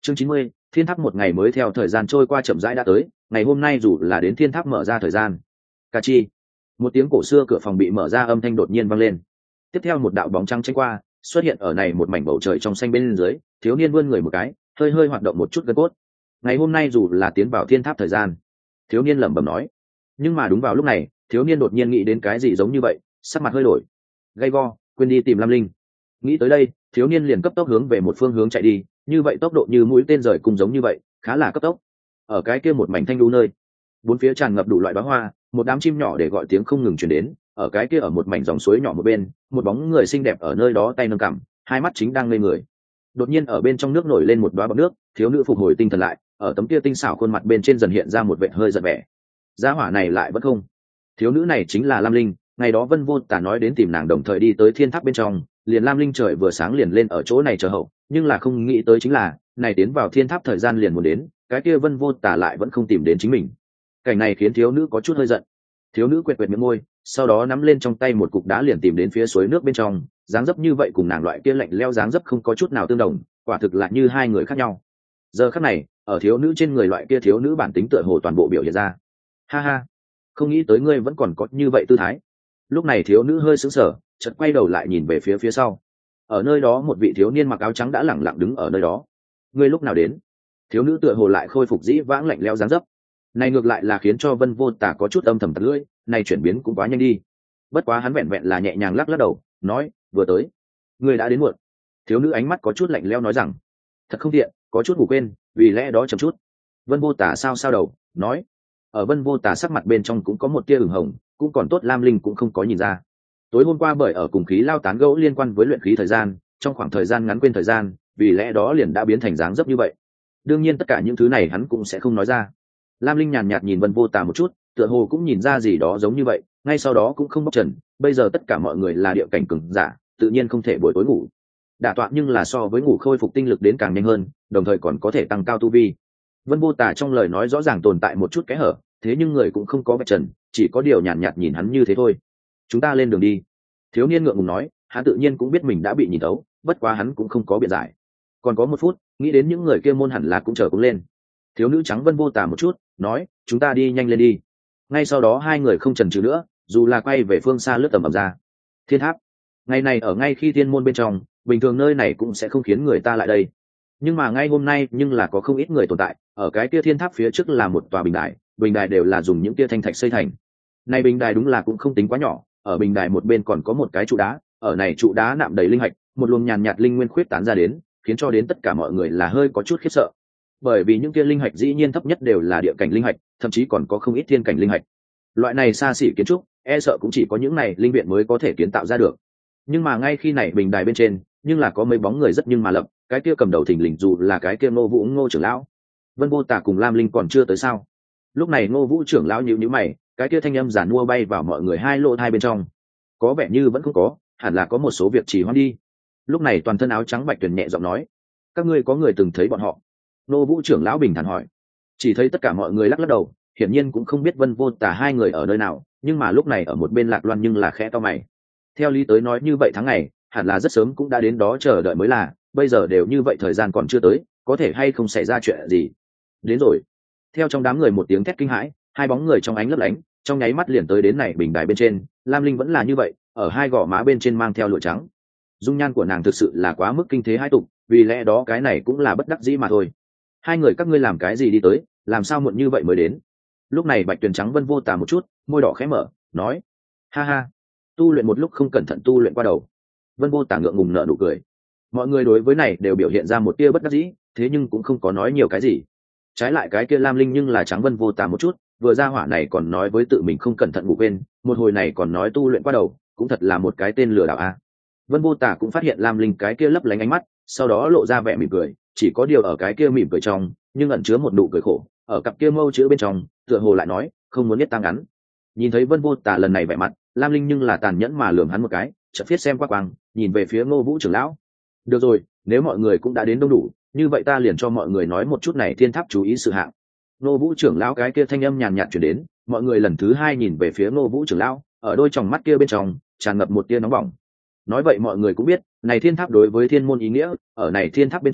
Chương 90, thiên tháp một ngày mới theo thời gian trôi qua chậm rãi đã tới, ngày hôm nay dù là đến thiên tháp mở ra thời gian. Cà chi. Một tiếng cổ xưa cửa phòng bị mở ra âm thanh đột nhiên vang lên. Tiếp theo một đạo bóng trắng tránh qua, xuất hiện ở này một mảnh bầu trời trong xanh bên dưới, thiếu niên vươn người một cái, hơi hơi hoạt động một chút gân cốt. Ngày hôm nay dù là tiến vào thiên tháp thời gian, thiếu niên lẩm bẩm nói. Nhưng mà đúng vào lúc này, thiếu niên đột nhiên nghĩ đến cái gì giống như vậy, sắc mặt hơi đổi. Gay go, quên đi tìm Lam Linh. Nghĩ tới đây, thiếu niên liền cấp tốc hướng về một phương hướng chạy đi, như vậy tốc độ như mũi tên rời cùng giống như vậy, khá là cấp tốc. Ở cái kia một mảnh thanh đu nơi, bốn phía tràn ngập đủ loại bá hoa, một đám chim nhỏ để gọi tiếng không ngừng truyền đến. Ở cái kia ở một mảnh dòng suối nhỏ một bên, một bóng người xinh đẹp ở nơi đó tay nâng cằm, hai mắt chính đang ngây người. Đột nhiên ở bên trong nước nổi lên một đóa bọt nước, thiếu nữ phục hồi tinh thần lại, ở tấm kia tinh xảo khuôn mặt bên trên dần hiện ra một vẻ hơi giận vẻ. Gia hỏa này lại vẫn không. Thiếu nữ này chính là Lam Linh, ngày đó Vân Vô Tà nói đến tìm nàng đồng thời đi tới thiên tháp bên trong, liền Lam Linh trời vừa sáng liền lên ở chỗ này chờ hậu, nhưng là không nghĩ tới chính là, này tiến vào thiên tháp thời gian liền muốn đến, cái kia Vân Vô Tà lại vẫn không tìm đến chính mình. Cảnh này khiến thiếu nữ có chút hơi giận. Thiếu nữ quẹt quẹt miệng môi, sau đó nắm lên trong tay một cục đá liền tìm đến phía suối nước bên trong, dáng dấp như vậy cùng nàng loại kia lạnh lẽo dáng dấp không có chút nào tương đồng, quả thực là như hai người khác nhau. Giờ khắc này, ở thiếu nữ trên người loại kia thiếu nữ bản tính tựa hồ toàn bộ biểu hiện ra. Ha ha, không nghĩ tới ngươi vẫn còn có như vậy tư thái. Lúc này thiếu nữ hơi sững sờ, chợt quay đầu lại nhìn về phía sau. Ở nơi đó một vị thiếu niên mặc áo trắng đã lẳng lặng đứng ở nơi đó. Ngươi lúc nào đến? Thiếu nữ tựa hồ lại khôi phục dĩ vãng lạnh lẽo dáng dấp. Này ngược lại là khiến cho Vân Vô Tà có chút âm thầm tật lưỡi, này chuyển biến cũng quá nhanh đi. Bất quá hắn vẹn vẹn là nhẹ nhàng lắc lắc đầu, nói, vừa tới. Ngươi đã đến muộn. Thiếu nữ ánh mắt có chút lạnh lẽo nói rằng, thật không tiện, có chút ngủ quên, vì lẽ đó chậm chút. Vân Vô Tà sao đầu, nói. Ở Vân Vô Tà sắc mặt bên trong cũng có một tia ửng hồng, cũng còn tốt Lam Linh cũng không có nhìn ra. Tối hôm qua bởi ở cùng khí lao tán gẫu liên quan với luyện khí thời gian, trong khoảng thời gian ngắn quên thời gian, vì lẽ đó liền đã biến thành dáng dấp như vậy. Đương nhiên tất cả những thứ này hắn cũng sẽ không nói ra. Lam Linh nhàn nhạt nhìn Vân Vô Tà một chút, tựa hồ cũng nhìn ra gì đó giống như vậy, ngay sau đó cũng không bóc trần, bây giờ tất cả mọi người là địa cảnh cường giả, tự nhiên không thể buổi tối ngủ. Đả tọa nhưng là so với ngủ khôi phục tinh lực đến càng nhanh hơn, đồng thời còn có thể tăng cao tu vi. Vân Vô Tà trong lời nói rõ ràng tồn tại một chút kẽ hở, thế nhưng người cũng không có vạch trần, chỉ có điều nhàn nhạt nhìn hắn như thế thôi. Chúng ta lên đường đi. Thiếu niên ngượng ngùng nói, hắn tự nhiên cũng biết mình đã bị nhìn thấu, bất quá hắn cũng không có biện giải. Còn có một phút, nghĩ đến những người kia môn hẳn là cũng chờ cũng lên. Thiếu nữ trắng Vân Vô Tà một chút, nói, chúng ta đi nhanh lên đi. Ngay sau đó hai người không chần chừ nữa, dù là quay về phương xa lướt tầm ầm ra. Thiên tháp. Ngày này ở ngay khi thiên môn bên trong, bình thường nơi này cũng sẽ không khiến người ta lại đây. Nhưng mà ngay hôm nay nhưng là có không ít người tồn tại, ở cái kia thiên tháp phía trước là một tòa bình đài đều là dùng những kia thanh thạch xây thành. Này bình đài đúng là cũng không tính quá nhỏ, ở bình đài một bên còn có một cái trụ đá, ở này trụ đá nạm đầy linh hạch, một luồng nhàn nhạt linh nguyên khuyết tán ra đến, khiến cho đến tất cả mọi người là hơi có chút khiếp sợ. Bởi vì những kia linh hạch dĩ nhiên thấp nhất đều là địa cảnh linh hạch, thậm chí còn có không ít thiên cảnh linh hạch. Loại này xa xỉ kiến trúc, e sợ cũng chỉ có những này linh viện mới có thể kiến tạo ra được. Nhưng mà ngay khi này bình đài bên trên, nhưng là có mấy bóng người rất nhưng mà lập, cái kia cầm đầu thình lình dù là cái kia Ngô Vũ Ngô trưởng lão. Vân Vô Tà cùng Lam Linh còn chưa tới sao? Lúc này Ngô Vũ trưởng lão nhíu nhíu mày, cái kia thanh âm giản mua bay vào mọi người hai lỗ tai bên trong. Có vẻ như vẫn không có, hẳn là có một số việc trì hoãn đi. Lúc này toàn thân áo trắng Bạch Tuyền nhẹ giọng nói, các ngươi có người từng thấy bọn họ? Ngô Vũ trưởng lão bình thản hỏi. Chỉ thấy tất cả mọi người lắc lắc đầu, hiển nhiên cũng không biết Vân Vô Tà hai người ở nơi nào, nhưng mà lúc này ở một bên Lạc Loan nhưng là khẽ cau mày. Theo lý tới nói như vậy tháng ngày, hẳn là rất sớm cũng đã đến đó chờ đợi mới là, bây giờ đều như vậy thời gian còn chưa tới, có thể hay không xảy ra chuyện gì. Đến rồi. Theo trong đám người một tiếng thét kinh hãi, hai bóng người trong ánh lấp lánh, trong nháy mắt liền tới đến này bình đài bên trên. Lam Linh vẫn là như vậy, ở hai gò má bên trên mang theo lụa trắng. Dung nhan của nàng thực sự là quá mức kinh thế hai tục, vì lẽ đó cái này cũng là bất đắc dĩ mà thôi. Hai người các ngươi làm cái gì đi tới, làm sao muộn như vậy mới đến? Lúc này Bạch Tuyền trắng Vân Vô Tà một chút, môi đỏ khẽ mở, nói, ha ha, tu luyện một lúc không cẩn thận tu luyện qua đầu. Vân Vô Tà ngượng ngùng nở nụ cười. Mọi người đối với này đều biểu hiện ra một tia bất đắc dĩ, thế nhưng cũng không có nói nhiều cái gì. Trái lại cái kia Lam Linh nhưng là trắng Vân Vô Tà một chút, vừa ra hỏa này còn nói với tự mình không cẩn thận ngủ quên, một hồi này còn nói tu luyện qua đầu, cũng thật là một cái tên lừa đảo a. Vân Vô Tà cũng phát hiện Lam Linh cái kia lấp lánh ánh mắt, sau đó lộ ra vẻ mỉm cười, chỉ có điều ở cái kia mỉm cười trong, nhưng ẩn chứa một nụ cười khổ, ở cặp kia mâu chữ bên trong, tựa hồ lại nói, không muốn biết tăng ngắn. Nhìn thấy Vân Vô Tà lần này vẻ mặt, Lam Linh nhưng là tàn nhẫn mà lườm hắn một cái, chợt viết xem qua quang, nhìn về phía Ngô Vũ trưởng lão. Được rồi, nếu mọi người cũng đã đến đông đủ, như vậy ta liền cho mọi người nói một chút này thiên tháp chú ý sự hạng. Ngô Vũ trưởng lão cái kia thanh âm nhàn nhạt truyền đến, mọi người lần thứ hai nhìn về phía Ngô Vũ trưởng lão, ở đôi tròng mắt kia bên trong tràn ngập một tia nóng bỏng. Nói vậy mọi người cũng biết, này thiên tháp đối với thiên môn ý nghĩa, ở này thiên tháp bên trong,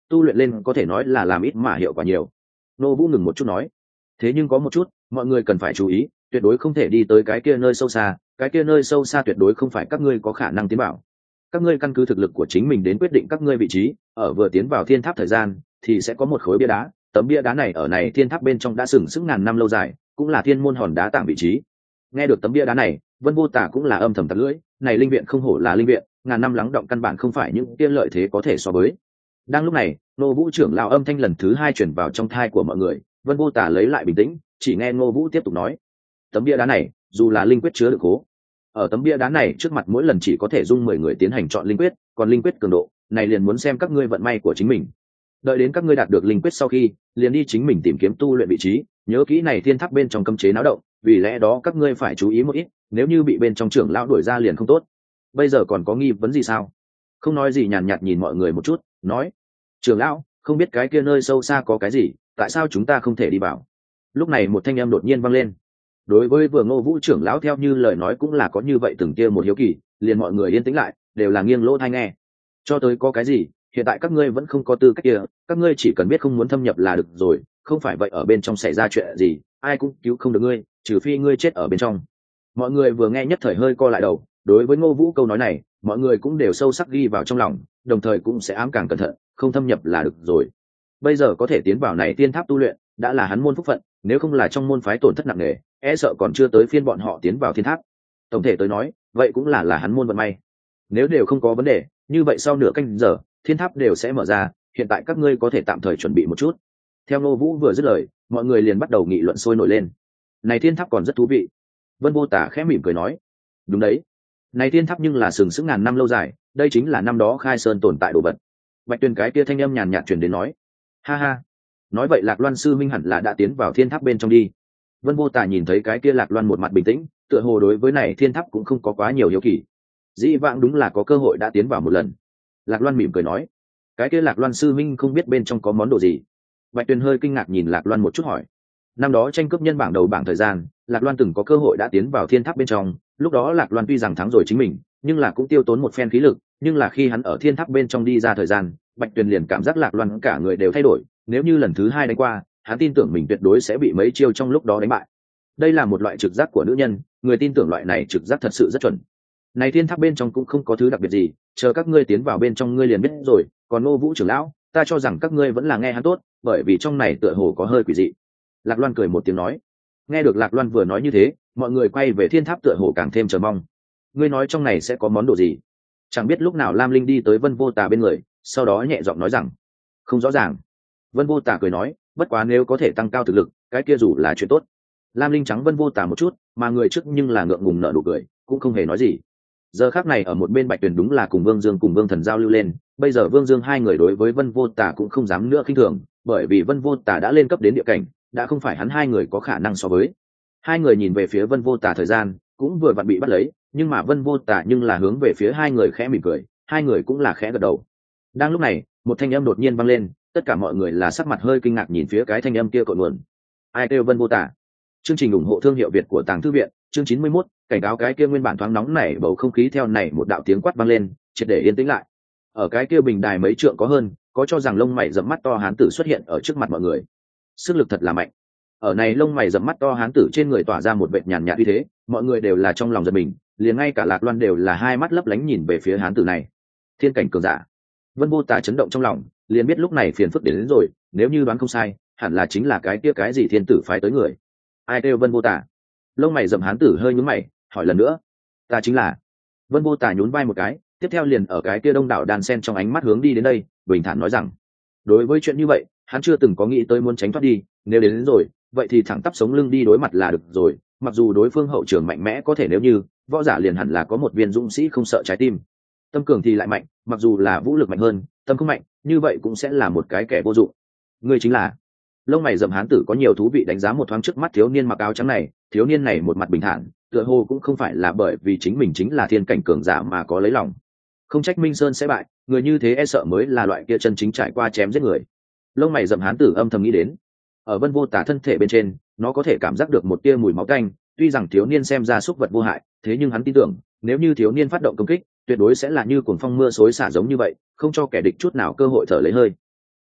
tu luyện lên có thể nói là làm ít mà hiệu quả nhiều. Nô Vũ ngừng một chút nói, thế nhưng có một chút mọi người cần phải chú ý, tuyệt đối không thể đi tới cái kia nơi sâu xa, cái kia nơi sâu xa tuyệt đối không phải các ngươi có khả năng tiến vào. Các ngươi căn cứ thực lực của chính mình đến quyết định các ngươi vị trí, ở vừa tiến vào thiên tháp thời gian thì sẽ có một khối bia đá, tấm bia đá này ở này thiên tháp bên trong đã sừng sững ngàn năm lâu dài, cũng là thiên môn hòn đá tảng vị trí. Nghe được tấm bia đá này, Vân Vô Tả cũng là âm thầm tặc lưỡi, này linh viện không hổ là linh viện, ngàn năm lắng động căn bản không phải những tiên lợi thế có thể so với. Đang lúc này, Ngô Vũ trưởng lão âm thanh lần thứ hai truyền vào trong tai của mọi người, Vân Vô Tả lấy lại bình tĩnh, chỉ nghe Ngô Vũ tiếp tục nói: tấm bia đá này, dù là linh quyết chứa được cố, ở tấm bia đá này trước mặt mỗi lần chỉ có thể dung 10 người tiến hành chọn linh quyết, còn linh quyết cường độ này liền muốn xem các ngươi vận may của chính mình. Đợi đến các ngươi đạt được linh quyết sau khi, liền đi chính mình tìm kiếm tu luyện vị trí, nhớ kỹ này thiên tháp bên trong cấm chế náo động, vì lẽ đó các ngươi phải chú ý một ít, nếu như bị bên trong trưởng lão đuổi ra liền không tốt. Bây giờ còn có nghi vấn gì sao? Không nói gì, nhàn nhạt nhìn mọi người một chút, nói: trưởng lão, không biết cái kia nơi sâu xa có cái gì, tại sao chúng ta không thể đi vào? Lúc này một thanh âm đột nhiên vang lên. Đối với vừa Ngô Vũ trưởng lão theo như lời nói cũng là có như vậy từng tia một hiếu kỳ, liền mọi người yên tĩnh lại, đều là nghiêng lỗ tai nghe. Cho tới có cái gì, hiện tại các ngươi vẫn không có tư cách kia, các ngươi chỉ cần biết không muốn thâm nhập là được rồi, không phải vậy ở bên trong xảy ra chuyện gì, ai cũng cứu không được ngươi, trừ phi ngươi chết ở bên trong. Mọi người vừa nghe nhất thời hơi co lại đầu, đối với Ngô Vũ câu nói này, mọi người cũng đều sâu sắc ghi vào trong lòng, đồng thời cũng sẽ ám càng cẩn thận, không thâm nhập là được rồi. Bây giờ có thể tiến vào này tiên tháp tu luyện, đã là hắn môn phúc phận, nếu không là trong môn phái tổn thất nặng nề, e sợ còn chưa tới phiên bọn họ tiến vào thiên tháp. Tổng thể tới nói, vậy cũng là hắn môn vận may. Nếu đều không có vấn đề, như vậy sau nửa canh giờ, thiên tháp đều sẽ mở ra, hiện tại các ngươi có thể tạm thời chuẩn bị một chút. Theo Ngô Vũ vừa dứt lời, mọi người liền bắt đầu nghị luận sôi nổi lên. Này thiên tháp còn rất thú vị. Vân Vô Tả khẽ mỉm cười nói: đúng đấy, này thiên tháp nhưng là sừng sững ngàn năm lâu dài, đây chính là năm đó khai sơn tồn tại đồ vật. Bạch Tuyền cái kia thanh âm nhàn nhạt truyền đến nói: ha ha, nói vậy Lạc Loan sư minh hẳn là đã tiến vào thiên tháp bên trong đi. Vân Vô Tả nhìn thấy cái kia Lạc Loan một mặt bình tĩnh, tựa hồ đối với này thiên tháp cũng không có quá nhiều hiếu kỳ. Dĩ vãng đúng là có cơ hội đã tiến vào một lần. Lạc Loan mỉm cười nói: cái kia Lạc Loan sư minh không biết bên trong có món đồ gì. Bạch Tuyền hơi kinh ngạc nhìn Lạc Loan một chút hỏi: năm đó tranh cướp nhân bảng đầu bảng thời gian, Lạc Loan từng có cơ hội đã tiến vào thiên tháp bên trong, lúc đó Lạc Loan tuy rằng thắng rồi chính mình, nhưng là cũng tiêu tốn một phen khí lực, nhưng là khi hắn ở thiên tháp bên trong đi ra thời gian, Bạch Tuyền liền cảm giác Lạc Loan cả người đều thay đổi, nếu như lần thứ hai đánh qua, hắn tin tưởng mình tuyệt đối sẽ bị mấy chiêu trong lúc đó đánh bại. Đây là một loại trực giác của nữ nhân, người tin tưởng loại này trực giác thật sự rất chuẩn. Này thiên tháp bên trong cũng không có thứ đặc biệt gì, chờ các ngươi tiến vào bên trong ngươi liền biết rồi, còn Ngô Vũ trưởng lão, ta cho rằng các ngươi vẫn là nghe hắn tốt, bởi vì trong này tựa hồ có hơi quỷ dị. Lạc Loan cười một tiếng nói. Nghe được Lạc Loan vừa nói như thế, mọi người quay về thiên tháp tựa hồ càng thêm chờ mong. Ngươi nói trong này sẽ có món đồ gì? Chẳng biết lúc nào Lam Linh đi tới Vân Vô Tả bên người, sau đó nhẹ giọng nói rằng: không rõ ràng. Vân Vô Tả cười nói: bất quá nếu có thể tăng cao thực lực, cái kia dù là chuyện tốt. Lam Linh trắng Vân Vô Tả một chút, mà người trước nhưng là ngượng ngùng nở nụ cười, cũng không hề nói gì. Giờ khắc này ở một bên Bạch Tuyền đúng là cùng Vương Dương cùng Vương Thần giao lưu lên, bây giờ Vương Dương hai người đối với Vân Vô Tả cũng không dám nữa khinh thường, bởi vì Vân Vô Tả đã lên cấp đến địa cảnh, đã không phải hắn hai người có khả năng so với. Hai người nhìn về phía Vân Vô Tả thời gian cũng vừa vặn bị bắt lấy, nhưng mà Vân Vô Tả nhưng là hướng về phía hai người khẽ mỉm cười, hai người cũng là khẽ gật đầu. Đang lúc này, một thanh âm đột nhiên vang lên, tất cả mọi người là sắc mặt hơi kinh ngạc nhìn phía cái thanh âm kia cội nguồn. Ai kêu Vân Vô Tả? Chương trình ủng hộ thương hiệu Việt của Tàng Thư viện, chương 91, cảnh cáo. Cái kia nguyên bản thoáng nóng nảy bầu không khí theo này một đạo tiếng quát vang lên, triệt để yên tĩnh lại. Ở cái kia bình đài mấy trượng có hơn, có cho rằng lông mày rậm mắt to hán tử xuất hiện ở trước mặt mọi người. Sức lực thật là mạnh. Ở này lông mày rậm mắt to hán tử trên người tỏa ra một vệt nhàn nhạt uy thế, mọi người đều là trong lòng giật mình, liền ngay cả Lạc Loan đều là hai mắt lấp lánh nhìn về phía hán tử này. Thiên cảnh cường giả. Vân Vô Tả chấn động trong lòng, liền biết lúc này phiền phức đến rồi, nếu như đoán không sai, hẳn là chính là cái kia cái gì thiên tử phái tới người. Ai kêu Vân Vô Tả? Lông mày rậm hán tử hơi nhún mày, hỏi lần nữa. Ta chính là. Vân Vô Tả nhún vai một cái, tiếp theo liền ở cái kia đông đảo đan sen trong ánh mắt hướng đi đến đây, bình thản nói rằng: đối với chuyện như vậy, hắn chưa từng có nghĩ tới muốn tránh thoát đi, nếu đến rồi, vậy thì thẳng tắp sống lưng đi đối mặt là được rồi. Mặc dù đối phương hậu trường mạnh mẽ có thể, nếu như võ giả liền hẳn là có một viên dũng sĩ không sợ trái tim, tâm cường thì lại mạnh, mặc dù là vũ lực mạnh hơn, tâm không mạnh, như vậy cũng sẽ là một cái kẻ vô dụng. Ngươi chính là. Lông mày rậm hán tử có nhiều thú vị đánh giá một thoáng trước mắt thiếu niên mặc áo trắng này, thiếu niên này một mặt bình thản, tựa hồ cũng không phải là bởi vì chính mình chính là thiên cảnh cường giả mà có lấy lòng. Không trách Minh Sơn sẽ bại, người như thế e sợ mới là loại kia chân chính trải qua chém giết người. Lông mày rậm hán tử âm thầm nghĩ đến. Ở Vân Vô Tả thân thể bên trên, nó có thể cảm giác được một tia mùi máu tanh, tuy rằng thiếu niên xem ra xúc vật vô hại, thế nhưng hắn tin tưởng, nếu như thiếu niên phát động công kích, tuyệt đối sẽ là như cuồng phong mưa xối xả giống như vậy, không cho kẻ địch chút nào cơ hội thở lấy hơi.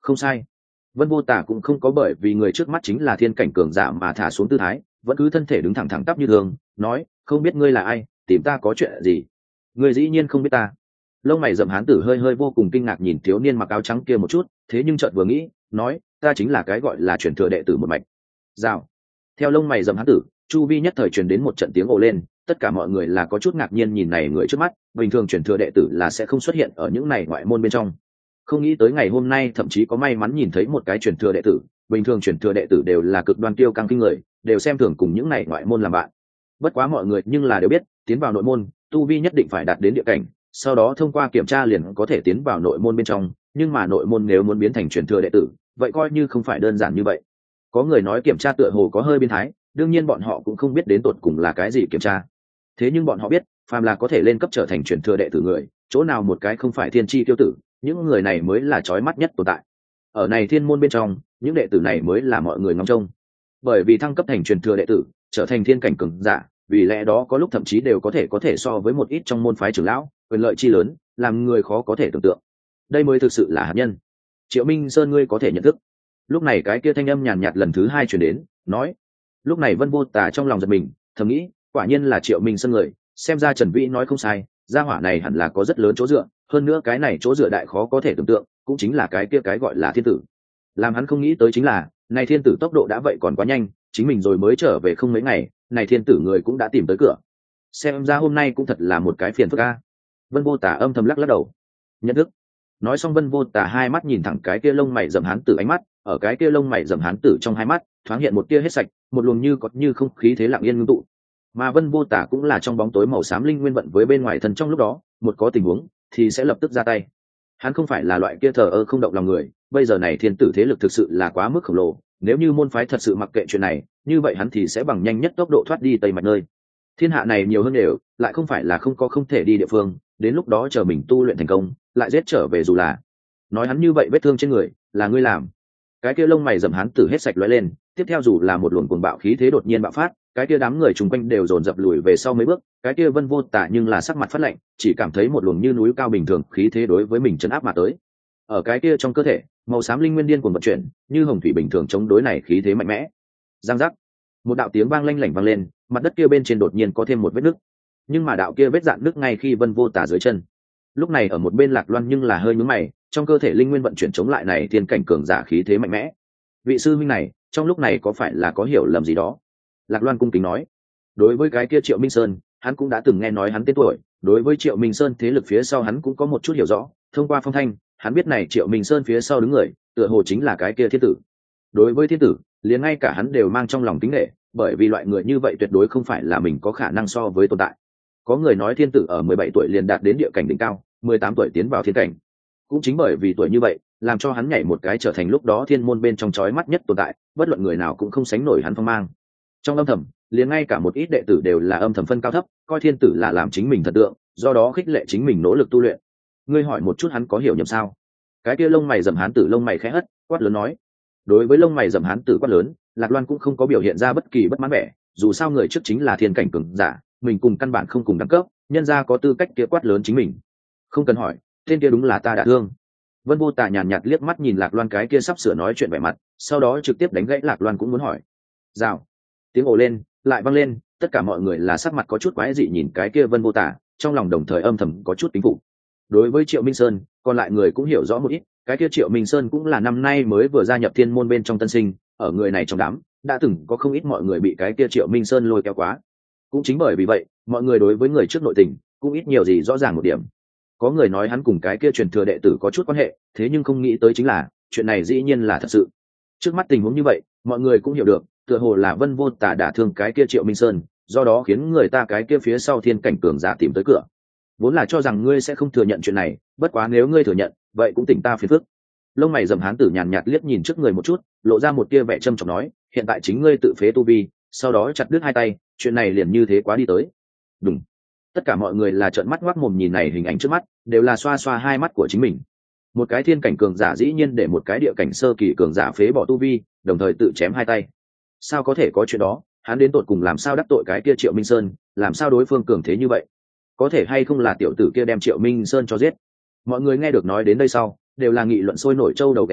Không sai. Vân Vô Tả cũng không có bởi vì người trước mắt chính là thiên cảnh cường giả mà thả xuống tư thái, vẫn cứ thân thể đứng thẳng thẳng tắp như thường, nói, không biết ngươi là ai, tìm ta có chuyện gì? Ngươi dĩ nhiên không biết ta. Lông mày rậm hán tử hơi hơi vô cùng kinh ngạc nhìn thiếu niên mặc áo trắng kia một chút, thế nhưng chợt vừa nghĩ, nói, ta chính là cái gọi là truyền thừa đệ tử một mạch. Rào. Theo lông mày rậm hán tử, chu vi nhất thời truyền đến một trận tiếng ồ lên, tất cả mọi người là có chút ngạc nhiên nhìn này người trước mắt, bình thường truyền thừa đệ tử là sẽ không xuất hiện ở những này ngoại môn bên trong. Không nghĩ tới ngày hôm nay thậm chí có may mắn nhìn thấy một cái truyền thừa đệ tử, bình thường truyền thừa đệ tử đều là cực đoan kiêu căng kinh người, đều xem thường cùng những này ngoại môn làm bạn. Bất quá mọi người nhưng là đều biết, tiến vào nội môn, tu vi nhất định phải đạt đến địa cảnh, sau đó thông qua kiểm tra liền có thể tiến vào nội môn bên trong, nhưng mà nội môn nếu muốn biến thành truyền thừa đệ tử, vậy coi như không phải đơn giản như vậy. Có người nói kiểm tra tựa hồ có hơi biến thái, đương nhiên bọn họ cũng không biết đến tột cùng là cái gì kiểm tra. Thế nhưng bọn họ biết, phàm là có thể lên cấp trở thành truyền thừa đệ tử người, chỗ nào một cái không phải thiên chi tiêu tử, những người này mới là chói mắt nhất tồn tại. Ở này thiên môn bên trong, những đệ tử này mới là mọi người ngóng trông. Bởi vì thăng cấp thành truyền thừa đệ tử, trở thành thiên cảnh cường giả, vì lẽ đó có lúc thậm chí đều có thể so với một ít trong môn phái trưởng lão, quyền lợi chi lớn, làm người khó có thể tưởng tượng. Đây mới thực sự là hạt nhân. Triệu Minh Sơn ngươi có thể nhận thức. Lúc này cái kia thanh âm nhàn nhạt lần thứ hai truyền đến, nói. Lúc này Vân Vô Tả trong lòng giật mình, thầm nghĩ, quả nhiên là Triệu Minh Sơn người, xem ra Trần Vĩ nói không sai, gia hỏa này hẳn là có rất lớn chỗ dựa, hơn nữa cái này chỗ dựa đại khó có thể tưởng tượng, cũng chính là cái kia cái gọi là thiên tử. Làm hắn không nghĩ tới chính là, này thiên tử tốc độ đã vậy còn quá nhanh, chính mình rồi mới trở về không mấy ngày, này thiên tử người cũng đã tìm tới cửa. Xem ra hôm nay cũng thật là một cái phiền phức a. Vân Vô Tả âm thầm lắc đầu. Nhận thức. Nói xong Vân Vô Tả hai mắt nhìn thẳng cái kia lông mày rậm hán tử ánh mắt, ở cái kia lông mày rậm hán tử trong hai mắt, thoáng hiện một tia hết sạch, một luồng như có như không khí thế lặng yên ngưng tụ. Mà Vân Vô Tả cũng là trong bóng tối màu xám linh nguyên vận với bên ngoài thân trong lúc đó, một có tình huống thì sẽ lập tức ra tay. Hắn không phải là loại kia thờ ơ không động lòng người, bây giờ này thiên tử thế lực thực sự là quá mức khổng lồ, nếu như môn phái thật sự mặc kệ chuyện này, như vậy hắn thì sẽ bằng nhanh nhất tốc độ thoát đi Tây Mạch nơi. Thiên hạ này nhiều hơn đều, lại không phải là không có không thể đi địa phương, đến lúc đó chờ mình tu luyện thành công, lại giết trở về dù là. Nói hắn như vậy vết thương trên người, là ngươi làm. Cái kia lông mày rậm hán tử hết sạch lóe lên, tiếp theo dù là một luồng cuồng bạo khí thế đột nhiên bạo phát, cái kia đám người chung quanh đều dồn dập lùi về sau mấy bước, cái kia Vân Vô Tả nhưng là sắc mặt phát lạnh, chỉ cảm thấy một luồng như núi cao bình thường khí thế đối với mình chấn áp mà tới. Ở cái kia trong cơ thể, màu xám linh nguyên điên cuồng vận chuyển, như hồng thủy bình thường chống đối này khí thế mạnh mẽ. Giang giác, một đạo tiếng vang lanh lảnh vang lên, mặt đất kia bên trên đột nhiên có thêm một vết nứt. Nhưng mà đạo kia vết dạn nứt ngay khi Vân Vô Tả dưới chân. Lúc này ở một bên Lạc Loan nhưng là hơi nhướng mày, trong cơ thể linh nguyên vận chuyển chống lại này thiên cảnh cường giả khí thế mạnh mẽ. Vị sư huynh này, trong lúc này có phải là có hiểu lầm gì đó? Lạc Loan cung kính nói. Đối với cái kia Triệu Minh Sơn, hắn cũng đã từng nghe nói hắn tên tuổi, đối với Triệu Minh Sơn thế lực phía sau hắn cũng có một chút hiểu rõ, thông qua phong thanh, hắn biết này Triệu Minh Sơn phía sau đứng người, tựa hồ chính là cái kia thiên tử. Đối với thiên tử, liền ngay cả hắn đều mang trong lòng kính nể, bởi vì loại người như vậy tuyệt đối không phải là mình có khả năng so với tồn tại. Có người nói thiên tử ở 17 tuổi liền đạt đến địa cảnh đỉnh cao, 18 tuổi tiến vào thiên cảnh. Cũng chính bởi vì tuổi như vậy, làm cho hắn nhảy một cái trở thành lúc đó thiên môn bên trong chói mắt nhất tồn tại, bất luận người nào cũng không sánh nổi hắn phong mang. Trong âm thầm, liền ngay cả một ít đệ tử đều là âm thầm phân cao thấp, coi thiên tử là làm chính mình thần tượng, do đó khích lệ chính mình nỗ lực tu luyện. Ngươi hỏi một chút hắn có hiểu nhầm sao? Cái kia lông mày rậm hán tử lông mày khẽ hất, quát lớn nói. Đối với lông mày rậm hán tử quát lớn, Lạc Loan cũng không có biểu hiện ra bất kỳ bất mãn vẻ, dù sao người trước chính là thiên cảnh cường giả, mình cùng căn bản không cùng đẳng cấp, nhân ra có tư cách kia quát lớn chính mình. Không cần hỏi, tên kia đúng là ta đã thương. Vân Vô Tả nhàn nhạt liếc mắt nhìn Lạc Loan cái kia sắp sửa nói chuyện vẻ mặt, sau đó trực tiếp đánh gãy Lạc Loan cũng muốn hỏi. Rào. Tiếng ồ lên, lại vang lên, tất cả mọi người là sắc mặt có chút quái dị nhìn cái kia Vân Vô Tả, trong lòng đồng thời âm thầm có chút kính phục. Đối với Triệu Minh Sơn, còn lại người cũng hiểu rõ một ít, cái kia Triệu Minh Sơn cũng là năm nay mới vừa gia nhập thiên môn bên trong tân sinh, ở người này trong đám, đã từng có không ít mọi người bị cái kia Triệu Minh Sơn lôi kéo quá. Cũng chính bởi vì vậy, mọi người đối với người trước nội tình, cũng ít nhiều gì rõ ràng một điểm. Có người nói hắn cùng cái kia truyền thừa đệ tử có chút quan hệ, thế nhưng không nghĩ tới chính là, chuyện này dĩ nhiên là thật sự. Trước mắt tình huống như vậy, mọi người cũng hiểu được, tựa hồ là Vân Vô Tả đả thương cái kia Triệu Minh Sơn, do đó khiến người ta cái kia phía sau thiên cảnh cường giả tìm tới cửa. Vốn là cho rằng ngươi sẽ không thừa nhận chuyện này, bất quá nếu ngươi thừa nhận, vậy cũng tỉnh ta phiền phức. Lông mày rậm hán tử nhàn nhạt liếc nhìn trước người một chút, lộ ra một tia vẻ trâm trọng nói, hiện tại chính ngươi tự phế tu vi, sau đó chặt đứt hai tay, chuyện này liền như thế quá đi tới. Đúng. Tất cả mọi người là trợn mắt ngoác mồm nhìn này hình ảnh trước mắt, đều là xoa xoa hai mắt của chính mình. Một cái thiên cảnh cường giả dĩ nhiên để một cái địa cảnh sơ kỳ cường giả phế bỏ tu vi, đồng thời tự chém hai tay. Sao có thể có chuyện đó? Hắn đến tột cùng làm sao đắc tội cái kia Triệu Minh Sơn, làm sao đối phương cường thế như vậy? Có thể hay không là tiểu tử kia đem Triệu Minh Sơn cho giết? Mọi người nghe được nói đến đây sau, đều là nghị luận sôi nổi trâu đầu ghé thai,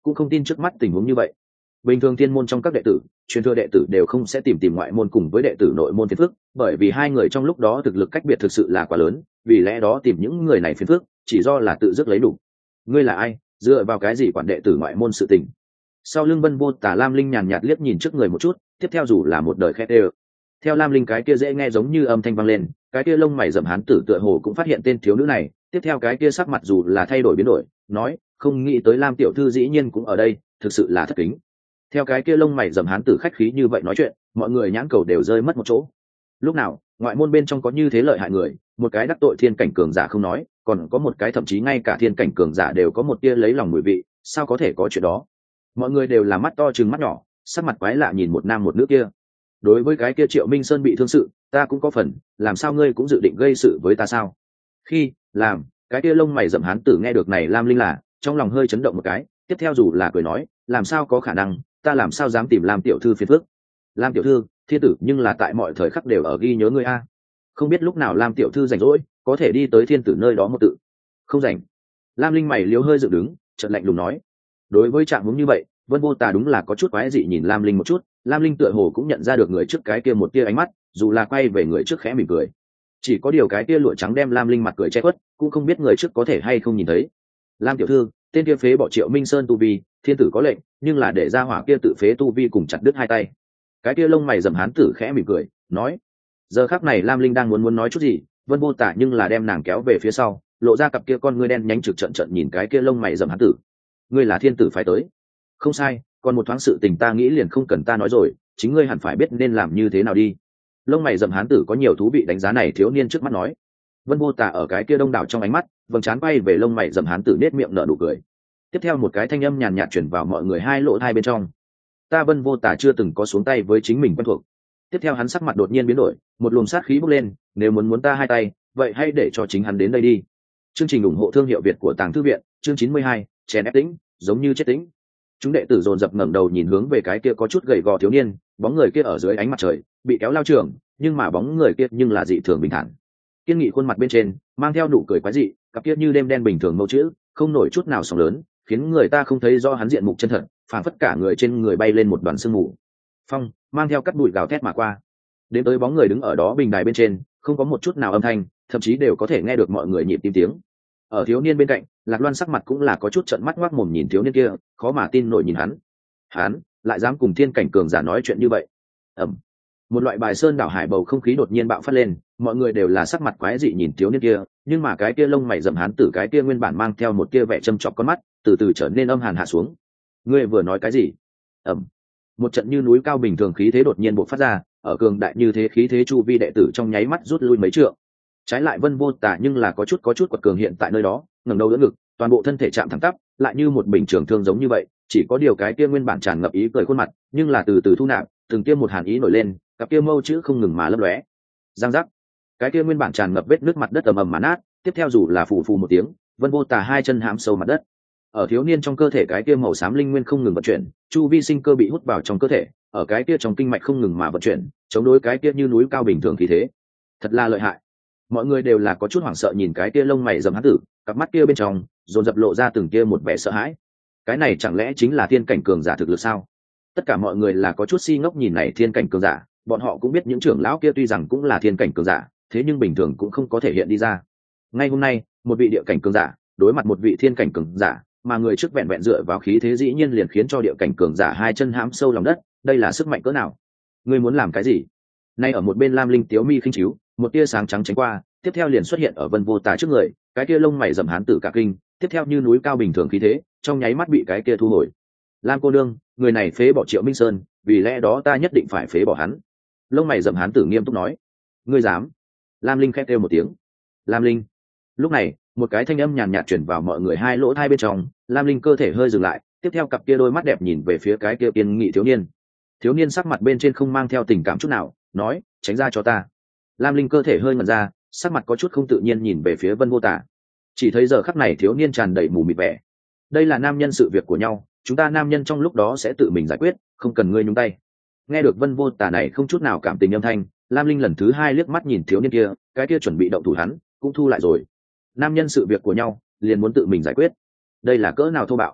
cũng không tin trước mắt tình huống như vậy. Bình thường thiên môn trong các đệ tử, truyền thừa đệ tử đều không sẽ tìm ngoại môn cùng với đệ tử nội môn phiền phức, bởi vì hai người trong lúc đó thực lực cách biệt thực sự là quá lớn, vì lẽ đó tìm những người này phiền phức chỉ do là tự dứt lấy đủ. Ngươi là ai, dựa vào cái gì quản đệ tử ngoại môn sự tình? Sau lưng Vân Vô Tà, Lam Linh nhàn nhạt liếc nhìn trước người một chút, tiếp theo dù là một đời khét ê. Theo Lam Linh cái kia dễ nghe giống như âm thanh vang lên, cái kia lông mày rậm hán tử tựa hồ cũng phát hiện tên thiếu nữ này, tiếp theo cái kia sắc mặt dù là thay đổi biến đổi, nói, không nghĩ tới Lam tiểu thư dĩ nhiên cũng ở đây, thực sự là thất kính. Theo cái kia lông mày rậm hán tử khách khí như vậy nói chuyện, mọi người nhãn cầu đều rơi mất một chỗ. Lúc nào ngoại môn bên trong có như thế lợi hại người, một cái đắc tội thiên cảnh cường giả không nói, còn có một cái thậm chí ngay cả thiên cảnh cường giả đều có một tia lấy lòng mùi vị, sao có thể có chuyện đó? Mọi người đều là mắt to chừng mắt nhỏ, sắc mặt quái lạ nhìn một nam một nữ kia. Đối với cái kia Triệu Minh Sơn bị thương sự, ta cũng có phần, làm sao ngươi cũng dự định gây sự với ta sao? Khi làm cái kia lông mày rậm hán tử nghe được này Lam Linh là trong lòng hơi chấn động một cái, tiếp theo dù là cười nói, làm sao có khả năng, ta làm sao dám tìm Lam tiểu thư phiền phức? Lam tiểu thư, thiên tử nhưng là tại mọi thời khắc đều ở ghi nhớ ngươi a. Không biết lúc nào Lam tiểu thư rảnh rỗi, có thể đi tới thiên tử nơi đó một tự. Không rảnh. Lam Linh mày liếu hơi dựng đứng, chợt lạnh lùng nói. Đối với trạng huống như vậy, Vân Vô Tà đúng là có chút quái dị nhìn Lam Linh một chút, Lam Linh tựa hồ cũng nhận ra được người trước cái kia một tia ánh mắt, dù là quay về người trước khẽ mỉm cười. Chỉ có điều cái kia lụa trắng đem Lam Linh mặt cười che khuất, cũng không biết người trước có thể hay không nhìn thấy. Lam tiểu thư, tên kia phế bỏ Triệu Minh Sơn tu vi, thiên tử có lệnh, nhưng là để ra hỏa kia tự phế tu vi cùng chặt đứt hai tay. Cái kia lông mày rậm hán tử khẽ mỉm cười, nói. Giờ khắc này Lam Linh đang muốn nói chút gì, Vân Vô Tà nhưng là đem nàng kéo về phía sau, lộ ra cặp kia con ngươi đen nhánh trực trận trận nhìn cái kia lông mày rậm hán tử. Ngươi là thiên tử phải tới? Không sai, còn một thoáng sự tình ta nghĩ liền không cần ta nói rồi, chính ngươi hẳn phải biết nên làm như thế nào đi. Lông mày rậm hán tử có nhiều thú vị đánh giá này thiếu niên trước mắt nói. Vân Vô Tà ở cái kia đông đảo trong ánh mắt, vầng trán bay về lông mày rậm hán tử nết miệng nở nụ cười. Tiếp theo một cái thanh âm nhàn nhạt truyền vào mọi người hai lỗ hai bên trong. Ta Vân Vô Tà chưa từng có xuống tay với chính mình quen thuộc. Tiếp theo hắn sắc mặt đột nhiên biến đổi, một luồng sát khí bốc lên, nếu muốn ta hai tay, vậy hãy để cho chính hắn đến đây đi. Chương trình ủng hộ thương hiệu Việt của Tàng Thư viện, chương 92, chèn ép tĩnh, giống như chết tĩnh. Chúng đệ tử dồn dập ngẩng đầu nhìn hướng về cái kia có chút gầy gò thiếu niên, bóng người kia ở dưới ánh mặt trời, bị kéo lao trường, nhưng mà bóng người kia nhưng là dị thường bình thản. Kiên nghị khuôn mặt bên trên, mang theo nụ cười quái dị, cặp kia như đêm đen bình thường mâu chữ, không nổi chút nào sóng lớn, khiến người ta không thấy rõ hắn diện mục chân thật, phảng phất cả người trên người bay lên một đoàn sương mù. Phong mang theo cắt bụi gào thét mà qua. Đến tới bóng người đứng ở đó bình đài bên trên, không có một chút nào âm thanh, thậm chí đều có thể nghe được mọi người nhịp tim tiếng. Ở thiếu niên bên cạnh, Lạc Loan sắc mặt cũng là có chút trợn mắt ngoác mồm nhìn thiếu niên kia, khó mà tin nổi nhìn hắn lại dám cùng thiên cảnh cường giả nói chuyện như vậy. Một loại bài sơn đảo hải bầu không khí đột nhiên bạo phát lên, mọi người đều là sắc mặt quái dị nhìn thiếu niên kia, nhưng mà cái kia lông mày rậm hán tử cái kia nguyên bản mang theo một kia vẻ châm chọc con mắt, từ từ trở nên âm hàn hạ xuống. Ngươi vừa nói cái gì? Một trận như núi cao bình thường khí thế đột nhiên bộc phát ra, ở cường đại như thế khí thế chu vi đệ tử trong nháy mắt rút lui mấy trượng. Trái lại Vân Vô Tà nhưng là có chút quật cường hiện tại nơi đó, ngẩng đầu đỡ ngực, toàn bộ thân thể chạm thẳng tắp, lại như một bình trường thương giống như vậy, chỉ có điều cái kia nguyên bản tràn ngập ý cười khuôn mặt, nhưng là từ từ thu nạp, từng kia một hàn ý nổi lên, cặp kia mâu chữ không ngừng mà lấp lóe. Giang giác, cái kia nguyên bản tràn ngập vết nước mặt đất ầm ầm mà nát, tiếp theo dù là phù phù một tiếng, Vân Vô Tà hai chân hãm sâu mặt đất. Ở thiếu niên trong cơ thể cái kia màu xám linh nguyên không ngừng vận chuyển, chu vi sinh cơ bị hút vào trong cơ thể, ở cái kia trong kinh mạch không ngừng mà vận chuyển, chống đối cái kia như núi cao bình thường khí thế. Thật là lợi hại. Mọi người đều là có chút hoảng sợ nhìn cái kia lông mày rậm hán tử, cặp mắt kia bên trong dồn dập lộ ra từng kia một vẻ sợ hãi. Cái này chẳng lẽ chính là thiên cảnh cường giả thực lực sao? Tất cả mọi người là có chút si ngốc nhìn này thiên cảnh cường giả, bọn họ cũng biết những trưởng lão kia tuy rằng cũng là thiên cảnh cường giả, thế nhưng bình thường cũng không có thể hiện đi ra. Ngay hôm nay, một vị địa cảnh cường giả đối mặt một vị thiên cảnh cường giả, mà người trước vẹn vẹn dựa vào khí thế dĩ nhiên liền khiến cho địa cảnh cường giả hai chân hãm sâu lòng đất, đây là sức mạnh cỡ nào? Ngươi muốn làm cái gì? Nay ở một bên Lam Linh tiếu mi khinh chiếu, một tia sáng trắng tránh qua, tiếp theo liền xuất hiện ở Vân Vô Tà trước người, cái kia lông mày rậm hán tử cả kinh, tiếp theo như núi cao bình thường khí thế, trong nháy mắt bị cái kia thu hồi. Lam cô nương, người này phế bỏ Triệu Minh Sơn, vì lẽ đó ta nhất định phải phế bỏ hắn. Lông mày rậm hán tử nghiêm túc nói. Ngươi dám? Lam Linh khét kêu một tiếng. Lam Linh. Lúc này, một cái thanh âm nhàn nhạt chuyển vào mọi người hai lỗ tai bên trong, Lam Linh cơ thể hơi dừng lại, tiếp theo cặp kia đôi mắt đẹp nhìn về phía cái kia kiên nghị thiếu niên. Thiếu niên sắc mặt bên trên không mang theo tình cảm chút nào, nói, tránh ra cho ta. Lam Linh cơ thể hơi ngẩn ra, sắc mặt có chút không tự nhiên nhìn về phía Vân Vô Tà. Chỉ thấy giờ khắc này thiếu niên tràn đầy mù mịt vẻ. Đây là nam nhân sự việc của nhau, chúng ta nam nhân trong lúc đó sẽ tự mình giải quyết, không cần ngươi nhúng tay. Nghe được Vân Vô Tà này không chút nào cảm tình âm thanh, Lam Linh lần thứ hai liếc mắt nhìn thiếu niên kia, cái kia chuẩn bị động thủ hắn cũng thu lại rồi. Nam nhân sự việc của nhau, liền muốn tự mình giải quyết, đây là cỡ nào thô bạo.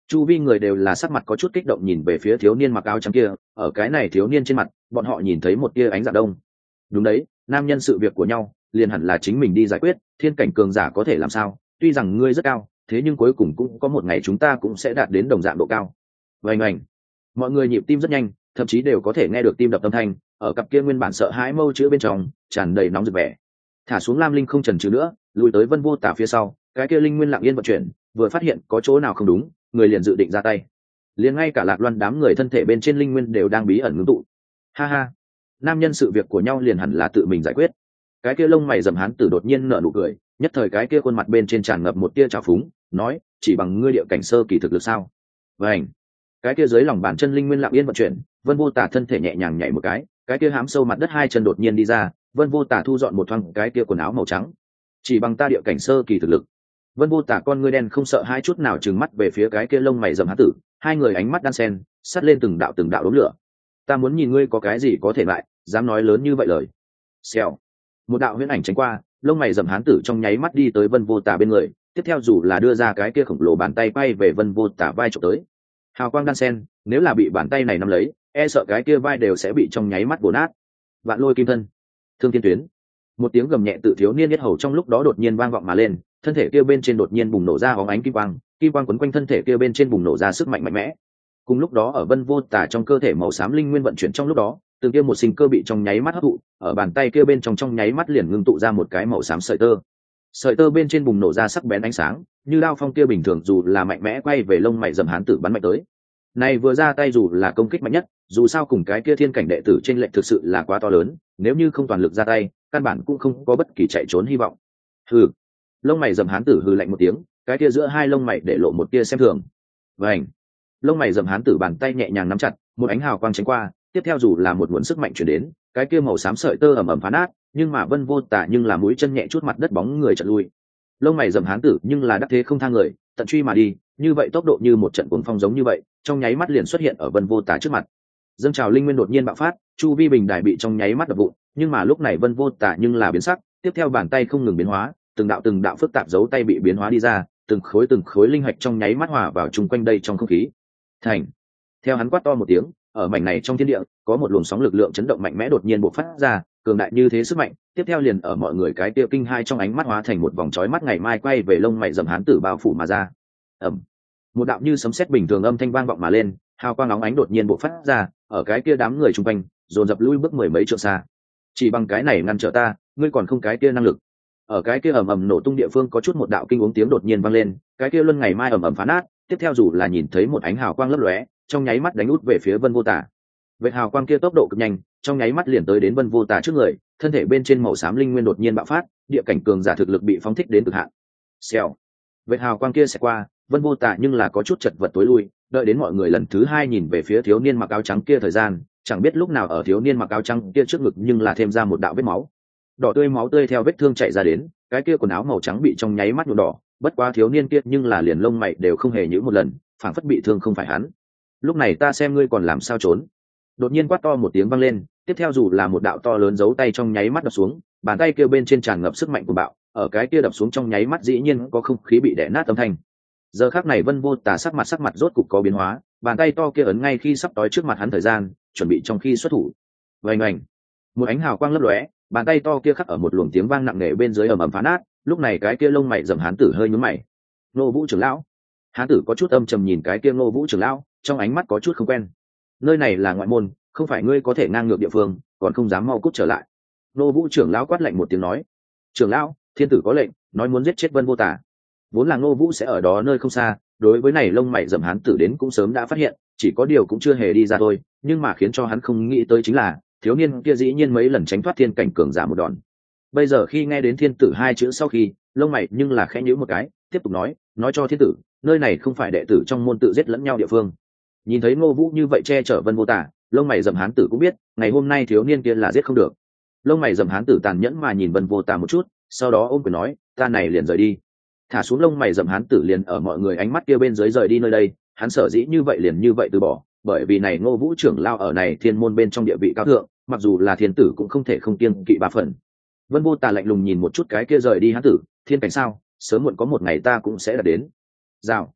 chu vi người đều là sắc mặt có chút kích động nhìn về phía thiếu niên mặc áo trắng kia. Ở cái này thiếu niên trên mặt bọn họ nhìn thấy một tia ánh dạ đông. Đúng đấy, nam nhân sự việc của nhau liền hẳn là chính mình đi giải quyết, thiên cảnh cường giả có thể làm sao? Tuy rằng ngươi rất cao, thế nhưng cuối cùng cũng có một ngày chúng ta cũng sẽ đạt đến đồng dạng độ cao. Vành ảnh, mọi người nhịp tim rất nhanh, thậm chí đều có thể nghe được tim đập âm thanh. Ở cặp kia nguyên bản sợ hãi mâu chữ bên trong tràn đầy nóng rực vẻ. Thả xuống lam linh không chần chừ nữa, lùi tới Vân Vô Tả phía sau. Cái kia linh nguyên lặng yên vận chuyển, vừa phát hiện có chỗ nào không đúng, người liền dự định ra tay. Liền ngay cả Lạc Loan đám người thân thể bên trên linh nguyên đều đang bí ẩn ngưng tụ. Ha ha, nam nhân sự việc của nhau liền hẳn là tự mình giải quyết. Cái kia lông mày rậm hán tử đột nhiên nở nụ cười, nhất thời cái kia khuôn mặt bên trên tràn ngập một tia trào phúng, nói: chỉ bằng ngươi địa cảnh sơ kỳ thực lực sao? Vảnh. Cái kia dưới lòng bàn chân linh nguyên lặng yên vận chuyển, Vân Vô Tả thân thể nhẹ nhàng nhảy một cái kia hám sâu mặt đất hai chân đột nhiên đi ra. Vân Vô Tả thu dọn một thoáng cái kia quần áo màu trắng. Chỉ bằng ta địa cảnh sơ kỳ thực lực. Vân Vô Tả con ngươi đen không sợ hai chút nào trừng mắt về phía cái kia lông mày rậm hán tử, hai người ánh mắt đan xen, sắt lên từng đạo đốm lửa. Ta muốn nhìn ngươi có cái gì có thể lại, dám nói lớn như vậy lời. Xèo. Một đạo huyễn ảnh tránh qua, lông mày rậm hán tử trong nháy mắt đi tới Vân Vô Tả bên người, tiếp theo dù là đưa ra cái kia khổng lồ bàn tay quay về Vân Vô Tả vai chụp tới. Hào quang đan sen, nếu là bị bàn tay này nắm lấy, e sợ cái kia vai đều sẽ bị trong nháy mắt bổ nát. Vạn Lôi Kim Thân, Thương Thiên Tuyến. Một tiếng gầm nhẹ tự thiếu niên nhất hầu trong lúc đó đột nhiên vang vọng mà lên, thân thể kia bên trên đột nhiên bùng nổ ra óng ánh kim quang quấn quanh thân thể kia bên trên bùng nổ ra sức mạnh mạnh mẽ. Cùng lúc đó ở Vân Vô Tả trong cơ thể màu xám linh nguyên vận chuyển trong lúc đó, từng kia một sinh cơ bị trong nháy mắt hấp thụ, ở bàn tay kia bên trong nháy mắt liền ngưng tụ ra một cái màu xám sợi tơ. Sợi tơ bên trên bùng nổ ra sắc bén ánh sáng, như đao phong kia bình thường dù là mạnh mẽ quay về lông mày rậm hán tử bắn mạnh tới. Này vừa ra tay dù là công kích mạnh nhất, dù sao cùng cái kia thiên cảnh đệ tử trên lệnh thực sự là quá to lớn, nếu như không toàn lực ra tay, căn bản cũng không có bất kỳ chạy trốn hy vọng. Hừ. Lông mày rậm hán tử hừ lạnh một tiếng, cái kia giữa hai lông mày để lộ một tia xem thường. Vành. Lông mày rậm hán tử bàn tay nhẹ nhàng nắm chặt, một ánh hào quang tránh qua, tiếp theo dù là một nguồn sức mạnh truyền đến, cái kia màu xám sợi tơ ầm ầm phá nát, nhưng mà Vân Vô Tả nhưng là mũi chân nhẹ chút mặt đất bóng người chợt lui. Lông mày rậm hán tử nhưng là đắc thế không thang người, tận truy mà đi, như vậy tốc độ như một trận cuồng phong giống như vậy, trong nháy mắt liền xuất hiện ở Vân Vô Tả trước mặt. Dâng trào linh nguyên đột nhiên bạo phát, chu vi bình đài bị trong nháy mắt đập vụn, nhưng mà lúc này Vân Vô Tả nhưng là biến sắc, tiếp theo bàn tay không ngừng biến hóa, từng đạo phức tạp dấu tay bị biến hóa đi ra, từng khối linh hạch trong nháy mắt hòa vào chung quanh đây trong không khí. Thành. Theo hắn quát to một tiếng, ở mảnh này trong thiên địa, có một luồng sóng lực lượng chấn động mạnh mẽ đột nhiên bộc phát ra, cường đại như thế sức mạnh, tiếp theo liền ở mọi người cái kia kinh hai trong ánh mắt hóa thành một vòng chói mắt ngày mai quay về lông mày rậm hán tử bao phủ mà ra. Ầm. Một đạo như sấm sét bình thường âm thanh vang vọng mà lên, hào quang óng ánh đột nhiên bộc phát ra, ở cái kia đám người chung quanh, dồn dập lui bước mười mấy trượng xa. Chỉ bằng cái này ngăn trở ta, ngươi còn không cái kia năng lực. Ở cái kia ầm ầm nổ tung địa phương có chút một đạo kinh uống tiếng đột nhiên vang lên, cái kia luân ngày mai ầm ầm phá nát, tiếp theo dù là nhìn thấy một ánh hào quang lấp lóe, trong nháy mắt đánh út về phía Vân Vô Tả. Vệt hào quang kia tốc độ cực nhanh, trong nháy mắt liền tới đến Vân Vô Tả trước người, thân thể bên trên màu xám linh nguyên đột nhiên bạo phát, địa cảnh cường giả thực lực bị phóng thích đến cực hạn. Xèo. Vệt hào quang kia sẽ qua, Vân Vô Tả nhưng là có chút chật vật tối lui, đợi đến mọi người lần thứ hai nhìn về phía thiếu niên mặc áo trắng kia thời gian, chẳng biết lúc nào ở thiếu niên mặc áo trắng kia trước ngực nhưng là thêm ra một đạo vết máu. Đỏ tươi máu tươi theo vết thương chảy ra đến, cái kia quần áo màu trắng bị trong nháy mắt nhuộm đỏ, bất quá thiếu niên kia nhưng là liền lông mày đều không hề nhíu một lần, phảng phất bị thương không phải hắn. Lúc này ta xem ngươi còn làm sao trốn. Đột nhiên quát to một tiếng vang lên, tiếp theo dù là một đạo to lớn giấu tay trong nháy mắt đập xuống, bàn tay kia bên trên tràn ngập sức mạnh của bạo, ở cái kia đập xuống trong nháy mắt dĩ nhiên có không khí bị đè nát âm thanh. Giờ khắc này Vân Vô Tả sắc mặt rốt cục có biến hóa, bàn tay to kia ấn ngay khi sắp tối trước mặt hắn thời gian, chuẩn bị trong khi xuất thủ. Vành oành, một ánh hào quang lấp lóe, bàn tay to kia khắc ở một luồng tiếng vang nặng nề bên dưới ầm ầm phá nát, lúc này cái kia lông mày rậm hán tử hơi nhướng mày. Ngô Vũ trưởng lão. Hán tử có chút âm trầm nhìn cái kia Ngô Vũ trưởng lão, trong ánh mắt có chút không quen. Nơi này là ngoại môn, không phải ngươi có thể ngang ngược địa phương, còn không dám mau cút trở lại. Ngô Vũ trưởng lão quát lạnh một tiếng nói: "Trưởng lão, thiên tử có lệnh, nói muốn giết chết Vân Vô Tả." Vốn là Ngô Vũ sẽ ở đó nơi không xa, đối với này lông mày rậm hán tử đến cũng sớm đã phát hiện, chỉ có điều cũng chưa hề đi ra thôi, nhưng mà khiến cho hắn không nghĩ tới chính là, thiếu niên kia dĩ nhiên mấy lần tránh thoát thiên cảnh cường giả một đòn. Bây giờ khi nghe đến thiên tử hai chữ sau khi, lông mày nhưng là khẽ nhíu một cái, tiếp tục nói cho thiên tử, nơi này không phải đệ tử trong môn tự giết lẫn nhau địa phương. Nhìn thấy Ngô Vũ như vậy che chở Vân Vô Tả, lông mày rậm hán tử cũng biết, ngày hôm nay thiếu niên kia là giết không được. Lông mày rậm hán tử tàn nhẫn mà nhìn Vân Vô Tả một chút, sau đó ôm quyền nói, ta này liền rời đi. Thả xuống lông mày rậm hán tử liền ở mọi người ánh mắt kia bên dưới rời đi nơi đây, hắn sở dĩ như vậy liền như vậy từ bỏ, bởi vì này Ngô Vũ trưởng lao ở này thiên môn bên trong địa vị cao thượng, mặc dù là thiên tử cũng không thể không kiêng kỵ ba phần. Vân Vô Tả lạnh lùng nhìn một chút cái kia rời đi hán tử, thiên cảnh sao, sớm muộn có một ngày ta cũng sẽ đạt đến. Rào.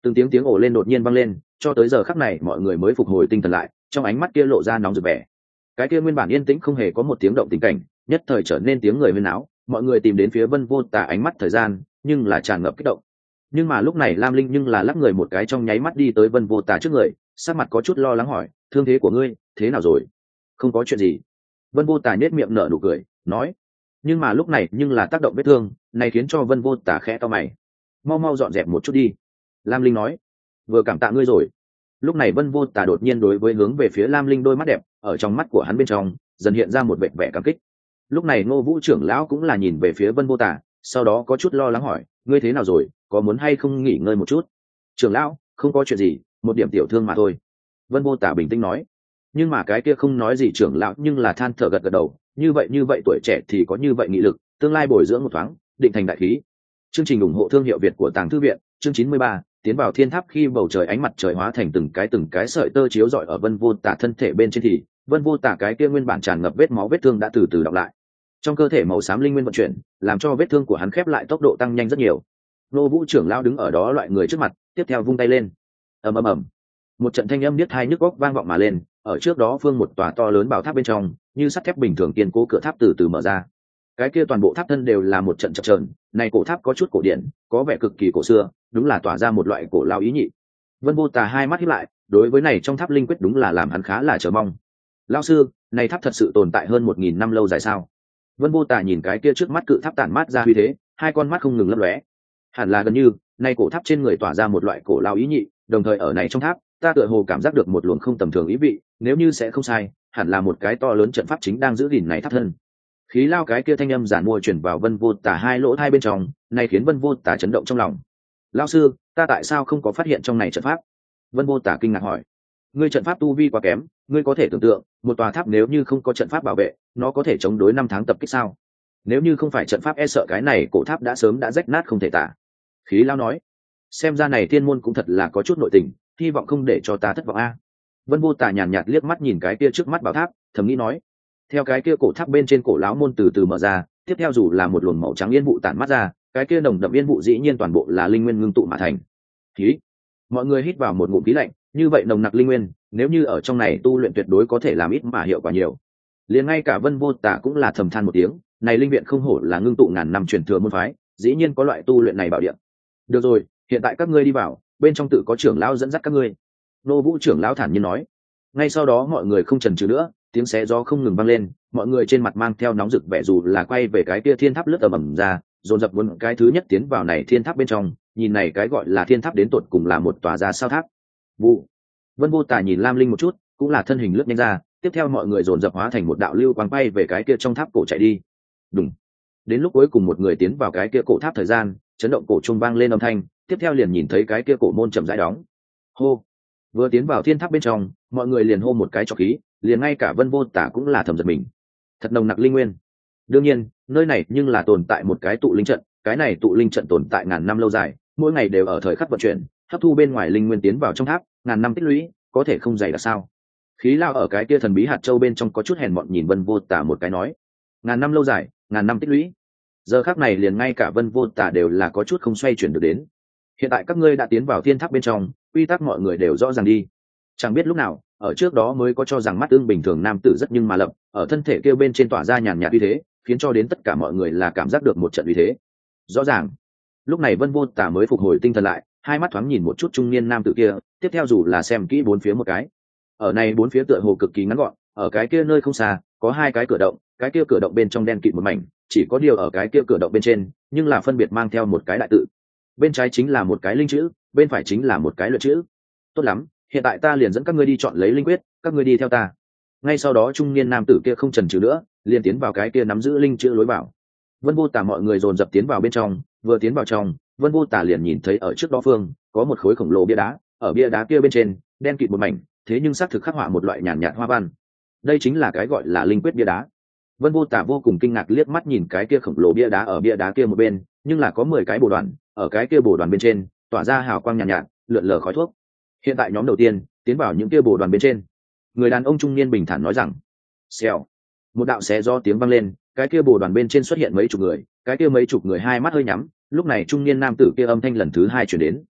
từng tiếng ồ lên đột nhiên vang lên, cho tới giờ khắc này mọi người mới phục hồi tinh thần lại, trong ánh mắt kia lộ ra nóng rực vẻ. Cái kia nguyên bản yên tĩnh không hề có một tiếng động tình cảnh, nhất thời trở nên tiếng người huyên náo, mọi người tìm đến phía Vân Vô Tà ánh mắt thời gian, nhưng là tràn ngập kích động. Nhưng mà lúc này Lam Linh nhưng là lắc người một cái trong nháy mắt đi tới Vân Vô Tà trước người, sắc mặt có chút lo lắng hỏi, thương thế của ngươi thế nào rồi? Không có chuyện gì. Vân Vô Tà nhếch miệng nở nụ cười, nói. Nhưng mà lúc này nhưng là tác động vết thương, này khiến cho Vân Vô Tà khẽ to mày. Mau mau dọn dẹp một chút đi. Lam Linh nói. Vừa cảm tạ ngươi rồi. Lúc này Vân Vô Tà đột nhiên đối với hướng về phía Lam Linh đôi mắt đẹp, ở trong mắt của hắn bên trong dần hiện ra một vẻ vẻ cảm kích. Lúc này Ngô Vũ trưởng lão cũng là nhìn về phía Vân Vô Tà, sau đó có chút lo lắng hỏi, ngươi thế nào rồi, có muốn hay không nghỉ ngơi một chút? Trưởng lão, không có chuyện gì, một điểm tiểu thương mà thôi. Vân Vô Tà bình tĩnh nói. Nhưng mà cái kia không nói gì trưởng lão nhưng là than thở gật gật đầu, như vậy tuổi trẻ thì có như vậy nghị lực, tương lai bồi dưỡng một thoáng, định thành đại khí. Chương trình ủng hộ thương hiệu Việt của Tàng Thư viện, chương 93, tiến vào thiên tháp khi bầu trời ánh mặt trời hóa thành từng cái sợi tơ chiếu rọi ở Vân Vô Tà thân thể bên trên thì Vân Vô Tà cái kia nguyên bản tràn ngập vết máu vết thương đã từ từ đọng lại. Trong cơ thể màu xám linh nguyên vận chuyển, làm cho vết thương của hắn khép lại tốc độ tăng nhanh rất nhiều. Nô Vũ trưởng lão đứng ở đó loại người trước mặt, tiếp theo vung tay lên. Ầm ầm ầm. Một trận thanh âm niết tai nhức óc vang vọng mà lên, ở trước đó phương một tòa to lớn bảo tháp bên trong, như sắt thép bình thường kiên cố cửa tháp từ từ mở ra. Cái kia toàn bộ tháp thân đều là một trận chập chờn, này cổ tháp có chút cổ điển, có vẻ cực kỳ cổ xưa, đúng là tỏa ra một loại cổ lao ý nhị. Vân Vô Tà hai mắt híp lại, đối với này trong tháp linh quyết đúng là làm hắn khá là chờ mong. Lão sư, này tháp thật sự tồn tại hơn 1000 năm lâu dài sao? Vân Vô Tà nhìn cái kia trước mắt cự tháp tản mát ra uy thế, hai con mắt không ngừng lấp lóe. Hẳn là gần như, nay cổ tháp trên người tỏa ra một loại cổ lao ý nhị, đồng thời ở này trong tháp, ta tựa hồ cảm giác được một luồng không tầm thường ý vị, nếu như sẽ không sai, hẳn là một cái to lớn trận pháp chính đang giữ gìn này tháp thân. Khí lao cái kia thanh âm giản mua truyền vào Vân Vô Tà hai lỗ hai bên trong, này khiến Vân Vô Tà chấn động trong lòng. Lão sư, ta tại sao không có phát hiện trong này trận pháp? Vân Vô Tà kinh ngạc hỏi. Ngươi trận pháp tu vi quá kém, ngươi có thể tưởng tượng, một tòa tháp nếu như không có trận pháp bảo vệ, nó có thể chống đối 5 tháng tập kích sao? Nếu như không phải trận pháp e sợ cái này cổ tháp đã sớm đã rách nát không thể tả. Khí lao nói. Xem ra này thiên môn cũng thật là có chút nội tình, hy vọng không để cho ta thất vọng a. Vân Vô Tà nhàn nhạt liếc mắt nhìn cái kia trước mắt bảo tháp, thầm nghĩ nói. Theo cái kia cổ tháp bên trên cổ lão môn từ từ mở ra, tiếp theo dù là một luồng màu trắng yên vụ tản mắt ra, cái kia nồng đậm yên vụ dĩ nhiên toàn bộ là linh nguyên ngưng tụ mà thành. Khí. Mọi người hít vào một ngụm khí lạnh, như vậy nồng nặc linh nguyên, nếu như ở trong này tu luyện tuyệt đối có thể làm ít mà hiệu quả nhiều. Liền ngay cả Vân Vô Tà cũng là thầm than một tiếng, này linh viện không hổ là ngưng tụ ngàn năm truyền thừa môn phái, dĩ nhiên có loại tu luyện này bảo điện. Được rồi, hiện tại các ngươi đi vào, bên trong tự có trưởng lão dẫn dắt các ngươi. Nô Vũ trưởng lão thản nhiên nói. Ngay sau đó mọi người không chần chừ nữa, tiếng xé gió không ngừng vang lên, mọi người trên mặt mang theo nóng rực vẻ dù là quay về cái kia thiên tháp lướt ầm ra, dồn dập muốn cái thứ nhất tiến vào này thiên tháp bên trong, nhìn này cái gọi là thiên tháp đến tột cùng là một tòa ra sao tháp. Vụ. Vân Vô Tà nhìn Lam Linh một chút, cũng là thân hình lướt nhanh ra, tiếp theo mọi người dồn dập hóa thành một đạo lưu quang bay về cái kia trong tháp cổ chạy đi. Đùng. Đến lúc cuối cùng một người tiến vào cái kia cổ tháp thời gian, chấn động cổ trung vang lên âm thanh, tiếp theo liền nhìn thấy cái kia cổ môn chậm rãi đóng. Hô. Vừa tiến vào thiên tháp bên trong, mọi người liền hô một cái trọc khí, liền ngay cả Vân Vô Tà cũng là thầm giật mình. Thật nồng nặc linh nguyên. Đương nhiên, nơi này nhưng là tồn tại một cái tụ linh trận, cái này tụ linh trận tồn tại ngàn năm lâu dài, mỗi ngày đều ở thời khắc vận chuyển, hấp thu bên ngoài linh nguyên tiến vào trong tháp, ngàn năm tích lũy, có thể không dày là sao? Khí lao ở cái kia thần bí hạt châu bên trong có chút hèn mọn nhìn Vân Vô Tà một cái nói, ngàn năm lâu dài, ngàn năm tích lũy. Giờ khắc này liền ngay cả Vân Vô Tà đều là có chút không xoay chuyển được đến. Hiện tại các ngươi đã tiến vào thiên tháp bên trong, quy tắc mọi người đều rõ ràng đi. Chẳng biết lúc nào, ở trước đó mới có cho rằng mắt ưng bình thường nam tử rất nhưng mà lập, ở thân thể kêu bên trên tỏa ra nhàn nhạt uy thế, khiến cho đến tất cả mọi người là cảm giác được một trận uy thế. Rõ ràng. Lúc này Vân Vô Tà mới phục hồi tinh thần lại, hai mắt thoáng nhìn một chút trung niên nam tử kia, tiếp theo dù là xem kỹ bốn phía một cái. Ở này bốn phía tựa hồ cực kỳ ngắn gọn, ở cái kia nơi không xa, có hai cái cửa động, cái kia cửa động bên trong đen kịt một mảnh, chỉ có điều ở cái kia cửa động bên trên, nhưng là phân biệt mang theo một cái đại tự. Bên trái chính là một cái linh chữ, bên phải chính là một cái luyện chữ. Tốt lắm, hiện tại ta liền dẫn các ngươi đi chọn lấy linh quyết, các ngươi đi theo ta. Ngay sau đó trung niên nam tử kia không chần chừ nữa, liền tiến vào cái kia nắm giữ linh chữ lối vào. Vân Vô Tà mọi người dồn dập tiến vào bên trong, vừa tiến vào trong, Vân Vô Tà liền nhìn thấy ở trước đó phương có một khối khổng lồ bia đá, ở bia đá kia bên trên đen kịt một mảnh, thế nhưng xác thực khắc họa một loại nhàn nhạt hoa văn. Đây chính là cái gọi là linh quyết bia đá. Vân Vô Tà vô cùng kinh ngạc liếc mắt nhìn cái kia khổng lồ bia đá ở bia đá kia một bên, nhưng là có 10 cái bồ đoàn, ở cái kia bồ đoàn bên trên tỏa ra hào quang nhàn nhạt, lượn lờ khói thuốc. Hiện tại nhóm đầu tiên tiến vào những kia bồ đoàn bên trên, người đàn ông trung niên bình thản nói rằng, xèo. Một đạo xé do tiếng vang lên, cái kia bồ đoàn bên trên xuất hiện mấy chục người, cái kia mấy chục người hai mắt hơi nhắm, lúc này trung niên nam tử kia âm thanh lần thứ hai truyền đến.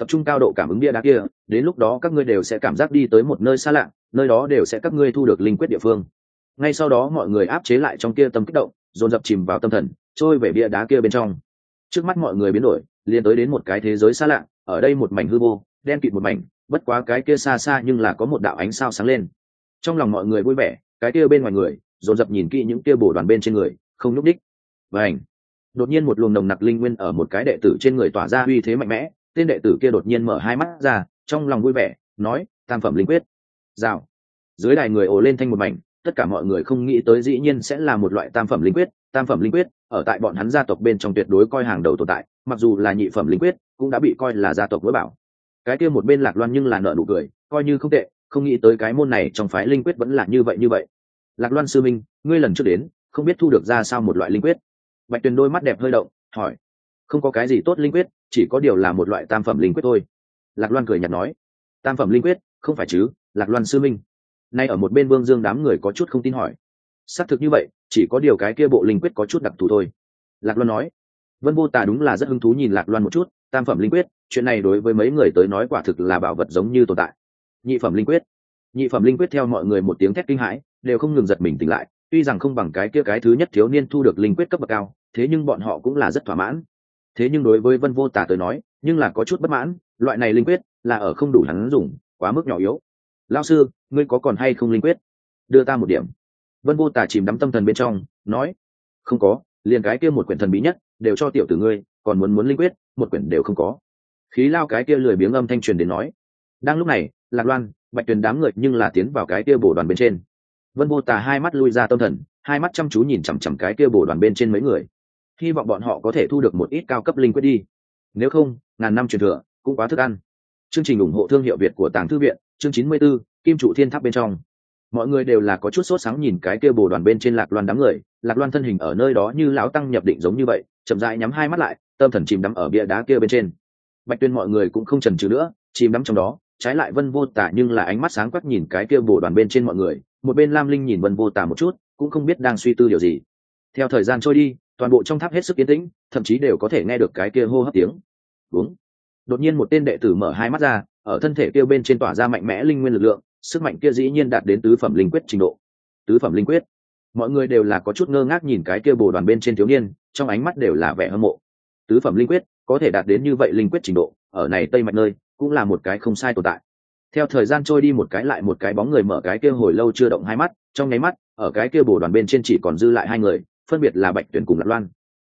tập trung cao độ cảm ứng bia đá kia, đến lúc đó các ngươi đều sẽ cảm giác đi tới một nơi xa lạ, nơi đó đều sẽ các ngươi thu được linh quyết địa phương. Ngay sau đó mọi người áp chế lại trong kia tâm kích động, dồn dập chìm vào tâm thần, trôi về bia đá kia bên trong. Trước mắt mọi người biến đổi, liền tới đến một cái thế giới xa lạ, ở đây một mảnh hư vô, đen kịt một mảnh, bất quá cái kia xa xa nhưng là có một đạo ánh sao sáng lên. Trong lòng mọi người vui vẻ, cái kia bên ngoài người dồn dập nhìn kỹ những kia bổ đoàn bên trên người, không nhúc đích. Vành. Đột nhiên một luồng nồng nặc linh nguyên ở một cái đệ tử trên người tỏa ra uy thế mạnh mẽ, tên đệ tử kia đột nhiên mở hai mắt ra, trong lòng vui vẻ, nói: "Tam phẩm linh quyết." Rào. Dưới đài người ồ lên thanh một mảnh, tất cả mọi người không nghĩ tới dĩ nhiên sẽ là một loại tam phẩm linh quyết. Tam phẩm linh quyết ở tại bọn hắn gia tộc bên trong tuyệt đối coi hàng đầu tồn tại, mặc dù là nhị phẩm linh quyết cũng đã bị coi là gia tộc vỡ bảo. Cái kia một bên Lạc Loan nhưng là nợ nụ cười, coi như không tệ, không nghĩ tới cái môn này trong phái linh quyết vẫn là như vậy. Lạc Loan sư minh, ngươi lần trước đến không biết thu được ra sao một loại linh quyết? Bạch Tuyền đôi mắt đẹp hơi động, hỏi. Không có cái gì tốt linh quyết, chỉ có điều là một loại tam phẩm linh quyết thôi. Lạc Loan cười nhạt nói. Tam phẩm linh quyết, không phải chứ, Lạc Loan sư minh? Nay ở một bên Vương Dương đám người có chút không tin hỏi. Xác thực như vậy, chỉ có điều cái kia bộ linh quyết có chút đặc thù thôi. Lạc Loan nói. Vân Vô Tà đúng là rất hứng thú nhìn Lạc Loan một chút. Tam phẩm linh quyết, chuyện này đối với mấy người tới nói quả thực là bảo vật giống như tồn tại. Nhị phẩm linh quyết. Nhị phẩm linh quyết theo mọi người một tiếng thét kinh hãi, đều không ngừng giật mình tỉnh lại. Tuy rằng không bằng cái kia cái thứ nhất thiếu niên thu được linh quyết cấp bậc cao, thế nhưng bọn họ cũng là rất thỏa mãn. Thế nhưng đối với Vân Vô Tà tới nói, nhưng là có chút bất mãn, loại này linh quyết là ở không đủ hắn dùng, quá mức nhỏ yếu. Lão sư, ngươi có còn hay không linh quyết? Đưa ta một điểm. Vân Vô Tà chìm đắm tâm thần bên trong, nói: không có, liền cái kia một quyển thần bí nhất đều cho tiểu tử ngươi, còn muốn linh quyết, một quyển đều không có. Khí Lao cái kia lười biếng âm thanh truyền đến nói. Đang lúc này, Lạc Loan, Bạch Tuyền đám người nhưng là tiến vào cái kia bổ đoàn bên trên. Vân Vô Tà hai mắt lui ra tâm thần, hai mắt chăm chú nhìn chằm chằm cái kia bổ đoàn bên trên mấy người, hy vọng bọn họ có thể thu được một ít cao cấp linh quyết đi, nếu không ngàn năm truyền thừa cũng quá thức ăn. Chương trình ủng hộ thương hiệu Việt của Tàng Thư Viện, chương 94, Kim trụ thiên tháp bên trong. Mọi người đều là có chút sốt sáng nhìn cái kia bồ đoàn bên trên Lạc Loan đám người. Lạc Loan thân hình ở nơi đó như lão tăng nhập định giống như vậy, chậm rãi nhắm hai mắt lại, tâm thần chìm đắm ở bia đá kia bên trên. Bạch Tuyên mọi người cũng không chần chừ nữa, chìm đắm trong đó. Trái lại Vân Vô Tà nhưng là ánh mắt sáng quắc nhìn cái kia bồ đoàn bên trên mọi người, một bên Lam Linh nhìn Vân Vô Tà một chút, cũng không biết đang suy tư điều gì. Theo thời gian trôi đi, toàn bộ trong tháp hết sức yên tĩnh, thậm chí đều có thể nghe được cái kia hô hấp tiếng. Đúng. Đột nhiên một tên đệ tử mở hai mắt ra, ở thân thể kia bên trên tỏa ra mạnh mẽ linh nguyên lực lượng, sức mạnh kia dĩ nhiên đạt đến tứ phẩm linh quyết trình độ. Tứ phẩm linh quyết. Mọi người đều là có chút ngơ ngác nhìn cái kia bồ đoàn bên trên thiếu niên, trong ánh mắt đều là vẻ hâm mộ. Tứ phẩm linh quyết có thể đạt đến như vậy linh quyết trình độ, ở này Tây Mạch nơi cũng là một cái không sai tồn tại. Theo thời gian trôi đi, một cái lại một cái bóng người mở cái kia hồi lâu chưa động hai mắt, trong nháy mắt, ở cái kia bồ đoàn bên trên chỉ còn dư lại hai người, phân biệt là Bạch Tuyển cùng Lạc Loan.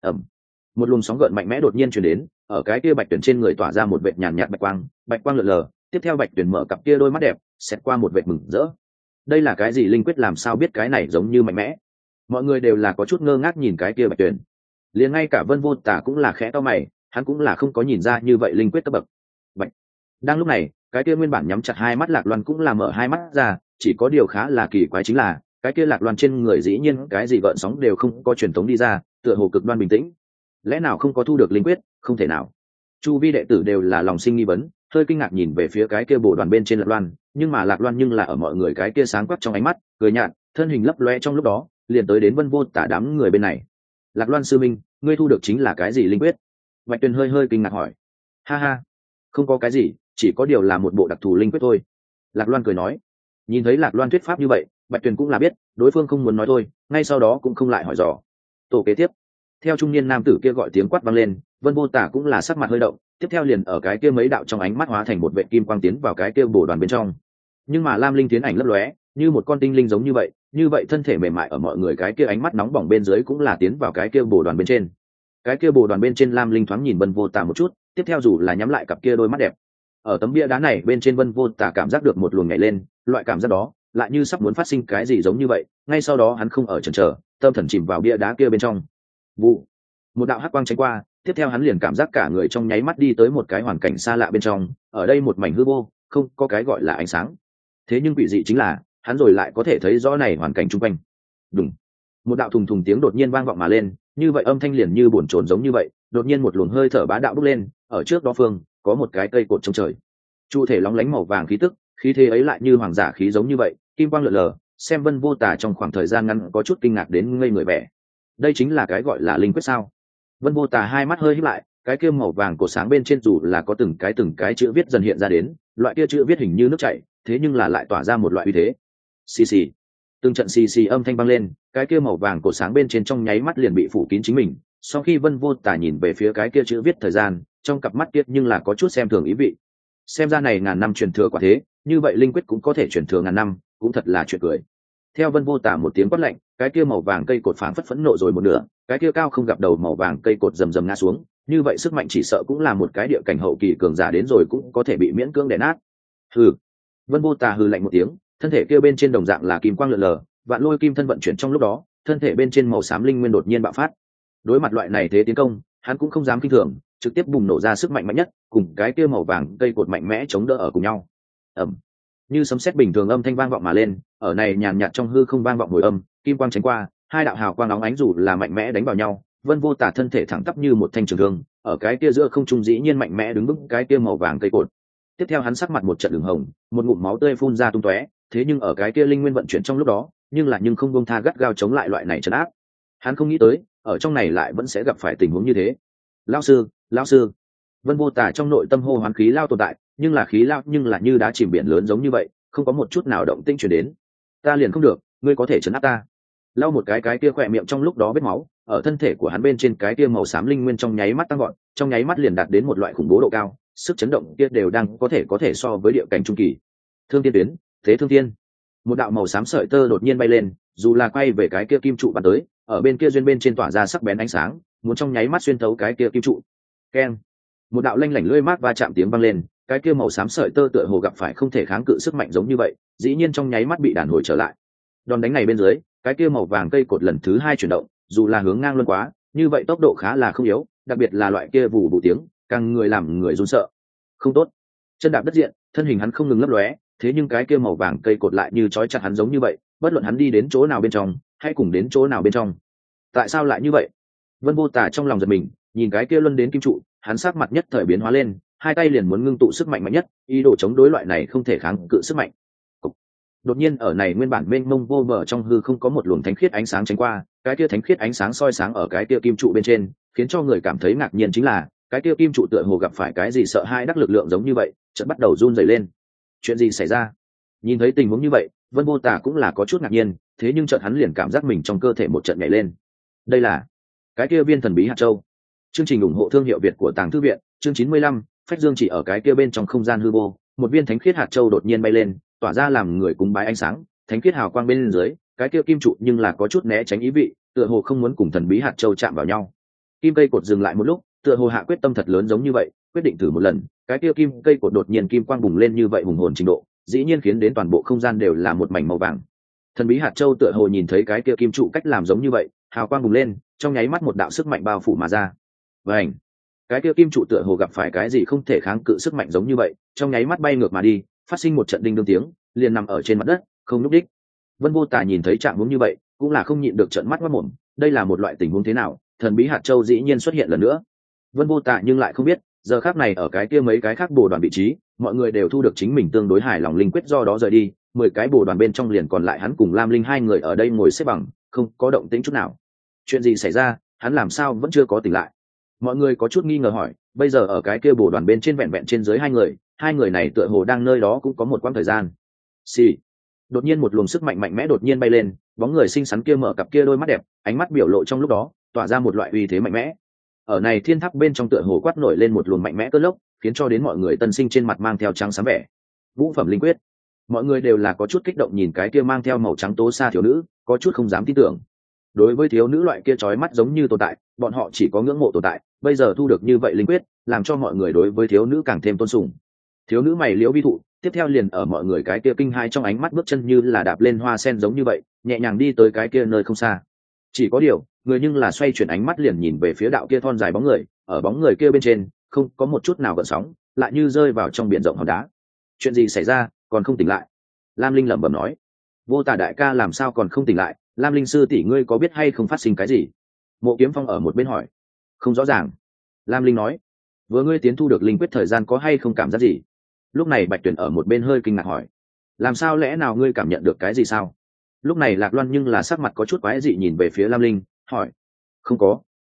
Một luồng sóng gợn mạnh mẽ đột nhiên truyền đến, ở cái kia Bạch Tuyển trên người tỏa ra một vệt nhàn nhạt bạch quang lượn lờ. Tiếp theo Bạch Tuyển mở cặp kia đôi mắt đẹp, xẹt qua một vệt mừng rỡ. Đây là cái gì linh quyết, làm sao biết cái này giống như mạnh mẽ? Mọi người đều là có chút ngơ ngác nhìn cái kia Bạch Tuyển. Liền ngay cả Vân Vô Tà cũng là khẽ cau mày, hắn cũng là không có nhìn ra như vậy linh quyết cấp bậc. Bạch. Đang lúc này, cái kia nguyên bản nhắm chặt hai mắt Lạc Loan cũng là mở hai mắt ra, chỉ có điều khá là kỳ quái chính là, cái kia Lạc Loan trên người dĩ nhiên cái gì gợn sóng đều không có truyền tống đi ra, tựa hồ cực đoan bình tĩnh. Lẽ nào không có thu được linh quyết? Không thể nào. Chu vi đệ tử đều là lòng sinh nghi vấn, hơi kinh ngạc nhìn về phía cái kia bộ đoàn bên trên Lạc Loan, nhưng mà Lạc Loan nhưng là ở mọi người cái kia sáng quắc trong ánh mắt, cười nhạt, thân hình lấp loe trong lúc đó, liền tới đến Vân Vô Tà đám người bên này. Lạc Loan sư minh, ngươi thu được chính là cái gì linh quyết? Bạch Tuyền hơi kinh ngạc hỏi. Ha ha, không có cái gì, chỉ có điều là một bộ đặc thù linh quyết thôi. Lạc Loan cười nói. Nhìn thấy Lạc Loan thuyết pháp như vậy, Bạch Tuyền cũng là biết đối phương không muốn nói thôi, ngay sau đó cũng không lại hỏi dò. Tổ kế tiếp, theo trung niên nam tử kia gọi tiếng quát vang lên, Vân Vô Tà cũng là sắc mặt hơi động, tiếp theo liền ở cái kia mấy đạo trong ánh mắt hóa thành một vệ kim quang tiến vào cái kia bổ đoàn bên trong. Nhưng mà Lam Linh tiến ảnh lấp lóe, như một con tinh linh giống như vậy thân thể mềm mại ở mọi người cái kia ánh mắt nóng bỏng bên dưới cũng là tiến vào cái kia bổ đoàn bên trên. Cái kia bổ đoàn bên trên Lam Linh thoáng nhìn Vân Vô Tà một chút, tiếp theo dù là nhắm lại cặp kia đôi mắt đẹp. Ở tấm bia đá này bên trên Vân Vô Tà cảm giác được một luồng nhảy lên, loại cảm giác đó lại như sắp muốn phát sinh cái gì giống như vậy, ngay sau đó hắn không ở chần chờ, tâm thần chìm vào bia đá kia bên trong. Vụ, một đạo hắc quang tránh qua, tiếp theo hắn liền cảm giác cả người trong nháy mắt đi tới một cái hoàn cảnh xa lạ bên trong, ở đây một mảnh hư vô, không có cái gọi là ánh sáng. Thế nhưng quỷ dị chính là, hắn rồi lại có thể thấy rõ này hoàn cảnh xung quanh. Đùng, một đạo thùng thùng tiếng đột nhiên vang vọng mà lên, như vậy âm thanh liền như bồn chồn giống như vậy, đột nhiên một luồng hơi thở bá đạo bốc lên, ở trước đó phương có một cái cây cột trong trời, trụ thể lóng lánh màu vàng khí tức, khí thế ấy lại như hoàng giả khí giống như vậy, kim quang lượn lờ, xem Vân Vô Tà trong khoảng thời gian ngắn có chút kinh ngạc đến ngây người vẻ. Đây chính là cái gọi là linh quyết sao? Vân Vô Tà hai mắt hơi híp lại, cái kia màu vàng cột sáng bên trên dù là có từng cái chữ viết dần hiện ra đến, loại kia chữ viết hình như nước chảy, thế nhưng là lại tỏa ra một loại uy thế. Xì xì, từng trận xì xì âm thanh vang lên, cái kia màu vàng cột sáng bên trên trong nháy mắt liền bị phủ kín chính mình. Sau khi Vân Vô Tả nhìn về phía cái kia chữ viết thời gian, trong cặp mắt kia nhưng là có chút xem thường ý vị. Xem ra này ngàn năm truyền thừa quả thế, như vậy linh quyết cũng có thể truyền thừa ngàn năm, cũng thật là chuyện cười. Theo Vân Vô Tả một tiếng quát lạnh, cái kia màu vàng cây cột phảng phất phẫn nộ rồi một nửa, cái kia cao không gặp đầu màu vàng cây cột rầm rầm ngã xuống, như vậy sức mạnh chỉ sợ cũng là một cái địa cảnh hậu kỳ cường giả đến rồi cũng có thể bị miễn cưỡng đè nát. Hừ. Vân Vô Tả hừ lạnh một tiếng, thân thể kia bên trên đồng dạng là kim quang lượn lờ, vạn lôi kim thân vận chuyển trong lúc đó, thân thể bên trên màu xám linh nguyên đột nhiên bạo phát. Đối mặt loại này thế tiến công, hắn cũng không dám kinh thường, trực tiếp bùng nổ ra sức mạnh mạnh nhất, cùng cái kia màu vàng cây cột mạnh mẽ chống đỡ ở cùng nhau. Ầm. Như sấm sét bình thường âm thanh vang vọng mà lên, ở này nhàn nhạt trong hư không vang vọng hồi âm, kim quang tránh qua, hai đạo hào quang óng ánh dù là mạnh mẽ đánh vào nhau, Vân Vô Tả thân thể thẳng tắp như một thanh trường thương, ở cái kia giữa không trung dĩ nhiên mạnh mẽ đứng vững cái kia màu vàng cây cột. Tiếp theo hắn sắc mặt một trận đường hồng, một ngụm máu tươi phun ra tung tóe, thế nhưng ở cái kia linh nguyên vận chuyển trong lúc đó, nhưng không buông tha gắt gao chống lại loại này trấn áp. Hắn không nghĩ tới, ở trong này lại vẫn sẽ gặp phải tình huống như thế. Lão sư, lão sư. Vân Vô Tả trong nội tâm hô hoán khí lao tồn tại, nhưng là khí lao nhưng là như đá chìm biển lớn giống như vậy, không có một chút nào động tĩnh truyền đến. Ta liền không được, ngươi có thể trấn áp ta. Lau một cái kia khỏe miệng trong lúc đó vết máu, ở thân thể của hắn bên trên cái kia màu xám linh nguyên trong nháy mắt tăng gọn, trong nháy mắt liền đạt đến một loại khủng bố độ cao, sức chấn động kia đều đang có thể so với địa cảnh trung kỳ. Thương tiên tuyến, thế thương tiên. Một đạo màu xám sợi tơ đột nhiên bay lên, dù là quay về cái kia kim trụ bắn tới, ở bên kia duyên bên trên tỏa ra sắc bén ánh sáng, muốn trong nháy mắt xuyên thấu cái kia kim trụ. Keng. Một đạo lanh lảnh lưỡi mát va chạm tiếng vang lên, cái kia màu xám sợi tơ tựa hồ gặp phải không thể kháng cự sức mạnh giống như vậy, dĩ nhiên trong nháy mắt bị đàn hồi trở lại. Đòn đánh này bên dưới, cái kia màu vàng cây cột lần thứ hai chuyển động, dù là hướng ngang luân quá, như vậy tốc độ khá là không yếu, đặc biệt là loại kia vù vù tiếng, càng người làm người run sợ. Không tốt. Chân đạp đất diện, thân hình hắn không ngừng lấp lóe, thế nhưng cái kia màu vàng cây cột lại như trói chặt hắn giống như vậy, bất luận hắn đi đến chỗ nào bên trong, hay cùng đến chỗ nào bên trong. Tại sao lại như vậy? Vân Vô Tả trong lòng giật mình, nhìn cái kia luân đến kim trụ, hắn sắc mặt nhất thời biến hóa lên, hai tay liền muốn ngưng tụ sức mạnh mạnh nhất, ý đồ chống đối loại này không thể kháng cự sức mạnh. Đột nhiên ở này nguyên bản mênh mông vô bờ trong hư không có một luồng thánh khiết ánh sáng tránh qua, cái kia thánh khiết ánh sáng soi sáng ở cái kia kim trụ bên trên, khiến cho người cảm thấy ngạc nhiên chính là, cái kia kim trụ tựa hồ gặp phải cái gì sợ hãi đắc lực lượng giống như vậy, chợt bắt đầu run rẩy lên. Chuyện gì xảy ra? Nhìn thấy tình huống như vậy, Vân Vô Tả cũng là có chút ngạc nhiên, thế nhưng chợt hắn liền cảm giác mình trong cơ thể một trận nhảy lên. Đây là cái kia viên thần bí hạt châu. Chương trình ủng hộ thương hiệu Việt của Tàng Thư viện, chương 95, Phách Dương chỉ ở cái kia bên trong không gian hư vô, một viên thánh khiết hạt châu đột nhiên bay lên, tỏa ra làm người cúng bái ánh sáng, thánh khiết hào quang bên dưới, cái kia kim trụ nhưng là có chút né tránh ý vị, tựa hồ không muốn cùng thần bí hạt châu chạm vào nhau. Kim cây cột dừng lại một lúc, tựa hồ hạ quyết tâm thật lớn giống như vậy, quyết định thử một lần, cái kia kim cây cột đột nhiên kim quang bùng lên như vậy hùng hồn trình độ, dĩ nhiên khiến đến toàn bộ không gian đều là một mảnh màu vàng. Thần bí hạt châu tựa hồ nhìn thấy cái kia kim trụ cách làm giống như vậy, hào quang bùng lên, trong nháy mắt một đạo sức mạnh bao phủ mà ra. Vành, cái kia kim trụ tựa hồ gặp phải cái gì không thể kháng cự sức mạnh giống như vậy, trong nháy mắt bay ngược mà đi, phát sinh một trận đinh đương tiếng, liền nằm ở trên mặt đất, không lúc đích. Vân Vô Tả nhìn thấy trạng huống như vậy, cũng là không nhịn được trợn mắt ngoác mồm, đây là một loại tình huống thế nào? Thần bí hạt châu dĩ nhiên xuất hiện lần nữa. Vân Vô Tả nhưng lại không biết, giờ khắc này ở cái kia mấy cái khác bồ đoàn vị trí, mọi người đều thu được chính mình tương đối hài lòng linh quyết do đó rời đi, 10 cái bồ đoàn bên trong liền còn lại hắn cùng Lam Linh hai người ở đây ngồi xếp bằng, không có động tĩnh chút nào. Chuyện gì xảy ra, hắn làm sao vẫn chưa có tỉnh lại? Mọi người có chút nghi ngờ hỏi, bây giờ ở cái kia bồ đoàn bên trên vẹn vẹn trên dưới hai người này tựa hồ đang nơi đó cũng có một quãng thời gian. Xì. Đột nhiên một luồng sức mạnh mạnh mẽ đột nhiên bay lên, bóng người xinh xắn kia mở cặp kia đôi mắt đẹp, ánh mắt biểu lộ trong lúc đó, tỏa ra một loại uy thế mạnh mẽ. Ở này thiên tháp bên trong tựa hồ quát nổi lên một luồng mạnh mẽ cơn lốc, khiến cho đến mọi người tân sinh trên mặt mang theo trắng sáng vẻ. Vũ phẩm linh quyết. Mọi người đều là có chút kích động nhìn cái kia mang theo màu trắng tố xa thiếu nữ, có chút không dám tin tưởng. Đối với thiếu nữ loại kia chói mắt giống như tồn tại, bọn họ chỉ có ngưỡng mộ tồn tại, bây giờ thu được như vậy linh quyết, làm cho mọi người đối với thiếu nữ càng thêm tôn sùng. Thiếu nữ mày liễu vi thụ, tiếp theo liền ở mọi người cái kia kinh hai trong ánh mắt bước chân như là đạp lên hoa sen giống như vậy, nhẹ nhàng đi tới cái kia nơi không xa. Chỉ có điều, người nhưng là xoay chuyển ánh mắt liền nhìn về phía đạo kia thon dài bóng người, ở bóng người kia bên trên, không có một chút nào gợn sóng, lại như rơi vào trong biển rộng hòn đá. Chuyện gì xảy ra, còn không tỉnh lại? Lam Linh lẩm bẩm nói. Vô Tả đại ca làm sao còn không tỉnh lại? Lam Linh sư tỷ ngươi có biết hay không phát sinh cái gì? Mộ Kiếm Phong ở một bên hỏi. Không rõ ràng. Lam Linh nói. Vừa ngươi tiến thu được linh quyết thời gian có hay không cảm giác gì? Lúc này Bạch Tuyển ở một bên hơi kinh ngạc hỏi. Làm sao lẽ nào ngươi cảm nhận được cái gì sao? Lúc này Lạc Loan nhưng là sắc mặt có chút quái dị nhìn về phía Lam Linh, hỏi. Không có,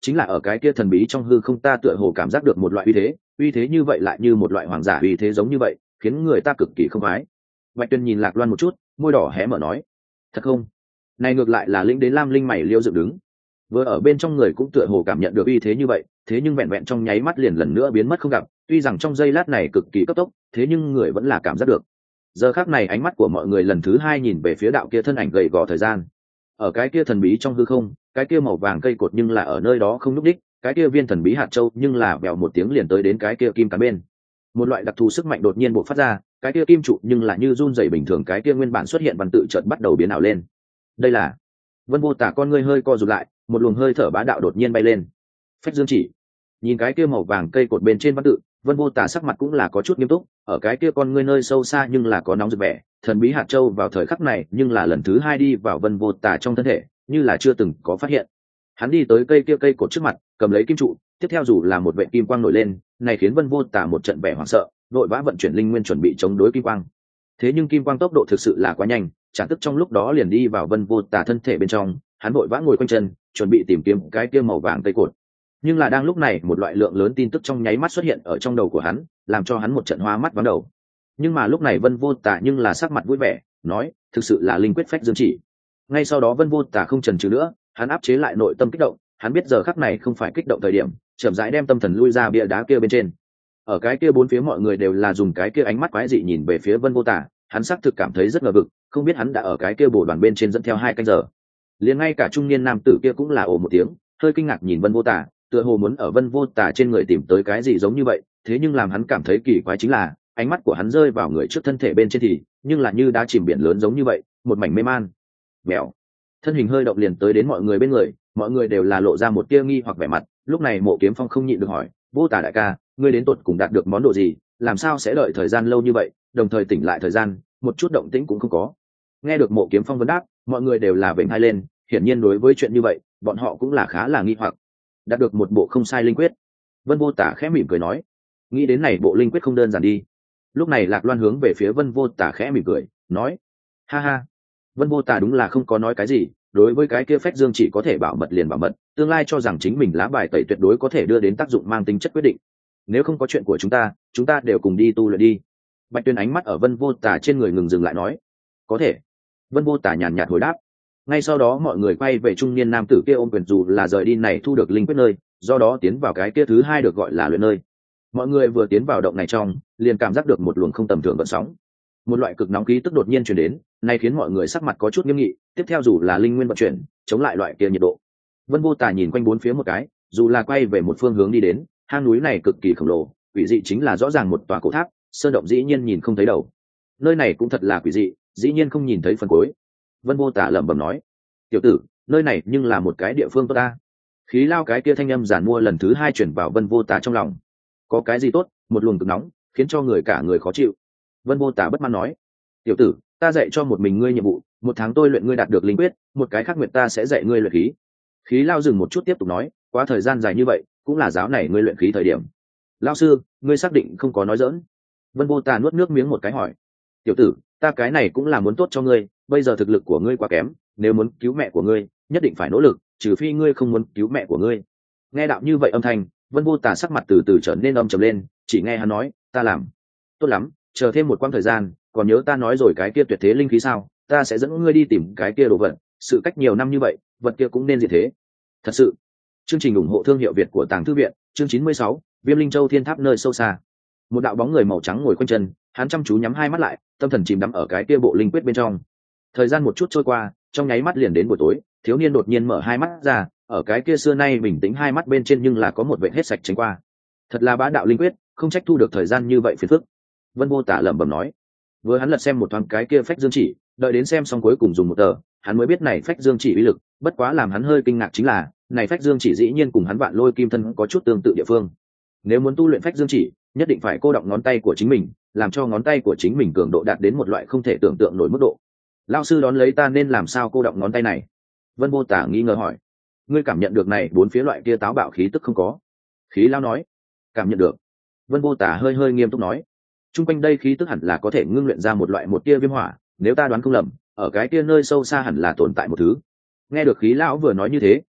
chính là ở cái kia thần bí trong hư không ta tựa hồ cảm giác được một loại uy thế như vậy lại như một loại hoàng giả uy thế giống như vậy, khiến người ta cực kỳ không khoái. Bạch Tuyên nhìn Lạc Loan một chút, môi đỏ hé mở nói: thật không? Này ngược lại là lĩnh đến lam linh mày liêu dựng đứng. Vừa ở bên trong người cũng tựa hồ cảm nhận được uy thế như vậy, thế nhưng vẹn vẹn trong nháy mắt liền lần nữa biến mất không gặp, tuy rằng trong giây lát này cực kỳ cấp tốc, thế nhưng người vẫn là cảm giác được. Giờ khắc này ánh mắt của mọi người lần thứ hai nhìn về phía đạo kia thân ảnh gầy gò thời gian. Ở cái kia thần bí trong hư không, cái kia màu vàng cây cột nhưng là ở nơi đó không nhúc đích, cái kia viên thần bí hạt châu nhưng là bèo một tiếng liền tới đến cái kia kim cán bên. Một loại đặc thù sức mạnh đột nhiên bộc phát ra, cái kia kim trụ nhưng là như run rẩy bình thường, cái kia nguyên bản xuất hiện văn tự chợt bắt đầu biến ảo lên. Đây là Vân Vô Tả con ngươi hơi co rụt lại, một luồng hơi thở bá đạo đột nhiên bay lên. Phách Dương Chỉ. Nhìn cái kia màu vàng cây cột bên trên văn tự, Vân Vô Tả sắc mặt cũng là có chút nghiêm túc, ở cái kia con ngươi nơi sâu xa nhưng là có nóng rực vẻ, thần bí hạt châu vào thời khắc này nhưng là lần thứ hai đi vào Vân Vô Tả trong thân thể, như là chưa từng có phát hiện. Hắn đi tới cây kia cây cột trước mặt, cầm lấy kim trụ, tiếp theo dù là một vệ kim quang nổi lên, này khiến Vân Vô Tả một trận vẻ hoảng sợ, vội vã vận chuyển linh nguyên chuẩn bị chống đối kim quang. Thế nhưng kim quang tốc độ thực sự là quá nhanh, chả tức trong lúc đó liền đi vào Vân Vô Tả thân thể bên trong, hắn vội vã ngồi quanh chân, chuẩn bị tìm kiếm cái kia màu vàng cây cột. Nhưng là đang lúc này, một loại lượng lớn tin tức trong nháy mắt xuất hiện ở trong đầu của hắn, làm cho hắn một trận hoa mắt vắng đầu. Nhưng mà lúc này Vân Vô Tả nhưng là sắc mặt vui vẻ, nói: thực sự là linh quyết phách dương chỉ. Ngay sau đó Vân Vô Tả không chần chừ nữa, hắn áp chế lại nội tâm kích động, hắn biết giờ khắc này không phải kích động thời điểm, chậm rãi đem tâm thần lui ra bia đá kia bên trên. Ở cái kia bốn phía mọi người đều là dùng cái kia ánh mắt quái dị nhìn về phía Vân Vô Tả, hắn xác thực cảm thấy rất ngờ vực, không biết hắn đã ở cái kia bồ đoàn bên trên dẫn theo 2 canh giờ. Liền ngay cả trung niên nam tử kia cũng là ồ một tiếng, hơi kinh ngạc nhìn Vân Vô Tả, tựa hồ muốn ở Vân Vô Tả trên người tìm tới cái gì giống như vậy, thế nhưng làm hắn cảm thấy kỳ quái chính là, ánh mắt của hắn rơi vào người trước thân thể bên trên thì, nhưng là như đá chìm biển lớn giống như vậy, một mảnh mê man. Bèo. Thân hình hơi động liền tới đến mọi người bên người, mọi người đều là lộ ra một tia nghi hoặc vẻ mặt, lúc này Mộ Kiếm Phong không nhịn được hỏi: "Vô Tả đại ca, ngươi đến tột cùng đạt được món đồ gì, làm sao sẽ đợi thời gian lâu như vậy, đồng thời tỉnh lại thời gian, một chút động tĩnh cũng không có?" Nghe được Mộ Kiếm Phong vấn đáp, mọi người đều là vểnh hai lên, hiển nhiên đối với chuyện như vậy, bọn họ cũng là khá là nghi hoặc. Đạt được một bộ không sai linh quyết. Vân Vô Tả khẽ mỉm cười nói: "Nghĩ đến này bộ linh quyết không đơn giản đi." Lúc này Lạc Loan hướng về phía Vân Vô Tả khẽ mỉm cười, nói: "Ha ha." Vân Vô Tả đúng là không có nói cái gì, đối với cái kia phách dương chỉ có thể bảo mật liền bảo mật, tương lai cho rằng chính mình lá bài tẩy tuyệt đối có thể đưa đến tác dụng mang tính chất quyết định. Nếu không có chuyện của chúng ta đều cùng đi tu luyện đi. Bạch Tuyên ánh mắt ở Vân Vô Tả trên người ngừng dừng lại nói: "Có thể." Vân Vô Tả nhàn nhạt hồi đáp. Ngay sau đó mọi người quay về trung niên nam tử kia ôm quyền dù là rời đi này thu được linh quyết nơi, do đó tiến vào cái kia thứ hai được gọi là luyện nơi. Mọi người vừa tiến vào động này trong, liền cảm giác được một luồng không tầm thường gợn sóng. Một loại cực nóng khí tức đột nhiên truyền đến, này khiến mọi người sắc mặt có chút nghiêm nghị, tiếp theo dù là linh nguyên vận chuyển, chống lại loại kia nhiệt độ. Vân Vô Tả nhìn quanh bốn phía một cái, dù là quay về một phương hướng đi đến, hang núi này cực kỳ khổng lồ, quỷ dị chính là rõ ràng một tòa cổ tháp, sơn động dĩ nhiên nhìn không thấy đầu. Nơi này cũng thật là quỷ dị, dĩ nhiên không nhìn thấy phần cuối. Vân Vô Tả lẩm bẩm nói: "Tiểu tử, nơi này nhưng là một cái địa phương tốt ta." Khí lao cái kia thanh âm giản mua lần thứ hai chuyển vào Vân Vô Tả trong lòng. Có cái gì tốt, một luồng cực nóng, khiến cho người cả người khó chịu. Vân Vô Tả bất mãn nói: "Tiểu tử, ta dạy cho một mình ngươi nhiệm vụ, 1 tháng tôi luyện ngươi đạt được linh quyết, một cái khác nguyện ta sẽ dạy ngươi luyện khí." Khí lao dừng một chút tiếp tục nói: "Quá thời gian dài như vậy, cũng là giáo này ngươi luyện khí thời điểm." "Lao sư, ngươi xác định không có nói dỡn?" Vân Vô Tả nuốt nước miếng một cái hỏi: "Tiểu tử, ta cái này cũng là muốn tốt cho ngươi, bây giờ thực lực của ngươi quá kém, nếu muốn cứu mẹ của ngươi, nhất định phải nỗ lực, trừ phi ngươi không muốn cứu mẹ của ngươi." Nghe đạo như vậy âm thanh, Vân Vô Tả sắc mặt từ từ trở nên âm trầm lên, chỉ nghe hắn nói: "Ta làm tốt lắm, chờ thêm một quãng thời gian, còn nhớ ta nói rồi cái kia tuyệt thế linh khí sao, ta sẽ dẫn ngươi đi tìm cái kia đồ vật, sự cách nhiều năm như vậy, vật kia cũng nên diệt thế." Thật sự. Chương trình ủng hộ thương hiệu Việt của Tàng Thư viện, chương 96, Viêm Linh Châu Thiên Tháp nơi sâu xa. Một đạo bóng người màu trắng ngồi quanh chân, hắn chăm chú nhắm hai mắt lại, tâm thần chìm đắm ở cái kia bộ linh quyết bên trong. Thời gian một chút trôi qua, trong nháy mắt liền đến buổi tối, thiếu niên đột nhiên mở hai mắt ra, ở cái kia xưa nay bình tĩnh hai mắt bên trên nhưng là có một vệt hết sạch tránh qua. Thật là bá đạo linh quyết, không trách thu được thời gian như vậy phiền phức. Vân Vô Tả lẩm bẩm nói. Vừa hắn lật xem một thoáng cái kia phách dương chỉ, đợi đến xem xong cuối cùng dùng một tờ, hắn mới biết này phách dương chỉ uy lực, bất quá làm hắn hơi kinh ngạc chính là, này phách dương chỉ dĩ nhiên cùng hắn Vạn Lôi Kim Thân có chút tương tự địa phương. Nếu muốn tu luyện phách dương chỉ, nhất định phải cô động ngón tay của chính mình, làm cho ngón tay của chính mình cường độ đạt đến một loại không thể tưởng tượng nổi mức độ. Lão sư đón lấy ta nên làm sao cô động ngón tay này? Vân Vô Tả nghi ngờ hỏi. Ngươi cảm nhận được này bốn phía loại kia táo bạo khí tức không có? Khí lão nói. Cảm nhận được. Vân Vô Tả hơi hơi nghiêm túc nói. Trung quanh đây khí tức hẳn là có thể ngưng luyện ra một loại một tia viêm hỏa, nếu ta đoán không lầm, ở cái kia nơi sâu xa hẳn là tồn tại một thứ. Nghe được khí lão vừa nói như thế,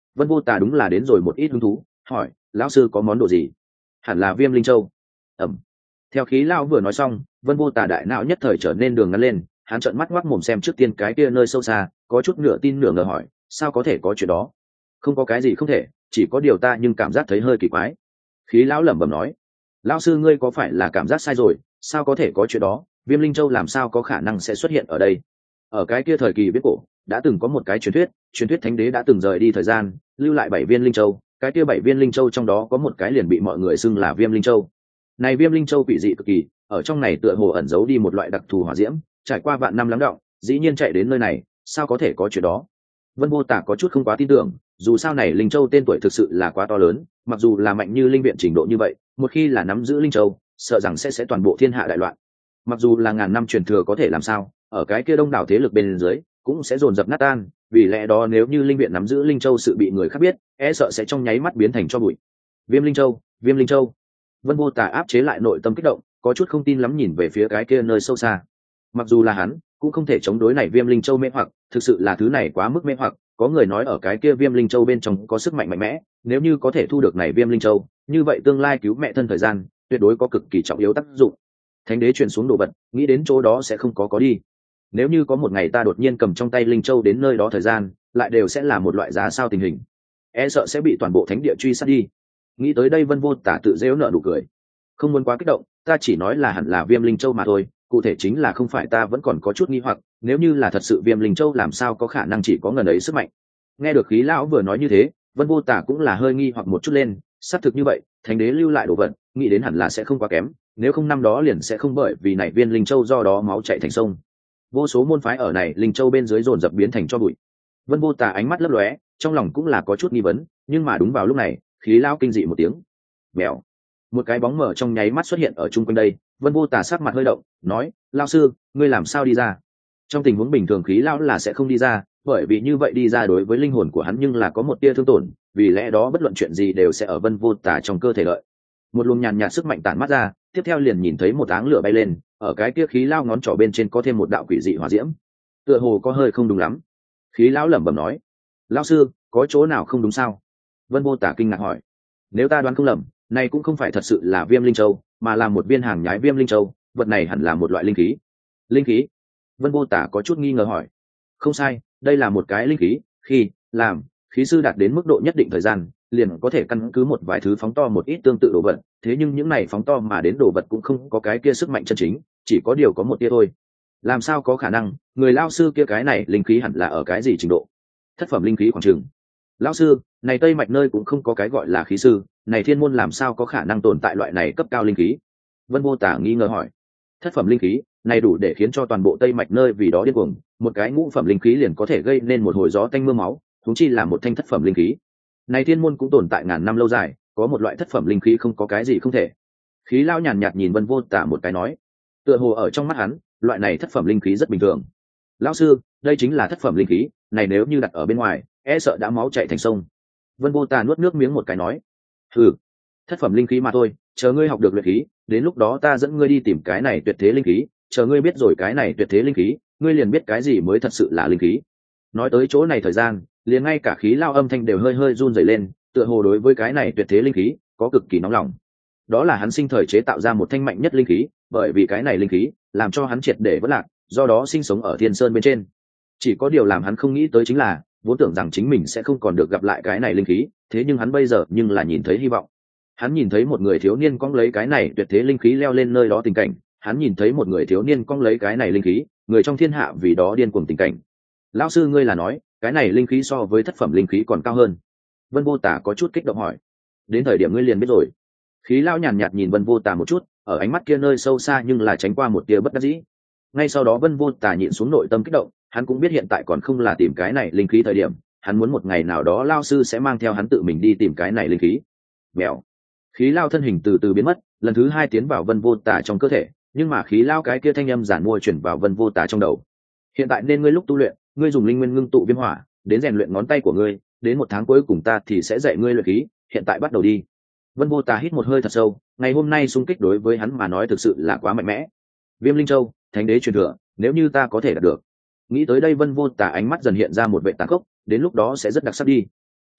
Vân Vô Tà đúng là đến rồi một ít hứng thú, hỏi lão sư có món đồ gì? Hẳn là Viêm Linh Châu. Ẩm. Theo khí lão vừa nói xong, Vân Vô Tà đại não nhất thời trở nên đường ngắn lên, hắn trợn mắt ngoác mồm xem trước tiên cái kia nơi sâu xa, có chút nửa tin nửa ngờ hỏi sao có thể có chuyện đó? Không có cái gì không thể, chỉ có điều ta nhưng cảm giác thấy hơi kỳ quái. Khí lão lẩm bẩm nói, lão sư ngươi có phải là cảm giác sai rồi? Sao có thể có chuyện đó? Viêm Linh Châu làm sao có khả năng sẽ xuất hiện ở đây? Ở cái kia thời kỳ viết cổ đã từng có một cái truyền thuyết thánh đế đã từng rời đi thời gian, lưu lại 7 viên linh châu, cái kia 7 viên linh châu trong đó có một cái liền bị mọi người xưng là Viêm Linh Châu. Này Viêm Linh Châu quỷ dị cực kỳ, ở trong này tựa hồ ẩn giấu đi một loại đặc thù hỏa diễm, trải qua vạn năm lắng đọng, dĩ nhiên chạy đến nơi này, sao có thể có chuyện đó? Vân Vô Tà có chút không quá tin tưởng, dù sao này Linh Châu tên tuổi thực sự là quá to lớn, mặc dù là mạnh như linh viện trình độ như vậy, một khi là nắm giữ Linh Châu, sợ rằng sẽ toàn bộ thiên hạ đại loạn. Mặc dù là ngàn năm truyền thừa có thể làm sao, ở cái kia đông đảo thế lực bên dưới cũng sẽ dồn dập nát tan, vì lẽ đó nếu như linh viện nắm giữ Linh Châu sự bị người khác biết, e sợ sẽ trong nháy mắt biến thành cho bụi. Viêm Linh Châu, Viêm Linh Châu. Vân Vô Tà áp chế lại nội tâm kích động, có chút không tin lắm nhìn về phía cái kia nơi sâu xa. Mặc dù là hắn cũng không thể chống đối này Viêm Linh Châu mê hoặc, thực sự là thứ này quá mức mê hoặc, có người nói ở cái kia Viêm Linh Châu bên trong có sức mạnh mạnh mẽ, nếu như có thể thu được này Viêm Linh Châu, như vậy tương lai cứu mẹ thân thời gian tuyệt đối có cực kỳ trọng yếu tác dụng. Thánh đế truyền xuống đồ vật, nghĩ đến chỗ đó sẽ không có đi. Nếu như có một ngày ta đột nhiên cầm trong tay Linh Châu đến nơi đó thời gian, lại đều sẽ là một loại giá sao tình hình, e sợ sẽ bị toàn bộ thánh địa truy sát đi. Nghĩ tới đây Vân Vô Tà tự dễu nở nụ cười, không muốn quá kích động, ta chỉ nói là hẳn là Viêm Linh Châu mà thôi, cụ thể chính là không phải ta vẫn còn có chút nghi hoặc, nếu như là thật sự Viêm Linh Châu làm sao có khả năng chỉ có ngần ấy sức mạnh. Nghe được khí lão vừa nói như thế, Vân Vô Tà cũng là hơi nghi hoặc một chút lên, xác thực như vậy, thánh đế lưu lại đồ vật, nghĩ đến hẳn là sẽ không quá kém, nếu không năm đó liền sẽ không bởi vì này viên Linh Châu do đó máu chảy thành sông. Vô số môn phái ở này Linh Châu bên dưới dồn dập biến thành cho bụi. Vân Vô Tà ánh mắt lấp lóe, trong lòng cũng là có chút nghi vấn, nhưng mà đúng vào lúc này, khí lão kinh dị một tiếng. Bèo. Một cái bóng mờ trong nháy mắt xuất hiện ở chung quanh đây, Vân Vô Tà sắc mặt hơi động, nói: "Lão sư, ngươi làm sao đi ra?" Trong tình huống bình thường khí lão là sẽ không đi ra, bởi vì như vậy đi ra đối với linh hồn của hắn nhưng là có một tia thương tổn, vì lẽ đó bất luận chuyện gì đều sẽ ở Vân Vô Tà trong cơ thể lợi. Một luồng nhàn nhạt sức mạnh tản mát ra, tiếp theo liền nhìn thấy một áng lửa bay lên, ở cái kia khí lão ngón trỏ bên trên có thêm một đạo quỷ dị hỏa diễm. Tựa hồ có hơi không đúng lắm. Khí lão lẩm bẩm nói: "Lão sư, có chỗ nào không đúng sao?" Vân Vô Tà kinh ngạc hỏi: "Nếu ta đoán không lầm, này cũng không phải thật sự là Viêm Linh Châu, mà là một viên hàng nhái Viêm Linh Châu, vật này hẳn là một loại linh khí." Linh khí? Vân Vô Tà có chút nghi ngờ hỏi. Không sai, đây là một cái linh khí, khi làm khí sư đạt đến mức độ nhất định thời gian, liền có thể căn cứ một vài thứ phóng to một ít tương tự đồ vật, thế nhưng những này phóng to mà đến đồ vật cũng không có cái kia sức mạnh chân chính, chỉ có điều có một tia thôi. Làm sao có khả năng, người lao sư kia cái này linh khí hẳn là ở cái gì trình độ? Thất phẩm linh khí khoảng chừng. Lão sư, này Tây Mạch nơi cũng không có cái gọi là khí sư, này thiên môn làm sao có khả năng tồn tại loại này cấp cao linh khí? Vân Vô Tà nghi ngờ hỏi. Thất phẩm linh khí, này đủ để khiến cho toàn bộ Tây Mạch nơi vì đó điên cuồng, một cái ngũ phẩm linh khí liền có thể gây nên một hồi gió tanh mưa máu, huống chi là một thanh thất phẩm linh khí. Này thiên môn cũng tồn tại ngàn năm lâu dài, có một loại thất phẩm linh khí không có cái gì không thể. Khí lao nhàn nhạt nhìn Vân Vô Tà một cái nói, tựa hồ ở trong mắt hắn, loại này thất phẩm linh khí rất bình thường. Lão sư, đây chính là thất phẩm linh khí, này nếu như đặt ở bên ngoài, e sợ đã máu chảy thành sông. Vân Vô Tà nuốt nước miếng một cái nói, thử, thất phẩm linh khí mà thôi, chờ ngươi học được luyện khí, đến lúc đó ta dẫn ngươi đi tìm cái này tuyệt thế linh khí, chờ ngươi biết rồi cái này tuyệt thế linh khí, ngươi liền biết cái gì mới thật sự là linh khí. Nói tới chỗ này thời gian, liền ngay cả khí lao âm thanh đều hơi hơi run rẩy lên, tựa hồ đối với cái này tuyệt thế linh khí có cực kỳ nóng lòng. Đó là hắn sinh thời chế tạo ra một thanh mạnh nhất linh khí, bởi vì cái này linh khí làm cho hắn triệt để vỡ lạc, do đó sinh sống ở Thiên Sơn bên trên. Chỉ có điều làm hắn không nghĩ tới chính là, vốn tưởng rằng chính mình sẽ không còn được gặp lại cái này linh khí, thế nhưng hắn bây giờ nhưng là nhìn thấy hy vọng. Hắn nhìn thấy một người thiếu niên cong lấy cái này tuyệt thế linh khí leo lên nơi đó tình cảnh, hắn nhìn thấy một người thiếu niên cong lấy cái này linh khí, người trong thiên hạ vì đó điên cuồng tình cảnh. Lão sư ngươi là nói, cái này linh khí so với thất phẩm linh khí còn cao hơn? Vân Vô Tà có chút kích động hỏi. Đến thời điểm ngươi liền biết rồi. Khí lão nhàn nhạt nhìn Vân Vô Tà một chút, ở ánh mắt kia nơi sâu xa nhưng là tránh qua một tia bất đắc dĩ. Ngay sau đó Vân Vô Tà nhịn xuống nội tâm kích động, hắn cũng biết hiện tại còn không là tìm cái này linh khí thời điểm, hắn muốn một ngày nào đó lão sư sẽ mang theo hắn tự mình đi tìm cái này linh khí. Mèo. Khí lao thân hình từ từ biến mất, lần thứ hai tiến vào Vân Vô Tà trong cơ thể, nhưng mà khí lao cái kia thanh âm giản mua chuyển vào Vân Vô Tà trong đầu. Hiện tại nên ngươi lúc tu luyện, ngươi dùng linh nguyên ngưng tụ viêm hỏa, đến rèn luyện ngón tay của ngươi, đến một tháng cuối cùng ta thì sẽ dạy ngươi luyện khí, hiện tại bắt đầu đi. Vân Vô Tà hít một hơi thật sâu, ngày hôm nay xung kích đối với hắn mà nói thực sự là quá mạnh mẽ. Viêm Linh Châu, thánh đế truyền thừa, nếu như ta có thể đạt được. Nghĩ tới đây Vân Vô Tà ánh mắt dần hiện ra một vẻ tàn khốc, đến lúc đó sẽ rất đặc sắc đi.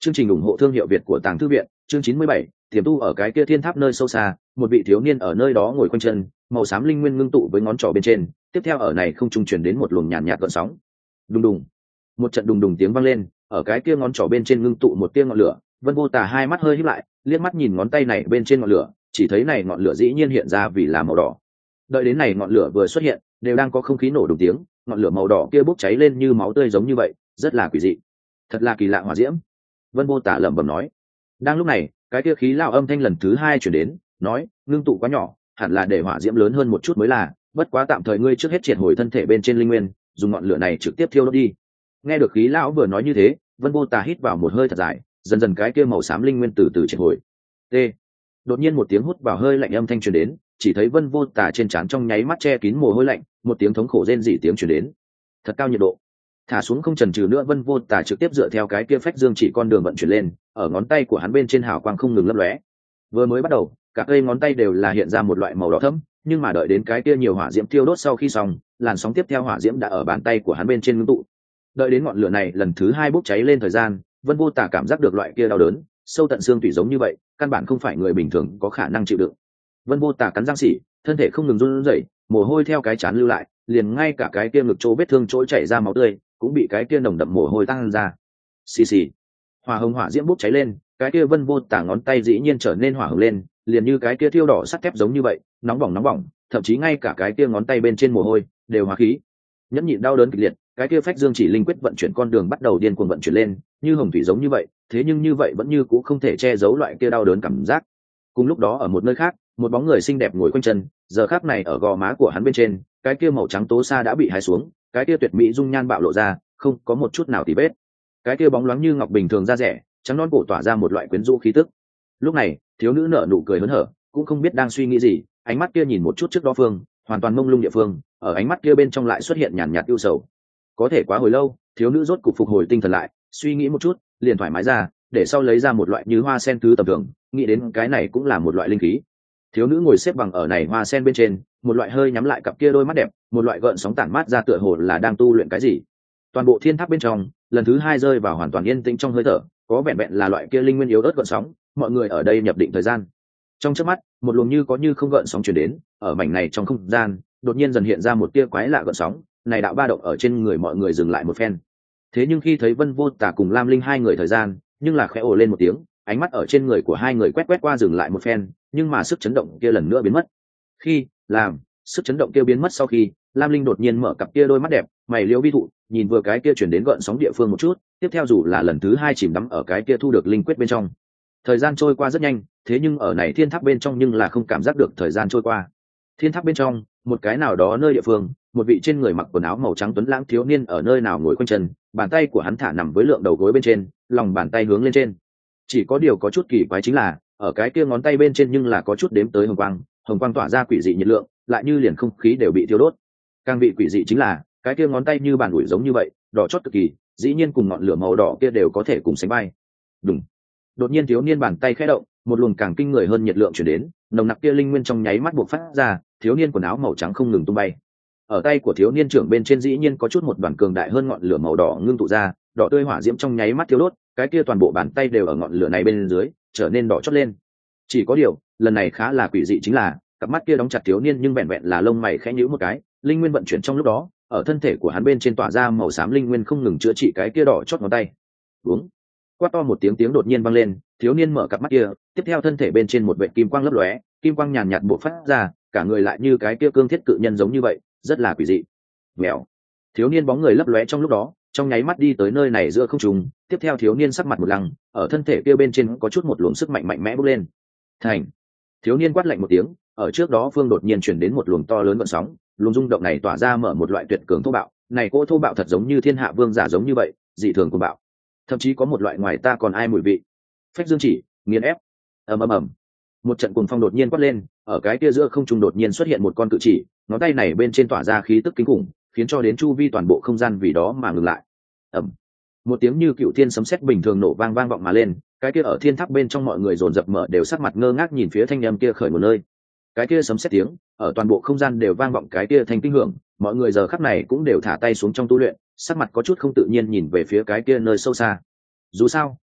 Chương trình ủng hộ thương hiệu Việt của Tàng Thư viện, chương 97, tiềm tu ở cái kia thiên tháp nơi sâu xa, một vị thiếu niên ở nơi đó ngồi quanh chân, màu xám linh nguyên ngưng tụ với ngón trỏ bên trên, tiếp theo ở này không trung truyền đến một luồng nhàn nhạt gợn sóng. Đùng đùng. Một trận đùng đùng tiếng vang lên, ở cái kia ngón trỏ bên trên ngưng tụ một tia ngọn lửa, Vân Vô Tà hai mắt hơi híp lại, liếc mắt nhìn ngón tay này bên trên ngọn lửa, chỉ thấy này ngọn lửa dĩ nhiên hiện ra vì là màu đỏ. Đợi đến này ngọn lửa vừa xuất hiện, đều đang có không khí nổ đùng tiếng, ngọn lửa màu đỏ kia bốc cháy lên như máu tươi giống như vậy, rất là quỷ dị. Thật là kỳ lạ hỏa diễm. Vân Vô Tà lẩm bẩm nói. Đang lúc này, cái kia khí lão âm thanh lần thứ hai truyền đến, nói, ngưng tụ quá nhỏ, hẳn là để hỏa diễm lớn hơn một chút mới là, bất quá tạm thời ngươi trước hết triệt hồi thân thể bên trên linh nguyên, dùng ngọn lửa này trực tiếp thiêu đốt đi. Nghe được khí lão vừa nói như thế, Vân Vô Tà hít vào một hơi thật dài, dần dần cái kia màu xám linh nguyên từ từ triệt hồi. T. Đột nhiên một tiếng hút vào hơi lạnh âm thanh truyền đến, chỉ thấy Vân Vô Tà trên trán trong nháy mắt che kín mồ hôi lạnh, một tiếng thống khổ rên rỉ tiếng truyền đến. Thật cao nhiệt độ. Thả xuống không chần chừ nữa, Vân Vô Tà trực tiếp dựa theo cái kia phách dương chỉ con đường vận chuyển lên, ở ngón tay của hắn bên trên hào quang không ngừng lấp lóe. Vừa mới bắt đầu, cả cây ngón tay đều là hiện ra một loại màu đỏ thẫm, nhưng mà đợi đến cái kia nhiều hỏa diễm tiêu đốt sau khi xong, làn sóng tiếp theo hỏa diễm đã ở bàn tay của hắn bên trên ngưng tụ. Đợi đến ngọn lửa này lần thứ hai bốc cháy lên thời gian, Vân Vô Tà cảm giác được loại kia đau đớn, sâu tận xương tủy giống như vậy, căn bản không phải người bình thường có khả năng chịu đựng. Vân Vô Tà cắn răng xỉ, thân thể không ngừng run rẩy, mồ hôi theo cái trán lưu lại, liền ngay cả cái kia ngực chỗ vết thương chỗ chảy ra máu tươi, cũng bị cái kia nồng đậm mồ hôi tăng ra. Xì xì. Hỏa hồng hỏa diễm bốc cháy lên, cái kia Vân Vô Tà ngón tay dĩ nhiên trở nên hỏa hồng lên, liền như cái kia thiêu đỏ sắt thép giống như vậy, nóng bỏng, thậm chí ngay cả cái kia ngón tay bên trên mồ hôi đều hóa khí. Nhẫn nhịn đau đớn kịch liệt, cái kia phách dương chỉ linh quyết vận chuyển con đường bắt đầu điên cuồng vận chuyển lên, như hồng thủy giống như vậy, thế nhưng như vậy vẫn như cũ không thể che giấu loại kia đau đớn cảm giác. Cùng lúc đó ở một nơi khác, một bóng người xinh đẹp ngồi quanh chân, giờ khắc này ở gò má của hắn bên trên, cái kia màu trắng tố sa đã bị hái xuống, cái kia tuyệt mỹ dung nhan bạo lộ ra, không có một chút nào tì vết. Cái kia bóng loáng như ngọc bình thường da rẻ, trắng non cổ tỏa ra một loại quyến rũ khí tức. Lúc này, thiếu nữ nở nụ cười hớn hở, cũng không biết đang suy nghĩ gì, ánh mắt kia nhìn một chút trước đó phương, hoàn toàn mông lung địa phương, ở ánh mắt kia bên trong lại xuất hiện nhàn nhạt ưu sầu. Có thể quá hồi lâu, thiếu nữ rốt cục phục hồi tinh thần lại, suy nghĩ một chút, liền thoải mái ra, để sau lấy ra một loại như hoa sen thứ tầm thường, nghĩ đến cái này cũng là một loại linh khí. Thiếu nữ ngồi xếp bằng ở này hoa sen bên trên, một loại hơi nhắm lại cặp kia đôi mắt đẹp, một loại gợn sóng tản mát ra tựa hồ là đang tu luyện cái gì. Toàn bộ thiên tháp bên trong, lần thứ hai rơi vào hoàn toàn yên tĩnh trong hơi thở, có vẹn vẹn là loại kia linh nguyên yếu ớt gợn sóng, mọi người ở đây nhập định thời gian. Trong chớp mắt, một luồng như có như không gợn sóng truyền đến, ở mảnh này trong không gian, đột nhiên dần hiện ra một tia quái lạ gợn sóng, này đạo ba động ở trên người mọi người dừng lại một phen. Thế nhưng khi thấy Vân Vô Tà cùng Lam Linh hai người thời gian, nhưng là khẽ ồ lên một tiếng, ánh mắt ở trên người của hai người quét qua dừng lại một phen, nhưng mà sức chấn động kia lần nữa biến mất. Khi làm sức chấn động kia biến mất sau khi, Lam Linh đột nhiên mở cặp kia đôi mắt đẹp, mày liễu vi thụ, nhìn vừa cái kia chuyển đến gợn sóng địa phương một chút, tiếp theo dù là lần thứ hai chìm đắm ở cái kia thu được linh quyết bên trong. Thời gian trôi qua rất nhanh, thế nhưng ở này thiên tháp bên trong nhưng là không cảm giác được thời gian trôi qua. Thiên tháp bên trong, một cái nào đó nơi địa phương, một vị trên người mặc quần áo màu trắng tuấn lãng thiếu niên ở nơi nào ngồi quanh chân, bàn tay của hắn thả nằm với lượng đầu gối bên trên, lòng bàn tay hướng lên trên. Chỉ có điều có chút kỳ quái chính là, ở cái kia ngón tay bên trên nhưng là có chút đếm tới hồng quang tỏa ra quỷ dị nhiệt lượng, lại như liền không khí đều bị thiêu đốt. Càng bị quỷ dị chính là, cái kia ngón tay như bàn ủi giống như vậy, đỏ chót cực kỳ, dĩ nhiên cùng ngọn lửa màu đỏ kia đều có thể cùng sánh vai. Đùng. Đột nhiên thiếu niên bàn tay khẽ động, một luồng càng kinh người hơn nhiệt lượng truyền đến, nồng nặc kia linh nguyên trong nháy mắt bộc phát ra, thiếu niên quần áo màu trắng không ngừng tung bay. Ở tay của thiếu niên trưởng bên trên dĩ nhiên có chút một đoàn cường đại hơn ngọn lửa màu đỏ ngưng tụ ra, đỏ tươi hỏa diễm trong nháy mắt thiêu đốt, cái kia toàn bộ bàn tay đều ở ngọn lửa này bên dưới trở nên đỏ chót lên. Chỉ có điều, lần này khá là quỷ dị chính là, cặp mắt kia đóng chặt thiếu niên nhưng vẹn vẹn là lông mày khẽ nhíu một cái, linh nguyên vận chuyển trong lúc đó, ở thân thể của hắn bên trên tỏa ra màu xám linh nguyên không ngừng chữa trị cái kia đỏ chót ngón tay. Uống. Quát to một tiếng đột nhiên vang lên, thiếu niên mở cặp mắt kia, tiếp theo thân thể bên trên một vệt kim quang lấp lóe, kim quang nhàn nhạt bộc phát ra, cả người lại như cái kia cương thiết cự nhân giống như vậy, rất là quỷ dị. Mèo. Thiếu niên bóng người lấp lóe trong lúc đó, trong nháy mắt đi tới nơi này giữa không trung, tiếp theo thiếu niên sắc mặt một lăng, ở thân thể kia bên trên có chút một luồng sức mạnh mạnh mẽ bốc lên. Thành. Thiếu niên quát lạnh một tiếng, ở trước đó phương đột nhiên truyền đến một luồng to lớn gợn sóng, luồng rung động này tỏa ra mở một loại tuyệt cường thô bạo, này cỗ thô bạo thật giống như thiên hạ vương giả giống như vậy, dị thường cuồng bạo, thậm chí có một loại ngoài ta còn ai mùi vị. Phách dương chỉ, nghiền ép. Ầm. Một trận cuồng phong đột nhiên quát lên, ở cái kia giữa không trung đột nhiên xuất hiện một con cự chỉ, ngón tay này bên trên tỏa ra khí tức kinh khủng, khiến cho đến chu vi toàn bộ không gian vì đó mà ngừng lại. Ầm. Một tiếng như cựu thiên sấm sét bình thường nổ vang vọng mà lên, cái kia ở thiên tháp bên trong mọi người dồn dập mở đều sắc mặt ngơ ngác nhìn phía thanh âm kia khởi một nơi. Cái kia sấm sét tiếng, ở toàn bộ không gian đều vang vọng cái kia thanh kinh hưởng, mọi người giờ khắc này cũng đều thả tay xuống trong tu luyện, sắc mặt có chút không tự nhiên nhìn về phía cái kia nơi sâu xa. Dù sao,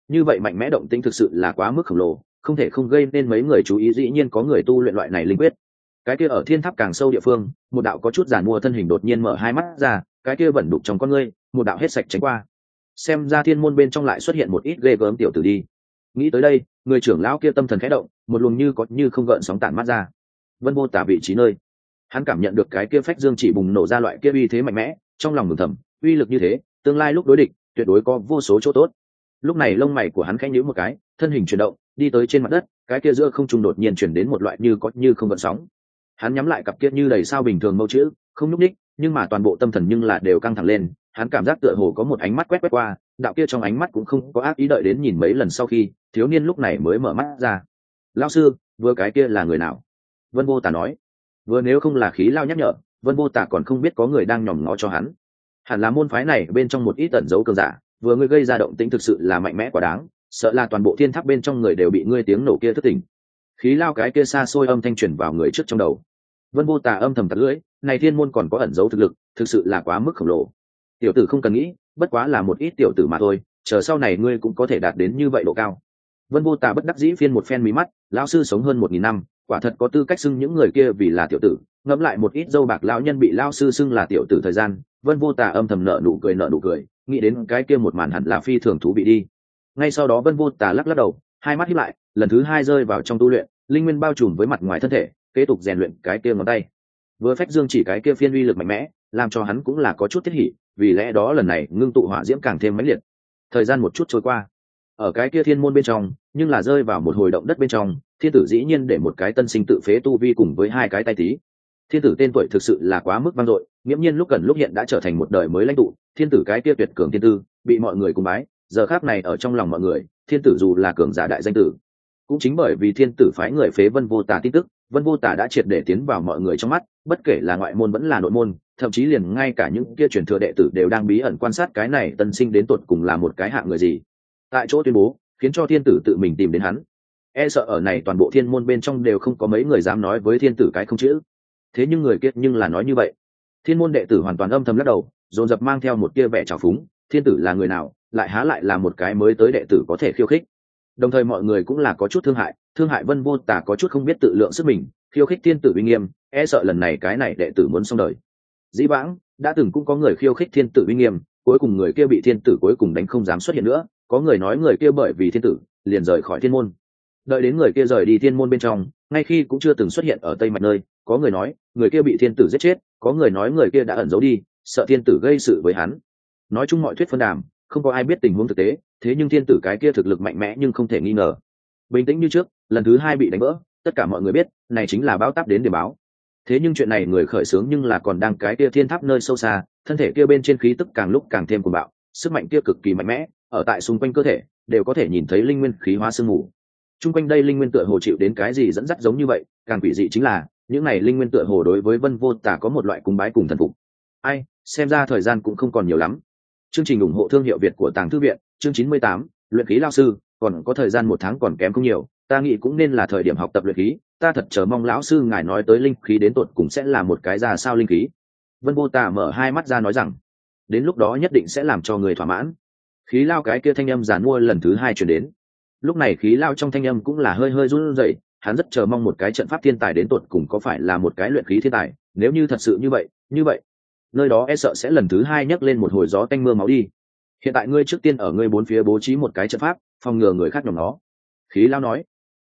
như vậy mạnh mẽ động tĩnh thực sự là quá mức khổng lồ, không thể không gây nên mấy người chú ý. Dĩ nhiên có người tu luyện loại này linh quyết. Cái kia ở thiên tháp càng sâu địa phương, một đạo có chút giàn mua thân hình đột nhiên mở hai mắt ra, cái kia vẫn đục trong con ngươi, một đạo hết sạch tránh qua. Xem ra thiên môn bên trong lại xuất hiện một ít ghê gớm tiểu tử đi. Nghĩ tới đây, người trưởng lão kia tâm thần khẽ động, một luồng như có như không gợn sóng tản mắt ra. Vân Vô Tả vị trí nơi, hắn cảm nhận được cái kia phách dương chỉ bùng nổ ra loại kia uy thế mạnh mẽ, trong lòng mừng thầm, uy lực như thế, tương lai lúc đối địch, tuyệt đối có vô số chỗ tốt. Lúc này lông mày của hắn khẽ nhíu một cái, thân hình chuyển động, đi tới trên mặt đất, cái kia giữa không trung đột nhiên chuyển đến một loại như có như không gợn sóng. Hắn nhắm lại cặp kia như đầy sao bình thường mâu chữ, không nhúc nhích, nhưng mà toàn bộ tâm thần nhưng là đều căng thẳng lên. Hắn cảm giác tựa hồ có một ánh mắt quét qua, đạo kia trong ánh mắt cũng không có ác ý. Đợi đến nhìn mấy lần sau khi, thiếu niên lúc này mới mở mắt ra. Lão sư, vừa cái kia là người nào? Vân Vô Tả nói. Vừa nếu không là khí lao nhắc nhở, Vân Vô Tả còn không biết có người đang nhòm ngó cho hắn. Hẳn là môn phái này bên trong một ít ẩn dấu cường giả, vừa ngươi gây ra động tĩnh thực sự là mạnh mẽ quá đáng, sợ là toàn bộ thiên tháp bên trong người đều bị ngươi tiếng nổ kia thất tỉnh. Khí lao cái kia xa xôi âm thanh truyền vào người trước trong đầu. Vân Vô Tả âm thầm tặc lưỡi, này thiên môn còn có ẩn dấu thực lực, thực sự là quá mức khổng lồ. Tiểu tử không cần nghĩ, bất quá là một ít tiểu tử mà thôi, chờ sau này ngươi cũng có thể đạt đến như vậy độ cao. Vân Vô Tả bất đắc dĩ phiên một phen mí mắt, lão sư sống hơn 1000 năm, quả thật có tư cách xưng những người kia vì là tiểu tử. Ngẫm lại một ít dâu bạc lão nhân bị lão sư xưng là tiểu tử thời gian, Vân Vô Tả âm thầm nở nụ cười, nghĩ đến cái kia một màn hẳn là phi thường thú vị đi. Ngay sau đó Vân Vô Tả lắc đầu, hai mắt híp lại, lần thứ hai rơi vào trong tu luyện, linh nguyên bao trùm với mặt ngoài thân thể, kế tục rèn luyện cái kia ngón tay. Vừa phách dương chỉ cái kia phiên uy lực mạnh mẽ, làm cho hắn cũng là có chút thiết hỉ, vì lẽ đó lần này ngưng tụ hỏa diễm càng thêm mãnh liệt. Thời gian một chút trôi qua, ở cái kia thiên môn bên trong, nhưng là rơi vào một hồi động đất bên trong, thiên tử dĩ nhiên để một cái tân sinh tự phế tu vi cùng với hai cái tay tí. Thiên tử tên tuổi thực sự là quá mức vang dội, nghiễm nhiên lúc gần lúc hiện đã trở thành một đời mới lãnh tụ. Thiên tử cái kia tuyệt cường thiên tư, bị mọi người cung bái, giờ khắc này ở trong lòng mọi người, thiên tử dù là cường giả đại danh tử, cũng chính bởi vì thiên tử phái người phế Vân Vô Tả tin tức, Vân Vô Tả đã triệt để tiến vào mọi người trong mắt, bất kể là ngoại môn vẫn là nội môn, thậm chí liền ngay cả những kia truyền thừa đệ tử đều đang bí ẩn quan sát cái này tân sinh đến tột cùng là một cái hạng người gì. Tại chỗ tuyên bố, khiến cho thiên tử tự mình tìm đến hắn. E sợ ở này toàn bộ thiên môn bên trong đều không có mấy người dám nói với thiên tử cái không chữ. Thế nhưng người kia nhưng là nói như vậy. Thiên môn đệ tử hoàn toàn âm thầm lắc đầu, dồn dập mang theo một kia vẻ trào phúng, thiên tử là người nào, lại há lại là một cái mới tới đệ tử có thể khiêu khích. Đồng thời mọi người cũng là có chút thương hại Vân Vô Tả có chút không biết tự lượng sức mình, khiêu khích thiên tử uy nghiêm, e sợ lần này cái này đệ tử muốn xong đời. Dĩ vãng đã từng cũng có người khiêu khích thiên tử uy nghiêm, cuối cùng người kia bị thiên tử cuối cùng đánh không dám xuất hiện nữa, có người nói người kia bởi vì thiên tử liền rời khỏi thiên môn. Đợi đến người kia rời đi thiên môn bên trong, ngay khi cũng chưa từng xuất hiện ở tây mạch nơi, có người nói người kia bị thiên tử giết chết, có người nói người kia đã ẩn giấu đi, sợ thiên tử gây sự với hắn. Nói chung mọi thuyết phân đàm, không có ai biết tình huống thực tế, thế nhưng thiên tử cái kia thực lực mạnh mẽ nhưng không thể nghi ngờ. Bình tĩnh như trước, lần thứ hai bị đánh vỡ, tất cả mọi người biết này chính là báo táp đến để báo. Thế nhưng chuyện này người khởi xướng nhưng là còn đang cái kia thiên tháp nơi sâu xa, thân thể kia bên trên khí tức càng lúc càng thêm cuồng bạo, sức mạnh kia cực kỳ mạnh mẽ, ở tại xung quanh cơ thể đều có thể nhìn thấy linh nguyên khí hóa sương mù. Trung quanh đây linh nguyên tựa hồ chịu đến cái gì dẫn dắt giống như vậy, càng quỷ dị chính là những này linh nguyên tựa hồ đối với Vân Vô Tả có một loại cung bái cùng thần phục. Ai, xem ra thời gian cũng không còn nhiều lắm. Chương trình ủng hộ thương hiệu Việt của Tàng Thư viện, chương 98, luyện khí lao sư, còn có thời gian 1 tháng còn kém không nhiều, ta nghĩ cũng nên là thời điểm học tập luyện khí, ta thật chờ mong lão sư ngài nói tới linh khí đến tột cùng sẽ là một cái ra sao linh khí. Vân Vô Tả mở hai mắt ra nói rằng, đến lúc đó nhất định sẽ làm cho người thỏa mãn. Khí lao cái kia thanh âm giàn mua lần thứ hai truyền đến. Lúc này khí lao trong thanh âm cũng là hơi hơi run rẩy, hắn rất chờ mong một cái trận pháp thiên tài đến tột cùng có phải là một cái luyện khí thiên tài, nếu như thật sự như vậy, nơi đó e sợ sẽ lần thứ hai nhấc lên một hồi gió tanh mưa máu đi. Hiện tại ngươi trước tiên ở ngươi bốn phía bố trí một cái trận pháp, phòng ngừa người khác nhòm nó. Khí lao nói.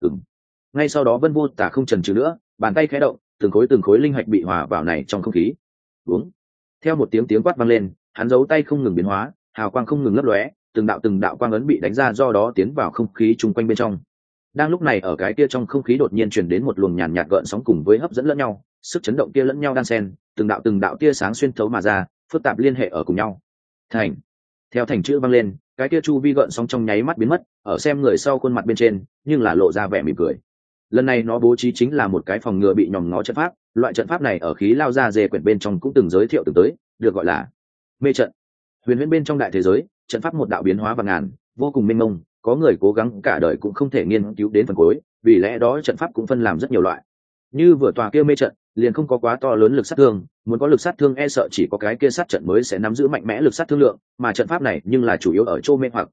Ngay sau đó Vân Vô Tả không chần chừ nữa, bàn tay khẽ động, từng khối linh hạch bị hòa vào này trong không khí. Uống. Theo một tiếng quát vang lên, hắn giấu tay không ngừng biến hóa, hào quang không ngừng lấp lóe, từng đạo quang ấn bị đánh ra, do đó tiến vào không khí chung quanh bên trong. Đang lúc này ở cái kia trong không khí đột nhiên truyền đến một luồng nhàn nhạt gợn sóng cùng với hấp dẫn lẫn nhau, sức chấn động kia lẫn nhau đan xen, từng đạo tia sáng xuyên thấu mà ra, phức tạp liên hệ ở cùng nhau. Thành. Theo thành chữ vang lên, cái kia chu vi gợn sóng trong nháy mắt biến mất, ở xem người sau khuôn mặt bên trên, nhưng là lộ ra vẻ mỉm cười. Lần này nó bố trí chính là một cái phòng ngừa bị nhòm ngó trận pháp, loại trận pháp này ở khí lao ra dề quyển bên trong cũng từng giới thiệu từng tới, được gọi là mê trận. Huyền huyễn bên trong đại thế giới, trận pháp một đạo biến hóa vạn ngàn, vô cùng mênh mông, có người cố gắng cả đời cũng không thể nghiên cứu đến phần cuối, vì lẽ đó trận pháp cũng phân làm rất nhiều loại. Như vừa tòa kia mê trận, liền không có quá to lớn lực sát thương, muốn có lực sát thương e sợ chỉ có cái kia sát trận mới sẽ nắm giữ mạnh mẽ lực sát thương lượng, mà trận pháp này nhưng là chủ yếu ở chỗ mê hoặc.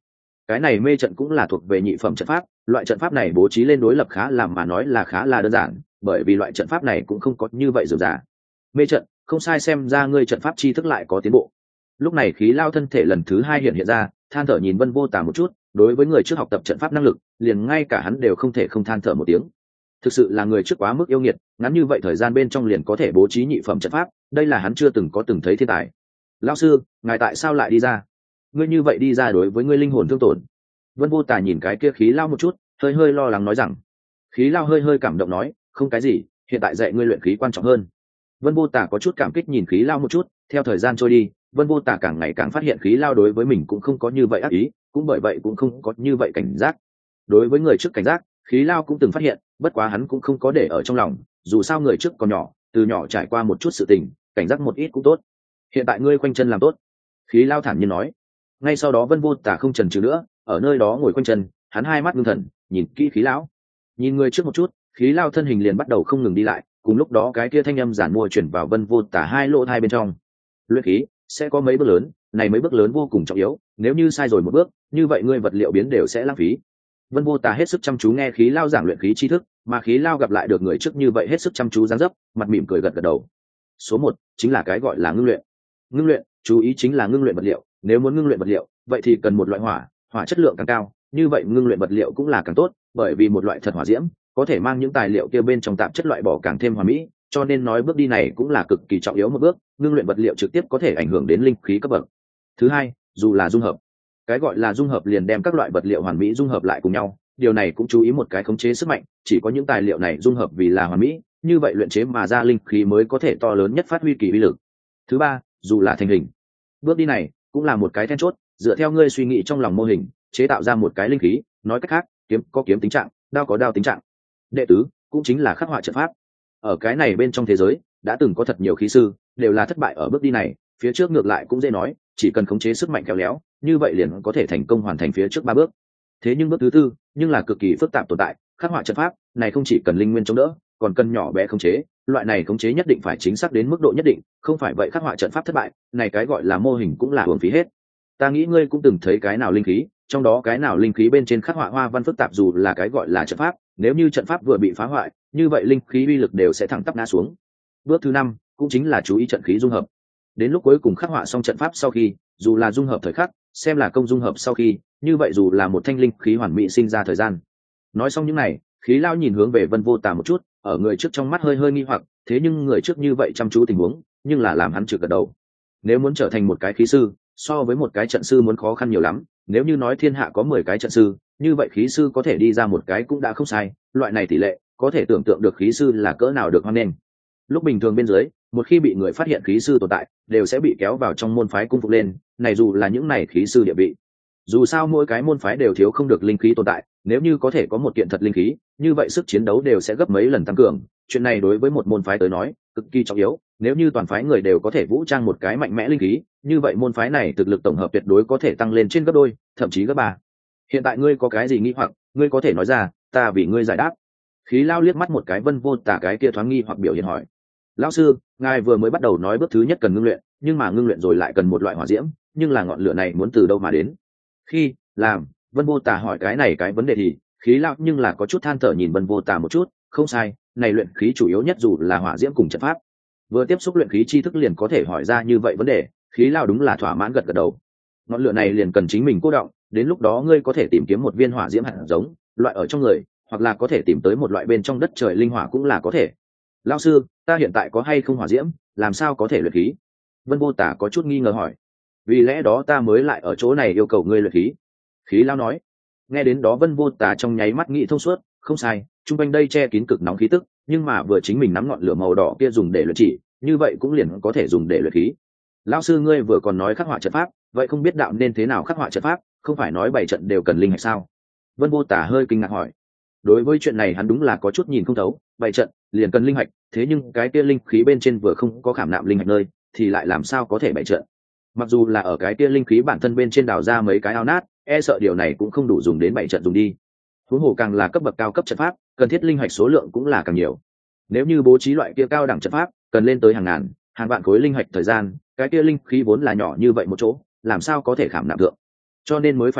cái này mê trận cũng là thuộc về nhị phẩm trận pháp, loại trận pháp này bố trí lên đối lập khá làm mà nói là khá là đơn giản, bởi vì loại trận pháp này cũng không có như vậy dườm giả. Mê trận, không sai, xem ra ngươi trận pháp tri thức lại có tiến bộ. Lúc này Khí Lao thân thể lần thứ hai hiện ra, than thở nhìn Vân Vô Tà một chút, đối với người trước học tập trận pháp năng lực, liền ngay cả hắn đều không thể không than thở một tiếng. Thực sự là người trước quá mức yêu nghiệt, ngắn như vậy thời gian bên trong liền có thể bố trí nhị phẩm trận pháp, đây là hắn chưa từng thấy thiên tài. Lão sư, ngài tại sao lại đi ra? Ngươi như vậy đi ra đối với ngươi linh hồn thương tổn. Vân Vô Tà nhìn cái kia Khí Lao một chút, hơi lo lắng nói rằng. Khí Lao hơi cảm động nói, không cái gì, hiện tại dạy ngươi luyện khí quan trọng hơn. Vân Vô Tà có chút cảm kích nhìn Khí Lao một chút, theo thời gian trôi đi, Vân Vô Tà càng ngày càng phát hiện Khí Lao đối với mình cũng không có như vậy ác ý, cũng bởi vậy cũng không có như vậy cảnh giác. Đối với người trước cảnh giác, Khí Lao cũng từng phát hiện, bất quá hắn cũng không có để ở trong lòng, dù sao người trước còn nhỏ, từ nhỏ trải qua một chút sự tình, cảnh giác một ít cũng tốt. Hiện tại ngươi khoanh chân làm tốt. Khí Lao thản nhiên nói. Ngay sau đó Vân Vô Tà không chần chừ nữa, ở nơi đó ngồi khoanh chân, hắn hai mắt ngưng thần, nhìn kỹ Khí Lão. Nhìn người trước một chút, Khí Lao thân hình liền bắt đầu không ngừng đi lại, cùng lúc đó cái kia thanh âm giản mua chuyển vào Vân Vô Tà hai lỗ tai bên trong. Luyện khí sẽ có mấy bước lớn, này mấy bước lớn vô cùng trọng yếu, nếu như sai rồi một bước, như vậy ngươi vật liệu biến đều sẽ lãng phí. Vân Vô Tà hết sức chăm chú nghe Khí Lao giảng luyện khí tri thức, mà Khí Lao gặp lại được người trước như vậy hết sức chăm chú dáng dấp, mặt mỉm cười gật đầu. Số 1 chính là cái gọi là ngưng luyện. Ngưng luyện, chú ý chính là ngưng luyện vật liệu, nếu muốn ngưng luyện vật liệu, vậy thì cần một loại hỏa chất lượng càng cao, như vậy ngưng luyện vật liệu cũng là càng tốt, bởi vì một loại thật hỏa diễm có thể mang những tài liệu kia bên trong tạp chất loại bỏ càng thêm hoàn mỹ, cho nên nói bước đi này cũng là cực kỳ trọng yếu một bước, ngưng luyện vật liệu trực tiếp có thể ảnh hưởng đến linh khí cấp bậc. Thứ hai, dù là dung hợp. Cái gọi là dung hợp liền đem các loại vật liệu hoàn mỹ dung hợp lại cùng nhau, điều này cũng chú ý một cái khống chế sức mạnh, chỉ có những tài liệu này dung hợp vì là hoàn mỹ, như vậy luyện chế mà ra linh khí mới có thể to lớn nhất phát huy kỳ uy lực. Thứ ba, dù là thành hình. Bước đi này cũng là một cái then chốt, dựa theo ngươi suy nghĩ trong lòng mô hình, chế tạo ra một cái linh khí, nói cách khác, kiếm có kiếm tính trạng, đao có đao tính trạng. Đệ tứ, cũng chính là khắc họa trận pháp. Ở cái này bên trong thế giới, đã từng có thật nhiều khí sư, đều là thất bại ở bước đi này, phía trước ngược lại cũng dễ nói, chỉ cần khống chế sức mạnh khéo léo, như vậy liền có thể thành công hoàn thành phía trước ba bước. Thế nhưng bước thứ tư, nhưng là cực kỳ phức tạp tồn tại, khắc họa trận pháp, này không chỉ cần linh nguyên chống đỡ, còn cần nhỏ bé khống chế, loại này khống chế nhất định phải chính xác đến mức độ nhất định, không phải vậy khắc họa trận pháp thất bại, này cái gọi là mô hình cũng là uổng phí hết. Ta nghĩ ngươi cũng từng thấy cái nào linh khí, trong đó cái nào linh khí bên trên khắc họa hoa văn phức tạp dù là cái gọi là trận pháp, nếu như trận pháp vừa bị phá hoại, như vậy linh khí uy lực đều sẽ thẳng tắp ngã xuống. Bước thứ 5, cũng chính là chú ý trận khí dung hợp. Đến lúc cuối cùng khắc họa xong trận pháp sau khi, dù là dung hợp thời khắc, xem là công dung hợp sau khi, như vậy dù là một thanh linh khí hoàn mỹ sinh ra thời gian. Nói xong những này, Khí Lao nhìn hướng về Vân Vô Tà một chút, ở người trước trong mắt hơi nghi hoặc, thế nhưng người trước như vậy chăm chú tình huống, nhưng là làm hắn trực gật đầu. Nếu muốn trở thành một cái khí sư, so với một cái trận sư muốn khó khăn nhiều lắm, nếu như nói thiên hạ có 10 cái trận sư, như vậy khí sư có thể đi ra một cái cũng đã không sai, loại này tỷ lệ, có thể tưởng tượng được khí sư là cỡ nào được hoan nghênh. Lúc bình thường bên dưới, một khi bị người phát hiện khí sư tồn tại, đều sẽ bị kéo vào trong môn phái cung phục lên, này dù là những này khí sư địa vị. Dù sao mỗi cái môn phái đều thiếu không được linh khí tồn tại, nếu như có thể có một kiện thật linh khí, như vậy sức chiến đấu đều sẽ gấp mấy lần tăng cường, chuyện này đối với một môn phái tới nói, cực kỳ trọng yếu, nếu như toàn phái người đều có thể vũ trang một cái mạnh mẽ linh khí, như vậy môn phái này thực lực tổng hợp tuyệt đối có thể tăng lên trên gấp đôi, thậm chí gấp 3. Hiện tại ngươi có cái gì nghi hoặc, ngươi có thể nói ra, ta vì ngươi giải đáp. Khí Lao liếc mắt một cái Vân Vô Tà cái kia thoáng nghi hoặc biểu hiện hỏi. Lão sư, ngài vừa mới bắt đầu nói bước thứ nhất cần ngưng luyện, nhưng mà ngưng luyện rồi lại cần một loại hỏa diễm, nhưng là ngọn lửa này muốn từ đâu mà đến? Khi làm Vân Vô Tà hỏi cái này cái vấn đề thì Khí Lao nhưng là có chút than thở nhìn Vân Vô Tà một chút, không sai, này luyện khí chủ yếu nhất dù là hỏa diễm cùng trận pháp. Vừa tiếp xúc luyện khí tri thức liền có thể hỏi ra như vậy vấn đề, Khí Lao đúng là thỏa mãn gật đầu. Ngọn lửa này liền cần chính mình cô động, đến lúc đó ngươi có thể tìm kiếm một viên hỏa diễm hạt giống, loại ở trong người, hoặc là có thể tìm tới một loại bên trong đất trời linh hỏa cũng là có thể. Lão sư, ta hiện tại có hay không hỏa diễm, làm sao có thể luyện khí? Vân Vô Tà có chút nghi ngờ hỏi. Vì lẽ đó ta mới lại ở chỗ này yêu cầu ngươi luyện khí. Khí Lao nói. Nghe đến đó Vân Vô Tà trong nháy mắt nghĩ thông suốt, không sai, trung quanh đây che kín cực nóng khí tức, nhưng mà vừa chính mình nắm ngọn lửa màu đỏ kia dùng để luyện chỉ, như vậy cũng liền có thể dùng để luyện khí. Lão sư ngươi vừa còn nói khắc họa trận pháp, vậy không biết đạo nên thế nào khắc họa trận pháp, không phải nói 7 trận đều cần linh hạch sao? Vân Vô Tà hơi kinh ngạc hỏi. Đối với chuyện này hắn đúng là có chút nhìn không thấu, 7 trận liền cần linh hạch, thế nhưng cái kia linh khí bên trên vừa không có khảm nạm linh hạch nơi, thì lại làm sao có thể 7 trận? Mặc dù là ở cái kia linh khí bản thân bên trên đào ra mấy cái ao nát, e sợ điều này cũng không đủ dùng đến 7 trận dùng đi. Huống hồ càng là cấp bậc cao cấp trận pháp, cần thiết linh hạch số lượng cũng là càng nhiều. Nếu như bố trí loại kia cao đẳng trận pháp, cần lên tới hàng ngàn, hàng vạn khối linh hạch thời gian, cái kia linh khí vốn là nhỏ như vậy một chỗ, làm sao có thể khảm nạm được? Cho nên mới phải nói,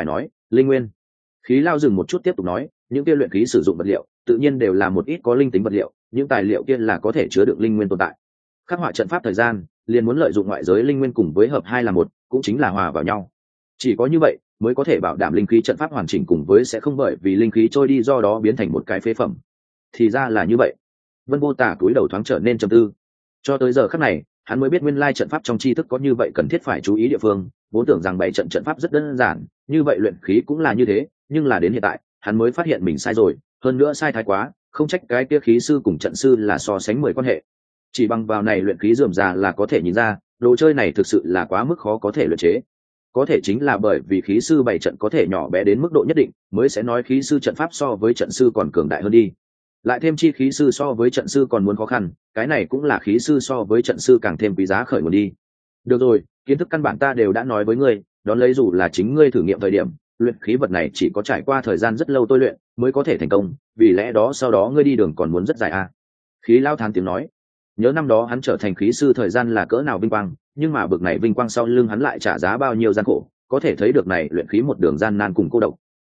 Linh nguyên. Khí Lao dừng một chút tiếp tục nói, những kia luyện khí sử dụng vật liệu tự nhiên đều là một ít có linh tính vật liệu, những tài liệu kia là có thể chứa đựng linh nguyên tồn tại. Khắc họa trận pháp thời gian liền muốn lợi dụng ngoại giới linh nguyên cùng với hợp hai là một, cũng chính là hòa vào nhau. Chỉ có như vậy mới có thể bảo đảm linh khí trận pháp hoàn chỉnh, cùng với sẽ không bởi vì linh khí trôi đi do đó biến thành một cái phế phẩm. Thì ra là như vậy. Vân Vô Tả cúi đầu thoáng trở nên trầm tư. Cho tới giờ khắc này, hắn mới biết nguyên lai trận pháp trong tri thức có như vậy cần thiết phải chú ý địa phương, vốn tưởng rằng bảy trận pháp rất đơn giản, như vậy luyện khí cũng là như thế, nhưng là đến hiện tại, hắn mới phát hiện mình sai rồi, hơn nữa sai thái quá, không trách cái kia khí sư cùng trận sư là so sánh 10 quan hệ. Chỉ bằng vào này luyện khí rườm rà là có thể nhìn ra, đồ chơi này thực sự là quá mức khó có thể luyện chế. Có thể chính là bởi vì khí sư bảy trận có thể nhỏ bé đến mức độ nhất định, mới sẽ nói khí sư trận pháp so với trận sư còn cường đại hơn đi. Lại thêm chi khí sư so với trận sư còn muốn khó khăn, cái này cũng là khí sư so với trận sư càng thêm quý giá khởi nguồn đi. Được rồi, kiến thức căn bản ta đều đã nói với ngươi, đón lấy dù là chính ngươi thử nghiệm thời điểm, luyện khí vật này chỉ có trải qua thời gian rất lâu tôi luyện mới có thể thành công, vì lẽ đó sau đó ngươi đi đường còn muốn rất dài à. Khí Lao thán tiếng nói, nhớ năm đó hắn trở thành khí sư thời gian là cỡ nào vinh quang, nhưng mà bực này vinh quang sau lưng hắn lại trả giá bao nhiêu gian khổ, có thể thấy được này luyện khí một đường gian nan cùng cô độc.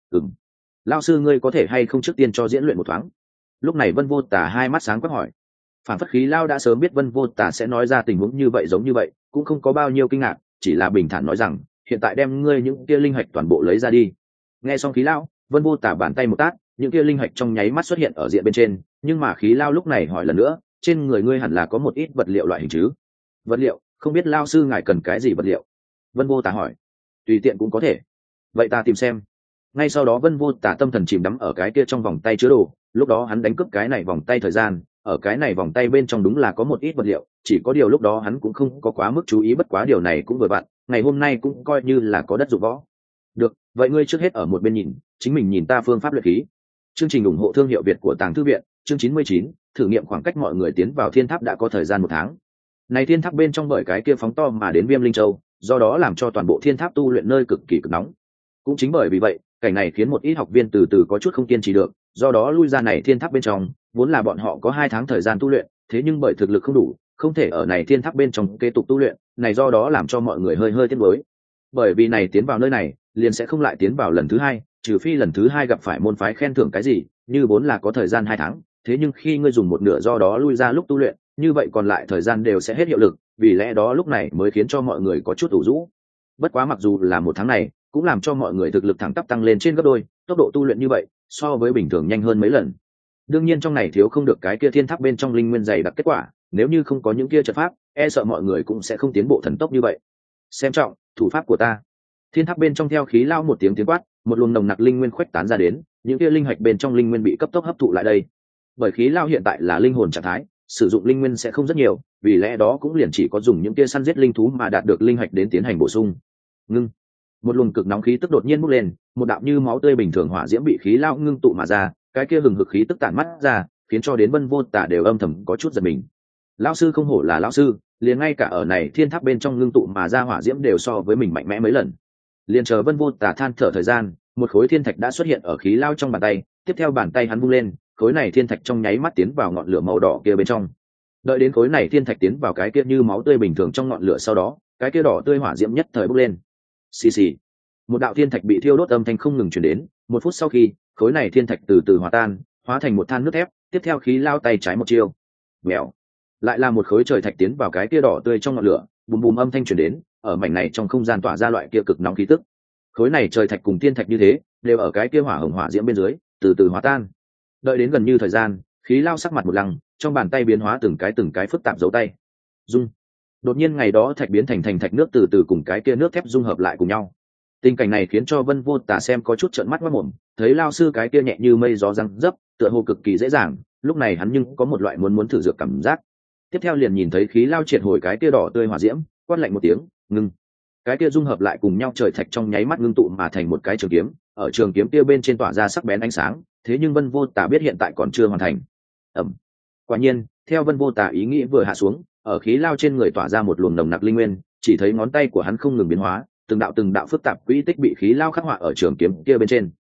Lao sư ngươi có thể hay không trước tiên cho diễn luyện một thoáng. Lúc này Vân Vô Tả hai mắt sáng quắc hỏi. Phản phất Khí Lao đã sớm biết Vân Vô Tả sẽ nói ra tình huống như vậy, giống như vậy cũng không có bao nhiêu kinh ngạc, chỉ là bình thản nói rằng hiện tại đem ngươi những kia linh hạch toàn bộ lấy ra đi. Nghe xong Khí Lao, Vân Vô Tả bàn tay một tát, những kia linh hạch trong nháy mắt xuất hiện ở diện bên trên, nhưng mà Khí Lao lúc này hỏi lần nữa, trên người ngươi hẳn là có một ít vật liệu loại hình chứ? Vật liệu? Không biết Lao sư ngài cần cái gì vật liệu? Vân Vô Tả hỏi. Tùy tiện cũng có thể. Vậy ta tìm xem. Ngay sau đó Vân Vô Tả tâm thần chìm đắm ở cái kia trong vòng tay chứa đồ, lúc đó hắn đánh cướp cái này vòng tay thời gian, ở cái này vòng tay bên trong đúng là có một ít vật liệu, chỉ có điều lúc đó hắn cũng không có quá mức chú ý, bất quá điều này cũng vừa vặn, ngày hôm nay cũng coi như là có đất dụng võ. Được, vậy ngươi trước hết ở một bên nhìn, chính mình nhìn ta phương pháp luyện khí. Chương trình ủng hộ thương hiệu Việt của Tàng Thư viện, chương 99, thử nghiệm khoảng cách mọi người tiến vào thiên tháp đã có thời gian 1 tháng. Này thiên tháp bên trong bởi cái kia phóng to mà đến Viêm Linh Châu, do đó làm cho toàn bộ thiên tháp tu luyện nơi cực kỳ cực nóng. Cũng chính bởi vì vậy, cảnh này khiến một ít học viên từ từ có chút không kiên trì được, do đó lui ra này thiên tháp bên trong, vốn là bọn họ có 2 tháng thời gian tu luyện, thế nhưng bởi thực lực không đủ, không thể ở này thiên tháp bên trong kế tục tu luyện, này do đó làm cho mọi người hơi tiếc nuối. Bởi vì này tiến vào nơi này, liền sẽ không lại tiến vào lần thứ 2, trừ phi lần thứ 2 gặp phải môn phái khen thưởng cái gì, như vốn là có thời gian 2 tháng, thế nhưng khi ngươi dùng một nửa do đó lui ra lúc tu luyện, như vậy còn lại thời gian đều sẽ hết hiệu lực, vì lẽ đó lúc này mới khiến cho mọi người có chút ủ rũ. Bất quá mặc dù là 1 tháng này, cũng làm cho mọi người thực lực thẳng tắp tăng lên trên gấp đôi, tốc độ tu luyện như vậy so với bình thường nhanh hơn mấy lần. Đương nhiên trong này thiếu không được cái kia thiên tháp bên trong linh nguyên dày đặc kết quả, nếu như không có những kia trận pháp, e sợ mọi người cũng sẽ không tiến bộ thần tốc như vậy. Xem trọng thủ pháp của ta. Thiên tháp bên trong theo Khí Lao một tiếng quát, một luồng nồng nặc linh nguyên khuếch tán ra đến, những kia linh hạch bên trong linh nguyên bị cấp tốc hấp thụ lại đây. Bởi Khí Lao hiện tại là linh hồn trạng thái, sử dụng linh nguyên sẽ không rất nhiều, vì lẽ đó cũng liền chỉ có dùng những kia săn giết linh thú mà đạt được linh hạch đến tiến hành bổ sung. Ngưng. Một luồng cực nóng khí tức đột nhiên bốc lên, một đạo như máu tươi bình thường hỏa diễm bị Khí Lao ngưng tụ mà ra, cái kia hừng hực khí tức tản mắt ra, khiến cho đến Vân Vô Tả đều âm thầm có chút giật mình. Lão sư không hổ là lão sư, liền ngay cả ở này thiên tháp bên trong ngưng tụ mà ra hỏa diễm đều so với mình mạnh mẽ mấy lần. Liền chờ Vân Vô Tả than thở thời gian, một khối thiên thạch đã xuất hiện ở Khí Lao trong bàn tay, tiếp theo bàn tay hắn vung lên, khối này thiên thạch trong nháy mắt tiến vào ngọn lửa màu đỏ kia bên trong. Đợi đến khối này thiên thạch tiến vào cái kia như máu tươi bình thường trong ngọn lửa, sau đó cái kia đỏ tươi hỏa diễm nhất thời bốc lên. Xì xì. Một đạo thiên thạch bị thiêu đốt âm thanh không ngừng truyền đến, 1 phút sau khi, khối này thiên thạch từ từ hòa tan, hóa thành một than nước thép, tiếp theo Khí Lao tay trái một chiêu. Mèo. Lại là một khối trời thạch tiến vào cái kia đỏ tươi trong ngọn lửa, bùm bùm âm thanh truyền đến, ở mảnh này trong không gian tỏa ra loại kia cực nóng khí tức. Khối này trời thạch cùng thiên thạch như thế, đều ở cái kia hỏa hồng hỏa diễm bên dưới, từ từ hòa tan. Đợi đến gần như thời gian, Khí Lao sắc mặt một lăng, trong bàn tay biến hóa từng cái phức tạp dấu tay. Dung. Đột nhiên ngày đó thạch biến thành thạch nước từ từ cùng cái kia nước thép dung hợp lại cùng nhau. Tình cảnh này khiến cho Vân Vô Tả xem có chút trợn mắt ngoác mồm, thấy lao sư cái kia nhẹ như mây gió răng dấp, tựa hồ cực kỳ dễ dàng, lúc này hắn nhưng có một loại muốn thử dược cảm giác. Tiếp theo liền nhìn thấy Khí Lao triệt hồi cái kia đỏ tươi hỏa diễm, quát lạnh một tiếng, ngưng. Cái kia dung hợp lại cùng nhau trời thạch trong nháy mắt ngưng tụ mà thành một cái trường kiếm, ở trường kiếm kia bên trên tỏa ra sắc bén ánh sáng, thế nhưng Vân Vô Tả biết hiện tại còn chưa hoàn thành. Ầm. Quả nhiên, theo Vân Vô Tả ý nghĩ vừa hạ xuống, ở Khí Lao trên người tỏa ra một luồng nồng nặc linh nguyên, chỉ thấy ngón tay của hắn không ngừng biến hóa, từng đạo phức tạp quỹ tích bị Khí Lao khắc họa ở trường kiếm kia bên trên.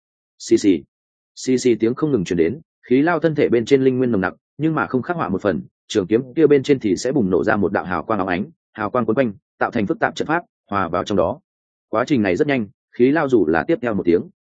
Xì xì tiếng không ngừng truyền đến, Khí Lao thân thể bên trên linh nguyên nồng nặc, nhưng mà không khắc họa một phần, trường kiếm kia bên trên thì sẽ bùng nổ ra một đạo hào quang óng ánh, hào quang quấn quanh, tạo thành phức tạp trận pháp, hòa vào trong đó. Quá trình này rất nhanh, Khí Lao dù là tiếp theo một tiếng,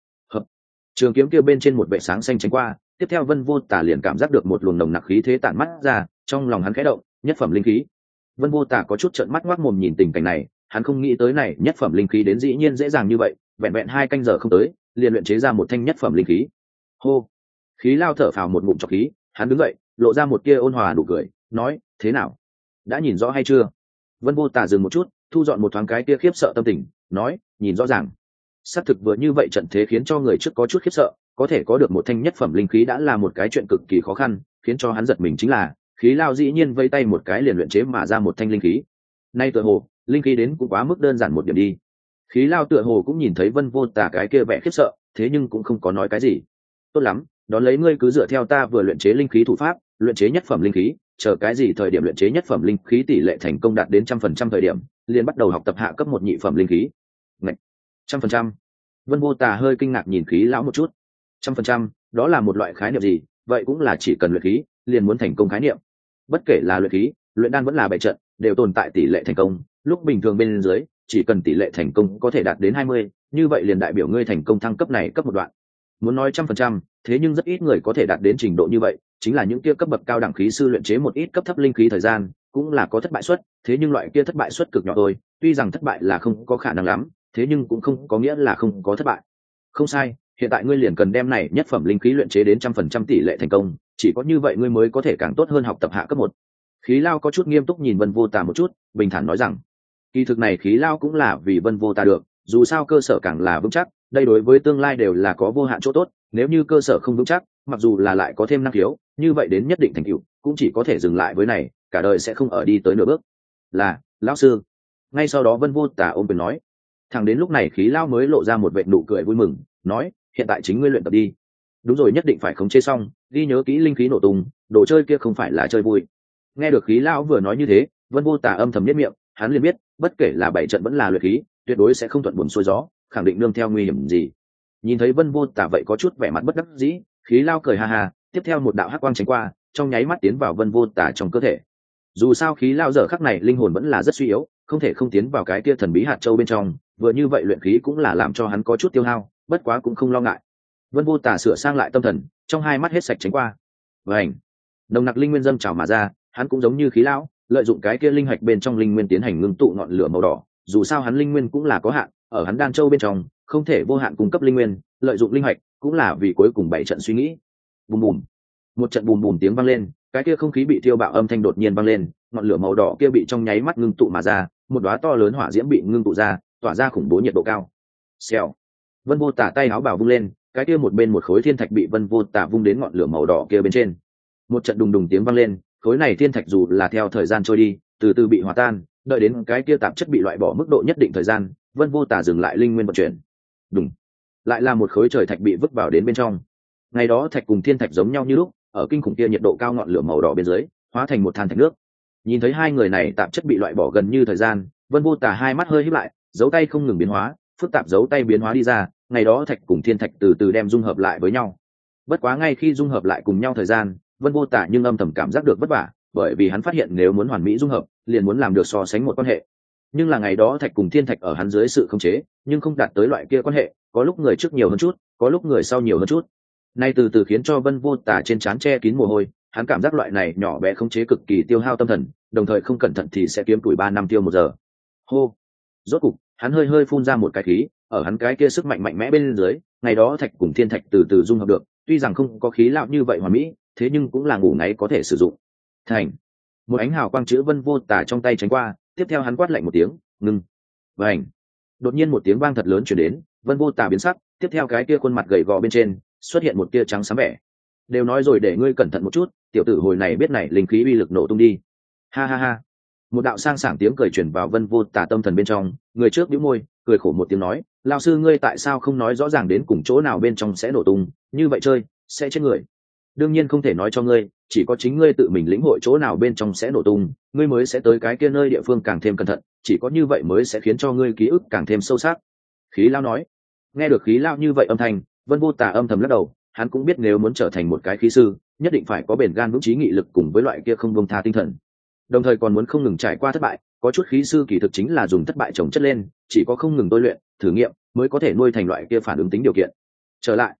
trường kiếm kia bên trên một vệ sáng xanh tránh qua, tiếp theo Vân Vô Tà liền cảm giác được một luồng nồng nặc khí thế tản mắt ra, trong lòng hắn khẽ động, nhất phẩm linh khí. Vân Vô Tà có chút trợn mắt ngoác mồm nhìn tình cảnh này, hắn không nghĩ tới này nhất phẩm linh khí đến dĩ nhiên dễ dàng như vậy, vẹn vẹn 2 canh giờ không tới, liền luyện chế ra một thanh nhất phẩm linh khí. Hô. Khí Lao thở phào một ngụm trọc khí, hắn đứng dậy, lộ ra một tia ôn hòa nụ cười, nói: "Thế nào? Đã nhìn rõ hay chưa?" Vân Vô Tà dừng một chút, thu dọn một thoáng cái tia khiếp sợ tâm tình, nói: "Nhìn rõ ràng." Xác thực vừa như vậy trận thế khiến cho người trước có chút khiếp sợ, có thể có được một thanh nhất phẩm linh khí đã là một cái chuyện cực kỳ khó khăn, khiến cho hắn giật mình chính là Khí Lao dĩ nhiên vây tay một cái liền luyện chế mà ra một thanh linh khí. Nay tựa hồ, linh khí đến cũng quá mức đơn giản một điểm đi. Khí Lao tựa hồ cũng nhìn thấy Vân Vô Tà cái kia vẻ khiếp sợ, thế nhưng cũng không có nói cái gì. "Tốt lắm, đón lấy ngươi cứ dựa theo ta vừa luyện chế linh khí thủ pháp, luyện chế nhất phẩm linh khí, chờ cái gì thời điểm luyện chế nhất phẩm linh khí tỷ lệ thành công đạt đến 100% thời điểm, liền bắt đầu học tập hạ cấp một nhị phẩm linh khí." Ngạch, 100%. Vân Vô Tà hơi kinh ngạc nhìn Khí Lão một chút. 100%, đó là một loại khái niệm gì? Vậy cũng là chỉ cần luyện khí, liền muốn thành công khái niệm. Bất kể là luyện khí, luyện đan vẫn là bày trận, đều tồn tại tỷ lệ thành công, lúc bình thường bên dưới, chỉ cần tỷ lệ thành công có thể đạt đến 20, như vậy liền đại biểu ngươi thành công thăng cấp này cấp một đoạn. Muốn nói 100%, thế nhưng rất ít người có thể đạt đến trình độ như vậy, chính là những kia cấp bậc cao đẳng khí sư luyện chế một ít cấp thấp linh khí thời gian, cũng là có thất bại suất, thế nhưng loại kia thất bại suất cực nhỏ thôi, tuy rằng thất bại là không có khả năng lắm, thế nhưng cũng không có nghĩa là không có thất bại. Không sai, hiện tại ngươi liền cần đem này nhất phẩm linh khí luyện chế đến 100% tỷ lệ thành công, chỉ có như vậy ngươi mới có thể càng tốt hơn học tập hạ cấp 1. Khí Lao có chút nghiêm túc nhìn Vân Vô Tà một chút, bình thản nói rằng, kỳ thực này Khí Lao cũng là vì Vân Vô Tà được, dù sao cơ sở càng là vững chắc, đây đối với tương lai đều là có vô hạn chỗ tốt, nếu như cơ sở không vững chắc, mặc dù là lại có thêm năng khiếu, như vậy đến nhất định thành tựu, cũng chỉ có thể dừng lại với này, cả đời sẽ không ở đi tới nửa bước. Là, lão sư. Ngay sau đó Vân Vô Tà ôm quyền nói. Thẳng đến lúc này Khí Lao mới lộ ra một vệt nụ cười vui mừng, nói: "Hiện tại chính ngươi luyện tập đi. Đúng rồi, nhất định phải khống chế xong, ghi nhớ kỹ linh khí nổ tung, đồ chơi kia không phải là chơi vui." Nghe được Khí Lao vừa nói như thế, Vân Vô Tà âm thầm nhếch miệng, hắn liền biết, bất kể là bảy trận vẫn là luyện khí, tuyệt đối sẽ không thuận buồm xuôi gió, khẳng định nương theo nguy hiểm gì. Nhìn thấy Vân Vô Tà vậy có chút vẻ mặt bất đắc dĩ, Khí Lao cười ha ha, tiếp theo một đạo hắc quang tránh qua, trong nháy mắt tiến vào Vân Vô Tà trong cơ thể. Dù sao Khí Lao giờ khắc này linh hồn vẫn là rất suy yếu, không thể không tiến vào cái kia thần bí hạt châu bên trong, vừa như vậy luyện khí cũng là làm cho hắn có chút tiêu hao, bất quá cũng không lo ngại. Vân Vô Tà sửa sang lại tâm thần, trong hai mắt hết sạch tránh qua. Vành, nồng nặc linh nguyên dâng trào mà ra, hắn cũng giống như Khí Lão, lợi dụng cái kia linh hạch bên trong linh nguyên tiến hành ngưng tụ ngọn lửa màu đỏ. Dù sao hắn linh nguyên cũng là có hạn, ở hắn đan châu bên trong, không thể vô hạn cung cấp linh nguyên, lợi dụng linh hạch cũng là vì cuối cùng bảy trận suy nghĩ. Bùm bùm, một trận bùm bùm tiếng vang lên, cái kia không khí bị thiêu bạo âm thanh đột nhiên vang lên, ngọn lửa màu đỏ kia bị trong nháy mắt ngưng tụ mà ra, một đóa to lớn hỏa diễm bị ngưng tụ ra, tỏa ra khủng bố nhiệt độ cao. Xèo. Vân Vô Tà tay áo bảo vung lên, cái kia một bên một khối thiên thạch bị Vân Vô Tà vung đến ngọn lửa màu đỏ kia bên trên. Một trận đùng đùng tiếng vang lên, khối này thiên thạch dù là theo thời gian trôi đi, từ từ bị hòa tan, đợi đến cái kia tạp chất bị loại bỏ mức độ nhất định thời gian, Vân Vô Tà dừng lại linh nguyên vận chuyển. Đùng. Lại là một khối trời thạch bị vứt vào đến bên trong. Ngày đó thạch cùng thiên thạch giống nhau như lúc, ở kinh khủng kia nhiệt độ cao ngọn lửa màu đỏ bên dưới, hóa thành một than thạch nước. Nhìn thấy hai người này tạp chất bị loại bỏ gần như thời gian, Vân Vô Tà hai mắt hơi híp lại, dấu tay không ngừng biến hóa, phức tạp dấu tay biến hóa đi ra, ngày đó thạch cùng thiên thạch từ từ đem dung hợp lại với nhau. Bất quá ngay khi dung hợp lại cùng nhau thời gian, Vân Vô Tà nhưng âm thầm cảm giác được vất vả, bởi vì hắn phát hiện nếu muốn hoàn mỹ dung hợp, liền muốn làm được so sánh một quan hệ. Nhưng là ngày đó thạch cùng thiên thạch ở hắn dưới sự khống chế, nhưng không đạt tới loại kia quan hệ, có lúc người trước nhiều hơn chút, có lúc người sau nhiều hơn chút. Nay từ từ khiến cho Vân Vô Tà trên trán che kín mồ hôi, hắn cảm giác loại này nhỏ bé khống chế cực kỳ tiêu hao tâm thần, đồng thời không cẩn thận thì sẽ kiếm tuổi 3 năm tiêu 1 giờ. Hô. Rốt cục, hắn hơi hơi phun ra một cái khí, ở hắn cái kia sức mạnh mạnh mẽ bên dưới, ngày đó thạch cùng thiên thạch từ từ dung hợp được, tuy rằng không có khí lão như vậy hoàn mỹ, thế nhưng cũng là ngủ ngáy có thể sử dụng. Thành. Một ánh hào quang chữ Vân Vô Tà trong tay tránh qua, tiếp theo hắn quát lạnh một tiếng, ngưng. Vành. Đột nhiên một tiếng vang thật lớn truyền đến, Vân Vô Tà biến sắc, tiếp theo cái kia khuôn mặt gầy gò bên trên xuất hiện một tia trắng sáng vẻ. Đều nói rồi để ngươi cẩn thận một chút, tiểu tử hồi này biết này linh khí uy lực nổ tung đi. Ha ha ha. Một đạo sang sảng tiếng cười truyền vào Vân Vô Tà tâm thần bên trong, người trước bĩu môi, cười khổ một tiếng nói, lão sư ngươi tại sao không nói rõ ràng đến cùng chỗ nào bên trong sẽ nổ tung, như vậy chơi sẽ chết người. Đương nhiên không thể nói cho ngươi, chỉ có chính ngươi tự mình lĩnh hội chỗ nào bên trong sẽ nổ tung, ngươi mới sẽ tới cái kia nơi địa phương càng thêm cẩn thận, chỉ có như vậy mới sẽ khiến cho ngươi ký ức càng thêm sâu sắc. Khí Lao nói. Nghe được Khí Lao như vậy âm thanh, Vân Vô Tà âm thầm lắc đầu, hắn cũng biết nếu muốn trở thành một cái khí sư, nhất định phải có bền gan vững chí nghị lực cùng với loại kia không buông tha tinh thần. Đồng thời còn muốn không ngừng trải qua thất bại, có chút khí sư kỳ thực chính là dùng thất bại chồng chất lên, chỉ có không ngừng tôi luyện, thử nghiệm mới có thể nuôi thành loại kia phản ứng tính điều kiện. Trở lại,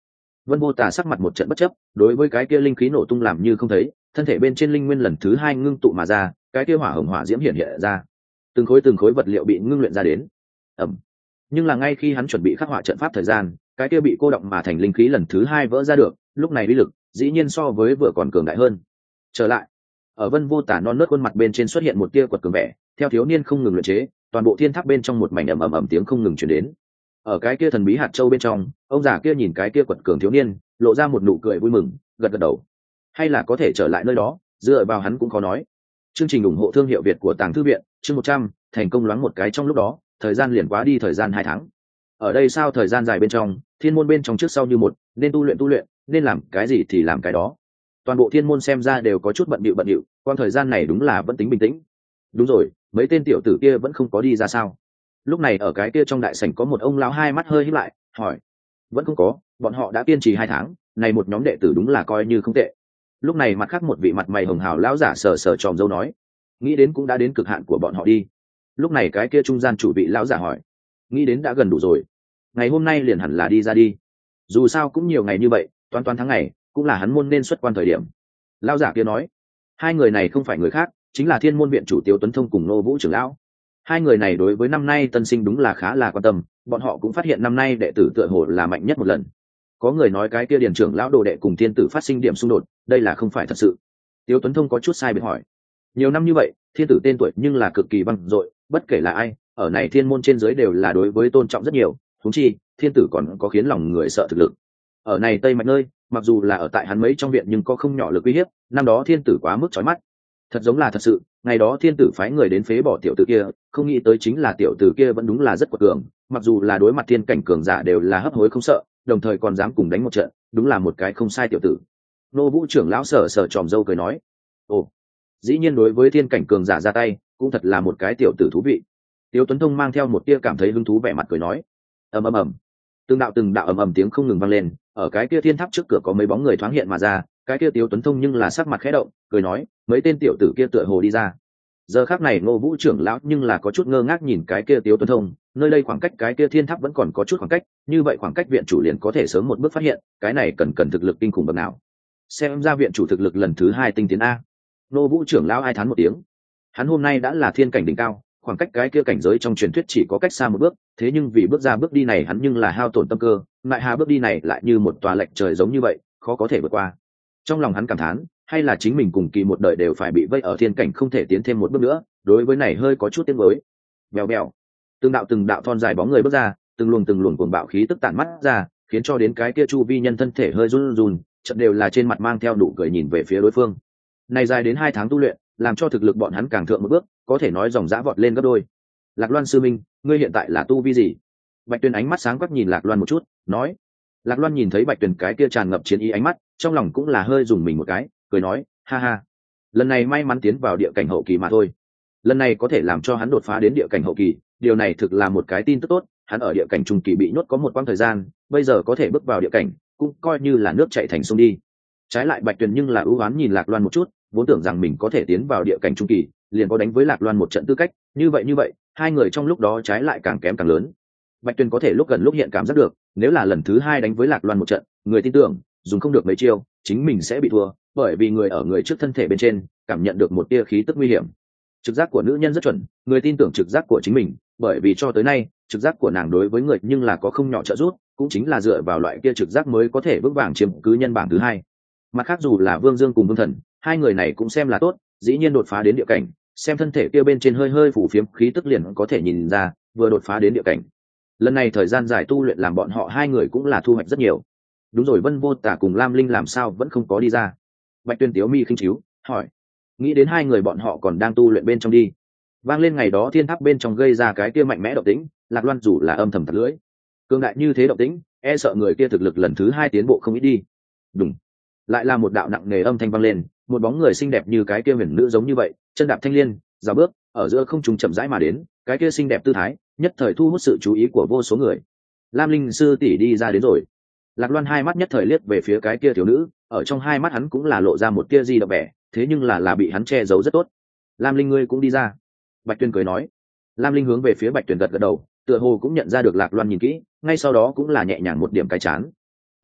Vân Vô Tà sắc mặt một trận bất chấp, đối với cái kia linh khí nổ tung làm như không thấy, thân thể bên trên linh nguyên lần thứ hai ngưng tụ mà ra, cái kia hỏa hồng hỏa diễm hiện hiện ra, từng khối vật liệu bị ngưng luyện ra đến. Ẩm. Nhưng là ngay khi hắn chuẩn bị khắc họa trận pháp thời gian, cái kia bị cô động mà thành linh khí lần thứ hai vỡ ra được, lúc này uy lực dĩ nhiên so với vừa còn cường đại hơn. Trở lại, ở Vân Vô Tà non nớt khuôn mặt bên trên xuất hiện một tia quật cường vẻ, theo thiếu niên không ngừng luyện chế, toàn bộ thiên tháp bên trong một mảnh ầm ầm ầm tiếng không ngừng truyền đến. Ở cái kia thần bí hạt châu bên trong, ông già kia nhìn cái kia quật cường thiếu niên, lộ ra một nụ cười vui mừng, gật gật đầu. Hay là có thể trở lại nơi đó, dựa vào hắn cũng khó nói. Chương trình ủng hộ thương hiệu Việt của Tàng Thư viện, chương 100, thành công loáng một cái trong lúc đó, thời gian liền quá đi thời gian 2 tháng. Ở đây sao thời gian dài bên trong, thiên môn bên trong trước sau như một, nên tu luyện, nên làm cái gì thì làm cái đó. Toàn bộ thiên môn xem ra đều có chút bận bịu, quan thời gian này đúng là vẫn tính bình tĩnh. Đúng rồi, mấy tên tiểu tử kia vẫn không có đi ra sao? Lúc này ở cái kia trong đại sảnh có một ông lão hai mắt hơi híp lại, hỏi. Vẫn không có, bọn họ đã kiên trì 2 tháng, này một nhóm đệ tử đúng là coi như không tệ. Lúc này mặt khác một vị mặt mày hồng hào lão giả sờ sờ tròm dâu nói, nghĩ đến cũng đã đến cực hạn của bọn họ đi. Lúc này cái kia trung gian chủ vị lão giả hỏi, nghĩ đến đã gần đủ rồi, ngày hôm nay liền hẳn là đi ra đi. Dù sao cũng nhiều ngày như vậy, toán tháng ngày cũng là hắn môn nên xuất quan thời điểm. Lão giả kia nói, hai người này không phải người khác, chính là Thiên Môn viện chủ Tiếu Tuấn Thông cùng Nô Vũ trưởng lão. Hai người này đối với năm nay tân sinh đúng là khá là quan tâm, bọn họ cũng phát hiện năm nay đệ tử tựa hồ là mạnh nhất một lần. Có người nói cái kia điền trưởng lão đồ đệ cùng thiên tử phát sinh điểm xung đột, đây là không phải thật sự. Tiếu Tuấn Thông có chút sai biệt hỏi, nhiều năm như vậy, thiên tử tên tuổi nhưng là cực kỳ vang dội, bất kể là ai, ở này thiên môn trên dưới đều là đối với tôn trọng rất nhiều, huống chi, thiên tử còn có khiến lòng người sợ thực lực. Ở này Tây Mạch nơi, mặc dù là ở tại hắn mấy trong viện nhưng có không nhỏ lực uy hiếp, năm đó thiên tử quá mức chói mắt. Thật giống là thật sự, ngày đó thiên tử phái người đến phế bỏ tiểu tử kia, không nghĩ tới chính là tiểu tử kia vẫn đúng là rất quật cường, mặc dù là đối mặt thiên cảnh cường giả đều là hấp hối không sợ, đồng thời còn dám cùng đánh một trận, đúng là một cái không sai tiểu tử. Nô Vũ trưởng lão sờ sờ tròm dâu cười nói, ồ, dĩ nhiên đối với thiên cảnh cường giả ra tay, cũng thật là một cái tiểu tử thú vị. Tiếu Tuấn Thông mang theo một tia cảm thấy hứng thú vẻ mặt cười nói, ầm ầm ầm, từng đạo ầm ầm tiếng không ngừng vang lên, ở cái kia thiên tháp trước cửa có mấy bóng người thoáng hiện mà ra, cái kia Tiếu Tuấn Thông nhưng là sắc mặt khẽ động, cười nói, mấy tên tiểu tử kia tựa hồ đi ra. Giờ khắc này Ngô Vũ trưởng lão nhưng là có chút ngơ ngác nhìn cái kia Tiếu Tuấn Thông, nơi đây khoảng cách cái kia thiên tháp vẫn còn có chút khoảng cách, như vậy khoảng cách viện chủ liền có thể sớm một bước phát hiện, cái này cần thực lực kinh khủng bậc nào. Xem ra viện chủ thực lực lần thứ 2 tinh tiến a. Ngô Vũ trưởng lão ai thán một tiếng. Hắn hôm nay đã là thiên cảnh đỉnh cao, khoảng cách cái kia cảnh giới trong truyền thuyết chỉ có cách xa một bước, thế nhưng vì bước ra bước đi này hắn nhưng là hao tổn tâm cơ, lại hà bước đi này lại như một tòa lệch trời giống như vậy, khó có thể vượt qua. Trong lòng hắn cảm thán, hay là chính mình cùng kỳ một đời đều phải bị vây ở thiên cảnh không thể tiến thêm một bước nữa, đối với này hơi có chút tiếc nuối. Bèo bèo, từng đạo thon dài bóng người bước ra, từng luồng cuồng bạo khí tức tản mắt ra, khiến cho đến cái kia chu vi nhân thân thể hơi run run, chợt đều là trên mặt mang theo nụ cười nhìn về phía đối phương. Này dài đến 2 tháng tu luyện, làm cho thực lực bọn hắn càng thượng một bước, có thể nói dòng dã vọt lên gấp đôi. Lạc Loan sư minh, ngươi hiện tại là tu vi gì? Bạch Tuyền ánh mắt sáng quắc nhìn Lạc Loan một chút, nói. Lạc Loan nhìn thấy Bạch Tuyền cái kia tràn ngập chiến ý ánh mắt, trong lòng cũng là hơi dùng mình một cái, cười nói, ha ha, lần này may mắn tiến vào địa cảnh hậu kỳ mà thôi. Lần này có thể làm cho hắn đột phá đến địa cảnh hậu kỳ, điều này thực là một cái tin tức tốt. Hắn ở địa cảnh trung kỳ bị nhốt có một quãng thời gian, bây giờ có thể bước vào địa cảnh, cũng coi như là nước chảy thành sông đi. Trái lại Bạch Tuyền nhưng là ưu ái nhìn Lạc Loan một chút, vốn tưởng rằng mình có thể tiến vào địa cảnh trung kỳ, liền có đánh với Lạc Loan một trận tư cách, như vậy, hai người trong lúc đó trái lại càng kém càng lớn. Bạch Tuyền có thể lúc gần lúc hiện cảm giác được, nếu là lần thứ 2 đánh với Lạc Loan một trận, người tin tưởng, dùng không được mấy chiêu, chính mình sẽ bị thua, bởi vì người ở người trước thân thể bên trên, cảm nhận được một tia khí tức nguy hiểm. Trực giác của nữ nhân rất chuẩn, người tin tưởng trực giác của chính mình, bởi vì cho tới nay, trực giác của nàng đối với người nhưng là có không nhỏ trợ giúp, cũng chính là dựa vào loại kia trực giác mới có thể vững vàng chiếm cứ nhân bảng thứ 2. Mặt khác dù là Vương Dương cùng Vương Thần, hai người này cũng xem là tốt, dĩ nhiên đột phá đến địa cảnh, xem thân thể kia bên trên hơi phủ phiếm khí tức liền có thể nhìn ra, vừa đột phá đến địa cảnh. Lần này thời gian dài tu luyện làm bọn họ hai người cũng là thu hoạch rất nhiều. Đúng rồi, Vân Vô Tà cùng Lam Linh làm sao vẫn không có đi ra? Bạch Tuyên Tiếu mi khinh chiếu hỏi. Nghĩ đến hai người bọn họ còn đang tu luyện bên trong đi. Vang lên ngày đó thiên tháp bên trong gây ra cái kia mạnh mẽ động tĩnh, Lạc Loan dù là âm thầm thật lưỡi, cường đại như thế động tĩnh, e sợ người kia thực lực lần thứ 2 tiến bộ không ít đi. Đúng, lại là một đạo nặng nề âm thanh vang lên, một bóng người xinh đẹp như cái kia huyền nữ giống như vậy, chân đạp thanh liên, dạo bước ở giữa không trung chậm rãi mà đến, cái kia xinh đẹp tư thái nhất thời thu hút sự chú ý của vô số người. Lam Linh sư tỷ đi ra đến rồi. Lạc Loan hai mắt nhất thời liếc về phía cái kia thiếu nữ, ở trong hai mắt hắn cũng là lộ ra một tia di động vẻ, thế nhưng là bị hắn che giấu rất tốt. Lam Linh ngươi cũng đi ra. Bạch Tuyên cười nói. Lam Linh hướng về phía Bạch Tuyên gật gật đầu, tựa hồ cũng nhận ra được Lạc Loan nhìn kỹ, ngay sau đó cũng là nhẹ nhàng một điểm cái chán.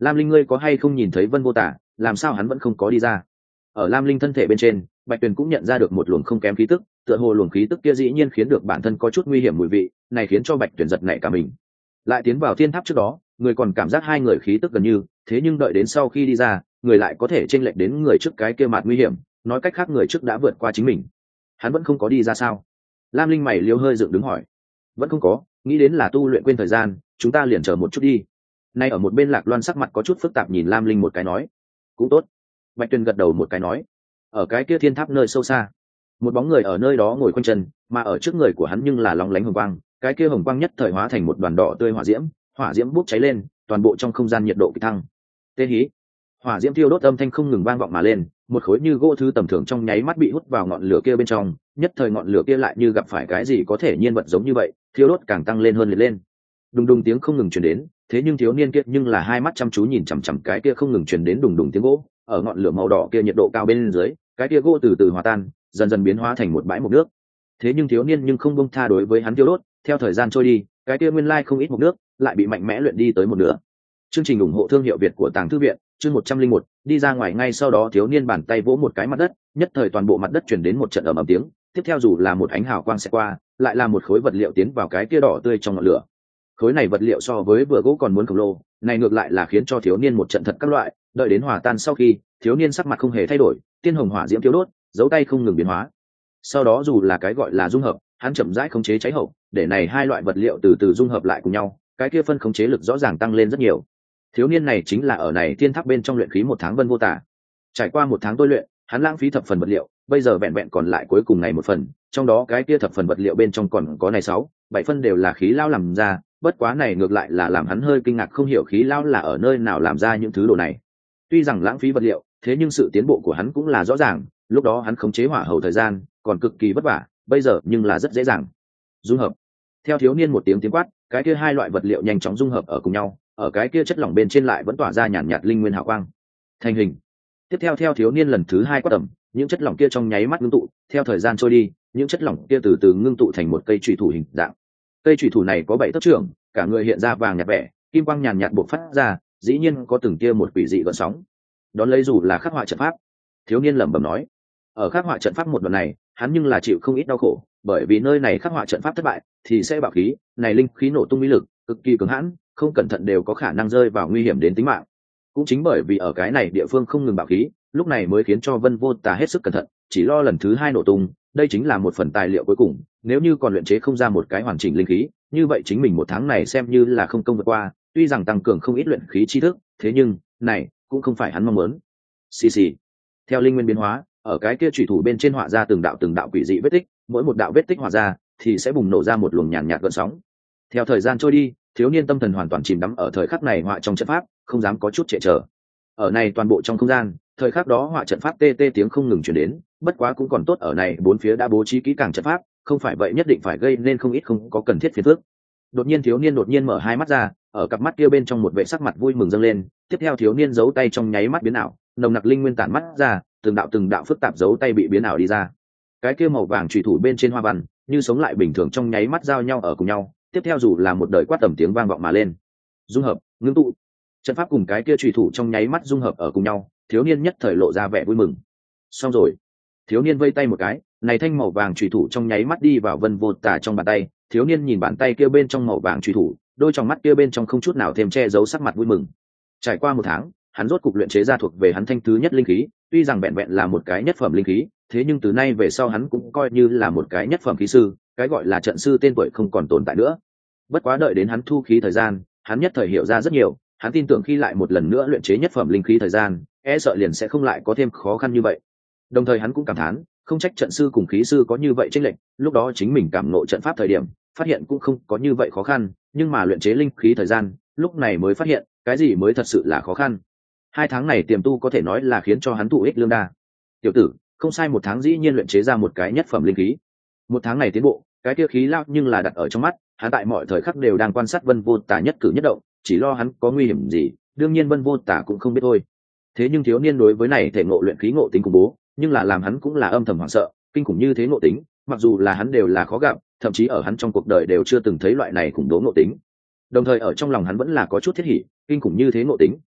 Lam Linh, ngươi có hay không nhìn thấy Vân Vô Tả, làm sao hắn vẫn không có đi ra? Ở Lam Linh thân thể bên trên, Bạch Tuyền cũng nhận ra được một luồng không kém khí tức, tựa hồ luồng khí tức kia dĩ nhiên khiến được bản thân có chút nguy hiểm mùi vị, này khiến cho Bạch Tuyền giật nảy cả mình. Lại tiến vào thiên tháp trước đó, người còn cảm giác hai người khí tức gần như, thế nhưng đợi đến sau khi đi ra, người lại có thể chênh lệch đến người trước cái kia mặt nguy hiểm, nói cách khác người trước đã vượt qua chính mình. Hắn vẫn không có đi ra sao? Lam Linh mày liêu hơi dựng đứng hỏi. Vẫn không có, nghĩ đến là tu luyện quên thời gian, chúng ta liền chờ một chút đi. Nay ở một bên Lạc Loan sắc mặt có chút phức tạp nhìn Lam Linh một cái nói. Cũng tốt. Bạch Tuyền gật đầu một cái nói. Ở cái kia thiên tháp nơi sâu xa, một bóng người ở nơi đó ngồi quanh chân, mà ở trước người của hắn nhưng là lóng lánh hồng quang, cái kia hồng quang nhất thời hóa thành một đoàn đỏ tươi hỏa diễm bốc cháy lên, toàn bộ trong không gian nhiệt độ kỳ thăng. Tê hí, hỏa diễm thiêu đốt âm thanh không ngừng vang vọng mà lên, một khối như gỗ thứ tầm thường trong nháy mắt bị hút vào ngọn lửa kia bên trong, nhất thời ngọn lửa kia lại như gặp phải cái gì có thể nhiên vật giống như vậy, thiêu đốt càng tăng lên hơn liệt lên. Đùng đùng tiếng không ngừng truyền đến, thế nhưng thiếu niên kia nhưng là hai mắt chăm chú nhìn chằm chằm cái kia không ngừng truyền đến đùng đùng tiếng gỗ, ở ngọn lửa màu đỏ kia nhiệt độ cao bên dưới, cái kia gỗ từ từ hòa tan, dần dần biến hóa thành một bãi mộc nước. Thế nhưng thiếu niên nhưng không buông tha đối với hắn thiêu đốt, theo thời gian trôi đi, cái kia nguyên lai không ít mộc nước lại bị mạnh mẽ luyện đi tới một nửa. Chương trình ủng hộ thương hiệu Việt của Tàng Thư viện, chương 101, đi ra ngoài ngay sau đó thiếu niên bàn tay vỗ một cái mặt đất, nhất thời toàn bộ mặt đất truyền đến một trận ầm ầm tiếng, tiếp theo dù là một ánh hào quang sẽ qua, lại là một khối vật liệu tiến vào cái kia đỏ tươi trong ngọn lửa. Khối này vật liệu so với vừa gỗ còn muốn khổng lồ, này ngược lại là khiến cho thiếu niên một trận thật các loại, đợi đến hòa tan sau khi, thiếu niên sắc mặt không hề thay đổi, tiên hồng hỏa diễm thiếu đốt, dấu tay không ngừng biến hóa. Sau đó dù là cái gọi là dung hợp, hắn chậm rãi khống chế cháy hậu, để này hai loại vật liệu từ từ dung hợp lại cùng nhau, cái kia phân khống chế lực rõ ràng tăng lên rất nhiều. Thiếu niên này chính là ở này thiên tháp bên trong luyện khí một tháng Vân Vô Tả. Trải qua một tháng tôi luyện, hắn lãng phí thập phần vật liệu, bây giờ vẹn vẹn còn lại cuối cùng này một phần, trong đó cái kia thập phần vật liệu bên trong còn có này 6, 7 phân đều là khí lao làm ra, bất quá này ngược lại là làm hắn hơi kinh ngạc không hiểu khí lao là ở nơi nào làm ra những thứ đồ này. Tuy rằng lãng phí vật liệu, thế nhưng sự tiến bộ của hắn cũng là rõ ràng, lúc đó hắn khống chế hỏa hầu thời gian còn cực kỳ vất vả, bây giờ nhưng là rất dễ dàng. Dung hợp. Theo thiếu niên một tiếng quát, cái kia hai loại vật liệu nhanh chóng dung hợp ở cùng nhau, ở cái kia chất lỏng bên trên lại vẫn tỏa ra nhàn nhạt linh nguyên hào quang. Thành hình. Tiếp theo theo thiếu niên lần thứ hai quát tầm, những chất lỏng kia trong nháy mắt ngưng tụ, theo thời gian trôi đi, những chất lỏng kia từ từ ngưng tụ thành một cây chủy thủ hình dạng. Cây chủy thủ này có 7 tấc trưởng, cả người hiện ra vàng nhạt vẻ, kim quang nhàn nhạt bộc phát ra, dĩ nhiên có từng tia một quỷ dị gợn sóng. Đón lấy dù là khắc họa trận pháp, thiếu niên lẩm bẩm nói, ở khắc họa trận pháp một đoạn này, hắn nhưng là chịu không ít đau khổ, bởi vì nơi này khắc họa trận pháp thất bại, thì sẽ bạo khí, này linh khí nổ tung uy lực cực kỳ cứng hãn, không cẩn thận đều có khả năng rơi vào nguy hiểm đến tính mạng. Cũng chính bởi vì ở cái này địa phương không ngừng bạo khí, lúc này mới khiến cho Vân Vô Tà hết sức cẩn thận, chỉ lo lần thứ hai nổ tung, đây chính là một phần tài liệu cuối cùng, nếu như còn luyện chế không ra một cái hoàn chỉnh linh khí, như vậy chính mình một tháng này xem như là không công vượt qua, tuy rằng tăng cường không ít luyện khí tri thức, thế nhưng, này cũng không phải hắn mong muốn. Xì xì. Theo linh nguyên biến hóa, ở cái kia chủy thủ bên trên họa ra từng đạo quỷ dị vết tích, mỗi một đạo vết tích họa ra thì sẽ bùng nổ ra một luồng nhàn nhạt gợn sóng. Theo thời gian trôi đi, thiếu niên tâm thần hoàn toàn chìm đắm ở thời khắc này họa trong trận pháp, không dám có chút trệ trở. Ở này toàn bộ trong không gian, thời khắc đó họa trận pháp tê tê tiếng không ngừng truyền đến, bất quá cũng còn tốt ở này bốn phía đã bố trí kỹ càng trận pháp, không phải vậy nhất định phải gây nên không ít không có cần thiết phiền phức. Đột nhiên thiếu niên mở hai mắt ra, ở cặp mắt kia bên trong một vẻ sắc mặt vui mừng dâng lên, tiếp theo thiếu niên giấu tay trong nháy mắt biến ảo, nồng nặc linh nguyên tản mắt ra, từng đạo phức tạp giấu tay bị biến ảo đi ra. Cái kia màu vàng chủy thủ bên trên hoa văn, như sống lại bình thường trong nháy mắt giao nhau ở cùng nhau, tiếp theo dù là một đời quát tầm tiếng vang vọng mà lên. Dung hợp, ngưng tụ. Trận pháp cùng cái kia chủy thủ trong nháy mắt dung hợp ở cùng nhau, thiếu niên nhất thời lộ ra vẻ vui mừng. Xong rồi. Thiếu niên vây tay một cái, này thanh màu vàng chủy thủ trong nháy mắt đi vào Vân Vô Tà trong bàn tay, thiếu niên nhìn bàn tay kia bên trong màu vàng chủy thủ, đôi trong mắt kia bên trong không chút nào thêm che giấu sắc mặt vui mừng. Trải qua một tháng, hắn rốt cục luyện chế ra thuộc về hắn thanh thứ nhất linh khí, tuy rằng vẹn vẹn là một cái nhất phẩm linh khí, thế nhưng từ nay về sau hắn cũng coi như là một cái nhất phẩm khí sư, cái gọi là trận sư tên tuổi không còn tồn tại nữa. Bất quá đợi đến hắn thu khí thời gian, hắn nhất thời hiểu ra rất nhiều, hắn tin tưởng khi lại một lần nữa luyện chế nhất phẩm linh khí thời gian, e sợ liền sẽ không lại có thêm khó khăn như vậy. Đồng thời hắn cũng cảm thán, không trách trận sư cùng khí sư có như vậy chênh lệch, lúc đó chính mình cảm ngộ trận pháp thời điểm, phát hiện cũng không có như vậy khó khăn, nhưng mà luyện chế linh khí thời gian, lúc này mới phát hiện, cái gì mới thật sự là khó khăn. 2 tháng này tiềm tu có thể nói là khiến cho hắn thụ ích lương đa. Tiểu tử, không sai, 1 tháng dĩ nhiên luyện chế ra một cái nhất phẩm linh khí. 1 tháng này tiến bộ, cái kia khí lao nhưng là đặt ở trong mắt, hắn tại mọi thời khắc đều đang quan sát Vân Vô Tà nhất cử nhất động, chỉ lo hắn có nguy hiểm gì, đương nhiên Vân Vô Tà cũng không biết thôi. Thế nhưng thiếu niên đối với này thể ngộ luyện khí ngộ tính khủng bố, nhưng là làm hắn cũng là âm thầm hoảng sợ, kinh khủng như thế ngộ tính, mặc dù là hắn đều là khó gặp, thậm chí ở hắn trong cuộc đời đều chưa từng thấy loại này khủng bố ngộ tính. Đồng thời ở trong lòng hắn vẫn là có chút thiết hỉ, kinh khủng như thế ngộ tính,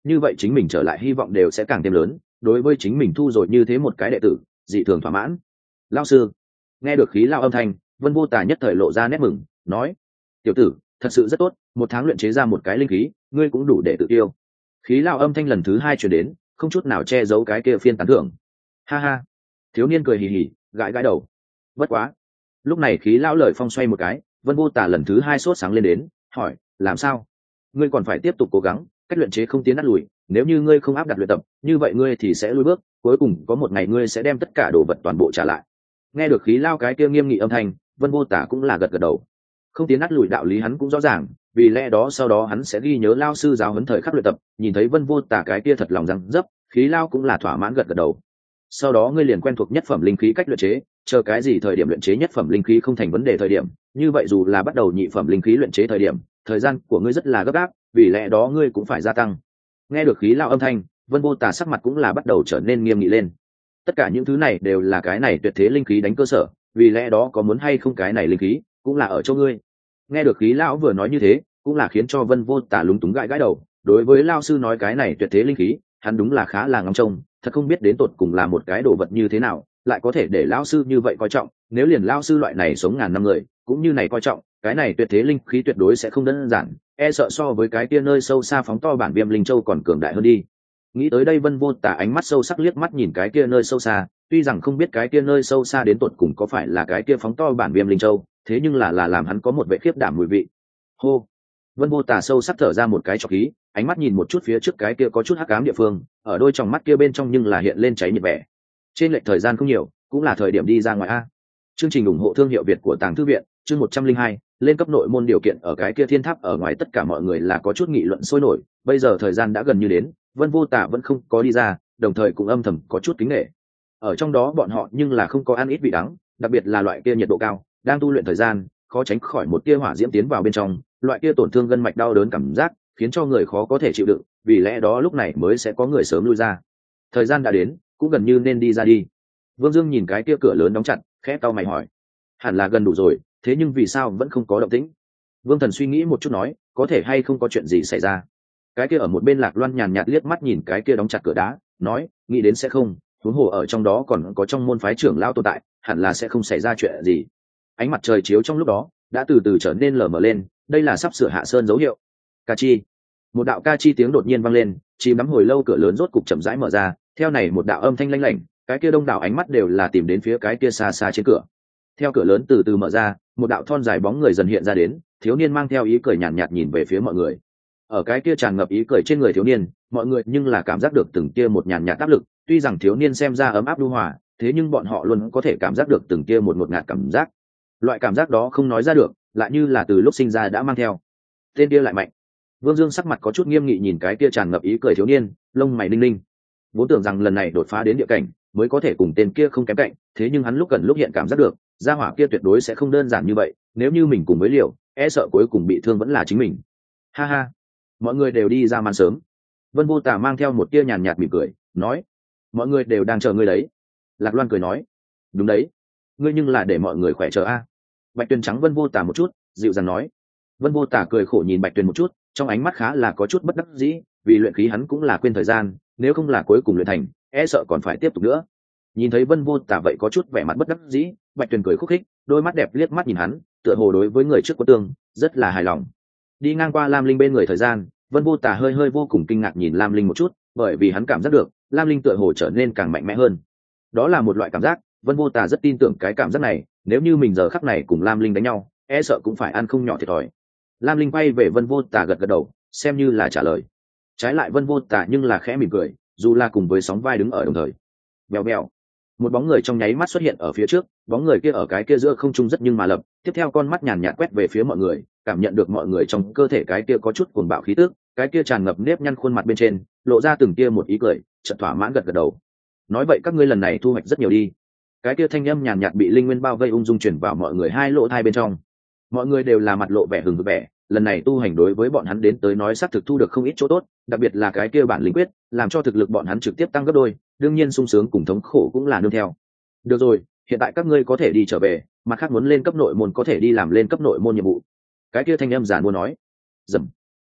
như vậy chính mình trở lại hy vọng đều sẽ càng thêm lớn. Đối với chính mình thu rồi như thế một cái đệ tử, dị thường thỏa mãn. Lao sư, nghe được khí lao âm thanh, Vân Vô Tà nhất thời lộ ra nét mừng, nói: tiểu tử, thật sự rất tốt, một tháng luyện chế ra một cái linh khí, ngươi cũng đủ để tự tiêu. Khí lao âm thanh lần thứ hai truyền đến, không chút nào che giấu cái kia phiên tán thưởng. Ha ha. Thiếu niên cười hì hì, gãi gãi đầu. Bất quá. Lúc này khí lao lời phong xoay một cái, Vân Vô Tà lần thứ hai sốt sáng lên đến, hỏi: làm sao? Ngươi còn phải tiếp tục cố gắng, cách luyện chế không tiến nát lùi, nếu như ngươi không áp đặt luyện tập, như vậy ngươi thì sẽ lùi bước, cuối cùng có một ngày ngươi sẽ đem tất cả đồ vật toàn bộ trả lại. Nghe được khí lao cái kia nghiêm nghị âm thanh, Vân Vô Tà cũng là gật gật đầu. Không tiến nát lùi đạo lý hắn cũng rõ ràng, vì lẽ đó sau đó hắn sẽ ghi nhớ lao sư giáo huấn thời khắc luyện tập. Nhìn thấy Vân Vô Tà cái kia thật lòng răng dấp, khí lao cũng là thỏa mãn gật gật đầu. Sau đó ngươi liền quen thuộc nhất phẩm linh khí cách luyện chế, chờ cái gì thời điểm luyện chế nhất phẩm linh khí không thành vấn đề thời điểm, như vậy dù là bắt đầu nhị phẩm linh khí luyện chế thời điểm, thời gian của ngươi rất là gấp gáp, vì lẽ đó ngươi cũng phải gia tăng. Nghe được khí lao âm thanh, Vân Vô Tà sắc mặt cũng là bắt đầu trở nên nghiêm nghị lên. Tất cả những thứ này đều là cái này tuyệt thế linh khí đánh cơ sở, vì lẽ đó có muốn hay không cái này linh khí cũng là ở chỗ ngươi. Nghe được khí lão vừa nói như thế, cũng là khiến cho Vân Vô Tà lúng túng gãi gãi đầu. Đối với lao sư nói cái này tuyệt thế linh khí, hắn đúng là khá là ngóng trông, thật không biết đến tột cùng là một cái đồ vật như thế nào, lại có thể để lão sư như vậy coi trọng. Nếu liền lão sư loại này sống ngàn năm người cũng như này coi trọng, cái này tuyệt thế linh khí tuyệt đối sẽ không đơn giản, e sợ so với cái kia nơi sâu xa phóng to bản Viêm Linh Châu còn cường đại hơn đi. Nghĩ tới đây, Vân Vô Tà ánh mắt sâu sắc liếc mắt nhìn cái kia nơi sâu xa, tuy rằng không biết cái kia nơi sâu xa đến tột cùng có phải là cái kia phóng to bản Viêm Linh Châu, thế nhưng là làm hắn có một vẻ khiếp đảm mùi vị. Hô. Vân Vô Tà sâu sắc thở ra một cái trọc khí, ánh mắt nhìn một chút phía trước cái kia có chút hắc ám địa phương, ở đôi tròng mắt kia bên trong nhưng là hiện lên cháy nhiệt vẻ. Trên lệch thời gian không nhiều, cũng là thời điểm đi ra ngoài a. Chương trình ủng hộ thương hiệu Việt của Tàng Thư viện, chương 102, lên cấp nội môn điều kiện. Ở cái kia thiên tháp ở ngoài tất cả mọi người là có chút nghị luận sôi nổi, bây giờ thời gian đã gần như đến, Vân Vô Tà vẫn không có đi ra, đồng thời cũng âm thầm có chút kính nể. Ở trong đó bọn họ nhưng là không có ăn ít vị đắng, đặc biệt là loại kia nhiệt độ cao, đang tu luyện thời gian, khó tránh khỏi một tia hỏa diễm tiến vào bên trong, loại kia tổn thương gân mạch đau đớn cảm giác, khiến cho người khó có thể chịu đựng, vì lẽ đó lúc này mới sẽ có người sớm lui ra. Thời gian đã đến, cũng gần như nên đi ra đi. Vương Dương nhìn cái kia cửa lớn đóng chặt, khẽ cau mày hỏi: hẳn là gần đủ rồi, thế nhưng vì sao vẫn không có động tĩnh? Vương Thần suy nghĩ một chút nói: có thể hay không có chuyện gì xảy ra? Cái kia ở một bên Lạc Loan nhàn nhạt liếc mắt nhìn cái kia đóng chặt cửa đá, nói: nghĩ đến sẽ không, huống hồ ở trong đó còn có trong môn phái trưởng lao tồn tại, hẳn là sẽ không xảy ra chuyện gì. Ánh mặt trời chiếu trong lúc đó đã từ từ trở nên lờ mờ lên, đây là sắp sửa hạ sơn dấu hiệu. Ca chi. Một đạo ca chi tiếng đột nhiên vang lên, chìm đắm hồi lâu cửa lớn rốt cục chậm rãi mở ra, theo này một đạo âm thanh lanh lảnh, cái kia đông đảo ánh mắt đều là tìm đến phía cái kia xa xa trên cửa. Theo cửa lớn từ từ mở ra, một đạo thon dài bóng người dần hiện ra đến, thiếu niên mang theo ý cười nhàn nhạt nhìn về phía mọi người. Ở cái kia tràn ngập ý cười trên người thiếu niên, mọi người nhưng là cảm giác được từng kia một nhàn nhạt áp lực, tuy rằng thiếu niên xem ra ấm áp nhu hòa, thế nhưng bọn họ luôn có thể cảm giác được từng kia một ngột ngạt cảm giác. Loại cảm giác đó không nói ra được, lại như là từ lúc sinh ra đã mang theo. Tên kia lại mạnh. Vương Dương sắc mặt có chút nghiêm nghị nhìn cái kia tràn ngập ý cười thiếu niên, lông mày ninh ninh. Vốn tưởng rằng lần này đột phá đến địa cảnh mới có thể cùng tên kia không kém cạnh, thế nhưng hắn lúc gần lúc hiện cảm giác được, gia hỏa kia tuyệt đối sẽ không đơn giản như vậy, nếu như mình cùng với Liều, e sợ cuối cùng bị thương vẫn là chính mình. Ha ha, mọi người đều đi ra màn sớm. Vân Vô Tà mang theo một tia nhàn nhạt mỉm cười, nói: mọi người đều đang chờ ngươi đấy. Lạc Loan cười nói: đúng đấy, ngươi nhưng là để mọi người khỏe chờ a. Bạch Tuyền trắng Vân Vô Tà một chút, dịu dàng nói. Vân Vô Tà cười khổ nhìn Bạch Tuyền một chút, trong ánh mắt khá là có chút bất đắc dĩ, vì luyện khí hắn cũng là quên thời gian, nếu không là cuối cùng luyện thành, e sợ còn phải tiếp tục nữa. Nhìn thấy Vân Vô Tà vậy có chút vẻ mặt bất đắc dĩ, Bạch Tuyền cười khúc khích, đôi mắt đẹp liếc mắt nhìn hắn, tựa hồ đối với người trước có tương rất là hài lòng. Đi ngang qua Lam Linh bên người thời gian, Vân Vô Tà hơi vô cùng kinh ngạc nhìn Lam Linh một chút, bởi vì hắn cảm giác được Lam Linh tựa hồ trở nên càng mạnh mẽ hơn. Đó là một loại cảm giác, Vân Vô Tà rất tin tưởng cái cảm giác này, nếu như mình giờ khắc này cùng Lam Linh đánh nhau, e sợ cũng phải ăn không nhỏ thiệt thòi. Lam Linh quay về Vân Vô Tà gật gật đầu, xem như là trả lời. Trái lại Vân Vô Tà nhưng là khẽ mỉm cười, dù là cùng với sóng vai đứng ở đồng thời. Bèo bèo, một bóng người trong nháy mắt xuất hiện ở phía trước, bóng người kia ở cái kia giữa không trung rất nhưng mà lập, tiếp theo con mắt nhàn nhạt quét về phía mọi người, cảm nhận được mọi người trong cơ thể cái kia có chút cuồng bạo khí tức, cái kia tràn ngập nếp nhăn khuôn mặt bên trên, lộ ra từng kia một ý cười, chợt thỏa mãn gật gật đầu. Nói vậy các ngươi lần này thu hoạch rất nhiều đi. Cái kia thanh âm nhàn nhạt bị linh nguyên bao vây ung dung truyền vào mọi người hai lỗ tai bên trong. Mọi người đều là mặt lộ vẻ hừng hực vẻ, lần này tu hành đối với bọn hắn đến tới nói xác thực thu được không ít chỗ tốt, đặc biệt là cái kia bản linh quyết, làm cho thực lực bọn hắn trực tiếp tăng gấp đôi, đương nhiên sung sướng cùng thống khổ cũng là nương theo. Được rồi, hiện tại các ngươi có thể đi trở về, mặt khác muốn lên cấp nội môn có thể đi làm lên cấp nội môn nhiệm vụ. Cái kia thanh âm giản mua nói. Dầm.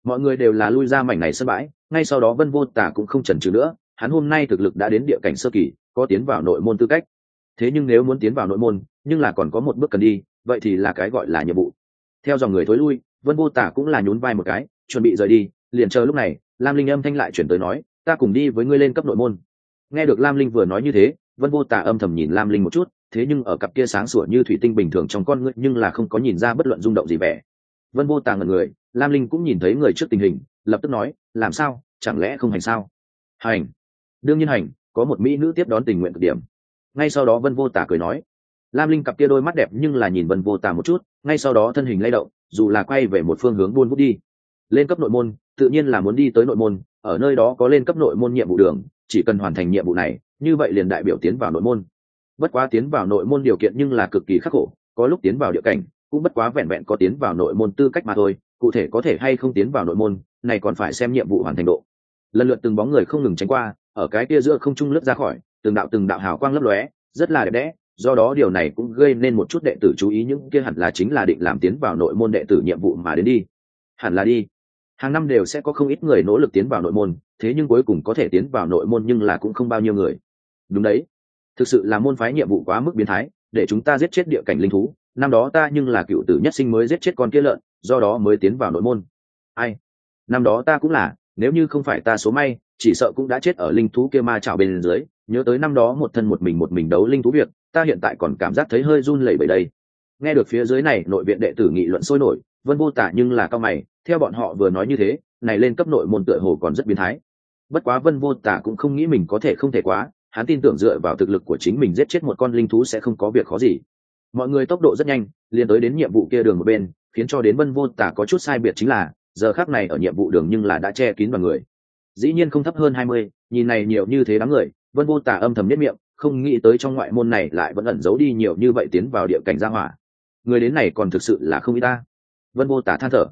mọi người đều là lui ra mảnh này sân bãi. Ngay sau đó Vân Vô Tà cũng không chần chừ nữa, hắn hôm nay thực lực đã đến địa cảnh sơ kỳ, có tiến vào nội môn tư cách. Thế nhưng nếu muốn tiến vào nội môn, nhưng là còn có một bước cần đi, vậy thì là cái gọi là nhiệm vụ. Theo dòng người thối lui, Vân Vô Tà cũng là nhún vai một cái, chuẩn bị rời đi. Liền chờ lúc này, Lam Linh âm thanh lại chuyển tới nói, ta cùng đi với ngươi lên cấp nội môn. Nghe được Lam Linh vừa nói như thế, Vân Vô Tà âm thầm nhìn Lam Linh một chút, thế nhưng ở cặp kia sáng sủa như thủy tinh bình thường trong con ngươi nhưng là không có nhìn ra bất luận rung động gì vẻ. Vân Vô Tà ngẩn người, Lam Linh cũng nhìn thấy người trước tình hình, lập tức nói, làm sao, chẳng lẽ không hành sao? Hành, đương nhiên hành, có một mỹ nữ tiếp đón tình nguyện cực điểm. Ngay sau đó Vân Vô Tà cười nói, Lam Linh cặp kia đôi mắt đẹp nhưng là nhìn Vân Vô Tà một chút, ngay sau đó thân hình lay động, dù là quay về một phương hướng buôn vút đi. Lên cấp nội môn, tự nhiên là muốn đi tới nội môn, ở nơi đó có lên cấp nội môn nhiệm vụ đường, chỉ cần hoàn thành nhiệm vụ này, như vậy liền đại biểu tiến vào nội môn. Bất quá tiến vào nội môn điều kiện nhưng là cực kỳ khắc khổ, có lúc tiến vào địa cảnh, cũng bất quá vẹn vẹn có tiến vào nội môn tư cách mà thôi, cụ thể có thể hay không tiến vào nội môn, này còn phải xem nhiệm vụ hoàn thành độ. Lần lượt từng bóng người không ngừng tránh qua, ở cái kia giữa không trung lướt ra khỏi, từng đạo hào quang lấp lóe, rất là đẹp đẽ, do đó điều này cũng gây nên một chút đệ tử chú ý, những kia hẳn là chính là định làm tiến vào nội môn đệ tử nhiệm vụ mà đến đi. Hẳn là đi. Hàng năm đều sẽ có không ít người nỗ lực tiến vào nội môn, thế nhưng cuối cùng có thể tiến vào nội môn nhưng là cũng không bao nhiêu người. Đúng đấy, thực sự là môn phái nhiệm vụ quá mức biến thái, để chúng ta giết chết địa cảnh linh thú, năm đó ta nhưng là cựu tử nhất sinh mới giết chết con kia lợn, do đó mới tiến vào nội môn. Ai, năm đó ta cũng là, nếu như không phải ta số may, chỉ sợ cũng đã chết ở linh thú kia ma chảo bên dưới. Nhớ tới năm đó một thân một mình đấu linh thú việc, ta hiện tại còn cảm giác thấy hơi run lẩy bẩy đây. Nghe được phía dưới này nội viện đệ tử nghị luận sôi nổi, Vân Vô Tà nhưng là cao mày, theo bọn họ vừa nói như thế, này lên cấp nội môn tựa hồ còn rất biến thái. Bất quá Vân Vô Tà cũng không nghĩ mình có thể không thể quá, hắn tin tưởng dựa vào thực lực của chính mình giết chết một con linh thú sẽ không có việc khó gì. Mọi người tốc độ rất nhanh, liền tới đến nhiệm vụ kia đường một bên, khiến cho đến Vân Vô Tà có chút sai biệt chính là, giờ khắc này ở nhiệm vụ đường nhưng là đã che kín đoàn người. Dĩ nhiên không thấp hơn 20, nhìn này nhiều như thế đám người, Vân Vô Tà âm thầm nhếch miệng, không nghĩ tới trong ngoại môn này lại vẫn ẩn giấu đi nhiều như vậy tiến vào địa cảnh gia hỏa. Người đến này còn thực sự là không ít ta. Vân Vô Tà than thở.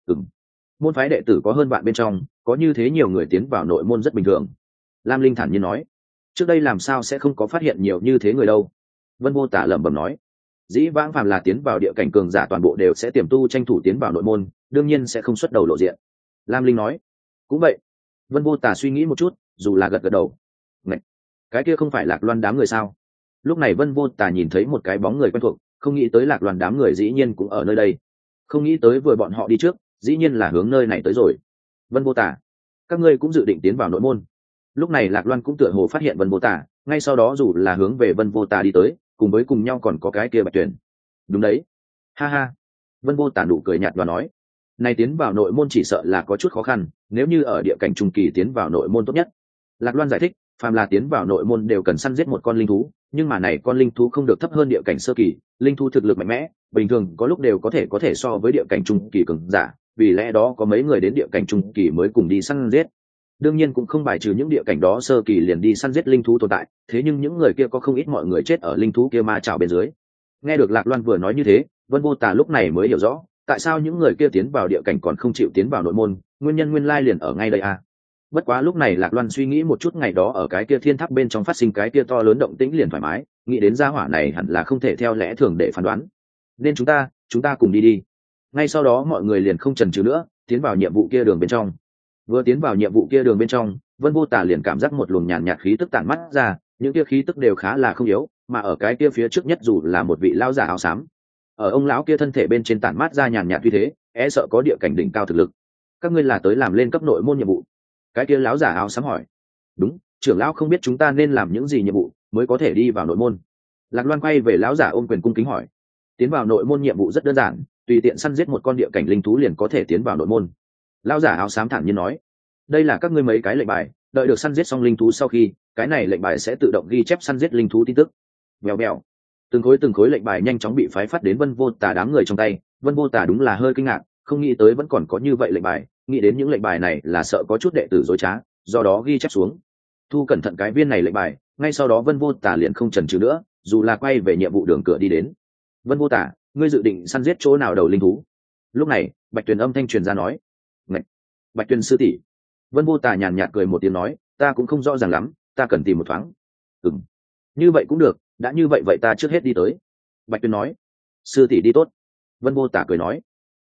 Môn phái đệ tử có hơn bạn bên trong, có như thế nhiều người tiến vào nội môn rất bình thường. Lam Linh thản nhiên nói, trước đây làm sao sẽ không có phát hiện nhiều như thế người đâu. Vân Vô Tà lẩm bẩm nói, dĩ vãng phàm là tiến vào địa cảnh cường giả toàn bộ đều sẽ tiềm tu tranh thủ tiến vào nội môn, đương nhiên sẽ không xuất đầu lộ diện. Lam Linh nói, cũng vậy. Vân Vô Tà suy nghĩ một chút, dù là gật gật đầu. Ngậy! Cái kia không phải Lạc Loan đám người sao? Lúc này Vân Vô Tà nhìn thấy một cái bóng người quen thuộc, không nghĩ tới Lạc Loan đám người dĩ nhiên cũng ở nơi đây. Không nghĩ tới vừa bọn họ đi trước, dĩ nhiên là hướng nơi này tới rồi. Vân Vô Tà, các ngươi cũng dự định tiến vào nội môn. Lúc này Lạc Loan cũng tựa hồ phát hiện Vân Vô Tà, ngay sau đó dù là hướng về Vân Vô Tà đi tới, cùng với cùng nhau còn có cái kia Bạch Tuyển. Đúng đấy. Ha ha. Vân Vô Tà nụ cười nhạt và nói, này tiến vào nội môn chỉ sợ là có chút khó khăn, nếu như ở địa cảnh trung kỳ tiến vào nội môn tốt nhất. Lạc Loan giải thích, phàm là tiến vào nội môn đều cần săn giết một con linh thú, nhưng mà này con linh thú không được thấp hơn địa cảnh sơ kỳ, linh thú thực lực mạnh mẽ, bình thường có lúc đều có thể so với địa cảnh trung kỳ cường giả, vì lẽ đó có mấy người đến địa cảnh trung kỳ mới cùng đi săn giết. Đương nhiên cũng không bài trừ những địa cảnh đó sơ kỳ liền đi săn giết linh thú tồn tại, thế nhưng những người kia có không ít mọi người chết ở linh thú kia ma chảo bên dưới. Nghe được Lạc Loan vừa nói như thế, Vân Vô Tà lúc này mới hiểu rõ, tại sao những người kia tiến vào địa cảnh còn không chịu tiến vào nội môn, nguyên nhân nguyên lai liền ở ngay đây à. Bất quá lúc này Lạc Loan suy nghĩ một chút ngày đó ở cái kia thiên tháp bên trong phát sinh cái kia to lớn động tĩnh liền thoải mái, nghĩ đến gia hỏa này hẳn là không thể theo lẽ thường để phán đoán. Nên chúng ta cùng đi đi. Ngay sau đó mọi người liền không chần chừ nữa, tiến vào nhiệm vụ kia đường bên trong. Vừa tiến vào nhiệm vụ kia đường bên trong, Vân Vô Tà liền cảm giác một luồng nhàn nhạt khí tức tản mắt ra, những kia khí tức đều khá là không yếu, mà ở cái kia phía trước nhất dù là một vị lão giả áo xám. Ở ông lão kia thân thể bên trên tản mát ra nhàn nhạt như thế, e sợ có địa cảnh đỉnh cao thực lực. Các ngươi là tới làm lên cấp nội môn nhiệm vụ? Cái kia lão giả áo xám hỏi. Đúng, trưởng lão không biết chúng ta nên làm những gì nhiệm vụ mới có thể đi vào nội môn. Lạc Loan quay về lão giả ôm quyền cung kính hỏi. Tiến vào nội môn nhiệm vụ rất đơn giản, tùy tiện săn giết một con địa cảnh linh thú liền có thể tiến vào nội môn. Lão giả áo xám thản nhiên nói, đây là các ngươi mấy cái lệnh bài, đợi được săn giết xong linh thú sau khi, cái này lệnh bài sẽ tự động ghi chép săn giết linh thú tin tức. Bèo bèo, từng khối lệnh bài nhanh chóng bị phái phát đến Vân Vô Tà đám người trong tay. Vân Vô Tà đúng là hơi kinh ngạc, không nghĩ tới vẫn còn có như vậy lệnh bài, nghĩ đến những lệnh bài này là sợ có chút đệ tử dối trá, do đó ghi chép xuống. Thu cẩn thận cái viên này lệnh bài, ngay sau đó Vân Vô Tà liền không chần chừ nữa, dù là quay về nhiệm vụ đường cửa đi đến. Vân Vô Tà, ngươi dự định săn giết chỗ nào đầu linh thú? Lúc này Bạch Tuyền âm thanh truyền ra nói. Ngậy! Bạch Tuyền sư tỷ. Vân Vô Tà nhàn nhạt cười một tiếng nói, ta cũng không rõ ràng lắm, ta cần tìm một thoáng. Như vậy cũng được, đã như vậy vậy ta trước hết đi tới. Bạch Tuyền nói. Sư tỷ đi tốt. Vân Vô Tà cười nói.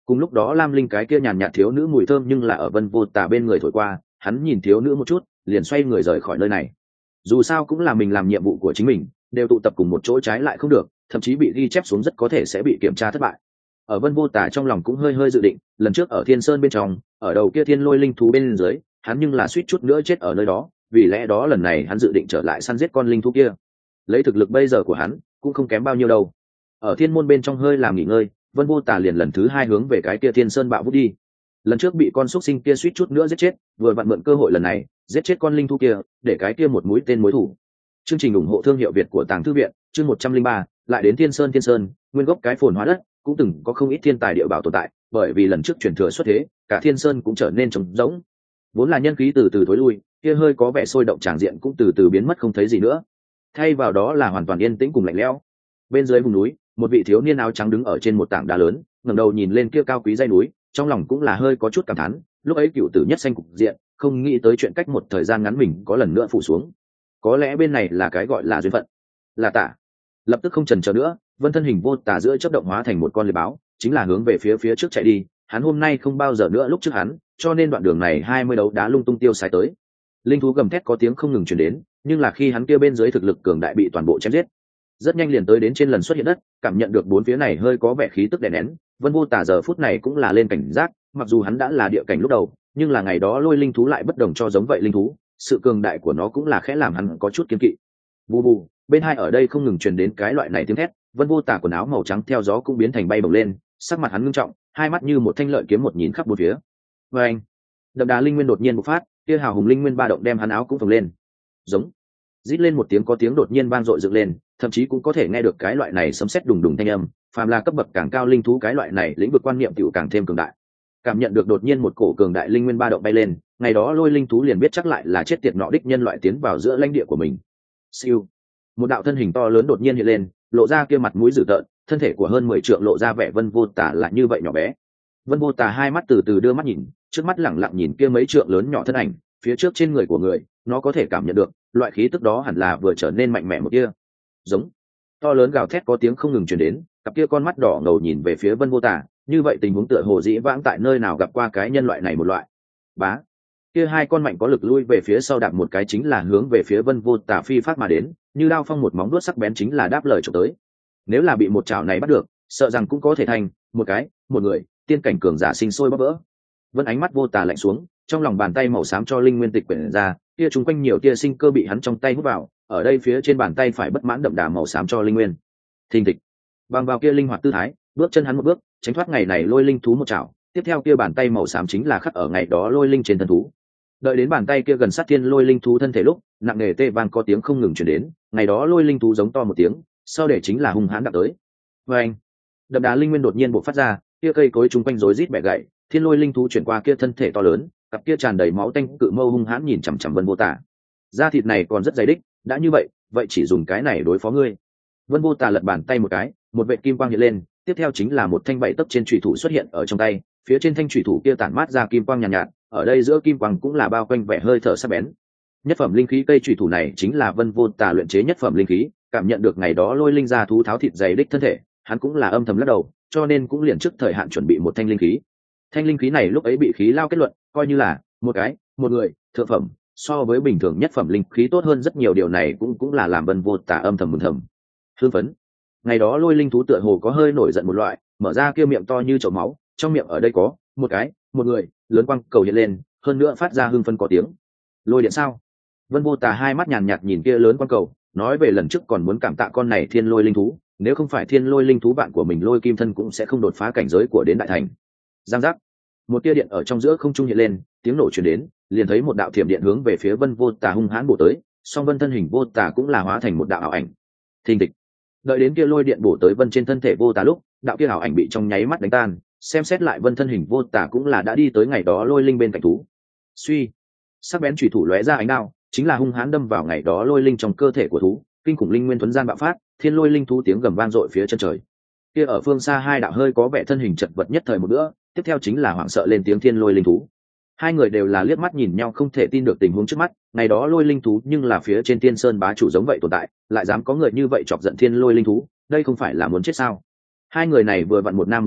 Cùng lúc đó lam linh cái kia nhàn nhạt thiếu nữ mùi thơm nhưng là ở Vân Vô Tà bên người thổi qua, hắn nhìn thiếu nữ một chút liền xoay người rời khỏi nơi này. Dù sao cũng là mình làm nhiệm vụ của chính mình, đều tụ tập cùng một chỗ trái lại không được, thậm chí bị ghi chép xuống rất có thể sẽ bị kiểm tra thất bại. Ở Vân Vô Tà trong lòng cũng hơi hơi dự định, lần trước ở Thiên Sơn bên trong, ở đầu kia thiên lôi linh thú bên dưới, hắn nhưng là suýt chút nữa chết ở nơi đó, vì lẽ đó lần này hắn dự định trở lại săn giết con linh thú kia. Lấy thực lực bây giờ của hắn, cũng không kém bao nhiêu đâu. Ở thiên môn bên trong hơi làm nghỉ ngơi, Vân Vô Tà liền lần thứ hai hướng về cái kia Thiên Sơn bạo vút đi. Lần trước bị con xúc sinh kia suýt chút nữa giết chết, vừa vặn mượn cơ hội lần này giết chết con linh thú kia, để cái kia một mũi tên mối thủ. Chương trình ủng hộ thương hiệu Việt của Tàng Thư viện, chương 103, lại đến Thiên Sơn. Thiên Sơn, nguyên gốc cái phồn hóa đất, cũng từng có không ít thiên tài địa bảo tồn tại, bởi vì lần trước truyền thừa xuất thế, cả Thiên Sơn cũng trở nên trống rỗng. Vốn là nhân khí từ từ thối lui, kia hơi có vẻ sôi động tràng diện cũng từ từ biến mất không thấy gì nữa. Thay vào đó là hoàn toàn yên tĩnh cùng lạnh lẽo. Bên dưới vùng núi, một vị thiếu niên áo trắng đứng ở trên một tảng đá lớn, ngẩng đầu nhìn lên kia cao quý dãy núi, trong lòng cũng là hơi có chút cảm thán, lúc ấy cựu tử nhất sanh cục diện, không nghĩ tới chuyện cách một thời gian ngắn mình có lần nữa phủ xuống. Có lẽ bên này là cái gọi là duyên phận. Là Tả. Lập tức không chần chờ nữa, Vân thân hình vô tả giữa chớp động hóa thành một con liệp báo, chính là hướng về phía trước chạy đi. Hắn hôm nay không bao giờ nữa lúc trước hắn, cho nên đoạn đường này 20 đấu đá lung tung tiêu xài tới. Linh thú gầm thét có tiếng không ngừng truyền đến, nhưng là khi hắn kia bên dưới thực lực cường đại bị toàn bộ chém giết, rất nhanh liền tới đến trên lần xuất hiện đất, cảm nhận được bốn phía này hơi có vẻ khí tức đè nén. Vân Vô Tà giờ phút này cũng là lên cảnh giác, mặc dù hắn đã là địa cảnh lúc đầu, nhưng là ngày đó lôi linh thú lại bất đồng cho giống vậy linh thú, sự cường đại của nó cũng là khẽ làm hắn có chút kiêng kỵ. Bù bù, bên hai ở đây không ngừng truyền đến cái loại này tiếng thét. Vân Vô Tà quần áo màu trắng theo gió cũng biến thành bay bổng lên, sắc mặt hắn ngưng trọng, hai mắt như một thanh lợi kiếm một nhìn khắp bốn phía. Và anh, đậm đà linh nguyên đột nhiên bộc phát, kia hào hùng linh nguyên ba động đem hắn áo cũng phồng lên. Giống, rít lên một tiếng có tiếng đột nhiên vang dội dựng lên, thậm chí cũng có thể nghe được cái loại này sấm sét đùng đùng thanh âm. Phàm là cấp bậc càng cao linh thú cái loại này lĩnh vực quan niệm tiểu càng thêm cường đại. Cảm nhận được đột nhiên một cổ cường đại linh nguyên ba động bay lên, ngày đó lôi linh thú liền biết chắc lại là chết tiệt nọ đích nhân loại tiến vào giữa lãnh địa của mình. Siêu, một đạo thân hình to lớn đột nhiên hiện lên, lộ ra kia mặt mũi dữ tợn, thân thể của hơn 10 trượng lộ ra vẻ Vân Vô Tà là như vậy nhỏ bé. Vân Vô Tà hai mắt từ từ đưa mắt nhìn, trước mắt lẳng lặng nhìn kia mấy trượng lớn nhỏ thân ảnh, phía trước trên người của người, nó có thể cảm nhận được, loại khí tức đó hẳn là vừa trở nên mạnh mẽ một kia. Giống, to lớn gào thét có tiếng không ngừng truyền đến, cặp kia con mắt đỏ ngầu nhìn về phía Vân Vô Tà, như vậy tình huống tựa hồ dĩ vãng tại nơi nào gặp qua cái nhân loại này một loại. Bá, kia hai con mạnh có lực lui về phía sau đạp một cái chính là hướng về phía Vân Vô Tà phi phát mà đến, như đao phong một móng vuốt sắc bén chính là đáp lời chụp tới. Nếu là bị một chảo này bắt được, sợ rằng cũng có thể thành một người tiên cảnh cường giả sinh sôi bóp vỡ. Vân ánh mắt Vô Tà lạnh xuống, trong lòng bàn tay màu xám cho linh nguyên tịch quyển ra, kia chúng quanh nhiều tia sinh cơ bị hắn trong tay hút vào, ở đây phía trên bàn tay phải bất mãn đậm đà màu xám cho linh nguyên. Thình thịch, bằng vào kia linh hoạt tư thái, bước chân hắn một bước, tránh thoát ngày này lôi linh thú một chảo, tiếp theo kia bàn tay màu xám chính là khắc ở ngày đó lôi linh trên thân thú. Đợi đến bàn tay kia gần sát thiên lôi linh thú thân thể lúc, nặng nề tê vang có tiếng không ngừng truyền đến, ngày đó lôi linh thú giống to một tiếng, sau để chính là hung hãn đạp tới. Và anh, đậm đà linh nguyên đột nhiên bộc phát ra, kia cây cối chung quanh rối rít bẻ gãy, thiên lôi linh thú chuyển qua kia thân thể to lớn, cặp kia tràn đầy máu tanh cự mâu hung hãn nhìn chằm chằm Vân Vô Tà. Da thịt này còn rất dày đích, đã như vậy chỉ dùng cái này đối phó ngươi. Vân Vô Tà lật bàn tay một cái, một vệt kim quang hiện lên, tiếp theo chính là một thanh 7 tấc trên chủy thủ xuất hiện ở trong tay, phía trên thanh chủy thủ kia tản mát ra kim quang nhàn nhạt, ở đây giữa kim quang cũng là bao quanh vẻ hơi thở sắc bén. Nhất phẩm linh khí cây chủy thủ này chính là Vân Vô Tà luyện chế nhất phẩm linh khí, cảm nhận được ngày đó lôi linh ra thú tháo thịt dày đích thân thể, hắn cũng là âm thầm lắc đầu, cho nên cũng liền trước thời hạn chuẩn bị một thanh linh khí. Thanh linh khí này lúc ấy bị khí lao kết luận, coi như là một người thượng phẩm, so với bình thường nhất phẩm linh khí tốt hơn rất nhiều, điều này cũng là làm Vân Vô Tà âm thầm mừng thầm. Hương phấn. Ngày đó lôi linh thú tựa hồ có hơi nổi giận một loại, mở ra kia miệng to như chậu máu, trong miệng ở đây có một người lớn quang cầu hiện lên, hơn nữa phát ra hương phấn có tiếng. Lôi điện sao? Vân Vô Tà hai mắt nhàn nhạt nhìn kia lớn quang cầu, nói về lần trước còn muốn cảm tạ con này thiên lôi linh thú, nếu không phải thiên lôi linh thú bạn của mình lôi kim thân cũng sẽ không đột phá cảnh giới của đến đại thành. Giang giác, một tia điện ở trong giữa không trung hiện lên, tiếng nổ truyền đến, liền thấy một đạo thiểm điện hướng về phía Vân Vô Tà hung hãn bổ tới, song Vân thân hình Vô Tà cũng là hóa thành một đạo ảo ảnh. Thình thịch, đợi đến kia lôi điện bổ tới Vân trên thân thể Vô Tà lúc, đạo kia ảo ảnh bị trong nháy mắt đánh tan, xem xét lại Vân thân hình Vô Tà cũng là đã đi tới ngày đó lôi linh bên cạnh thú. Suy, sắc bén chủy thủ lóe ra ánh đao, chính là hung hãn đâm vào ngày đó lôi linh trong cơ thể của thú, kinh khủng linh nguyên thuần gian bạo phát, thiên lôi linh thú tiếng gầm vang dội phía chân trời. Kia ở phương xa hai đạo hơi có vẻ thân hình chật vật nhất thời một bữa, tiếp theo chính là hoảng sợ lên tiếng thiên lôi linh thú. Hai người đều là liếc mắt nhìn nhau không thể tin được tình huống trước mắt, ngày đó lôi linh thú nhưng là phía trên Tiên Sơn bá chủ giống vậy tồn tại, lại dám có người như vậy chọc giận thiên lôi linh thú, đây không phải là muốn chết sao? Hai người này vừa vặn một nam một nữ,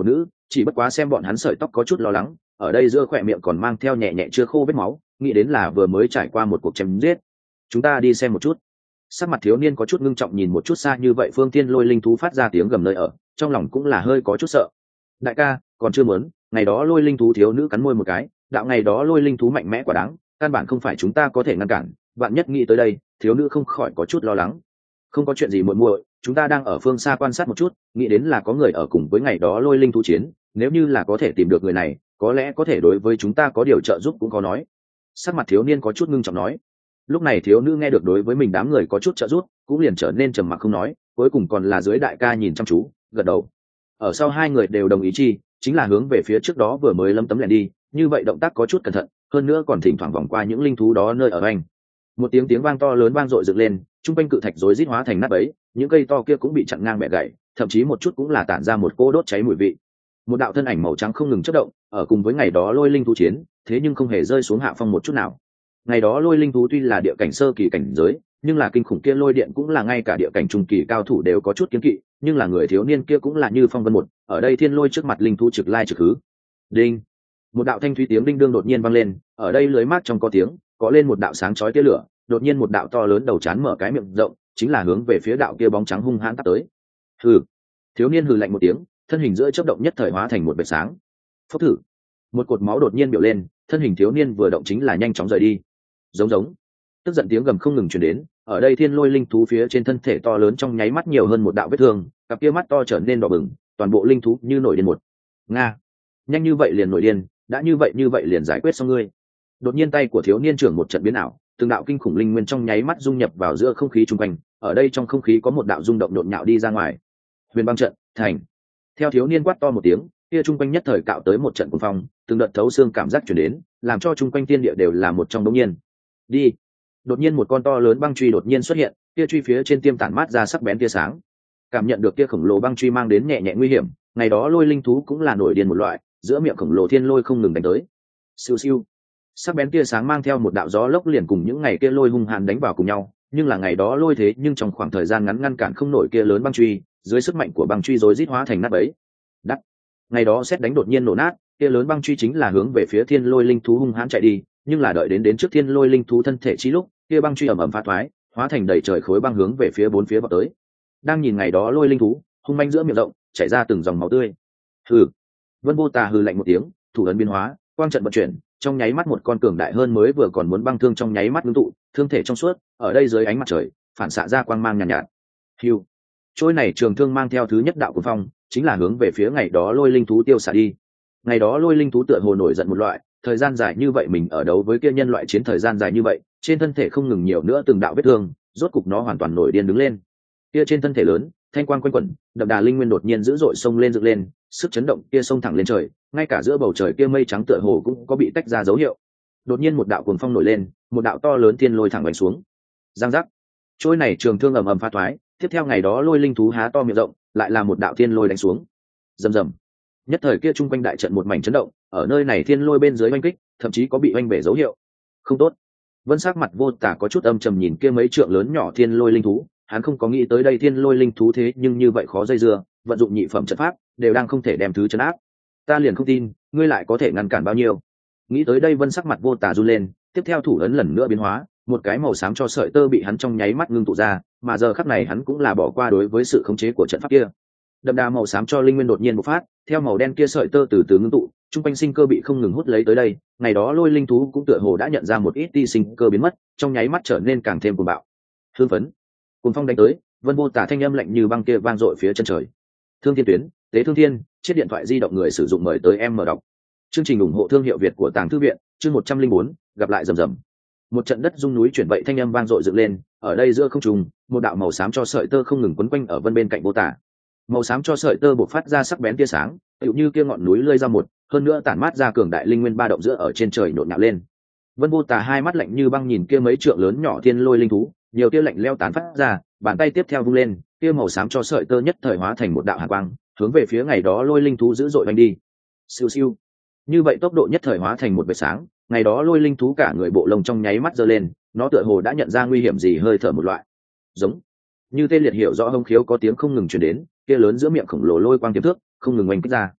chỉ bất quá xem bọn hắn sợi tóc có chút lo lắng, ở đây giữa khỏe miệng còn mang theo nhẹ nhẹ chưa khô vết máu, nghĩ đến là vừa mới trải qua một cuộc chém giết. Chúng ta đi xem một chút. Sắc mặt thiếu niên có chút ngưng trọng nhìn một chút xa như vậy phương thiên lôi linh thú phát ra tiếng gầm nơi ở, trong lòng cũng là hơi có chút sợ. Đại ca, còn chưa muốn, ngày đó lôi linh thú thiếu nữ cắn môi một cái, đạo ngày đó lôi linh thú mạnh mẽ quá đáng, căn bản không phải chúng ta có thể ngăn cản, vạn nhất nghĩ tới đây, thiếu nữ không khỏi có chút lo lắng. Không có chuyện gì muội muội, chúng ta đang ở phương xa quan sát một chút, nghĩ đến là có người ở cùng với ngày đó lôi linh thú chiến, nếu như là có thể tìm được người này, có lẽ có thể đối với chúng ta có điều trợ giúp cũng có nói. Sắc mặt thiếu niên có chút ngưng trọng nói. Lúc này thiếu nữ nghe được đối với mình đám người có chút trợ giúp, cũng liền trở nên trầm mặc không nói, cuối cùng còn là dưới đại ca nhìn chăm chú, gật đầu. Ở sau hai người đều đồng ý chi, chính là hướng về phía trước đó vừa mới lấm tấm lẻn đi, như vậy động tác có chút cẩn thận, hơn nữa còn thỉnh thoảng vòng qua những linh thú đó nơi ở anh. Một tiếng vang to lớn vang dội dựng lên, trung quanh cự thạch rối rít hóa thành nát bấy, những cây to kia cũng bị chặn ngang bẻ gãy, thậm chí một chút cũng là tản ra một cỗ đốt cháy mùi vị. Một đạo thân ảnh màu trắng không ngừng chớp động, ở cùng với ngày đó lôi linh thú chiến, thế nhưng không hề rơi xuống hạ phong một chút nào. Ngày đó lôi linh thú tuy là địa cảnh sơ kỳ cảnh giới, nhưng là kinh khủng kia lôi điện cũng là ngay cả địa cảnh trung kỳ cao thủ đều có chút kiêng kỵ, nhưng là người thiếu niên kia cũng là như phong vân một, ở đây thiên lôi trước mặt linh thú trực lai trực hứ. Đinh! Một đạo thanh thúy tiếng đinh đương đột nhiên vang lên, ở đây lưới mát trong có tiếng, có lên một đạo sáng chói tia lửa, đột nhiên một đạo to lớn đầu chán mở cái miệng rộng, chính là hướng về phía đạo kia bóng trắng hung hãn tắt tới. Hừ! Thiếu niên hừ lạnh một tiếng, thân hình giữa chớp động nhất thời hóa thành một vệt sáng. Phốc thử! Một cột máu đột nhiên biểu lên, thân hình thiếu niên vừa động chính là nhanh chóng rời đi. Giống, tức giận tiếng gầm không ngừng truyền đến, ở đây thiên lôi linh thú phía trên thân thể to lớn trong nháy mắt nhiều hơn một đạo vết thương, cặp kia mắt to trở nên đỏ bừng, toàn bộ linh thú như nổi điên một. Nga, nhanh như vậy liền nổi điên, đã như vậy liền giải quyết xong ngươi. Đột nhiên tay của thiếu niên trưởng một trận biến ảo, từng đạo kinh khủng linh nguyên trong nháy mắt dung nhập vào giữa không khí chung quanh, ở đây trong không khí có một đạo rung động nhộn nhạo đi ra ngoài. Huyền băng trận thành. Theo thiếu niên quát to một tiếng, kia chung quanh nhất thời cạo tới một trận cuồng phong, từng đợt thấu xương cảm giác truyền đến, làm cho chung quanh thiên địa đều là một trong đống nhiên. Đi! Đột nhiên một con to lớn băng truy đột nhiên xuất hiện, kia truy phía trên tiêm tản mát ra sắc bén tia sáng. Cảm nhận được kia khổng lồ băng truy mang đến nhẹ nhẹ nguy hiểm, ngày đó lôi linh thú cũng là nổi điên một loại, giữa miệng khổng lồ thiên lôi không ngừng đánh tới. Siêu siêu. Sắc bén tia sáng mang theo một đạo gió lốc liền cùng những ngày kia lôi hung hãn đánh vào cùng nhau, nhưng là ngày đó lôi thế nhưng trong khoảng thời gian ngắn ngăn cản không nổi kia lớn băng truy, dưới sức mạnh của băng truy rối rít hóa thành nát bấy. Đắt. Ngày đó sét đánh đột nhiên nổ nát, kia lớn băng truy chính là hướng về phía thiên lôi linh thú hung hãn chạy đi, nhưng là đợi đến trước thiên lôi linh thú thân thể chi lúc, kia băng truy ầm ầm phá thoái, hóa thành đầy trời khối băng hướng về phía bốn phía vọt tới. Đang nhìn ngày đó lôi linh thú, hung manh giữa miệng rộng, chảy ra từng dòng máu tươi. Hừ. Vân Vô Tà hừ lạnh một tiếng, thủ ấn biến hóa, quang trận vận chuyển, trong nháy mắt một con cường đại hơn mới vừa còn muốn băng thương trong nháy mắt ngưng tụ, thương thể trong suốt, ở đây dưới ánh mặt trời, phản xạ ra quang mang nhàn nhạt. Hưu. Trôi này trường thương mang theo thứ nhất đạo của phong, chính là hướng về phía ngày đó lôi linh thú tiêu xả đi. Ngày đó lôi linh thú tựa hồ nổi giận một loại, thời gian dài như vậy mình ở đấu với kia nhân loại chiến thời gian dài như vậy, trên thân thể không ngừng nhiều nữa từng đạo vết thương, rốt cục nó hoàn toàn nổi điên đứng lên. Kia trên thân thể lớn, thanh quang quanh quẩn, đậm đà linh nguyên đột nhiên dữ dội xông lên dựng lên, sức chấn động kia xông thẳng lên trời, ngay cả giữa bầu trời kia mây trắng tựa hồ cũng có bị tách ra dấu hiệu. Đột nhiên một đạo cuồng phong nổi lên, một đạo to lớn thiên lôi thẳng đánh xuống. Giang giác. Trôi này trường thương ầm ầm phá thoái, tiếp theo ngày đó lôi linh thú há to miệng rộng, lại là một đạo thiên lôi đánh xuống. Rầm rầm. Nhất thời kia trung quanh đại trận một mảnh chấn động, ở nơi này thiên lôi bên dưới oanh kích, thậm chí có bị oanh bể dấu hiệu. Không tốt. Vân sắc mặt Vô Tà có chút âm trầm nhìn kia mấy trượng lớn nhỏ thiên lôi linh thú, hắn không có nghĩ tới đây thiên lôi linh thú thế nhưng như vậy khó dây dưa, vận dụng nhị phẩm trận pháp đều đang không thể đem thứ chấn áp. Ta liền không tin ngươi lại có thể ngăn cản bao nhiêu. Nghĩ tới đây Vân sắc mặt Vô Tà run lên, tiếp theo thủ ấn lần nữa biến hóa, một cái màu xám cho sợi tơ bị hắn trong nháy mắt ngưng tụ ra, mà giờ khắc này hắn cũng là bỏ qua đối với sự khống chế của trận pháp kia. Đậm đà màu xám cho linh nguyên đột nhiên bộc phát, theo màu đen kia sợi tơ từ từ ngưng tụ, trung quanh sinh cơ bị không ngừng hút lấy tới đây, ngày đó lôi linh thú cũng tựa hồ đã nhận ra một ít ti sinh cơ biến mất, trong nháy mắt trở nên càng thêm cuồng bạo. Hương phấn. Cuồng phong đánh tới, Vân Vô Tà thanh âm lạnh như băng kia vang dội phía chân trời. Thương Thiên Tuyến, Tế Thương Thiên, chiếc điện thoại di động người sử dụng mời tới em mở đọc. Chương trình ủng hộ thương hiệu Việt của Tàng Thư viện, chương 104, gặp lại rầm rầm. Một trận đất rung núi chuyển vậy thanh âm vang dội dựng lên, ở đây giữa không trung, một đạo màu xám cho sợi tơ không ngừng quấn quanh ở Vân bên cạnh Vô Tà. Màu xám cho sợi tơ bộc phát ra sắc bén tia sáng, tựu như kia ngọn núi lơi ra một, hơn nữa tản mát ra cường đại linh nguyên ba động giữa ở trên trời nhộn nhạo lên. Vân Vô Tà hai mắt lạnh như băng nhìn kia mấy trượng lớn nhỏ thiên lôi linh thú, nhiều tia lạnh leo tán phát ra, bàn tay tiếp theo vung lên, kia màu xám cho sợi tơ nhất thời hóa thành một đạo hàn quang, hướng về phía ngày đó lôi linh thú dữ dội đánh đi. Siêu siêu. Như vậy tốc độ nhất thời hóa thành một vệt sáng, ngày đó lôi linh thú cả người bộ lông trong nháy mắt giơ lên, nó tựa hồ đã nhận ra nguy hiểm gì hơi thở một loại. Giống. Như tên liệt hiểu rõ hông khiếu có tiếng không ngừng truyền đến, kia lớn giữa miệng khổng lồ lôi quang tiềm thước, không ngừng oanh kích ra.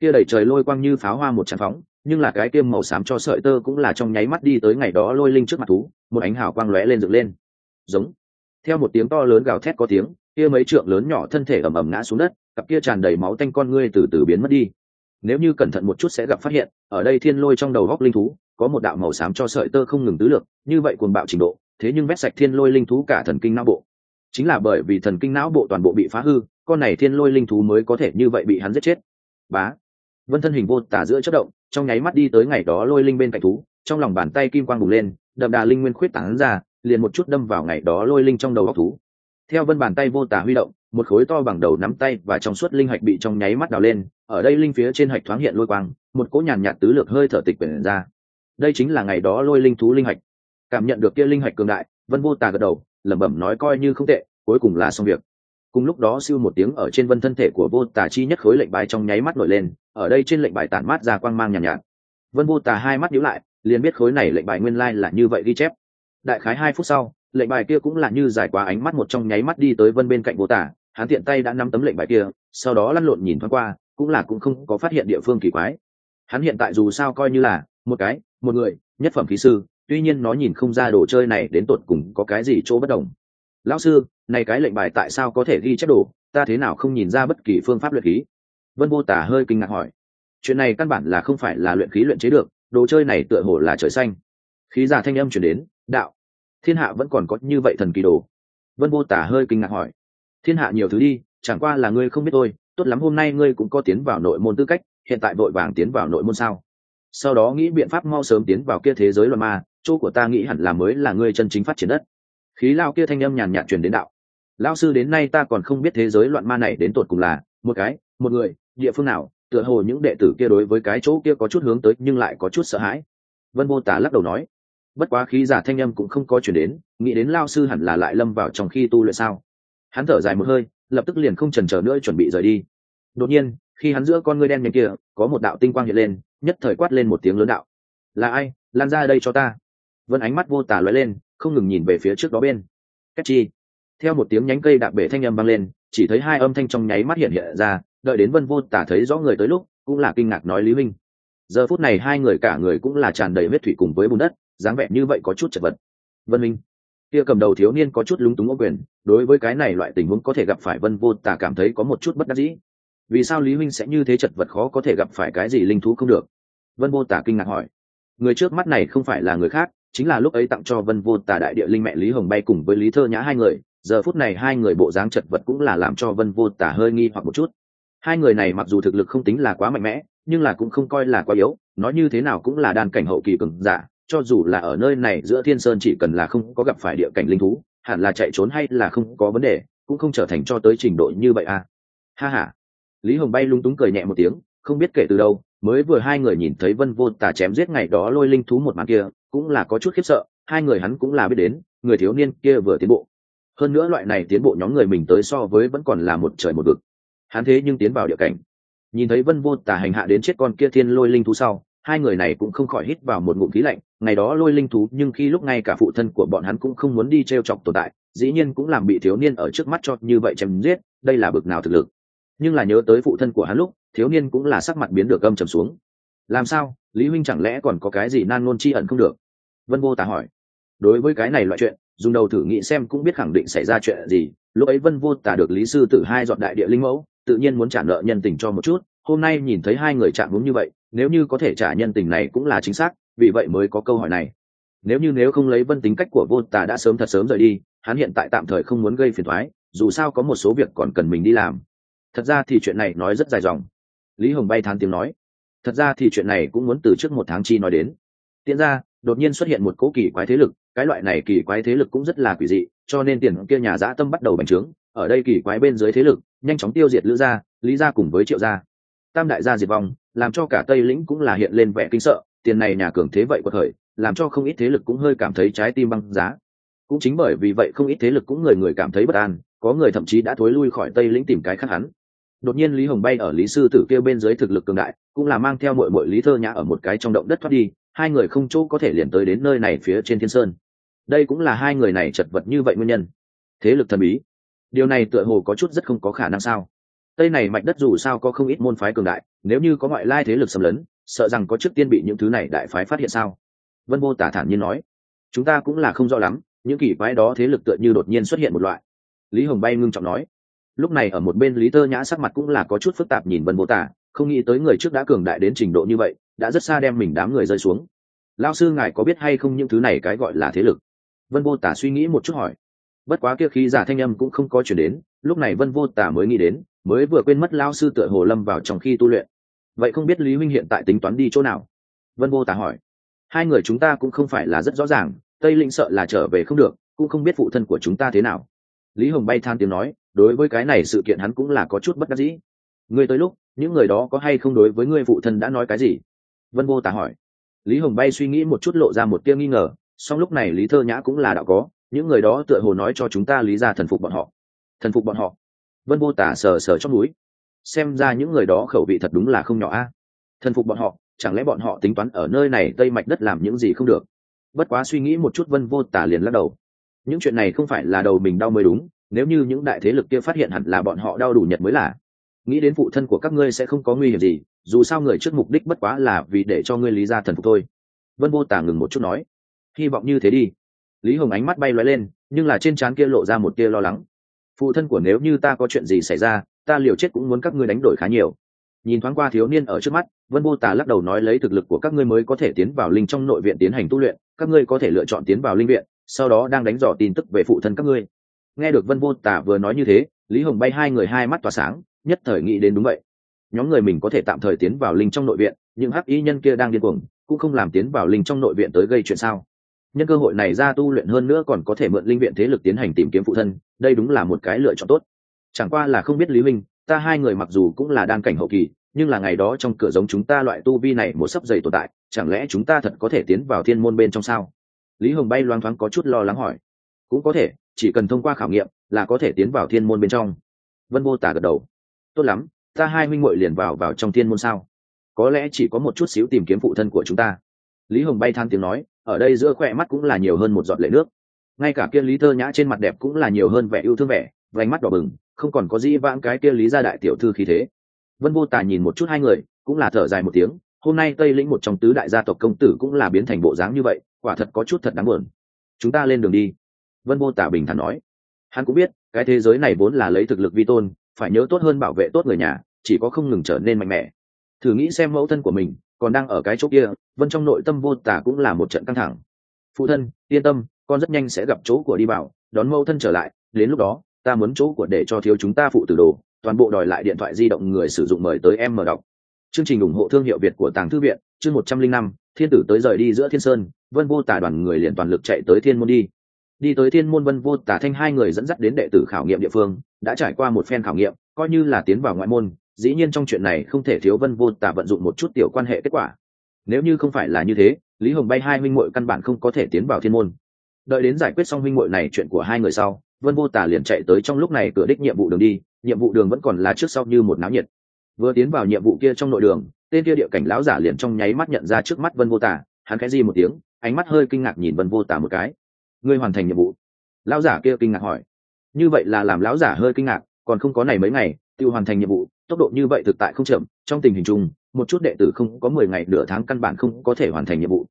kia đầy trời lôi quang như pháo hoa một tràn phóng, nhưng là cái kia màu xám cho sợi tơ cũng là trong nháy mắt đi tới ngày đó lôi linh trước mặt thú, một ánh hào quang lóe lên dựng lên. Giống. Theo một tiếng to lớn gào thét có tiếng, kia mấy trượng lớn nhỏ thân thể ầm ầm ngã xuống đất, cặp kia tràn đầy máu tanh con ngươi từ từ biến mất đi. Nếu như cẩn thận một chút sẽ gặp phát hiện, ở đây thiên lôi trong đầu góc linh thú, có một đạo màu xám cho sợi tơ không ngừng tứ lược, như vậy cuồng bạo trình độ, thế nhưng vét sạch thiên lôi linh thú cả thần kinh não bộ. Chính là bởi vì thần kinh não bộ toàn bộ bị phá hư, con này thiên lôi linh thú mới có thể như vậy bị hắn giết chết. Bá. Vân thân hình vô tả giữa chớp động, trong nháy mắt đi tới ngày đó lôi linh bên cạnh thú, trong lòng bàn tay kim quang bùng lên, đậm đà linh nguyên khuyết tán ra, liền một chút đâm vào ngày đó lôi linh trong đầu óc thú. Theo Vân bàn tay vô tả huy động, một khối to bằng đầu nắm tay và trong suốt linh hạch bị trong nháy mắt đào lên, ở đây linh phía trên hạch thoáng hiện lôi quang, một cỗ nhàn nhạt tứ lược hơi thở tịch quyển ra. Đây chính là ngày đó lôi linh thú linh hạch. Cảm nhận được kia linh hạch cường đại, Vân vô tả gật đầu, lẩm bẩm nói coi như không tệ, cuối cùng là xong việc. Cùng lúc đó siêu một tiếng ở trên Vân thân thể của vô tả chi nhất khối lệnh bài trong nháy mắt nổi lên, ở đây trên lệnh bài tản mát ra quang mang nhàn nhạt. Vân vô tả hai mắt nhíu lại, liền biết khối này lệnh bài nguyên lai là như vậy ghi chép. Đại khái 2 phút sau, lệnh bài kia cũng là như giải quá ánh mắt một trong nháy mắt đi tới Vân bên cạnh vô tả, hắn tiện tay đã nắm tấm lệnh bài kia, sau đó lăn lộn nhìn thoáng qua, cũng không có phát hiện địa phương kỳ quái. Hắn hiện tại dù sao coi như là một người nhất phẩm khí sư, tuy nhiên nó nhìn không ra đồ chơi này đến tột cùng có cái gì chỗ bất đồng. Lão sư, này cái lệnh bài tại sao có thể ghi chép đồ, ta thế nào không nhìn ra bất kỳ phương pháp luyện khí? Vân vô tả hơi kinh ngạc hỏi. Chuyện này căn bản là không phải là luyện khí luyện chế được, đồ chơi này tựa hồ là trời xanh. Khí giả thanh âm truyền đến, đạo, thiên hạ vẫn còn có như vậy thần kỳ đồ. Vân vô tả hơi kinh ngạc hỏi. Thiên hạ nhiều thứ đi, chẳng qua là ngươi không biết thôi, tốt lắm hôm nay ngươi cũng có tiến vào nội môn tư cách, hiện tại vội vàng tiến vào nội môn sao? Sau đó nghĩ biện pháp mau sớm tiến vào kia thế giới loạn ma, chỗ của ta nghĩ hẳn là mới là ngươi chân chính phát triển đất. Khí lao kia thanh âm nhàn nhạt truyền đến đạo. Lão sư đến nay ta còn không biết thế giới loạn ma này đến tột cùng là một người, địa phương nào, tựa hồ những đệ tử kia đối với cái chỗ kia có chút hướng tới nhưng lại có chút sợ hãi. Vân vô tả lắc đầu nói. Bất quá khí giả thanh âm cũng không có truyền đến, nghĩ đến lao sư hẳn là lại lâm vào trong khi tu luyện sao. Hắn thở dài một hơi, lập tức liền không chần chờ nữa chuẩn bị rời đi. Đột nhiên, khi hắn giữa con ngươi đen nhánh kia, có một đạo tinh quang hiện lên, nhất thời quát lên một tiếng lớn đạo. Là ai, lan ra đây cho ta. Vân ánh mắt vô tả lóe lên, không ngừng nhìn về phía trước đó bên. Cách chi. Theo một tiếng nhánh cây đạp bể thanh âm vang lên, chỉ thấy hai âm thanh trong nháy mắt hiện hiện ra, đợi đến Vân vô tả thấy rõ người tới lúc, cũng là kinh ngạc nói Lý huynh. Giờ phút này hai người cả người cũng là tràn đầy huyết thủy cùng với bùn đất, dáng vẻ như vậy có chút chật vật. Vân minh, kia cầm đầu thiếu niên có chút lúng túng ôm quyền, đối với cái này loại tình huống có thể gặp phải Vân vô tả cảm thấy có một chút bất đắc dĩ. Vì sao Lý huynh sẽ như thế chật vật khó có thể gặp phải cái gì linh thú không được? Vân vô tả kinh ngạc hỏi. Người trước mắt này không phải là người khác, chính là lúc ấy tặng cho Vân vô tả đại địa linh mẹ Lý Hồng Bay cùng với Lý Thơ Nhã hai người. Giờ phút này hai người bộ dáng chật vật cũng là làm cho Vân vô tả hơi nghi hoặc một chút. Hai người này mặc dù thực lực không tính là quá mạnh mẽ, nhưng là cũng không coi là quá yếu, nói như thế nào cũng là đan cảnh hậu kỳ cường giả, cho dù là ở nơi này giữa Thiên Sơn chỉ cần là không có gặp phải địa cảnh linh thú, hẳn là chạy trốn hay là không có vấn đề, cũng không trở thành cho tới trình độ như vậy à. Ha ha. Lý Hồng Bay lung túng cười nhẹ một tiếng, không biết kể từ đâu, mới vừa hai người nhìn thấy Vân vô tả chém giết ngày đó lôi linh thú một màn kia, cũng là có chút khiếp sợ, hai người hắn cũng là biết đến, người thiếu niên kia vừa tiến bộ. Hơn nữa loại này tiến bộ nhóm người mình tới so với vẫn còn là một trời một vực. Hắn thế nhưng tiến vào địa cảnh. Nhìn thấy Vân vô tả hành hạ đến chết con kia thiên lôi linh thú sau, hai người này cũng không khỏi hít vào một ngụm khí lạnh, ngày đó lôi linh thú nhưng khi lúc ngay cả phụ thân của bọn hắn cũng không muốn đi trêu chọc tồn tại, dĩ nhiên cũng làm bị thiếu niên ở trước mắt cho như vậy chém giết, đây là bực nào thực lực. Nhưng là nhớ tới phụ thân của hắn lúc, thiếu niên cũng là sắc mặt biến được âm trầm xuống. Làm sao, Lý huynh chẳng lẽ còn có cái gì nan ngôn chi ẩn không được? Vân vô tả hỏi. Đối với cái này loại chuyện, dùng đầu thử nghĩ xem cũng biết khẳng định xảy ra chuyện gì. Lúc ấy Vân vô tả được Lý sư tử hai dọn đại địa linh mẫu, tự nhiên muốn trả nợ nhân tình cho một chút. Hôm nay nhìn thấy hai người chạm đúng như vậy, nếu như có thể trả nhân tình này cũng là chính xác, vì vậy mới có câu hỏi này. Nếu không lấy Vân tính cách của vô tả đã sớm thật sớm rời đi, hắn hiện tại tạm thời không muốn gây phiền toái, dù sao có một số việc còn cần mình đi làm. Thật ra thì chuyện này nói rất dài dòng. Lý Hồng Bay thán tiếng nói. Thật ra thì chuyện này cũng muốn từ trước 1 tháng chi nói đến. Tiện ra, đột nhiên xuất hiện một cỗ kỳ quái thế lực, cái loại này kỳ quái thế lực cũng rất là quỷ dị, cho nên tiền kia nhà dã tâm bắt đầu bành trướng. Ở đây kỳ quái bên dưới thế lực, nhanh chóng tiêu diệt Lữ gia, Lý gia cùng với Triệu gia. Tam đại gia diệt vong, làm cho cả Tây lĩnh cũng là hiện lên vẻ kinh sợ, tiền này nhà cường thế vậy quật khởi, làm cho không ít thế lực cũng hơi cảm thấy trái tim băng giá. Cũng chính bởi vì vậy không ít thế lực cũng người cảm thấy bất an, có người thậm chí đã thối lui khỏi Tây lĩnh tìm cái khác hắn. Đột nhiên Lý Hồng Bay ở Lý sư tử kia bên dưới thực lực cường đại, cũng là mang theo muội Lý Thơ Nhã ở một cái trong động đất thoát đi, hai người không chỗ có thể liền tới đến nơi này phía trên Thiên Sơn. Đây cũng là hai người này chật vật như vậy nguyên nhân. Thế lực thần bí. Điều này tựa hồ có chút rất không có khả năng sao? Tây này mạch đất dù sao có không ít môn phái cường đại, nếu như có ngoại lai thế lực xâm lấn, sợ rằng có trước tiên bị những thứ này đại phái phát hiện sao? Vân Vô Tả thản nhiên nói. Chúng ta cũng là không rõ lắm, những kỳ phái đó thế lực tựa như đột nhiên xuất hiện một loại. Lý Hồng Bay ngưng trọng nói. Lúc này ở một bên Lý Tơ Nhã sắc mặt cũng là có chút phức tạp nhìn Vân Vô Tả, không nghĩ tới người trước đã cường đại đến trình độ như vậy, đã rất xa đem mình đám người rơi xuống. Lão sư ngài có biết hay không những thứ này cái gọi là thế lực? Vân Vô Tả suy nghĩ một chút hỏi. Bất quá kia khí giả thanh âm cũng không có chuyển đến, lúc này Vân Vô Tả mới nghĩ đến, mới vừa quên mất lão sư tựa hồ lâm vào trong khi tu luyện. Vậy không biết Lý huynh hiện tại tính toán đi chỗ nào? Vân Vô Tả hỏi. Hai người chúng ta cũng không phải là rất rõ ràng, Tây Lĩnh sợ là trở về không được, cũng không biết phụ thân của chúng ta thế nào. Lý Hồng Bay than tiếng nói, đối với cái này sự kiện hắn cũng là có chút bất đắc dĩ. Ngươi tới lúc, những người đó có hay không đối với ngươi phụ thân đã nói cái gì? Vân Vô Tả hỏi. Lý Hồng Bay suy nghĩ một chút lộ ra một tia nghi ngờ, song lúc này Lý Thơ Nhã cũng là đạo có, những người đó tựa hồ nói cho chúng ta lý ra thần phục bọn họ. Thần phục bọn họ? Vân Vô Tả sờ sờ trong núi. Xem ra những người đó khẩu vị thật đúng là không nhỏ a. Thần phục bọn họ, chẳng lẽ bọn họ tính toán ở nơi này Tây Mạch đất làm những gì không được? Bất quá suy nghĩ một chút Vân Vô Tả liền lắc đầu. Những chuyện này không phải là đầu mình đau mới đúng, nếu như những đại thế lực kia phát hiện hẳn là bọn họ đau đủ nhật mới là. Nghĩ đến phụ thân của các ngươi sẽ không có nguy hiểm gì, dù sao người trước mục đích bất quá là vì để cho ngươi lý ra thần phục thôi. Vân Vô Tả ngừng một chút nói. Hy vọng như thế đi. Lý Hồng ánh mắt bay lóe lên, nhưng là trên trán kia lộ ra một tia lo lắng. Phụ thân của nếu như ta có chuyện gì xảy ra, ta liều chết cũng muốn các ngươi đánh đổi khá nhiều. Nhìn thoáng qua thiếu niên ở trước mắt, Vân Vô Tả lắc đầu nói lấy thực lực của các ngươi mới có thể tiến vào linh trong nội viện tiến hành tu luyện, các ngươi có thể lựa chọn tiến vào linh viện, sau đó đang đánh dò tin tức về phụ thân các ngươi. Nghe được Vân Vô Tả vừa nói như thế, Lý Hồng Bay hai người hai mắt tỏa sáng, nhất thời nghĩ đến đúng vậy. Nhóm người mình có thể tạm thời tiến vào linh trong nội viện, nhưng hắc y nhân kia đang điên cuồng, cũng không làm tiến vào linh trong nội viện tới gây chuyện sao? Nhân cơ hội này ra tu luyện hơn nữa còn có thể mượn linh viện thế lực tiến hành tìm kiếm phụ thân, đây đúng là một cái lựa chọn tốt. Chẳng qua là không biết Lý Minh, ta hai người mặc dù cũng là đan cảnh hậu kỳ, nhưng là ngày đó trong cửa giống chúng ta loại tu vi này một sấp dày tồn tại, chẳng lẽ chúng ta thật có thể tiến vào thiên môn bên trong sao? Lý Hồng Bay loáng thoáng có chút lo lắng hỏi. Cũng có thể, chỉ cần thông qua khảo nghiệm là có thể tiến vào thiên môn bên trong. Vân Vô Tả gật đầu. Tốt lắm, ta hai huynh muội liền vào trong thiên môn sao? Có lẽ chỉ có một chút xíu tìm kiếm phụ thân của chúng ta. Lý Hồng Bay than tiếng nói, ở đây giữa khỏe mắt cũng là nhiều hơn một giọt lệ nước. Ngay cả kia Lý Thơ Nhã trên mặt đẹp cũng là nhiều hơn vẻ yêu thương vẻ, vành mắt đỏ bừng, không còn có dĩ vãng cái kia Lý gia đại tiểu thư khí thế. Vân Vô Tả nhìn một chút hai người, cũng là thở dài một tiếng, hôm nay Tây Lĩnh một trong tứ đại gia tộc công tử cũng là biến thành bộ dáng như vậy, quả thật có chút thật đáng buồn. Chúng ta lên đường đi. Vân Vô Tả bình thản nói. Hắn cũng biết, cái thế giới này vốn là lấy thực lực vi tôn, phải nhớ tốt hơn bảo vệ tốt người nhà, chỉ có không ngừng trở nên mạnh mẽ. Thử nghĩ xem mẫu thân của mình còn đang ở cái chỗ kia, Vân trong nội tâm Vô Tả cũng là một trận căng thẳng. Phụ thân, yên tâm, con rất nhanh sẽ gặp chỗ của đi bảo, đón mẫu thân trở lại, đến lúc đó, ta muốn chỗ của để cho thiếu chúng ta phụ tử đồ, toàn bộ đòi lại điện thoại di động người sử dụng mời tới em mở đọc. Chương trình ủng hộ thương hiệu Việt của Tàng Thư viện, chương 105, Thiên tử tới rời đi giữa Thiên Sơn, Vân Vô Tả đoàn người liền toàn lực chạy tới Thiên môn đi. Đi tới Thiên môn, Vân Vô Tả thanh hai người dẫn dắt đến đệ tử khảo nghiệm địa phương, đã trải qua một phen khảo nghiệm, coi như là tiến vào ngoại môn, dĩ nhiên trong chuyện này không thể thiếu Vân Vô Tả vận dụng một chút tiểu quan hệ kết quả. Nếu như không phải là như thế, Lý Hồng Bay hai huynh muội căn bản không có thể tiến vào Thiên môn. Đợi đến giải quyết xong huynh muội này chuyện của hai người sau, Vân Vô Tả liền chạy tới trong lúc này cửa đích nhiệm vụ đường đi, nhiệm vụ đường vẫn còn là trước sau như một náo nhiệt. Vừa tiến vào nhiệm vụ kia trong nội đường, tên kia địa cảnh lão giả liền trong nháy mắt nhận ra trước mắt Vân Vô Tả, hắn khẽ di một tiếng, ánh mắt hơi kinh ngạc nhìn Vân Vô Tả một cái. Ngươi hoàn thành nhiệm vụ? Lão giả kia kinh ngạc hỏi. Như vậy là làm lão giả hơi kinh ngạc, còn không có này mấy ngày, tiêu hoàn thành nhiệm vụ, tốc độ như vậy thực tại không chậm, trong tình hình chung, một chút đệ tử không có 10 ngày nửa tháng căn bản không có thể hoàn thành nhiệm vụ.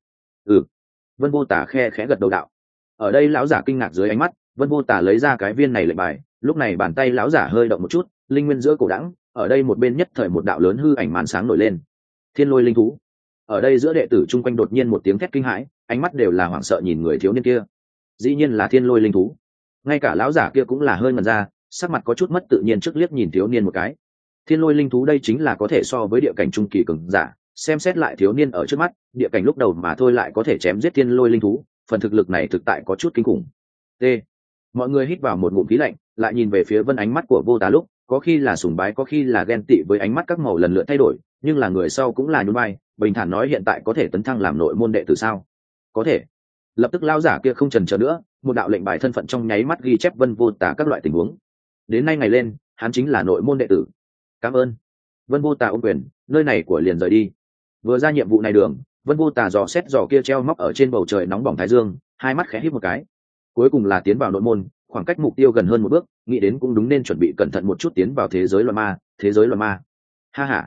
Vân Vô Tả khẽ gật đầu đạo. Ở đây lão giả kinh ngạc dưới ánh mắt, Vân Vô Tả lấy ra cái viên này lệnh bài, lúc này bàn tay lão giả hơi động một chút, linh nguyên giữa cổ đẳng, ở đây một bên nhất thời một đạo lớn hư ảnh màn sáng nổi lên. Thiên lôi linh thú. Ở đây giữa đệ tử chung quanh đột nhiên một tiếng thét kinh hãi, ánh mắt đều là hoảng sợ nhìn người thiếu niên kia. Dĩ nhiên là thiên lôi linh thú. Ngay cả lão giả kia cũng là hơi ngẩn ra, sắc mặt có chút mất tự nhiên trước liếc nhìn thiếu niên một cái. Thiên lôi linh thú đây chính là có thể so với địa cảnh trung kỳ cường giả, xem xét lại thiếu niên ở trước mắt, địa cảnh lúc đầu mà thôi lại có thể chém giết thiên lôi linh thú, phần thực lực này thực tại có chút kinh khủng. T. Mọi người hít vào một ngụm khí lạnh, lại nhìn về phía Vân, ánh mắt của Vô Tả lúc, có khi là sùng bái có khi là ghen tị với ánh mắt các màu lần lượt thay đổi, nhưng là người sau cũng là nhún vai, bình thản nói hiện tại có thể tấn thăng làm nội môn đệ tử sao? Có thể. Lập tức lão giả kia không chần chờ nữa, một đạo lệnh bài thân phận trong nháy mắt ghi chép Vân Vô Tả các loại tình huống. Đến nay ngày lên, hắn chính là nội môn đệ tử. Cảm ơn. Vân Vô Tả ôm quyền, nơi này của liền rời đi. Vừa ra nhiệm vụ này đường, Vân Vô Tả dò xét dò kia treo móc ở trên bầu trời nóng bỏng thái dương, hai mắt khẽ híp một cái. Cuối cùng là tiến vào nội môn, khoảng cách mục tiêu gần hơn một bước, nghĩ đến cũng đúng nên chuẩn bị cẩn thận một chút tiến vào thế giới loạn ma. Ha ha.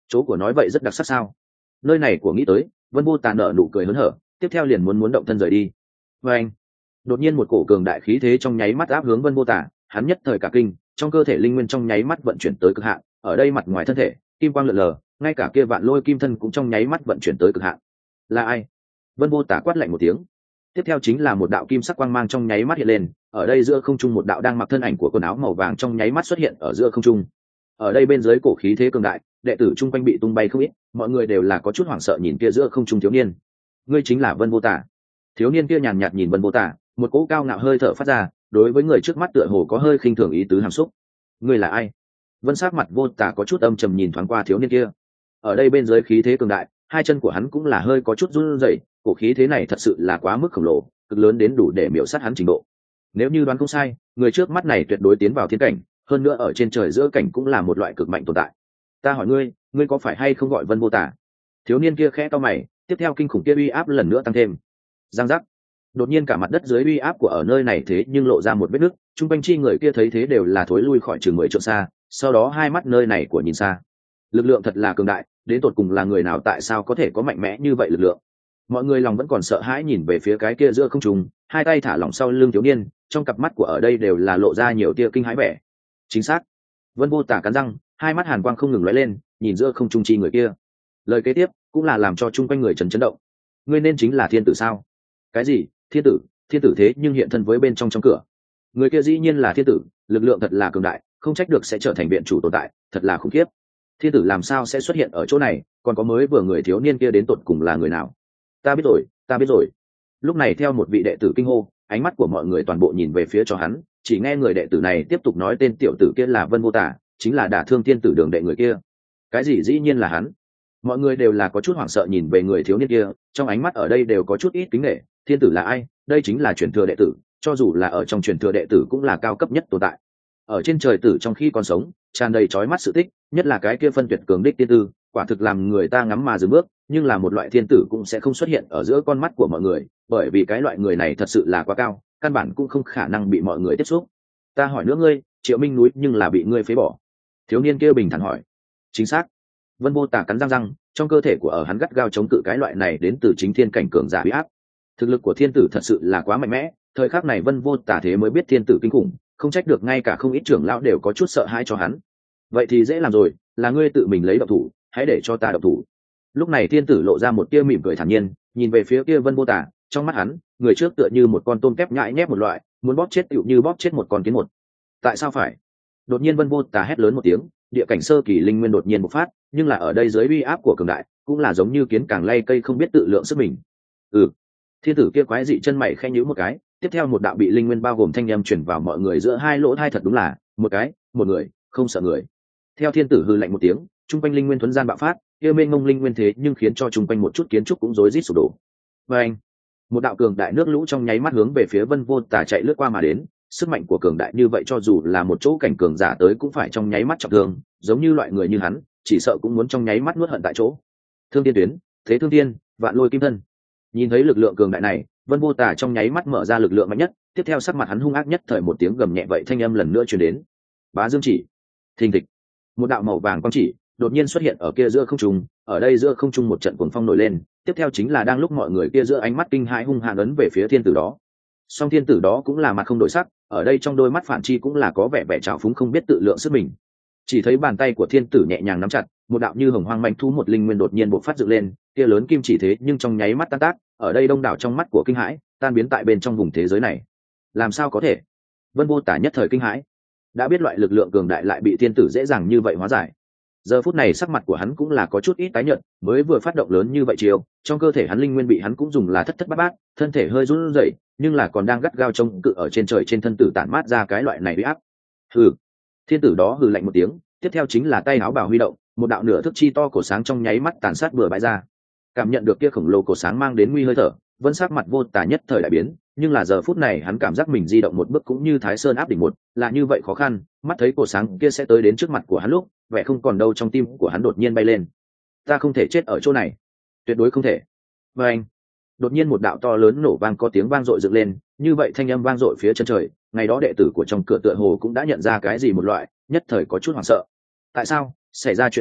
chỗ của nói vậy rất đặc sắc sao? Nơi này của nghĩ tới, Vân Vô Tà nở nụ cười hớn hở, tiếp theo liền muốn động thân rời đi. Và anh, đột nhiên một cổ cường đại khí thế trong nháy mắt áp hướng Vân Vô Tà, hắn nhất thời cả kinh, trong cơ thể linh nguyên trong nháy mắt vận chuyển tới cực hạn, ở đây mặt ngoài thân thể, kim quang lượn lờ, ngay cả kia vạn lôi kim thân cũng trong nháy mắt vận chuyển tới cực hạn. Là ai? Vân Vô Tà quát lạnh một tiếng. Tiếp theo chính là một đạo kim sắc quang mang trong nháy mắt hiện lên, ở đây giữa không trung một đạo đang mặc thân ảnh của quần áo màu vàng trong nháy mắt xuất hiện ở giữa không trung. Ở đây bên dưới cổ khí thế cường đại, đệ tử chung quanh bị tung bay không ít, mọi người đều là có chút hoảng sợ nhìn kia giữa không trung thiếu niên. Ngươi chính là Vân Vô Tà? Thiếu niên kia nhàn nhạt nhìn Vân Vô Tà, một cỗ cao ngạo hơi thở phát ra, đối với người trước mắt tựa hồ có hơi khinh thường ý tứ hàm xúc. Ngươi là ai? Vân sắc mặt Vô Tà có chút âm trầm nhìn thoáng qua thiếu niên kia. Ở đây bên dưới khí thế cường đại, hai chân của hắn cũng là hơi có chút run rẩy, cổ khí thế này thật sự là quá mức khổng lồ, cực lớn đến đủ để miểu sát hắn trình độ. Nếu như đoán không sai, người trước mắt này tuyệt đối tiến vào thiên cảnh, hơn nữa ở trên trời giữa cảnh cũng là một loại cực mạnh tồn tại. Ta hỏi ngươi, ngươi có phải hay không gọi Vân Vô Tà? Thiếu niên kia khẽ cau mày, tiếp theo kinh khủng kia uy áp lần nữa tăng thêm. Giang giác. Đột nhiên cả mặt đất dưới uy áp của ở nơi này thế nhưng lộ ra một vết nứt, trung quanh chi người kia thấy thế đều là thối lui khỏi chừng 10 trượng xa, sau đó hai mắt nơi này của nhìn xa. Lực lượng thật là cường đại, đến tột cùng là người nào tại sao có thể có mạnh mẽ như vậy lực lượng? Mọi người lòng vẫn còn sợ hãi nhìn về phía cái kia giữa không trung, hai tay thả lỏng sau lưng thiếu niên, trong cặp mắt của ở đây đều là lộ ra nhiều tia kinh hãi vẻ. Chính xác. Vân Vô Tà cắn răng, hai mắt hàn quang không ngừng lóe lên, nhìn giữa không trung chi người kia. Lời kế tiếp cũng là làm cho chung quanh người chấn động. Ngươi nên chính là thiên tử sao? Cái gì? Thiên tử? Thiên tử thế nhưng hiện thân với bên trong cửa. Người kia dĩ nhiên là thiên tử, lực lượng thật là cường đại, không trách được sẽ trở thành viện chủ tồn tại, thật là khủng khiếp. Thiên tử làm sao sẽ xuất hiện ở chỗ này, còn có mới vừa người thiếu niên kia đến tột cùng là người nào? Ta biết rồi, ta biết rồi. Lúc này theo một vị đệ tử kinh hô, ánh mắt của mọi người toàn bộ nhìn về phía cho hắn, chỉ nghe người đệ tử này tiếp tục nói tên tiểu tử kia là Vân Vô Tà, chính là đả thương thiên tử đường đệ người kia. Cái gì dĩ nhiên là hắn? Mọi người đều là có chút hoảng sợ nhìn về người thiếu niên kia, trong ánh mắt ở đây đều có chút ít kính nể. Thiên tử là ai? Đây chính là truyền thừa đệ tử, cho dù là ở trong truyền thừa đệ tử cũng là cao cấp nhất tồn tại. Ở trên trời tử trong khi còn sống, tràn đầy chói mắt sự tích, nhất là cái kia phân tuyệt cường đích tiên tử, quả thực làm người ta ngắm mà dừng bước, nhưng là một loại thiên tử cũng sẽ không xuất hiện ở giữa con mắt của mọi người, bởi vì cái loại người này thật sự là quá cao, căn bản cũng không khả năng bị mọi người tiếp xúc. Ta hỏi nữa ngươi, Triệu Minh núi nhưng là bị ngươi phế bỏ? Thiếu niên kia bình thản hỏi. Chính xác. Vân Vô Tà cắn răng răng, trong cơ thể của ở hắn gắt gao chống cự cái loại này đến từ chính thiên cảnh cường giả uy áp. Thực lực của thiên tử thật sự là quá mạnh mẽ, thời khắc này Vân Vô Tà thế mới biết thiên tử kinh khủng, không trách được ngay cả không ít trưởng lão đều có chút sợ hãi cho hắn. Vậy thì dễ làm rồi, là ngươi tự mình lấy động thủ, hãy để cho ta động thủ. Lúc này thiên tử lộ ra một tia mỉm cười thản nhiên, nhìn về phía kia Vân Vô Tà, trong mắt hắn, người trước tựa như một con tôm kép nhãi nhép một loại, muốn bóp chết tựu như bóp chết một con kiến một. Tại sao phải? Đột nhiên Vân Vô Tà hét lớn một tiếng, địa cảnh sơ kỳ linh nguyên đột nhiên bộc phát, nhưng là ở đây dưới uy áp của cường đại, cũng là giống như kiến càng lay cây không biết tự lượng sức mình. Thiên tử kia quái dị chân mày khẽ nhíu một cái, tiếp theo một đạo bị linh nguyên bao gồm thanh âm truyền vào mọi người giữa hai lỗ tai, thật đúng là một người không sợ người. Theo thiên tử hừ lạnh một tiếng, trung quanh linh nguyên thuần gian bạo phát, kia mênh mông linh nguyên thế nhưng khiến cho trung quanh một chút kiến trúc cũng rối rít sụp đổ. Và anh, một đạo cường đại nước lũ trong nháy mắt hướng về phía Vân Vô Tà chạy lướt qua mà đến, sức mạnh của cường đại như vậy cho dù là một chỗ cảnh cường giả tới cũng phải trong nháy mắt trọng thương, giống như loại người như hắn, chỉ sợ cũng muốn trong nháy mắt nuốt hận tại chỗ. Thương tiên tuyến, thế thương tiên, vạn lôi kim thân. Nhìn thấy lực lượng cường đại này, Vân Vô Tà trong nháy mắt mở ra lực lượng mạnh nhất, tiếp theo sắc mặt hắn hung ác nhất thời một tiếng gầm nhẹ vậy thanh âm lần nữa truyền đến. Bá Dương chỉ. Thình thịch. Một đạo màu vàng quang chỉ đột nhiên xuất hiện ở kia giữa không trung, ở đây giữa không trung một trận cuồng phong nổi lên, tiếp theo chính là đang lúc mọi người kia giữa ánh mắt kinh hãi hung hãn ấn về phía thiên tử đó. Song thiên tử đó cũng là mặt không đổi sắc, ở đây trong đôi mắt phản chi cũng là có vẻ vẻ trào phúng không biết tự lượng sức mình. Chỉ thấy bàn tay của thiên tử nhẹ nhàng nắm chặt, một đạo như hồng hoang manh thu một linh nguyên đột nhiên bộc phát dựng lên, kia lớn kim chỉ thế nhưng trong nháy mắt tan tác, ở đây đông đảo trong mắt của kinh hãi, tan biến tại bên trong vùng thế giới này. Làm sao có thể? Vân Vô Tà nhất thời kinh hãi, đã biết loại lực lượng cường đại lại bị thiên tử dễ dàng như vậy hóa giải. Giờ phút này sắc mặt của hắn cũng là có chút ít tái nhợt, mới vừa phát động lớn như vậy chiều, trong cơ thể hắn linh nguyên bị hắn cũng dùng là thất thất bát bát, thân thể hơi run rẩy, nhưng là còn đang gắt gao chống cự ở trên trời trên thân tử tản mát ra cái loại này uy áp. Hừ. Thiên tử đó hừ lạnh một tiếng, tiếp theo chính là tay áo bào huy động, một đạo nửa thước chi to cổ sáng trong nháy mắt tàn sát bừa bãi ra. Cảm nhận được kia khổng lồ cổ sáng mang đến nguy hơi thở, Vân sắc mặt Vô Tà nhất thời đại biến, nhưng là giờ phút này hắn cảm giác mình di động một bước cũng như Thái Sơn áp đỉnh một, là như vậy khó khăn, mắt thấy cổ sáng kia sẽ tới đến trước mặt của hắn lúc, vẻ không còn đâu trong tim của hắn đột nhiên bay lên. Ta không thể chết ở chỗ này, tuyệt đối không thể. Và anh, đột nhiên một đạo to lớn nổ vang có tiếng vang dội dựng lên, như vậy thanh âm vang dội phía chân trời, ngày đó đệ tử của trong cửa tựa hồ cũng đã nhận ra cái gì một loại, nhất thời có chút hoảng sợ. Tại sao? Xảy ra chuyện gì?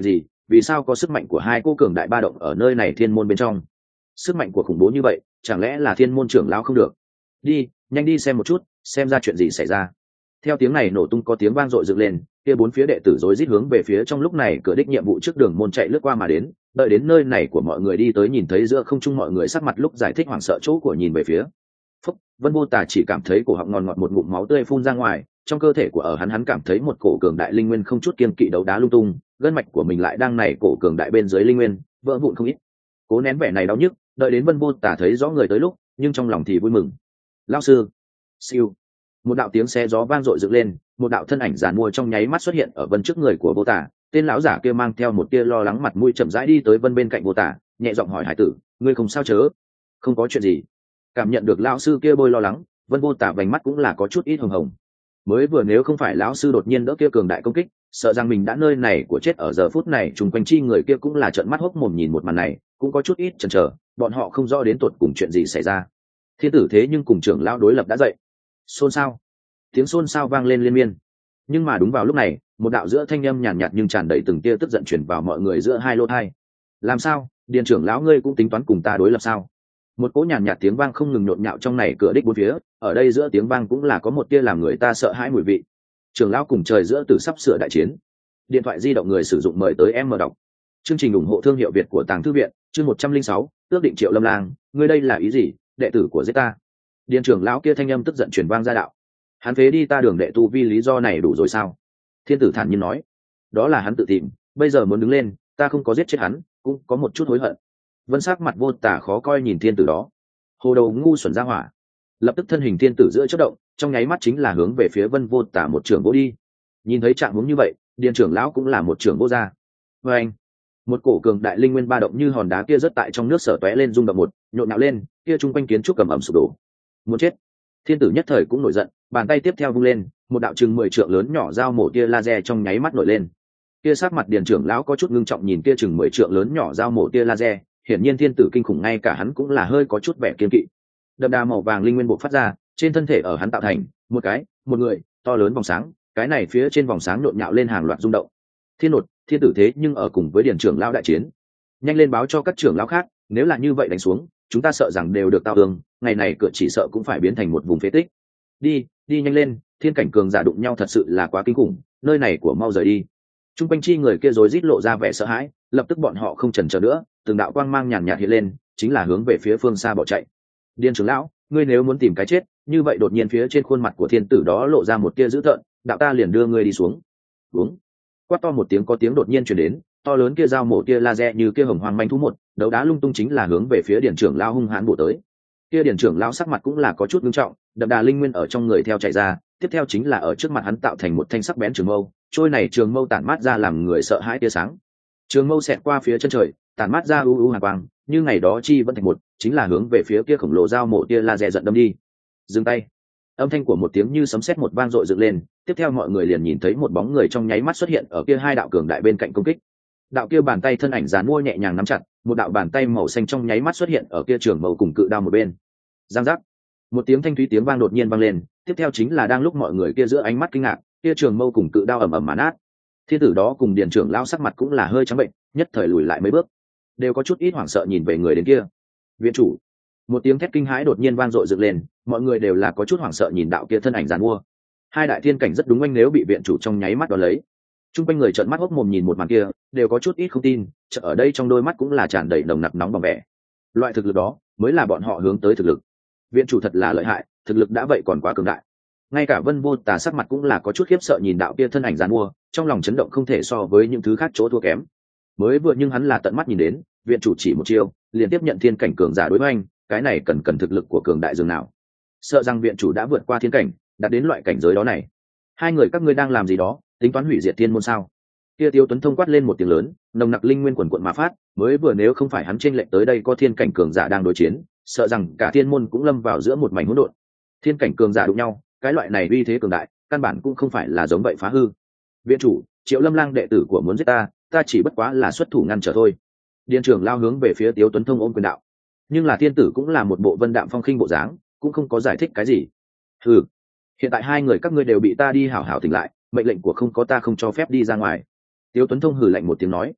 vì sao có sức mạnh của hai cô cường đại ba động ở nơi này thiên môn bên trong? Sức mạnh của khủng bố như vậy, chẳng lẽ là thiên môn trưởng lão không được? Đi, nhanh đi xem một chút, xem ra chuyện gì xảy ra. Theo tiếng này nổ tung có tiếng vang dội dựng lên, kia bốn phía đệ tử rối rít hướng về phía trong lúc này cửa đích nhiệm vụ trước đường môn chạy lướt qua mà đến, đợi đến nơi này của mọi người đi tới nhìn thấy giữa không trung mọi người sắc mặt lúc giải thích hoảng sợ chỗ của nhìn về phía. Phúc, Vân Vô Tà chỉ cảm thấy cổ họng ngọt ngọt một ngụm máu tươi phun ra ngoài, trong cơ thể của ở hắn cảm thấy một cổ cường đại linh nguyên không chút kiêng kỵ đấu đá lung tung, gân mạch của mình lại đang này cổ cường đại bên dưới linh nguyên, vỡ vụn không ít. Cố nén vẻ này đau nhức, đợi đến Vân Vô Tà thấy rõ người tới lúc, nhưng trong lòng thì vui mừng. Lão sư, siêu. Một đạo tiếng xe gió vang dội dựng lên, một đạo thân ảnh giàn mua trong nháy mắt xuất hiện ở Vân trước người của Vô Tà, tên lão giả kia mang theo một tia lo lắng mặt mũi chậm rãi đi tới Vân bên cạnh Vô Tà, nhẹ giọng hỏi hải tử, ngươi không sao chớ? Không có chuyện gì. Cảm nhận được lão sư kia bôi lo lắng, Vân Vô Tà vành mắt cũng là có chút ít hồng hồng. Mới vừa nếu không phải lão sư đột nhiên đỡ kia cường đại công kích, sợ rằng mình đã nơi này của chết ở giờ phút này, trùng quanh chi người kia cũng là trợn mắt hốc mồm nhìn một màn này, cũng có chút ít chần chờ, bọn họ không rõ đến tột cùng chuyện gì xảy ra. Thiên tử thế nhưng cùng trưởng lão đối lập đã dậy. Xôn xao. Tiếng xôn xao vang lên liên miên. Nhưng mà đúng vào lúc này, một đạo giữa thanh âm nhàn nhạt nhưng tràn đầy từng tia tức giận truyền vào mọi người giữa hai lỗ tai. Làm sao, Điền trưởng lão ngươi cũng tính toán cùng ta đối lập sao? Một cỗ nhàn nhạt tiếng vang không ngừng nhộn nhạo trong này cửa đích bốn phía, ở đây giữa tiếng vang cũng là có một tia làm người ta sợ hãi mùi vị. Trưởng lão cùng trời giữa tử sắp sửa đại chiến. Điện thoại di động người sử dụng mời tới em mở đọc. Chương trình ủng hộ thương hiệu Việt của Tàng Thư viện, chương 106, ước định Triệu Lâm Lang, ngươi đây là ý gì, đệ tử của giết ta? Điện trưởng lão kia thanh âm tức giận truyền vang ra đạo. Hắn phế đi ta đường đệ tu vi lý do này đủ rồi sao? Thiên tử thản nhiên nói. Đó là hắn tự tìm, bây giờ muốn đứng lên, ta không có giết chết hắn, cũng có một chút hối hận. Vân sắc mặt Vô Tà khó coi nhìn thiên tử đó. Hồ đầu ngu xuẩn ra hỏa. Lập tức thân hình thiên tử giữa chớp động, trong nháy mắt chính là hướng về phía Vân Vô Tà một trường vô đi. Nhìn thấy trạng huống như vậy, điện trưởng lão cũng là một trường vô ra. Và anh, một cổ cường đại linh nguyên ba động như hòn đá kia rớt tại trong nước sở tóe lên rung động một, nhộn nhạo lên, kia trung quanh kiến trúc cầm ẩm sụp đổ. Muốn chết. Thiên tử nhất thời cũng nổi giận, bàn tay tiếp theo vung lên, một đạo chừng 10 trượng lớn nhỏ dao mổ tia laser trong nháy mắt nổi lên. Kia sát mặt điện trưởng lão có chút ngưng trọng nhìn kia chừng 10 trượng lớn nhỏ dao mổ tia laser, hiển nhiên thiên tử kinh khủng ngay cả hắn cũng là hơi có chút vẻ kiên kỵ. Đậm đà màu vàng linh nguyên bộc phát ra, trên thân thể ở hắn tạo thành một người to lớn vòng sáng, cái này phía trên vòng sáng nhộn nhạo lên hàng loạt rung động. Thiên nột, thiên tử thế nhưng ở cùng với điện trưởng lão đại chiến. Nhanh lên báo cho các trưởng lão khác, nếu là như vậy đánh xuống, chúng ta sợ rằng đều được tao tường, ngày này cửa chỉ sợ cũng phải biến thành một vùng phế tích. Đi nhanh lên, thiên cảnh cường giả đụng nhau thật sự là quá kinh khủng, nơi này của mau rời đi. Trung quanh chi người kia rối rít lộ ra vẻ sợ hãi, lập tức bọn họ không chần chờ nữa, từng đạo quang mang nhàn nhạt hiện lên, chính là hướng về phía phương xa bỏ chạy. Điên trưởng lão, ngươi nếu muốn tìm cái chết, như vậy đột nhiên phía trên khuôn mặt của thiên tử đó lộ ra một tia dữ tợn, đạo ta liền đưa ngươi đi xuống. Uống. Quát to một tiếng có tiếng đột nhiên truyền đến, to lớn kia dao mổ tia laser như kia hồng hoàng manh thú một, đấu đá lung tung chính là hướng về phía điển trưởng lão hung hãn bổ tới. Kia điển trưởng lão sắc mặt cũng là có chút nghiêm trọng, đậm đà linh nguyên ở trong người theo chạy ra, tiếp theo chính là ở trước mặt hắn tạo thành một thanh sắc bén trường mâu, trôi này trường mâu tản mát ra làm người sợ hãi tia sáng. Trường mâu xẹt qua phía chân trời, tản mát ra u hàn quang, như ngày đó chi vẫn thành một, chính là hướng về phía kia khổng lồ dao mổ tia laser giận đâm đi. Dừng tay. Âm thanh của một tiếng như sấm sét một vang dội dựng lên, tiếp theo mọi người liền nhìn thấy một bóng người trong nháy mắt xuất hiện ở kia hai đạo cường đại bên cạnh công kích. Đạo kia bàn tay thân ảnh giàn mua nhẹ nhàng nắm chặt, một đạo bàn tay màu xanh trong nháy mắt xuất hiện ở kia trường mâu cùng cự đao một bên. Giang giác. Một tiếng thanh thúy tiếng vang đột nhiên vang lên, tiếp theo chính là đang lúc mọi người kia giữa ánh mắt kinh ngạc, kia trường mâu cùng cự đao ầm ầm mà nát. Thiên tử đó cùng điện trưởng lão sắc mặt cũng là hơi trắng bệnh, nhất thời lùi lại mấy bước, đều có chút ít hoảng sợ nhìn về người đến kia. Viện chủ. Một tiếng thét kinh hãi đột nhiên vang dội dựng lên, mọi người đều là có chút hoảng sợ nhìn đạo kia thân ảnh giàn mua. Hai đại thiên cảnh rất đúng anh nếu bị viện chủ trong nháy mắt đó lấy. Trung quanh người trợn mắt hốc mồm nhìn một màn kia, đều có chút ít không tin, chợ ở đây trong đôi mắt cũng là tràn đầy nồng nặc nóng bỏng vẻ. Loại thực lực đó mới là bọn họ hướng tới thực lực. Viện chủ thật là lợi hại, thực lực đã vậy còn quá cường đại. Ngay cả Vân Vô Tà sắc mặt cũng là có chút khiếp sợ nhìn đạo kia thân ảnh giàn mua, trong lòng chấn động không thể so với những thứ khác chỗ thua kém. Mới vừa nhưng hắn là tận mắt nhìn đến, viện chủ chỉ một chiêu, liền tiếp nhận thiên cảnh cường giả đối với anh, cái này cần thực lực của cường đại dường nào. Sợ rằng viện chủ đã vượt qua thiên cảnh, đạt đến loại cảnh giới đó này. Hai người các ngươi đang làm gì đó, tính toán hủy diệt thiên môn sao? Kia Tiêu Tuấn Thông quát lên một tiếng lớn, nồng nặc linh nguyên quần quận mà phát, mới vừa nếu không phải hắn chênh lệch tới đây có thiên cảnh cường giả đang đối chiến, sợ rằng cả thiên môn cũng lâm vào giữa một mảnh hỗn độn. Thiên cảnh cường giả đụng nhau, cái loại này uy thế cường đại, căn bản cũng không phải là giống vậy phá hư. Viện chủ, Triệu Lâm Lang đệ tử của muốn giết ta, ta chỉ bất quá là xuất thủ ngăn trở thôi. Điện trưởng lao hướng về phía Tiêu Tuấn Thông ôm quyền đạo. Nhưng là thiên tử cũng là một bộ vân đạm phong khinh bộ dáng, cũng không có giải thích cái gì. Hừ, hiện tại hai người các ngươi đều bị ta đi hảo hảo tỉnh lại, mệnh lệnh của không có ta không cho phép đi ra ngoài. Tiêu Tuấn Thông hừ lạnh một tiếng nói.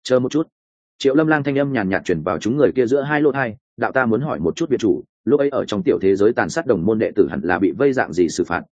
chờ một chút. Triệu Lâm Lang thanh âm nhàn nhạt chuyển vào chúng người kia giữa hai lỗ tai, đạo ta muốn hỏi một chút viện chủ, lúc ấy ở trong tiểu thế giới tàn sát đồng môn đệ tử hẳn là bị vây dạng gì xử phạt?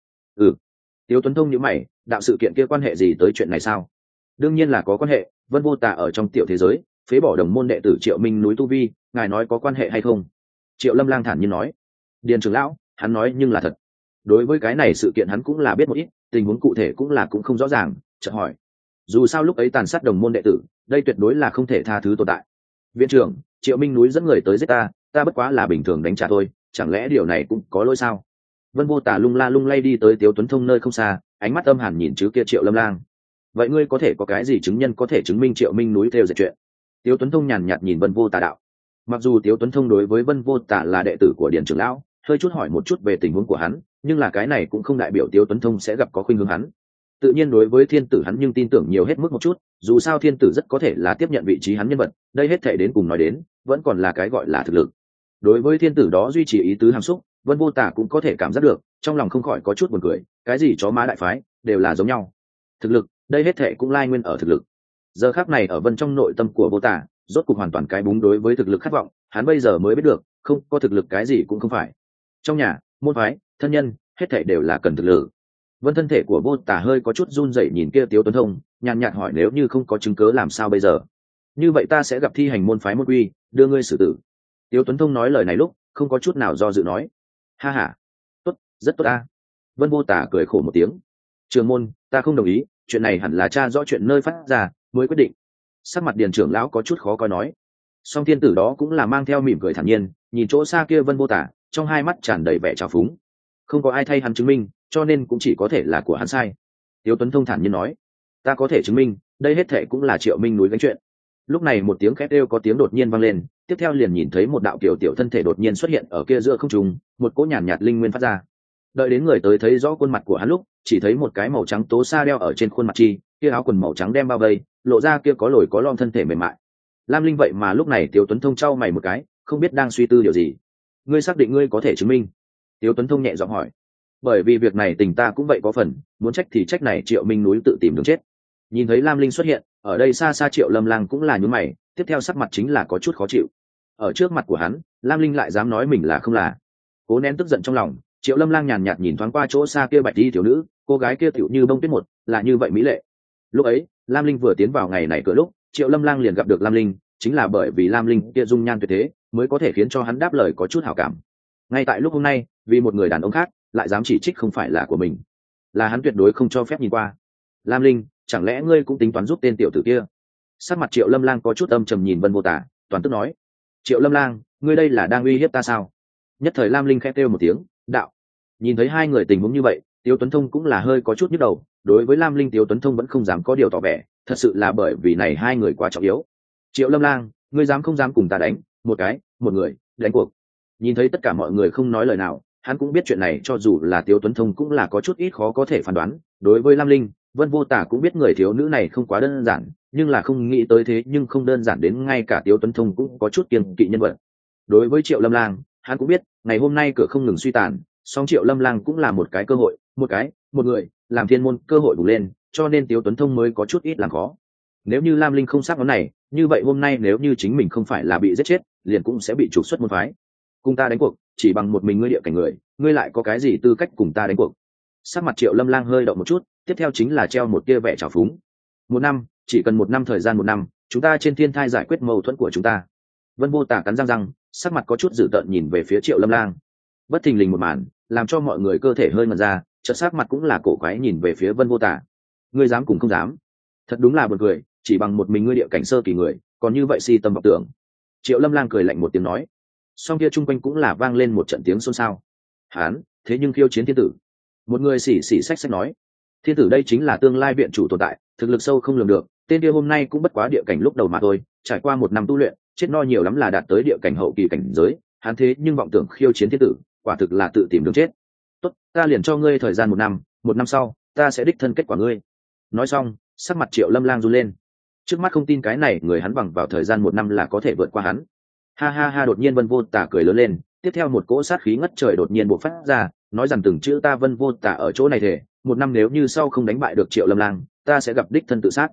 Tiếu Tuấn Thông nhíu mày, đạo sự kiện kia quan hệ gì tới chuyện này sao? Đương nhiên là có quan hệ, Vân Vô Tà ở trong tiểu thế giới phế bỏ đồng môn đệ tử Triệu Minh núi tu vi, ngài nói có quan hệ hay không? Triệu Lâm Lang thản nhiên nói. Điền trưởng lão, hắn nói nhưng là thật. Đối với cái này sự kiện hắn cũng là biết một ít, tình huống cụ thể cũng không rõ ràng, chợt hỏi. Dù sao lúc ấy tàn sát đồng môn đệ tử, đây tuyệt đối là không thể tha thứ tồn tại. Viện trưởng, Triệu Minh núi dẫn người tới giết ta bất quá là bình thường đánh trả thôi, chẳng lẽ điều này cũng có lỗi sao? Vân Vô Tà lung la lung lay đi tới Tiếu Tuấn Thông nơi không xa, ánh mắt âm hàn nhìn chứ kia Triệu Lâm Lang. Vậy ngươi có thể có cái gì chứng nhân có thể chứng minh Triệu Minh núi theo dệt chuyện? Tiếu Tuấn Thông nhàn nhạt nhìn Vân Vô Tà đạo. Mặc dù Tiếu Tuấn Thông đối với Vân Vô Tà là đệ tử của Điền trưởng lão, hơi chút hỏi một chút về tình huống của hắn, nhưng là cái này cũng không đại biểu Tiếu Tuấn Thông sẽ gặp có khuynh hướng hắn. Tự nhiên đối với thiên tử hắn nhưng tin tưởng nhiều hết mức một chút, dù sao thiên tử rất có thể là tiếp nhận vị trí hắn nhân vật, đây hết thể đến cùng nói đến, vẫn còn là cái gọi là thực lực. Đối với thiên tử đó duy trì ý tứ hàm xúc, Vân Vô Tà cũng có thể cảm giác được, trong lòng không khỏi có chút buồn cười, cái gì chó má đại phái đều là giống nhau. Thực lực, đây hết thể cũng lai nguyên ở thực lực. Giờ khắc này ở Vân trong nội tâm của Vô Tà, rốt cục hoàn toàn cái búng đối với thực lực khát vọng, hắn bây giờ mới biết được, không có thực lực cái gì cũng không phải. Trong nhà, môn phái, thân nhân, hết thể đều là cần thực lực. Vân thân thể của Vô Tà hơi có chút run rẩy nhìn kia Tiếu Tuấn Thông, nhàn nhạt hỏi nếu như không có chứng cớ làm sao bây giờ? Như vậy ta sẽ gặp thi hành môn phái môn quy, đưa ngươi xử tử. Tiếu Tuấn Thông nói lời này lúc, không có chút nào do dự nói. Ha ha, tốt, rất tốt a. Vân Vô Tà cười khổ một tiếng. Trường môn, ta không đồng ý, chuyện này hẳn là cha rõ chuyện nơi phát ra mới quyết định. Sắc mặt Điền trưởng lão có chút khó coi nói. Song thiên tử đó cũng là mang theo mỉm cười thản nhiên, nhìn chỗ xa kia Vân Vô Tà, trong hai mắt tràn đầy vẻ trào phúng. Không có ai thay hắn chứng minh, cho nên cũng chỉ có thể là của hắn sai. Tiếu Tuấn Thông thản nhiên nói. Ta có thể chứng minh, đây hết thể cũng là Triệu Minh núi gánh chuyện. Lúc này một tiếng khét kêu có tiếng đột nhiên vang lên, tiếp theo liền nhìn thấy một đạo kiểu tiểu thân thể đột nhiên xuất hiện ở kia giữa không trung, một cỗ nhàn nhạt linh nguyên phát ra. Đợi đến người tới thấy rõ khuôn mặt của hắn lúc, chỉ thấy một cái màu trắng tố sa đeo ở trên khuôn mặt chi, kia áo quần màu trắng đem bao vây, lộ ra kia có lồi có lõm thân thể mềm mại. Lam Linh vậy mà lúc này Tiếu Tuấn Thông trao mày một cái, không biết đang suy tư điều gì. Ngươi xác định ngươi có thể chứng minh? Tiếu Tuấn Thông nhẹ giọng hỏi. Bởi vì việc này tình ta cũng vậy có phần, muốn trách thì trách này Triệu Minh núi tự tìm đường chết. Nhìn thấy Lam Linh xuất hiện, ở đây xa xa Triệu Lâm Lang cũng là nhún mày, tiếp theo sắc mặt chính là có chút khó chịu. Ở trước mặt của hắn, Lam Linh lại dám nói mình là không là. Cố nén tức giận trong lòng, Triệu Lâm Lang nhàn nhạt nhìn thoáng qua chỗ xa kia bạch y thiếu nữ, cô gái kia tiểu như bông tuyết một, là như vậy mỹ lệ. Lúc ấy, Lam Linh vừa tiến vào ngày này cửa lúc, Triệu Lâm Lang liền gặp được Lam Linh, chính là bởi vì Lam Linh kia dung nhan tuyệt thế, mới có thể khiến cho hắn đáp lời có chút hảo cảm. Ngay tại lúc hôm nay, vì một người đàn ông khác, lại dám chỉ trích không phải là của mình, là hắn tuyệt đối không cho phép nhìn qua. Lam Linh, chẳng lẽ ngươi cũng tính toán giúp tên tiểu tử kia? Sắc mặt Triệu Lâm Lang có chút âm trầm nhìn Vân Vô Tà, toàn tức nói. Triệu Lâm Lang, ngươi đây là đang uy hiếp ta sao? Nhất thời Lam Linh khẽ kêu một tiếng, đạo. Nhìn thấy hai người tình huống như vậy, Tiếu Tuấn Thông cũng là hơi có chút nhức đầu. Đối với Lam Linh, Tiếu Tuấn Thông vẫn không dám có điều tỏ vẻ, thật sự là bởi vì này hai người quá trọng yếu. Triệu Lâm Lang, ngươi dám không dám cùng ta đánh? Một người, đánh cuộc. Nhìn thấy tất cả mọi người không nói lời nào, hắn cũng biết chuyện này cho dù là Tiếu Tuấn Thông cũng là có chút ít khó có thể phán đoán. Đối với Lam Linh, Vân Vô Tà cũng biết người thiếu nữ này không quá đơn giản, nhưng là không nghĩ tới thế nhưng không đơn giản đến ngay cả Tiếu Tuấn Thông cũng có chút kiêng kỵ nhân vật. Đối với Triệu Lâm Lang, hắn cũng biết ngày hôm nay cửa không ngừng suy tàn, song Triệu Lâm Lang cũng là một cái cơ hội, một người làm thiên môn cơ hội bùng lên, cho nên Tiếu Tuấn Thông mới có chút ít làm khó. Nếu như Lam Linh không sắc ngón này, như vậy hôm nay nếu như chính mình không phải là bị giết chết, liền cũng sẽ bị trục xuất môn phái. Cùng ta đánh cuộc, chỉ bằng một mình ngươi địa cảnh người, ngươi lại có cái gì tư cách cùng ta đánh cuộc? Sắc mặt Triệu Lâm Lang hơi động một chút, tiếp theo chính là treo một tia vẻ trào phúng. Một năm, chỉ cần một năm thời gian, một năm, chúng ta trên thiên thai giải quyết mâu thuẫn của chúng ta. Vân Vô Tà cắn răng răng, sắc mặt có chút dữ tợn nhìn về phía Triệu Lâm Lang. Bất thình lình một màn, làm cho mọi người cơ thể hơi ngẩn ra, chợt sắc mặt cũng là cổ quái nhìn về phía Vân Vô Tà. Ngươi dám cùng không dám? Thật đúng là buồn cười, chỉ bằng một mình ngươi địa cảnh sơ kỳ người, còn như vậy si tâm vọng tưởng. Triệu Lâm Lang cười lạnh một tiếng nói. Song kia chung quanh cũng là vang lên một trận tiếng xôn xao. Hán, thế nhưng khiêu chiến thiên tử. Một người xỉ xỉ xách xách nói. Thiên tử đây chính là tương lai viện chủ tồn tại, thực lực sâu không lường được, tên kia hôm nay cũng bất quá địa cảnh lúc đầu mà thôi, trải qua một năm tu luyện, chết no nhiều lắm là đạt tới địa cảnh hậu kỳ cảnh giới, hắn thế nhưng vọng tưởng khiêu chiến thiên tử, quả thực là tự tìm đường chết. Tốt, ta liền cho ngươi thời gian một năm sau, ta sẽ đích thân kết quả ngươi. Nói xong, sắc mặt Triệu Lâm Lang run lên. Trước mắt không tin cái này người hắn bằng vào thời gian một năm là có thể vượt qua hắn. Ha ha ha, đột nhiên Vân Vô Tà cười lớn lên, tiếp theo một cỗ sát khí ngất trời đột nhiên bộc phát ra, nói rằng từng chữ ta Vân Vô Tà ở chỗ này thể, một năm nếu như sau không đánh bại được Triệu Lâm Lang, ta sẽ gặp đích thân tự sát.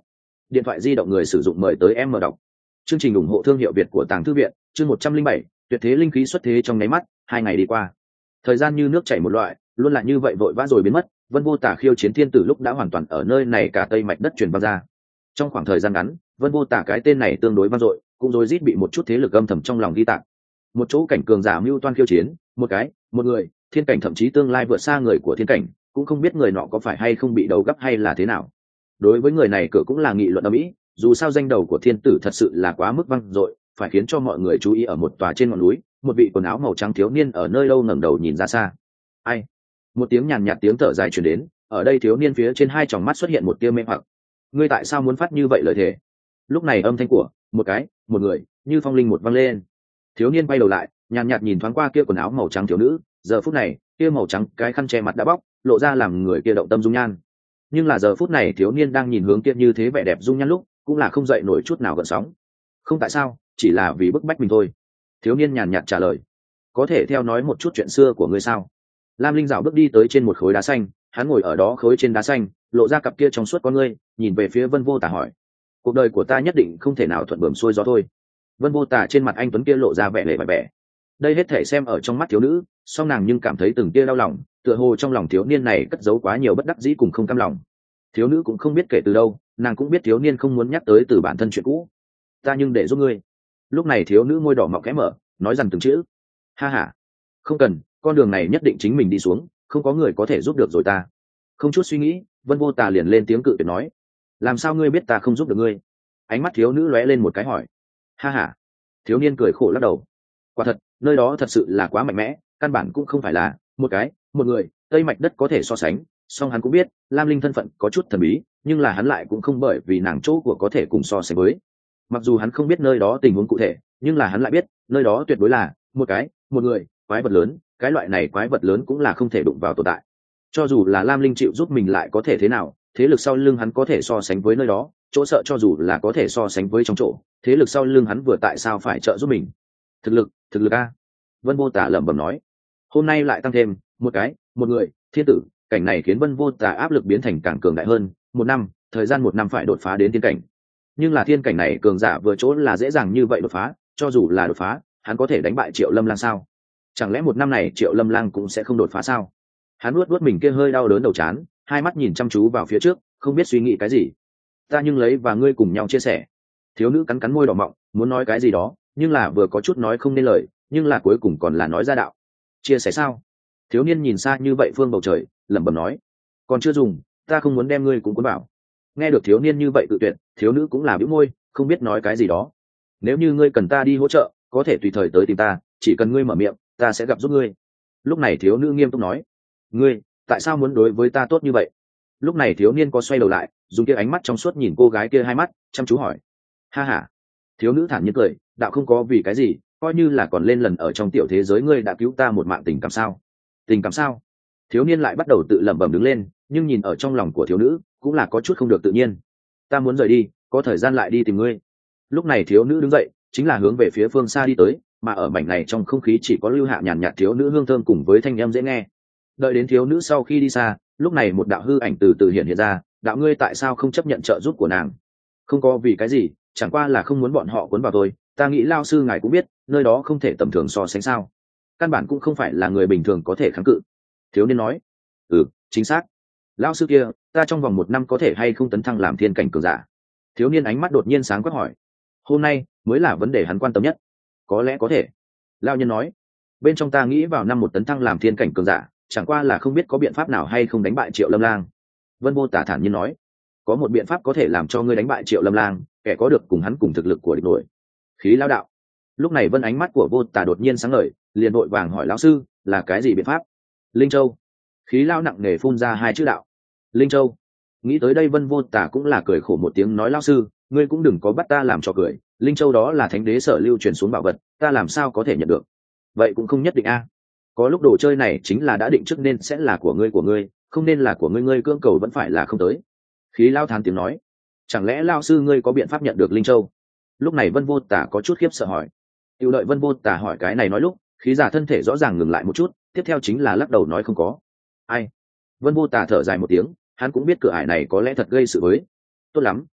Điện thoại di động người sử dụng mời tới em mở đọc. Chương trình ủng hộ thương hiệu Việt của Tàng Thư viện, chương 107, tuyệt thế linh khí xuất thế trong nháy mắt, 2 ngày đi qua. Thời gian như nước chảy một loại, luôn là như vậy vội vã rồi biến mất, Vân Vô Tả khiêu chiến thiên tử lúc đã hoàn toàn ở nơi này cả tây mạch đất truyền vang ra. Trong khoảng thời gian ngắn, Vân Vô Tả cái tên này tương đối vang dội, cũng rối rít bị một chút thế lực âm thầm trong lòng ghi tạc. Một chỗ cảnh cường giả mưu toan khiêu chiến, một người, thiên cảnh thậm chí tương lai vượt xa người của thiên cảnh, cũng không biết người nọ có phải hay không bị đấu gấp hay là thế nào. Đối với người này cửa cũng là nghị luận ầm ĩ, dù sao danh đầu của thiên tử thật sự là quá mức vang dội, phải khiến cho mọi người chú ý. Ở một tòa trên ngọn núi, một vị quần áo màu trắng thiếu niên ở nơi lâu ngẩng đầu nhìn ra xa. Ai? Một tiếng nhàn nhạt tiếng thở dài truyền đến, ở đây thiếu niên phía trên hai tròng mắt xuất hiện một tia mê hoặc. Ngươi tại sao muốn phát như vậy lời thề? Lúc này âm thanh của một người như phong linh một vang lên. Thiếu niên quay đầu lại, nhàn nhạt nhìn thoáng qua kia quần áo màu trắng thiếu nữ, giờ phút này kia màu trắng cái khăn che mặt đã bóc, lộ ra làm người kia động tâm dung nhan. Nhưng là giờ phút này thiếu niên đang nhìn hướng kia như thế vẻ đẹp dung nhan lúc, cũng là không dậy nổi chút nào gợn sóng. Không tại sao, chỉ là vì bức bách mình thôi. Thiếu niên nhàn nhạt trả lời. Có thể theo nói một chút chuyện xưa của ngươi sao? Lam Linh dạo bước đi tới trên một khối đá xanh, hắn ngồi ở đó khối trên đá xanh, lộ ra cặp kia trong suốt con ngươi, nhìn về phía Vân Vô Tả hỏi: cuộc đời của ta nhất định không thể nào thuận bướm xuôi gió thôi. Vân Vô Tả trên mặt anh tuấn kia lộ ra vẻ lệ vẻ. Đây hết thể xem ở trong mắt thiếu nữ, song nàng nhưng cảm thấy từng tia đau lòng, tựa hồ trong lòng thiếu niên này cất giấu quá nhiều bất đắc dĩ cùng không cam lòng. Thiếu nữ cũng không biết kể từ đâu, nàng cũng biết thiếu niên không muốn nhắc tới từ bản thân chuyện cũ. Ta nhưng để giúp ngươi. Lúc này thiếu nữ môi đỏ mọng khẽ mở, nói rằng từng chữ. Ha ha, không cần, con đường này nhất định chính mình đi xuống, không có người có thể giúp được rồi ta. Không chút suy nghĩ, Vân Vô Tà liền lên tiếng cự tuyệt nói: làm sao ngươi biết ta không giúp được ngươi? Ánh mắt thiếu nữ lóe lên một cái hỏi. Ha ha. Thiếu niên cười khổ lắc đầu. Quả thật, nơi đó thật sự là quá mạnh mẽ, căn bản cũng không phải là một người tây mạch đất có thể so sánh. Song hắn cũng biết Lam Linh thân phận có chút thần bí, nhưng là hắn lại cũng không bởi vì nàng chỗ của có thể cùng so sánh với. Mặc dù hắn không biết nơi đó tình huống cụ thể, nhưng là hắn lại biết nơi đó tuyệt đối là một người quái vật lớn. Cái loại này quái vật lớn cũng là không thể đụng vào tồn tại. Cho dù là Lam Linh chịu giúp mình lại có thể thế nào, thế lực sau lưng hắn có thể so sánh với nơi đó, chỗ sợ cho dù là có thể so sánh với trong chỗ, thế lực sau lưng hắn vừa tại sao phải trợ giúp mình? Thực lực a. Vân Vô Tả lẩm bẩm nói. Hôm nay lại tăng thêm một người thiên tử, cảnh này khiến Vân Vô Tả áp lực biến thành càng cường đại hơn. Thời gian một năm phải đột phá đến thiên cảnh. Nhưng là thiên cảnh này cường giả vừa chỗ là dễ dàng như vậy đột phá, cho dù là đột phá, hắn có thể đánh bại Triệu Lâm Lang sao? Chẳng lẽ một năm này Triệu Lâm Lang cũng sẽ không đột phá sao? Hắn nuốt mình kia hơi đau đớn đầu trán, hai mắt nhìn chăm chú vào phía trước, không biết suy nghĩ cái gì. Ta nhưng lấy và ngươi cùng nhau chia sẻ. Thiếu nữ cắn cắn môi đỏ mọng, muốn nói cái gì đó, nhưng là vừa có chút nói không nên lời, nhưng là cuối cùng còn là nói ra đạo. Chia sẻ sao? Thiếu niên nhìn xa như vậy phương bầu trời, lẩm bẩm nói. Còn chưa dùng, ta không muốn đem ngươi cũng cuốn bảo. Nghe được thiếu niên như vậy tự tuyệt, thiếu nữ cũng là bĩu môi, không biết nói cái gì đó. Nếu như ngươi cần ta đi hỗ trợ, có thể tùy thời tới tìm ta, chỉ cần ngươi mở miệng, ta sẽ gặp giúp ngươi. Lúc này thiếu nữ nghiêm túc nói. Ngươi tại sao muốn đối với ta tốt như vậy? Lúc này thiếu niên có xoay đầu lại, dùng kia ánh mắt trong suốt nhìn cô gái kia hai mắt, chăm chú hỏi. Ha ha. Thiếu nữ thản nhiên cười, đạo không có vì cái gì, coi như là còn lên lần ở trong tiểu thế giới ngươi đã cứu ta một mạng. Tình cảm sao? Tình cảm sao? Thiếu niên lại bắt đầu tự lẩm bẩm đứng lên, nhưng nhìn ở trong lòng của thiếu nữ cũng là có chút không được tự nhiên. Ta muốn rời đi, có thời gian lại đi tìm ngươi. Lúc này thiếu nữ đứng dậy, chính là hướng về phía phương xa đi tới, mà ở mảnh này trong không khí chỉ có lưu hạ nhàn nhạt thiếu nữ hương thơm cùng với thanh âm dễ nghe. Đợi đến thiếu nữ sau khi đi xa, lúc này một đạo hư ảnh từ từ hiện ra. Đạo, ngươi tại sao không chấp nhận trợ giúp của nàng? Không có vì cái gì, chẳng qua là không muốn bọn họ cuốn vào tôi. Ta nghĩ lao sư ngài cũng biết, nơi đó không thể tầm thường so sánh sao. Căn bản cũng không phải là người bình thường có thể kháng cự. Thiếu niên nói. Chính xác. Lao sư kia, ta trong vòng 1 năm có thể hay không tấn thăng làm thiên cảnh cường giả? Thiếu niên ánh mắt đột nhiên sáng quắc hỏi. Hôm nay mới là vấn đề hắn quan tâm nhất. Có lẽ có thể. Lao nhân nói. Bên trong ta nghĩ vào năm 1 tấn thăng làm thiên cảnh cường giả, chẳng qua là không biết có biện pháp nào hay không đánh bại Triệu Lâm Lang. Vân Vô Tả thản nhiên nói. Có một biện pháp có thể làm cho ngươi đánh bại Triệu Lâm Lang, kẻ có được cùng hắn cùng thực lực của địch nổi. Khí lao đạo. Lúc này Vân ánh mắt của Vô Tả đột nhiên sáng ngời, liền vội vàng hỏi lão sư, là cái gì biện pháp? Linh Châu. Khí lao nặng nề phun ra 2 chữ đạo. Linh Châu. Nghĩ tới đây Vân Vô Tả cũng là cười khổ một tiếng nói, lão sư, ngươi cũng đừng có bắt ta làm trò cười. Linh Châu đó là thánh đế sở lưu truyền xuống bảo vật, ta làm sao có thể nhận được? Vậy cũng không nhất định a. Có lúc đồ chơi này chính là đã định trước nên sẽ là của ngươi, không nên là của ngươi cưỡng cầu vẫn phải là không tới. Khí lao thán tiếng nói. Chẳng lẽ lao sư ngươi có biện pháp nhận được Linh Châu? Lúc này Vân Vô Tả có chút khiếp sợ hỏi. Tiêu đợi Vân Vô Tả hỏi cái này nói lúc, khí giả thân thể rõ ràng ngừng lại một chút, tiếp theo chính là lắc đầu nói không có. Ai? Vân Vô Tả thở dài một tiếng, hắn cũng biết cửa ải này có lẽ thật gây sự với. Tốt lắm,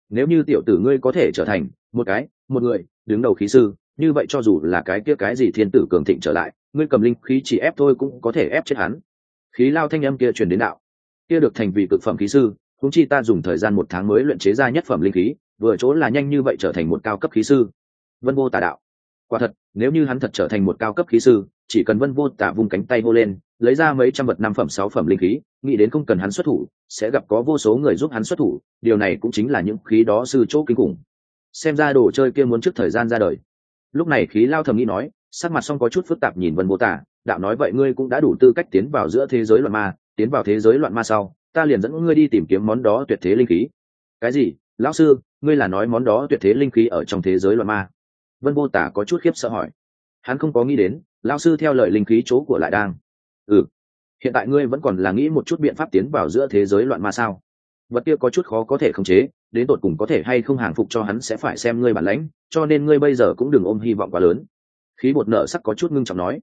nếu như tiểu tử ngươi có thể trở thành một người đứng đầu khí sư, như vậy cho dù là cái kia cái gì thiên tử cường thịnh trở lại, ngươi cầm linh khí chỉ ép thôi cũng có thể ép chết hắn. Khí lao thanh âm kia truyền đến đạo, kia được thành vì cực phẩm khí sư, huống chi ta dùng thời gian 1 tháng mới luyện chế ra nhất phẩm linh khí, vừa chỗ là nhanh như vậy trở thành một cao cấp khí sư. Vân Vô Tà đạo, quả thật, nếu như hắn thật trở thành một cao cấp khí sư, chỉ cần Vân Vô Tà vung cánh tay hô lên, lấy ra mấy trăm vật 5 phẩm 6 phẩm linh khí, nghĩ đến không cần hắn xuất thủ, sẽ gặp có vô số người giúp hắn xuất thủ, điều này cũng chính là những khí đó sư chỗ kinh khủng. Xem ra đồ chơi kia muốn trước thời gian ra đời. Lúc này khí lao thầm nghĩ nói, sắc mặt song có chút phức tạp nhìn Vân Vô Tà, đạo nói vậy ngươi cũng đã đủ tư cách tiến vào giữa thế giới loạn ma, tiến vào thế giới loạn ma sau, ta liền dẫn ngươi đi tìm kiếm món đó tuyệt thế linh khí. Cái gì? Lão sư, ngươi là nói món đó tuyệt thế linh khí ở trong thế giới loạn ma? Vân Vô Tà có chút khiếp sợ hỏi. Hắn không có nghĩ đến, lão sư theo lời linh khí chỗ của lại đang. Hiện tại ngươi vẫn còn là nghĩ một chút biện pháp tiến vào giữa thế giới loạn ma sao? Vật kia có chút khó có thể khống chế, đến tột cùng có thể hay không hàng phục cho hắn sẽ phải xem ngươi bản lãnh, cho nên ngươi bây giờ cũng đừng ôm hy vọng quá lớn. Khí bột nợ sắc có chút ngưng trọng nói.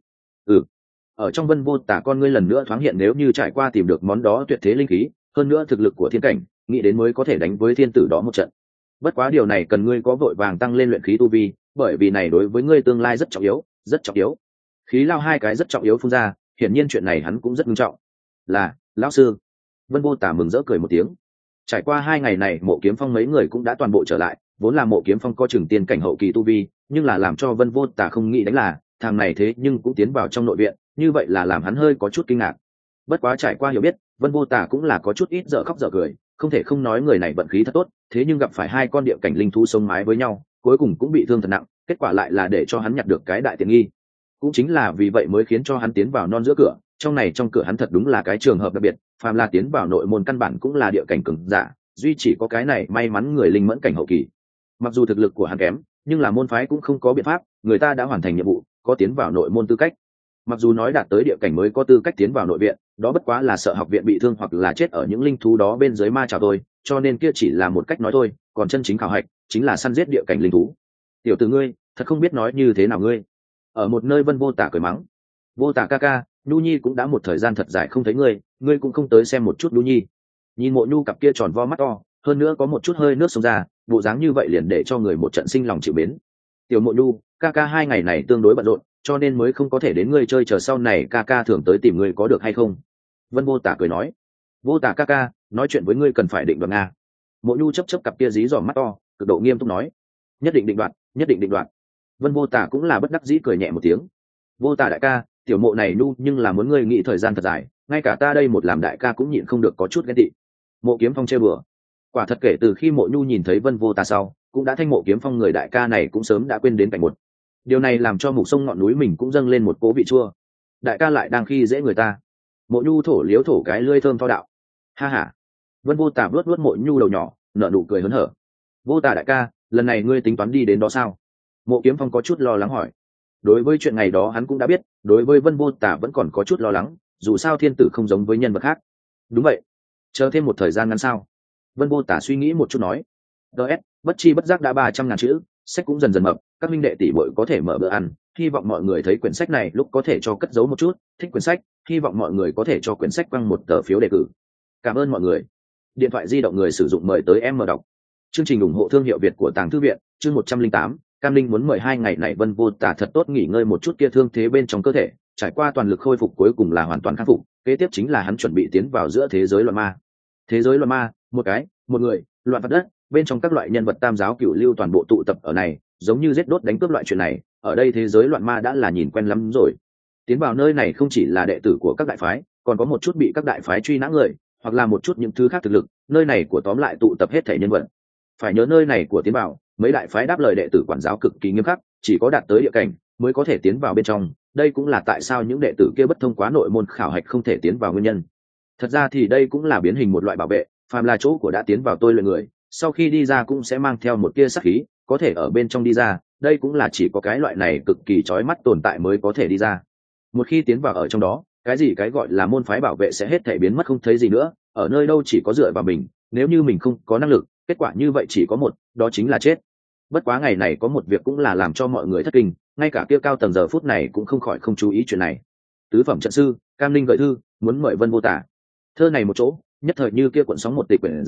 Ở trong Vân Vô Tà con ngươi lần nữa thoáng hiện, nếu như trải qua tìm được món đó tuyệt thế linh khí, hơn nữa thực lực của thiên cảnh, nghĩ đến mới có thể đánh với thiên tử đó một trận. Bất quá điều này cần ngươi có vội vàng tăng lên luyện khí tu vi, bởi vì này đối với ngươi tương lai rất trọng yếu, rất trọng yếu. Khí lao hai cái rất trọng yếu phun ra, hiển nhiên chuyện này hắn cũng rất nghiêm trọng. Là, lão sư. Vân Vô Tà mừng rỡ cười một tiếng. Trải qua 2 ngày này, Mộ Kiếm Phong mấy người cũng đã toàn bộ trở lại, vốn là Mộ Kiếm Phong có chừng tiên cảnh hậu kỳ tu vi, nhưng là làm cho Vân Vô Tà không nghĩ đánh là, thằng này thế nhưng cũng tiến vào trong nội viện, như vậy là làm hắn hơi có chút kinh ngạc. Bất quá trải qua hiểu biết, Vân Vô Tà cũng là có chút ít dở khóc dở cười, không thể không nói người này vận khí thật tốt, thế nhưng gặp phải 2 con địa cảnh linh thú sống mái với nhau, cuối cùng cũng bị thương thật nặng, kết quả lại là để cho hắn nhặt được cái đại tiện nghi. Cũng chính là vì vậy mới khiến cho hắn tiến vào non giữa cửa, trong cửa hắn thật đúng là cái trường hợp đặc biệt, phàm là tiến vào nội môn căn bản cũng là địa cảnh cường giả, duy chỉ có cái này may mắn người linh mẫn cảnh hậu kỳ. Mặc dù thực lực của hắn kém, nhưng là môn phái cũng không có biện pháp, người ta đã hoàn thành nhiệm vụ, có tiến vào nội môn tư cách. Mặc dù nói đạt tới địa cảnh mới có tư cách tiến vào nội viện, đó bất quá là sợ học viện bị thương hoặc là chết ở những linh thú đó bên dưới ma trào thôi, cho nên kia chỉ là một cách nói thôi, còn chân chính khảo hạch chính là săn giết địa cảnh linh thú. Tiểu tử ngươi, thật không biết nói như thế nào ngươi. Ở một nơi Vân Vô Tà cười mắng. Vô Tà ca ca, Nhu Nhi cũng đã một thời gian thật dài không thấy ngươi cũng không tới xem một chút Nhu Nhi. Nhìn Mộ Nhu cặp kia tròn vo mắt to, hơn nữa có một chút hơi nước xông ra, bộ dáng như vậy liền để cho người một trận sinh lòng chịu mến. Tiểu Mộ Nhu, ca ca 2 ngày này tương đối bận rộn, cho nên mới không có thể đến ngươi chơi, chờ sau này ca ca thường tới tìm ngươi có được hay không? Vân Vô Tà cười nói. Vô Tà ca ca, nói chuyện với ngươi cần phải định đoạt nga. Mộ Nhu chấp chấp cặp kia dí dỏm mắt to, cực độ nghiêm túc nói. Nhất định định đoạt, nhất định định đoạt. Vân Vô Tà cũng là bất đắc dĩ cười nhẹ một tiếng. Vô Tà đại ca, tiểu Mộ này Nhu nhưng là muốn ngươi nghĩ thời gian thật dài, ngay cả ta đây một làm đại ca cũng nhịn không được có chút ghen tị. Mộ Kiếm Phong trêu bừa. Quả thật kể từ khi Mộ Nhu nhìn thấy Vân Vô Tà sau, cũng đã thanh Mộ Kiếm Phong người đại ca này cũng sớm đã quên đến cảnh một. Điều này làm cho mục sông ngọn núi mình cũng dâng lên một cỗ vị chua. Đại ca lại đang khi dễ người ta. Mộ Nhu thổ liếu thổ cái lưỡi thơm tho đạo. Ha ha. Vân Vô Tà vuốt vuốt Mộ Nhu đầu nhỏ, nở nụ cười hớn hở. Vô Tà đại ca, lần này ngươi tính toán đi đến đó sao? Mộ Kiếm Phong có chút lo lắng hỏi. Đối với chuyện ngày đó hắn cũng đã biết, đối với Vân Vô Tà vẫn còn có chút lo lắng, dù sao thiên tử không giống với nhân vật khác. Đúng vậy. Chờ thêm một thời gian ngắn sao? Vân Vô Tà suy nghĩ một chút nói. DS, bất chi bất giác đã 300.000 chữ, sách cũng dần dần mập, các minh đệ tỷ muội có thể mở bữa ăn, hy vọng mọi người thấy quyển sách này lúc có thể cho cất giấu một chút, thích quyển sách, hy vọng mọi người có thể cho quyển sách quăng một tờ phiếu đề cử. Cảm ơn mọi người. Điện thoại di động người sử dụng mời tới em mở đọc. Chương trình ủng hộ thương hiệu Việt của Tàng Thư viện, chương 108, Cam Linh muốn mời 2 ngày này Vân Vô Tà thật tốt nghỉ ngơi một chút kia thương thế bên trong cơ thể, trải qua toàn lực khôi phục cuối cùng là hoàn toàn khắc phục, kế tiếp chính là hắn chuẩn bị tiến vào giữa thế giới loạn ma. Thế giới loạn ma, một người, loạn vật đất, bên trong các loại nhân vật tam giáo cửu lưu toàn bộ tụ tập ở này, giống như giết đốt đánh cướp loại chuyện này, ở đây thế giới loạn ma đã là nhìn quen lắm rồi. Tiến vào nơi này không chỉ là đệ tử của các đại phái, còn có một chút bị các đại phái truy nã người, hoặc là một chút những thứ khác thực lực, nơi này của tóm lại tụ tập hết thể nhân vật. Phải nhớ nơi này của tiến vào, mấy đại phái đáp lời đệ tử quản giáo cực kỳ nghiêm khắc, chỉ có đạt tới địa cảnh mới có thể tiến vào bên trong, đây cũng là tại sao những đệ tử kia bất thông quá nội môn khảo hạch không thể tiến vào nguyên nhân. Thật ra thì đây cũng là biến hình một loại bảo vệ, phàm là chỗ của đã tiến vào tôi luyện người, sau khi đi ra cũng sẽ mang theo một tia sát khí, có thể ở bên trong đi ra, đây cũng là chỉ có cái loại này cực kỳ chói mắt tồn tại mới có thể đi ra. Một khi tiến vào ở trong đó, cái gọi là môn phái bảo vệ sẽ hết thể biến mất không thấy gì nữa, ở nơi đâu chỉ có dựa vào mình, nếu như mình không có năng lực, kết quả như vậy chỉ có một, đó chính là chết. Bất quá ngày này có một việc cũng là làm cho mọi người thất kinh, ngay cả kia cao tầng giờ phút này cũng không khỏi không chú ý chuyện này. Tứ phẩm trận sư Cam Linh gợi thư muốn mời Vân Vô Tà. Thơ này một chỗ, nhất thời như kia cuộn sóng một tịch quyển ra,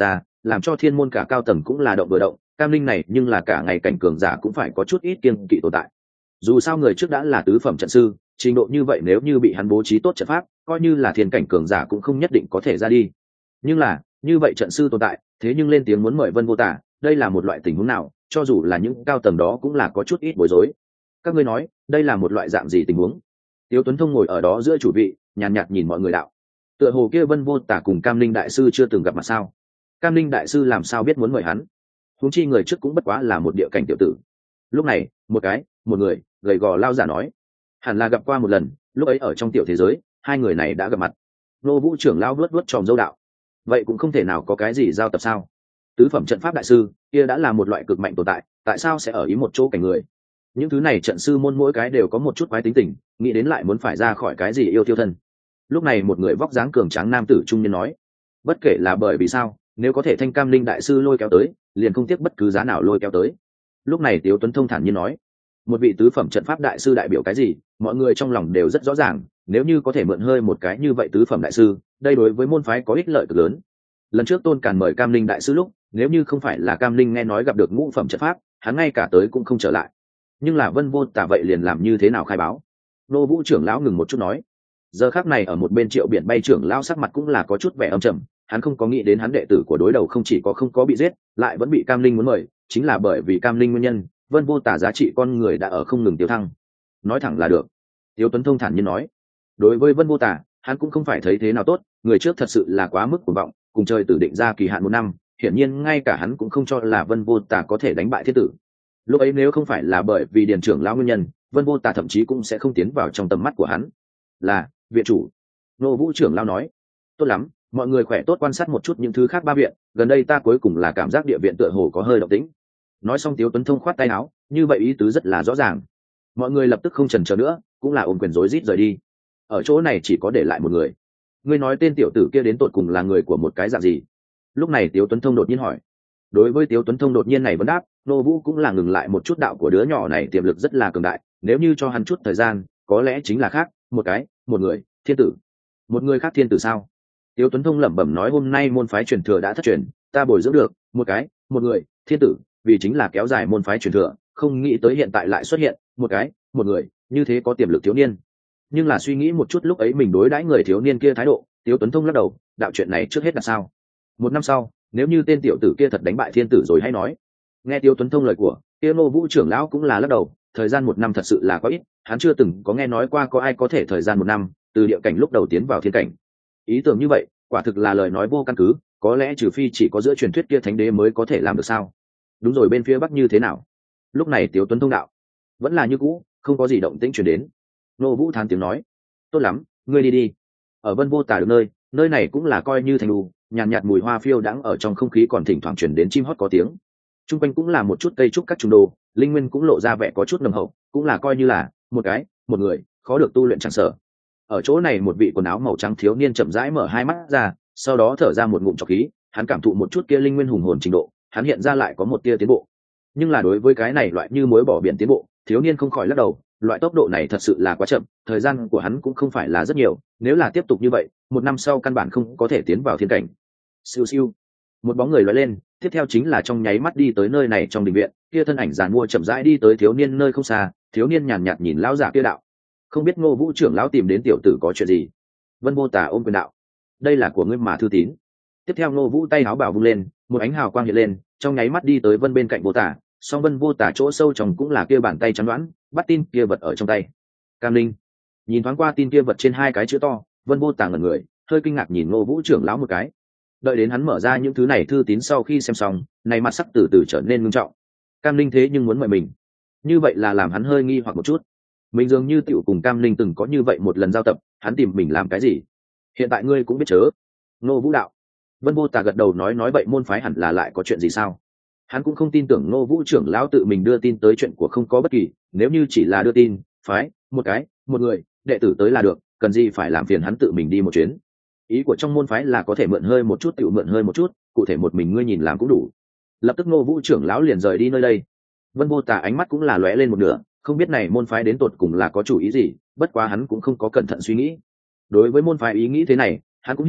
làm cho thiên môn cả cao tầng cũng là động vừa động. Cam linh này nhưng là cả ngày cảnh cường giả cũng phải có chút ít kiêng kỵ tồn tại. Dù sao người trước đã là tứ phẩm trận sư, trình độ như vậy nếu như bị hắn bố trí tốt trận pháp, coi như là thiên cảnh cường giả cũng không nhất định có thể ra đi. Nhưng là như vậy trận sư tồn tại, thế nhưng lên tiếng muốn mời Vân Vô Tả, đây là một loại tình huống nào? Cho dù là những cao tầng đó cũng là có chút ít bối rối. Các ngươi nói đây là một loại dạng gì tình huống? Tiếu Tuấn Thông ngồi ở đó giữa chủ vị, nhàn nhạt nhìn mọi người đạo. Tựa hồ kia Vân Vô Tả cùng Cam Linh đại sư chưa từng gặp mặt sao? Cam Linh đại sư làm sao biết muốn mời hắn? Huống chi người trước cũng bất quá là một địa cảnh tiểu tử. Lúc này, một người gầy gò lao giả nói, hẳn là gặp qua một lần, lúc ấy ở trong tiểu thế giới, hai người này đã gặp mặt. Nô Vũ trưởng lao vuốt tròm râu đạo, vậy cũng không thể nào có cái gì giao tập sao? Tứ phẩm trận pháp đại sư kia đã là một loại cực mạnh tồn tại, tại sao sẽ ở ý một chỗ cảnh người? Những thứ này trận sư môn mỗi cái đều có một chút quái tính tình, nghĩ đến lại muốn phải ra khỏi cái gì yêu tiêu thân. Lúc này một người vóc dáng cường tráng nam tử trung niên nói, bất kể là bởi vì sao, nếu có thể thanh Cam Linh đại sư lôi kéo tới, liền không tiếc bất cứ giá nào lôi kéo tới. Lúc này Tiếu Tuấn Thông thản nhiên nói, một vị tứ phẩm trận pháp đại sư đại biểu cái gì, mọi người trong lòng đều rất rõ ràng, nếu như có thể mượn hơi một cái như vậy tứ phẩm đại sư, đây đối với môn phái có ích lợi cực lớn. Lần trước Tôn Càn mời Cam Linh đại sư lúc, nếu như không phải là Cam Linh nghe nói gặp được ngũ phẩm trận pháp, hắn ngay cả tới cũng không trở lại. Nhưng là Vân Vô Tả vậy liền làm như thế nào khai báo? Nô Vũ trưởng lão ngừng một chút nói, giờ khắc này ở một bên Triệu Biển Bay trưởng lão sắc mặt cũng là có chút vẻ âm trầm, hắn không có nghĩ đến hắn đệ tử của đối đầu không chỉ có không có bị giết, lại vẫn bị Cam Linh muốn mời, chính là bởi vì Cam Linh nguyên nhân, Vân Vô Tả giá trị con người đã ở không ngừng tiêu thăng. Nói thẳng là được. Tiếu Tuấn Thông thản nhiên nói, đối với Vân Vô Tả, hắn cũng không phải thấy thế nào tốt, người trước thật sự là quá mức cuồng vọng, cùng trời tử định ra kỳ hạn 1 năm, hiển nhiên ngay cả hắn cũng không cho là Vân Vô Tả có thể đánh bại thiên tử. Lúc ấy nếu không phải là bởi vì điền trưởng lão nguyên nhân, Vân Vô Tả thậm chí cũng sẽ không tiến vào trong tầm mắt của hắn. Là viện chủ. Nô Vũ trưởng lão nói, tốt lắm, mọi người khỏe tốt quan sát một chút những thứ khác ba viện, gần đây ta cuối cùng là cảm giác địa viện tựa hồ có hơi động tĩnh. Nói xong Tiếu Tuấn Thông khoát tay áo, như vậy ý tứ rất là rõ ràng. Mọi người lập tức không chần chờ nữa, cũng là ôm quyền rối rít rời đi. Ở chỗ này chỉ có để lại một người. Ngươi nói tên tiểu tử kia đến tột cùng là người của một cái dạng gì? Lúc này Tiếu Tuấn Thông đột nhiên hỏi. Đối với Tiếu Tuấn Thông đột nhiên này vấn đáp, Nô Vũ cũng là ngừng lại một chút, đạo của đứa nhỏ này tiềm lực rất là cường đại, nếu như cho hắn chút thời gian, có lẽ chính là khác, một người, thiên tử. Một người khác thiên tử sao? Tiếu Tuấn Thông lẩm bẩm nói, hôm nay môn phái truyền thừa đã thất truyền, ta bồi dưỡng được một người, thiên tử, vì chính là kéo dài môn phái truyền thừa, không nghĩ tới hiện tại lại xuất hiện một người như thế có tiềm lực thiếu niên. Nhưng là suy nghĩ một chút lúc ấy mình đối đãi người thiếu niên kia thái độ, Tiếu Tuấn Thông lắc đầu, đạo chuyện này trước hết là sao? 1 năm sau, nếu như tên tiểu tử kia thật đánh bại thiên tử rồi hãy nói. Nghe Tiếu Tuấn Thông lời của, Tiêu Nô Vũ trưởng lão cũng là lắc đầu, thời gian 1 năm thật sự là có ít, hắn chưa từng có nghe nói qua có ai có thể thời gian 1 năm từ địa cảnh lúc đầu tiến vào thiên cảnh. Ý tưởng như vậy, quả thực là lời nói vô căn cứ, có lẽ trừ phi chỉ có giữa truyền thuyết kia thánh đế mới có thể làm được sao? Đúng rồi, bên phía bắc như thế nào? Lúc này Tiếu Tuấn Thông đạo, vẫn là như cũ, không có gì động tĩnh truyền đến. Nô Vũ thán tiếng nói, tốt lắm, ngươi đi đi. Ở Vân Vô Tả được nơi này cũng là coi như thành đù, nhàn nhạt mùi hoa phiêu đãng ở trong không khí, còn thỉnh thoảng truyền đến chim hót có tiếng. Trung quanh cũng là một chút cây trúc các trùng đồ, linh nguyên cũng lộ ra vẻ có chút nồng hậu, cũng là coi như là một người khó được tu luyện chẳng sở. Ở chỗ này một vị quần áo màu trắng thiếu niên chậm rãi mở hai mắt ra, sau đó thở ra một ngụm trọc khí, hắn cảm thụ một chút kia linh nguyên hùng hồn trình độ, hắn hiện ra lại có một tia tiến bộ. Nhưng là đối với cái này loại như muối bỏ biển tiến bộ, thiếu niên không khỏi lắc đầu, loại tốc độ này thật sự là quá chậm, thời gian của hắn cũng không phải là rất nhiều, nếu là tiếp tục như vậy, 1 năm sau căn bản không có thể tiến vào thiên cảnh. Siêu siêu, một bóng người lóe lên, tiếp theo chính là trong nháy mắt đi tới nơi này trong đình viện, kia thân ảnh giàn mua chậm rãi đi tới thiếu niên nơi không xa, thiếu niên nhàn nhạt nhìn lão giả kia đạo, không biết Ngô Vũ trưởng lão tìm đến tiểu tử có chuyện gì? Vân Vô Tả ôm quyền đạo, đây là của ngươi mà thư tín. Tiếp theo Ngô Vũ tay áo bảo vung lên, một ánh hào quang hiện lên, trong nháy mắt đi tới Vân bên cạnh Vô Tả, song Vân Vô Tả chỗ sâu trong cũng là kia bàn tay trắng đoán, bắt tin kia vật ở trong tay. Cam Linh nhìn thoáng qua tin kia vật trên 2 cái chữ to, Vân Vô Tả ngẩn người, hơi kinh ngạc nhìn Ngô Vũ trưởng lão một cái. Đợi đến hắn mở ra những thứ này thư tín sau khi xem xong, này mặt sắc từ từ trở nên nghiêm trọng. Cam Linh thế nhưng muốn mời mình, như vậy là làm hắn hơi nghi hoặc một chút. Mình dường như tiểu cùng Cam Linh từng có như vậy một lần giao tập, hắn tìm mình làm cái gì? Hiện tại ngươi cũng biết chớ. Ngô Vũ đạo. Vân Vô Tả gật đầu nói vậy môn phái hẳn là lại có chuyện gì sao? Hắn cũng không tin tưởng Ngô Vũ trưởng lão tự mình đưa tin tới chuyện của không có bất kỳ, nếu như chỉ là đưa tin, phái một người đệ tử tới là được, cần gì phải làm phiền hắn tự mình đi một chuyến. Ý của trong môn phái là có thể mượn hơi một chút, tự mượn hơi một chút, cụ thể một mình ngươi nhìn làm cũng đủ. Lập tức Ngô Vũ trưởng lão liền rời đi nơi đây. Vân Vô Tả ánh mắt cũng là lóe lên một nửa, không biết này môn phái đến tột cùng là có chủ ý gì, bất quá hắn cũng không có cẩn thận suy nghĩ. Đối với môn phái ý nghĩ thế này, hắn cũng hiểu,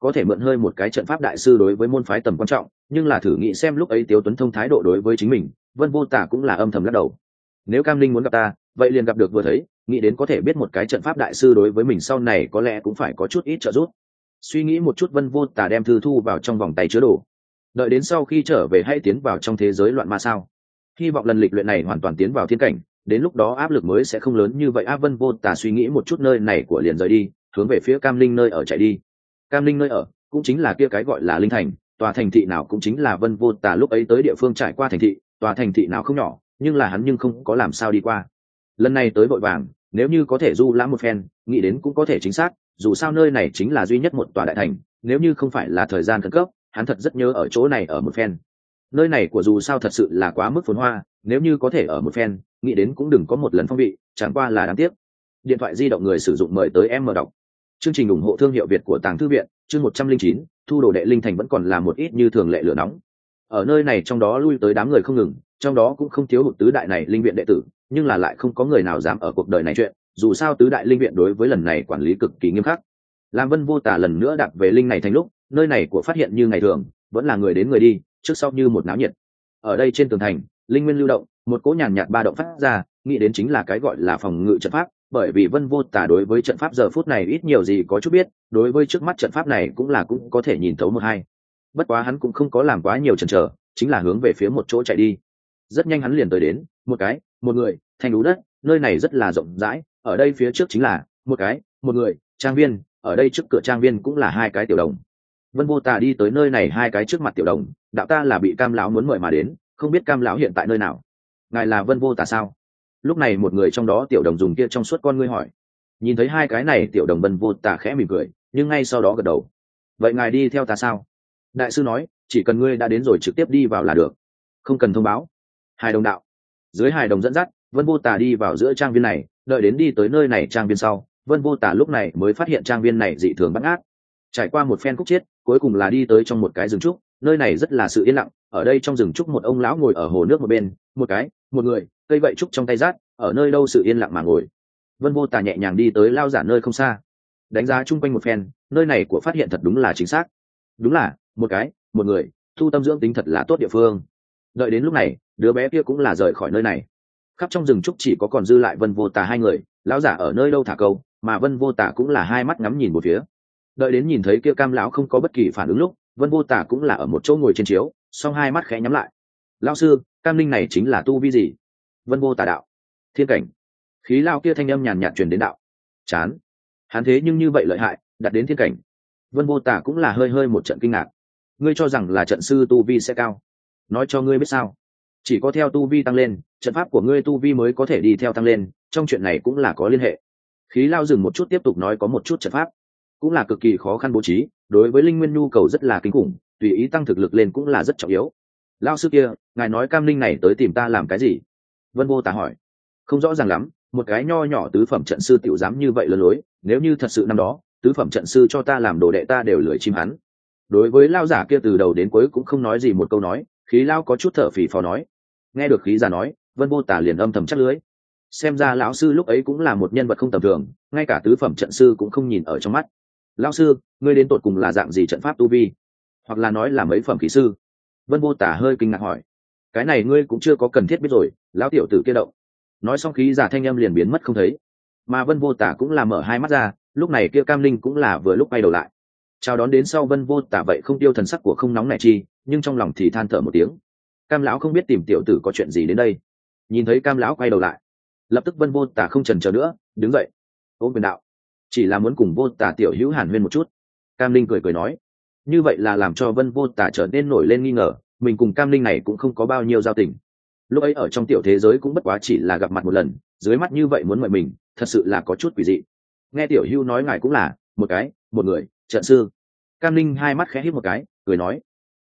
có thể mượn hơi một cái trận pháp đại sư đối với môn phái tầm quan trọng, nhưng là thử nghĩ xem lúc ấy Tiếu Tuấn Thông thái độ đối với chính mình, Vân Vô Tả cũng là âm thầm lắc đầu. Nếu Cam Linh muốn gặp ta, vậy liền gặp được vừa thấy, nghĩ đến có thể biết một cái trận pháp đại sư đối với mình sau này có lẽ cũng phải có chút ít trợ giúp. Suy nghĩ một chút, Vân Vô Tả đem thư thu vào trong vòng tay chứa đồ. Đợi đến sau khi trở về hãy tiến vào trong thế giới loạn ma sao. Hy vọng lần lịch luyện này hoàn toàn tiến vào thiên cảnh, đến lúc đó áp lực mới sẽ không lớn như vậy. Vân Vô Tả suy nghĩ một chút nơi này của liền rời đi, hướng về phía Cam Linh nơi ở chạy đi. Cam Linh nơi ở cũng chính là kia cái gọi là linh thành, tòa thành thị nào cũng chính là Vân Vô Tả lúc ấy tới địa phương trải qua thành thị, tòa thành thị nào không nhỏ, nhưng là hắn nhưng không có làm sao đi qua. Lần này tới vội vàng, nếu như có thể du lãm một phen, nghĩ đến cũng có thể chính xác, dù sao nơi này chính là duy nhất một tòa đại thành, nếu như không phải là thời gian khẩn cấp, hắn thật rất nhớ ở chỗ này ở một phen. Nơi này của dù sao thật sự là quá mức phồn hoa, nếu như có thể ở một phen, nghĩ đến cũng đừng có một lần phong vị, chẳng qua là đáng tiếc. Điện thoại di động người sử dụng mời tới em mở đọc. Chương trình ủng hộ thương hiệu Việt của Tàng Thư viện, chương 109, thu đồ đệ linh thành vẫn còn là một ít như thường lệ lửa nóng. Ở nơi này trong đó lui tới đám người không ngừng, trong đó cũng không thiếu hụt tứ đại này linh viện đệ tử, nhưng là lại không có người nào dám ở cuộc đời này chuyện, dù sao tứ đại linh viện đối với lần này quản lý cực kỳ nghiêm khắc. Làm Vân Vô Tả lần nữa đạp về linh này thành lúc, nơi này của phát hiện như ngày thường, vẫn là người đến người đi, trước sau như một náo nhiệt. Ở đây trên tường thành, linh nguyên lưu động, một cỗ nhàn nhạt ba động phát ra, nghĩ đến chính là cái gọi là phòng ngự trận pháp, bởi vì Vân Vô Tả đối với trận pháp giờ phút này ít nhiều gì có chút biết, đối với trước mắt trận pháp này cũng có thể nhìn thấu một hai. Bất quá hắn cũng không có làm quá nhiều chần chờ, chính là hướng về phía một chỗ chạy đi. Rất nhanh hắn liền tới đến một người thành đú đất, nơi này rất là rộng rãi, ở đây phía trước chính là một người trang viên, ở đây trước cửa trang viên cũng là hai cái tiểu đồng. Vân Vô Tả đi tới nơi này hai cái trước mặt tiểu đồng, đạo ta là bị Cam lão muốn mời mà đến, không biết Cam lão hiện tại nơi nào. Ngài là Vân Vô Tả sao? Lúc này một người trong đó tiểu đồng dùng kia trong suốt con ngươi hỏi. Nhìn thấy hai cái này tiểu đồng, Vân Vô Tả khẽ mỉm cười, nhưng ngay sau đó gật đầu. Vậy ngài đi theo ta sao? Đại sư nói, chỉ cần ngươi đã đến rồi trực tiếp đi vào là được, không cần thông báo. Hài đồng đạo. Dưới hài đồng dẫn dắt, Vân Vô Tả đi vào giữa trang viên này, đợi đến đi tới nơi này trang viên sau, Vân Vô Tả lúc này mới phát hiện trang viên này dị thường bắt ngát. Trải qua một phen khúc chiết, cuối cùng là đi tới trong một cái rừng trúc, nơi này rất là sự yên lặng. Ở đây trong rừng trúc một ông lão ngồi ở hồ nước một bên, một người cây gậy trúc trong tay rát, ở nơi đâu sự yên lặng mà ngồi. Vân Vô Tả nhẹ nhàng đi tới lao giả nơi không xa, đánh giá chung quanh một phen, nơi này của phát hiện thật đúng là chính xác, đúng là một người thu tâm dưỡng tính thật là tốt địa phương. Đợi đến lúc này, đứa bé kia cũng là rời khỏi nơi này. Khắp trong rừng trúc chỉ có còn dư lại Vân Vô Tả hai người, lão giả ở nơi đâu thả câu, mà Vân Vô Tả cũng là hai mắt ngắm nhìn một phía. Đợi đến nhìn thấy kia Cam lão không có bất kỳ phản ứng lúc, Vân Vô Tả cũng là ở một chỗ ngồi trên chiếu, song hai mắt khẽ nhắm lại. Lão sư, Cam linh này chính là tu vi gì? Vân Vô Tả đạo. Thiên cảnh. Khí lao kia thanh âm nhàn nhạt truyền đến đạo. Chán, hắn thế nhưng như vậy lợi hại, đạt đến thiên cảnh. Vân Vô Tả cũng là hơi một trận kinh ngạc. Ngươi cho rằng là trận sư tu vi sẽ cao? Nói cho ngươi biết sao, chỉ có theo tu vi tăng lên, trận pháp của ngươi tu vi mới có thể đi theo tăng lên, trong chuyện này cũng là có liên hệ. Khí lao dừng một chút tiếp tục nói, có một chút trận pháp cũng là cực kỳ khó khăn bố trí, đối với linh nguyên nhu cầu rất là kinh khủng, tùy ý tăng thực lực lên cũng là rất trọng yếu. Lao sư kia, ngài nói Cam linh này tới tìm ta làm cái gì? Vân Vô Tả hỏi. Không rõ ràng lắm, một cái nho nhỏ tứ phẩm trận sư tiểu dám như vậy lừa lối, nếu như thật sự năm đó tứ phẩm trận sư cho ta làm đồ đệ ta đều lười chim hắn. Đối với lao giả kia từ đầu đến cuối cũng không nói gì một câu nói, khí lao có chút thở phì phò nói. Nghe được khí giả nói, Vân Vô Tả liền âm thầm chắc lưới. Xem ra lão sư lúc ấy cũng là một nhân vật không tầm thường, ngay cả tứ phẩm trận sư cũng không nhìn ở trong mắt. Lão sư, ngươi đến tột cùng là dạng gì trận pháp tu vi, hoặc là nói là mấy phẩm khí sư? Vân Vô Tả hơi kinh ngạc hỏi. Cái này ngươi cũng chưa có cần thiết biết rồi, lão tiểu tử kia động. Nói xong khí giả thanh âm liền biến mất không thấy, mà Vân Vô Tả cũng là mở hai mắt ra. Lúc này kia Cam linh cũng là vừa lúc quay đầu lại chào đón đến sau Vân Vô Tả, vậy không tiêu thần sắc của không nóng này chi, nhưng trong lòng thì than thở một tiếng. Cam lão không biết tìm tiểu tử có chuyện gì đến đây. Nhìn thấy Cam lão quay đầu lại, lập tức Vân Vô Tả không chần chờ nữa, đứng dậy ôm quyền đạo, chỉ là muốn cùng Vô Tả tiểu hữu hàn huyên một chút. Cam linh cười nói. Như vậy là làm cho Vân Vô Tả trở nên nổi lên nghi ngờ, mình cùng Cam linh này cũng không có bao nhiêu giao tình. Lúc ấy ở trong tiểu thế giới cũng bất quá chỉ là gặp mặt một lần, dưới mắt như vậy muốn mời mình, thật sự là có chút quỷ dị. Nghe tiểu hữu nói ngài cũng là một người trận sư. Cam linh hai mắt khẽ híp một cái, cười nói.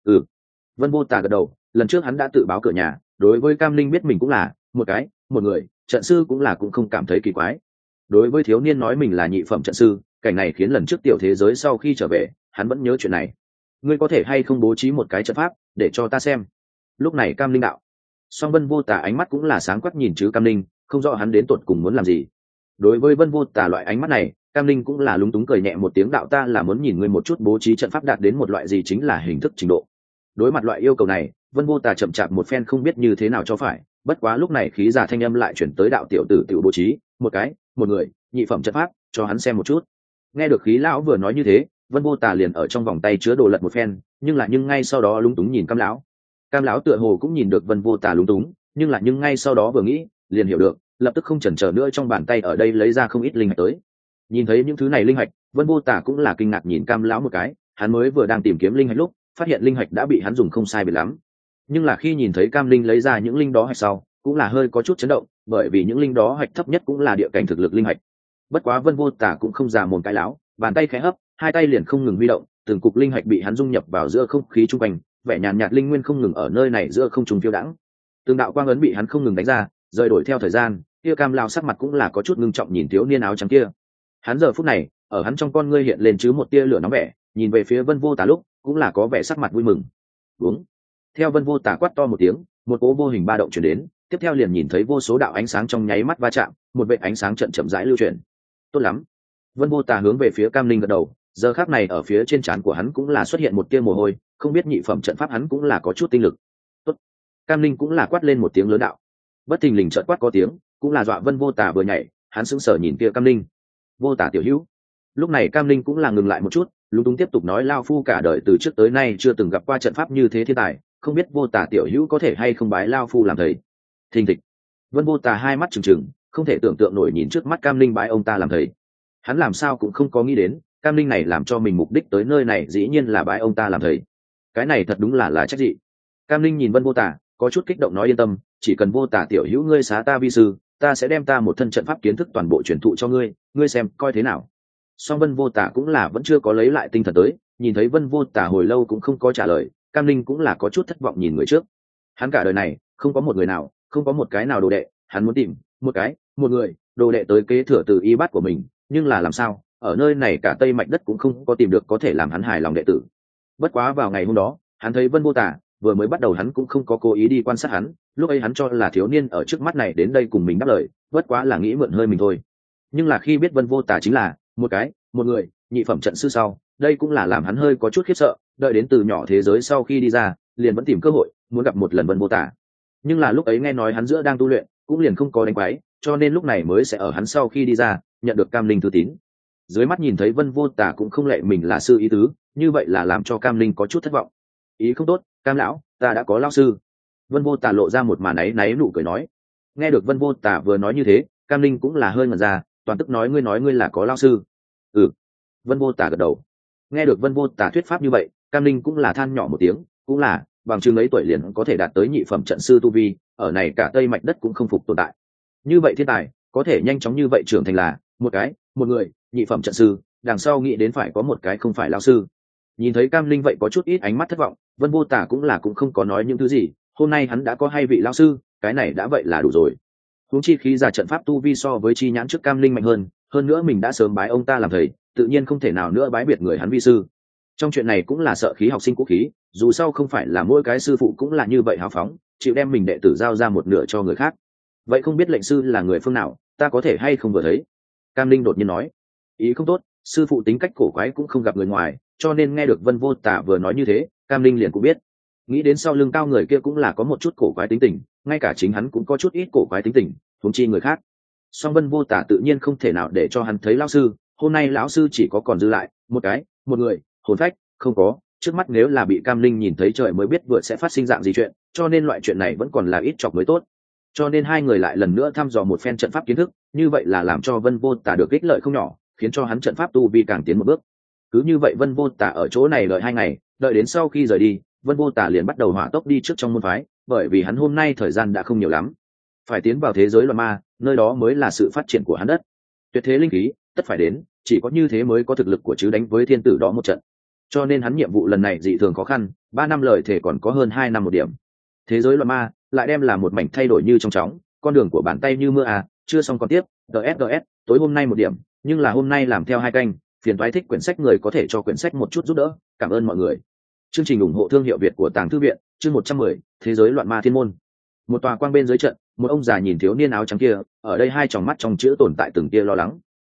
Vân Vô Tả gật đầu, lần trước hắn đã tự báo cửa nhà, đối với Cam linh biết mình cũng là một người trận sư cũng không cảm thấy kỳ quái. Đối với thiếu niên nói mình là nhị phẩm trận sư, cảnh này khiến lần trước tiểu thế giới sau khi trở về, hắn vẫn nhớ chuyện này. Ngươi có thể hay không bố trí một cái trận pháp để cho ta xem? Lúc này Cam linh đạo. Song Vân Vô Tả ánh mắt cũng là sáng quắc nhìn chứ Cam linh, không rõ hắn đến tột cùng muốn làm gì. Đối với Vân Vô Tả loại ánh mắt này, Cam Linh cũng là lúng túng cười nhẹ một tiếng, đạo ta là muốn nhìn ngươi một chút bố trí trận pháp đạt đến một loại gì chính là hình thức trình độ. Đối mặt loại yêu cầu này, Vân Vô Tà chậm chạp một phen không biết như thế nào cho phải, bất quá lúc này khí giả thanh âm lại chuyển tới, đạo tiểu tử tiểu bố trí một cái, một người, nhị phẩm trận pháp cho hắn xem một chút. Nghe được khí lão vừa nói như thế, Vân Vô Tà liền ở trong vòng tay chứa đồ lật một phen, nhưng ngay sau đó lúng túng nhìn Cam lão. Cam lão tựa hồ cũng nhìn được Vân Vô Tà lúng túng, nhưng ngay sau đó vừa nghĩ, liền hiểu được, lập tức không chần chờ nữa trong bàn tay ở đây lấy ra không ít linh hạch tới. Nhìn thấy những thứ này linh hạch, Vân Vô Tà cũng là kinh ngạc nhìn Cam lão một cái, hắn mới vừa đang tìm kiếm linh hạch lúc, phát hiện linh hạch đã bị hắn dùng không sai biệt lắm. Nhưng là khi nhìn thấy Cam Linh lấy ra những linh đó hạch sau, cũng là hơi có chút chấn động, bởi vì những linh đó hạch thấp nhất cũng là địa cảnh thực lực linh hạch. Bất quá Vân Vô Tà cũng không già mồm cái láo, bàn tay khẽ hấp, hai tay liền không ngừng huy động, từng cục linh hạch bị hắn dung nhập vào giữa không khí trung quanh, vẻ nhàn nhạt linh nguyên không ngừng ở nơi này giữa không trung phiêu đãng. Từng đạo quang ấn bị hắn không ngừng đánh ra, rời đổi theo thời gian, kia Cam lão sắc mặt cũng là có chút ngưng trọng nhìn thiếu niên áo trắng kia. Hắn giờ phút này, ở hắn trong con ngươi hiện lên chứ một tia lửa nóng vẻ, nhìn về phía Vân Vô Tà lúc, cũng là có vẻ sắc mặt vui mừng. Đúng. Theo Vân Vô Tà quát to một tiếng, một cỗ vô hình ba động truyền đến, tiếp theo liền nhìn thấy vô số đạo ánh sáng trong nháy mắt va chạm, một vệt ánh sáng chậm chậm rãi lưu chuyển. Tốt lắm. Vân Vô Tà hướng về phía Cam Linh gật đầu, giờ khắc này ở phía trên trán của hắn cũng là xuất hiện một tia mồ hôi, không biết nhị phẩm trận pháp hắn cũng là có chút tinh lực. Tốt. Cam Linh cũng là quát lên một tiếng lớn đạo. Bất thình lình chợt quát có tiếng, cũng là dọa Vân Vô Tà vừa nhảy, hắn sững sờ nhìn kia Cam Linh. Vô Tà tiểu hữu. Lúc này Cam Linh cũng là ngừng lại một chút, lúng túng tiếp tục nói, lao phu cả đời từ trước tới nay chưa từng gặp qua trận pháp như thế thiên tài, không biết Vô Tà tiểu hữu có thể hay không bái lao phu làm thầy. Thình thịch. Vân Vô Tà hai mắt trừng trừng, không thể tưởng tượng nổi nhìn trước mắt Cam Linh bái ông ta làm thầy. Hắn làm sao cũng không có nghĩ đến, Cam Linh này làm cho mình mục đích tới nơi này dĩ nhiên là bái ông ta làm thầy. Cái này thật đúng là trách dị. Cam Linh nhìn Vân Vô Tà, có chút kích động nói, yên tâm, chỉ cần Vô Tà tiểu hữu ngươi xá ta vi sư, ta sẽ đem ta một thân trận pháp kiến thức toàn bộ truyền thụ cho ngươi, ngươi xem coi thế nào. Song Vân Vô Tà cũng là vẫn chưa có lấy lại tinh thần tới, nhìn thấy Vân Vô Tà hồi lâu cũng không có trả lời, Cam Linh cũng là có chút thất vọng nhìn người trước. Hắn cả đời này không có một người nào, không có một cái nào đồ đệ, hắn muốn tìm một người đồ đệ tới kế thừa từ y bát của mình, nhưng là làm sao ở nơi này cả Tây Mạch đất cũng không có tìm được có thể làm hắn hài lòng đệ tử. Bất quá vào ngày hôm đó, hắn thấy Vân Vô Tà, vừa mới bắt đầu hắn cũng không có cố ý đi quan sát hắn, lúc ấy hắn cho là thiếu niên ở trước mắt này đến đây cùng mình đáp lời, bất quá là nghĩ mượn hơi mình thôi. Nhưng là khi biết Vân Vô Tà chính là một người nhị phẩm trận sư sau, đây cũng là làm hắn hơi có chút khiếp sợ, đợi đến từ nhỏ thế giới sau khi đi ra, liền vẫn tìm cơ hội muốn gặp một lần Vân Vô Tà. Nhưng là lúc ấy nghe nói hắn giữa đang tu luyện, cũng liền không có đánh quái, cho nên lúc này mới sẽ ở hắn sau khi đi ra, nhận được Cam Linh thư tín. Dưới mắt nhìn thấy Vân Vô Tà cũng không lệ mình là sư ý tứ, như vậy là làm cho Cam Linh có chút thất vọng. Ý không tốt, Cam lão, ta đã có lão sư. Vân Vô Tà lộ ra một màn náy nụ cười nói. Nghe được Vân Vô Tà vừa nói như thế, Cam Linh cũng là hơi ngẩn ra, toàn tức nói, ngươi là có lão sư? Ừ. Vân Vô Tà gật đầu. Nghe được Vân Vô Tà thuyết pháp như vậy, Cam Linh cũng là than nhỏ một tiếng, cũng là bằng chứng ấy tuổi liền có thể đạt tới nhị phẩm trận sư tu vi, ở này cả Tây Mạch đất cũng không phục tồn tại. Như vậy thiên tài có thể nhanh chóng như vậy trưởng thành là một người nhị phẩm trận sư, đằng sau nghĩ đến phải có một cái không phải lão sư. Nhìn thấy Cam Linh vậy có chút ít ánh mắt thất vọng, Vân Vô Tà cũng không có nói những thứ gì, hôm nay hắn đã có hai vị lão sư, cái này đã vậy là đủ rồi. Huống chi khí giả trận pháp tu vi so với chi nhãn trước Cam Linh mạnh hơn nữa mình đã sớm bái ông ta làm thầy, tự nhiên không thể nào nữa bái biệt người hắn vi sư. Trong chuyện này cũng là sợ khí học sinh cũ khí, dù sao không phải là mỗi cái sư phụ cũng là như vậy hào phóng, chịu đem mình đệ tử giao ra một nửa cho người khác. Vậy không biết lệnh sư là người phương nào, ta có thể hay không vừa thấy? Cam Linh đột nhiên nói. Ý không tốt, sư phụ tính cách cổ quái cũng không gặp người ngoài, cho nên nghe được Vân Vô Tà vừa nói như thế, Cam Linh liền cũng biết. Nghĩ đến sau lưng cao người kia cũng là có một chút cổ quái tính tình, ngay cả chính hắn cũng có chút ít cổ quái tính tình, huống chi người khác. Song Vân Vô Tà tự nhiên không thể nào để cho hắn thấy lão sư, hôm nay lão sư chỉ có còn dư lại một người hồn phách không có, trước mắt nếu là bị Cam Linh nhìn thấy trời mới biết vừa sẽ phát sinh dạng gì chuyện, cho nên loại chuyện này vẫn còn là ít chọc mới tốt. Cho nên hai người lại lần nữa thăm dò một phen trận pháp kiến thức, như vậy là làm cho Vân Vô Tà được ích lợi không nhỏ, khiến cho hắn trận pháp tu vi càng tiến một bước. Cứ như vậy Vân Vô Tà ở chỗ này đợi 2 ngày, đợi đến sau khi rời đi, Vân Vô Tà liền bắt đầu hỏa tốc đi trước trong môn phái, bởi vì hắn hôm nay thời gian đã không nhiều lắm, phải tiến vào thế giới loạn ma, nơi đó mới là sự phát triển của hắn đất. Tuyệt thế linh khí tất phải đến, chỉ có như thế mới có thực lực của chứ đánh với thiên tử đó một trận. Cho nên hắn nhiệm vụ lần này dị thường khó khăn, 3 năm lời thể còn có hơn 2 năm một điểm. Thế giới loạn ma lại đem là một mảnh thay đổi như trong chóng, con đường của bàn tay như mưa à, chưa xong còn tiếp. DS tối hôm nay một điểm, nhưng là hôm nay làm theo 2 canh, phiền toái thích quyển sách người có thể cho quyển sách một chút giúp đỡ, cảm ơn mọi người. Chương trình ủng hộ thương hiệu Việt của Tàng Thư viện, chương 110, thế giới loạn ma thiên môn. Một tòa quang bên dưới trận, một ông già nhìn thiếu niên áo trắng kia, ở đây hai tròng mắt trong chữ tồn tại từng tia lo lắng.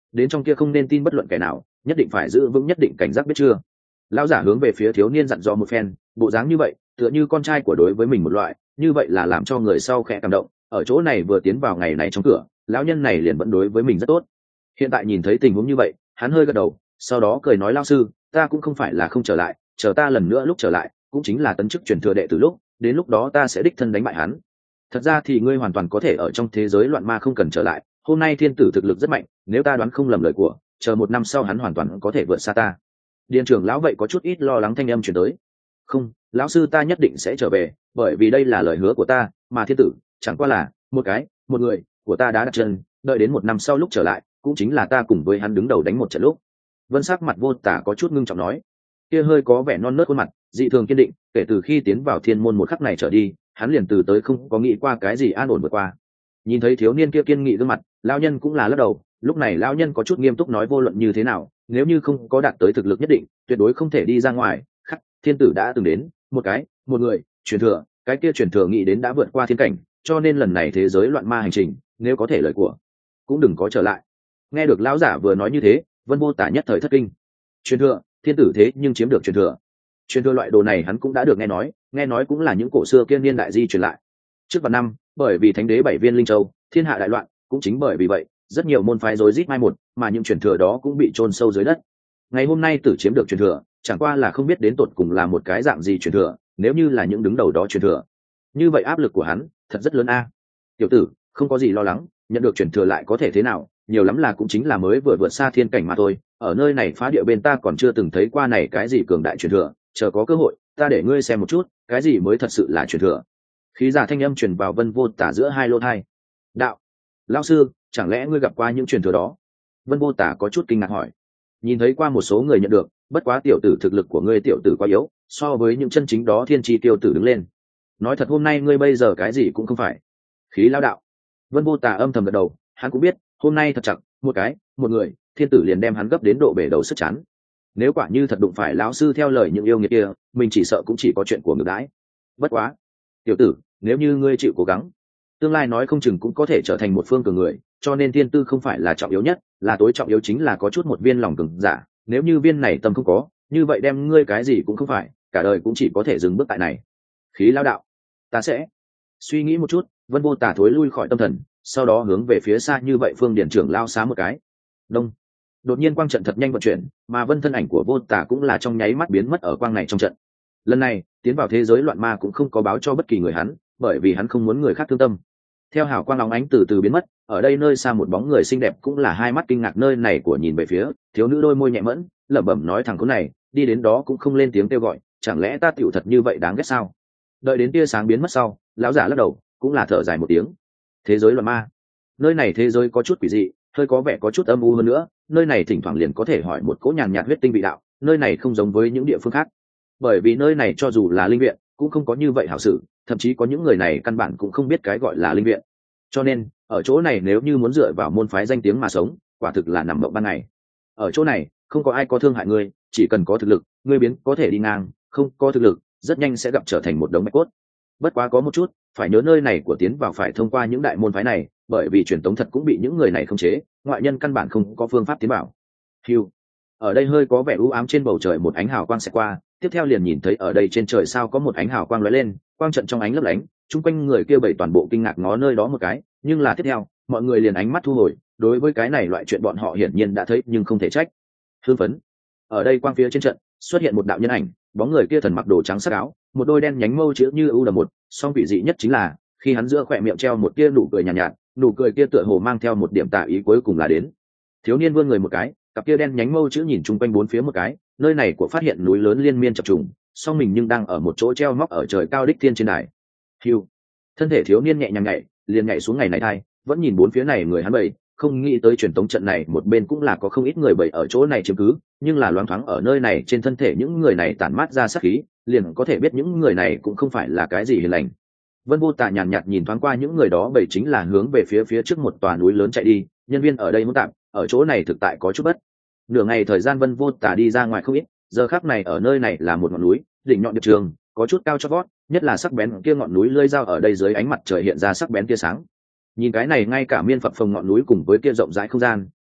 đến trong kia không nên tin bất luận kẻ nào, nhất định phải giữ vững nhất định cảnh giác biết chưa. Lão giả hướng về phía thiếu niên dặn dò một phen, bộ dáng như vậy tựa như con trai của đối với mình một loại, như vậy là làm cho người sau khẽ cảm động. Ở chỗ này vừa tiến vào ngày này trong cửa, lão nhân này liền vẫn đối với mình rất tốt. Hiện tại nhìn thấy tình huống như vậy, hắn hơi gật đầu, sau đó cười nói, lão sư, ta cũng không phải là không trở lại, chờ ta lần nữa lúc trở lại cũng chính là tấn chức truyền thừa đệ từ lúc, đến lúc đó ta sẽ đích thân đánh bại hắn. Thật ra thì ngươi hoàn toàn có thể ở trong thế giới loạn ma không cần trở lại, hôm nay thiên tử thực lực rất mạnh, nếu ta đoán không lầm lời của, chờ 1 năm sau hắn hoàn toàn có thể vượt xa ta. Điền trưởng lão vậy có chút ít lo lắng thanh âm chuyển tới. Không, lão sư ta nhất định sẽ trở về, bởi vì đây là lời hứa của ta, mà thiên tử chẳng qua là một người của ta đã đặt chân, đợi đến 1 năm sau lúc trở lại cũng chính là ta cùng với hắn đứng đầu đánh một trận lúc. Vân sắc mặt Vô Tả có chút ngưng trọng nói, kia hơi có vẻ non nớt khuôn mặt dị thường kiên định, kể từ khi tiến vào thiên môn một khắc này trở đi, hắn liền từ tới không có nghĩ qua cái gì an ổn vượt qua. Nhìn thấy thiếu niên kia kiên nghị gương mặt, lão nhân cũng là lắc đầu. Lúc này lão nhân có chút nghiêm túc nói, vô luận như thế nào, nếu như không có đạt tới thực lực nhất định, tuyệt đối không thể đi ra ngoài. Khắc thiên tử đã từng đến một người truyền thừa, cái kia truyền thừa nghĩ đến đã vượt qua thiên cảnh, cho nên lần này thế giới loạn ma hành trình, nếu có thể lời của cũng đừng có trở lại. Nghe được lão giả vừa nói như thế, Vân Vô Tả nhất thời thất kinh. Truyền thừa, thiên tử thế nhưng chiếm được truyền thừa loại đồ này hắn cũng đã được nghe nói cũng là những cổ xưa kia niên đại di truyền lại. Trước vạn năm, bởi vì thánh đế 7 viên linh châu, thiên hạ đại loạn, cũng chính bởi vì vậy, rất nhiều môn phái rối rít mai một, mà những truyền thừa đó cũng bị chôn sâu dưới đất. Ngày hôm nay tử chiếm được truyền thừa, chẳng qua là không biết đến tột cùng là một cái dạng gì truyền thừa, nếu như là những đứng đầu đó truyền thừa, như vậy áp lực của hắn thật rất lớn a. Tiểu tử, không có gì lo lắng, nhận được truyền thừa lại có thể thế nào, nhiều lắm là cũng chính là mới vừa vượt xa thiên cảnh mà thôi. Ở nơi này phá địa bên ta còn chưa từng thấy qua này cái gì cường đại truyền thừa, chờ có cơ hội ta để ngươi xem một chút cái gì mới thật sự là truyền thừa. Khí giả thanh âm truyền vào Vân Vô Tả giữa hai lỗ tai. Đạo, lão sư, chẳng lẽ ngươi gặp qua những truyền thừa đó? Vân Vô Tả có chút kinh ngạc hỏi. Nhìn thấy qua một số người nhận được, bất quá tiểu tử thực lực của ngươi tiểu tử quá yếu, so với những chân chính đó thiên tri tiêu tử đứng lên. Nói thật hôm nay ngươi bây giờ cái gì cũng không phải. Khí lão đạo. Vân Vô Tả âm thầm gật đầu, hắn cũng biết hôm nay thật chặt một người thiên tử liền đem hắn gấp đến độ bể đầu sức chán. Nếu quả như thật đụng phải lão sư theo lời những yêu nghiệt kia, mình chỉ sợ cũng chỉ có chuyện của ngược đãi. Bất quá tiểu tử, nếu như ngươi chịu cố gắng, tương lai nói không chừng cũng có thể trở thành một phương cường người, cho nên thiên tư không phải là trọng yếu nhất, là tối trọng yếu chính là có chút một viên lòng cường giả. Nếu như viên này tâm không có, như vậy đem ngươi cái gì cũng không phải, cả đời cũng chỉ có thể dừng bước tại này. Khí lão đạo, ta sẽ suy nghĩ một chút. Vân Vô Tả thối lui khỏi tâm thần, sau đó hướng về phía xa như vậy phương điển trưởng lao xá một cái. Đông. Đột nhiên quang trận thật nhanh vận chuyển, mà Vân thân ảnh của Vô Tả cũng là trong nháy mắt biến mất ở quang này trong trận. Lần này tiến vào thế giới loạn ma cũng không có báo cho bất kỳ người hắn, bởi vì hắn không muốn người khác thương tâm. Theo hào quang lóng ánh từ từ biến mất, ở đây nơi xa một bóng người xinh đẹp cũng là hai mắt kinh ngạc nơi này của nhìn về phía thiếu nữ, đôi môi nhẹ mẫn lẩm bẩm nói, thằng khốn này đi đến đó cũng không lên tiếng kêu gọi, chẳng lẽ ta tiểu thật như vậy đáng ghét sao? Đợi đến tia sáng biến mất sau, lão giả lắc đầu cũng là thở dài một tiếng. Thế giới loạn ma, nơi này thế giới có chút quỷ dị, hơi có vẻ có chút âm u hơn nữa, nơi này thỉnh thoảng liền có thể hỏi một cỗ nhàn nhạt huyết tinh vị đạo, nơi này không giống với những địa phương khác, bởi vì nơi này cho dù là linh viện cũng không có như vậy hảo sự, thậm chí có những người này căn bản cũng không biết cái gọi là linh viện, cho nên ở chỗ này nếu như muốn dựa vào môn phái danh tiếng mà sống, quả thực là nằm mộng ban ngày. Ở chỗ này không có ai có thương hại ngươi, chỉ cần có thực lực, ngươi biến có thể đi ngang, không có thực lực rất nhanh sẽ gặp trở thành một đống mạch cốt. Bất quá có một chút phải nhớ, nơi này của tiến vào phải thông qua những đại môn phái này, bởi vì truyền tống thật cũng bị những người này khống chế, ngoại nhân căn bản không có phương pháp tiến vào. Hưu. Ở đây hơi có vẻ u ám, trên bầu trời một ánh hào quang sẽ qua, tiếp theo liền nhìn thấy ở đây trên trời sao có một ánh hào quang lóe lên, quang trận trong ánh lấp lánh, chung quanh người kia bảy toàn bộ kinh ngạc ngó nơi đó một cái, nhưng là tiếp theo mọi người liền ánh mắt thu hồi, đối với cái này loại chuyện bọn họ hiển nhiên đã thấy nhưng không thể trách. Hương phấn. Ở đây quang phía trên trận xuất hiện một đạo nhân ảnh, bóng người kia thần mặc đồ trắng sắc áo, một đôi đen nhánh mâu chữ như ưu đầm một, song vị dị nhất chính là khi hắn giữa khỏe miệng treo một tia nụ cười nhàn nhạt, nụ cười kia tựa hồ mang theo một điểm tà ý, cuối cùng là đến. Thiếu niên vươn người một cái, cặp kia đen nhánh mâu chữ nhìn chung quanh bốn phía một cái, nơi này của phát hiện núi lớn liên miên chập trùng, song mình nhưng đang ở một chỗ treo móc ở trời cao đích thiên trên đài. Hưu. Thân thể thiếu niên nhẹ nhàng nhảy, liền nhảy xuống ngày này thai, vẫn nhìn bốn phía này người hắn bầy, không nghĩ tới truyền tống trận này một bên cũng là có không ít người bầy ở chỗ này chiếm cứ, nhưng là loáng thoáng ở nơi này trên thân thể những người này tản mát ra sát khí, liền có thể biết những người này cũng không phải là cái gì hiền lành. Vân Vô Tả nhàn nhạt nhìn thoáng qua những người đó, bầy chính là hướng về phía trước một tòa núi lớn chạy đi, nhân viên ở đây muốn tạm ở chỗ này thực tại có chút bất. Nửa ngày thời gian Vân Vô Tả đi ra ngoài không ít, giờ khắc này ở nơi này là một ngọn núi, đỉnh nhọn điệp trường, có chút cao chót vót, nhất là sắc bén kia ngọn núi lưỡi dao ở đây dưới ánh mặt trời hiện ra sắc bén tia sáng. Nhìn cái này ngay cả miên phập phồng ngọn núi cùng với kia rộng rãi không gian,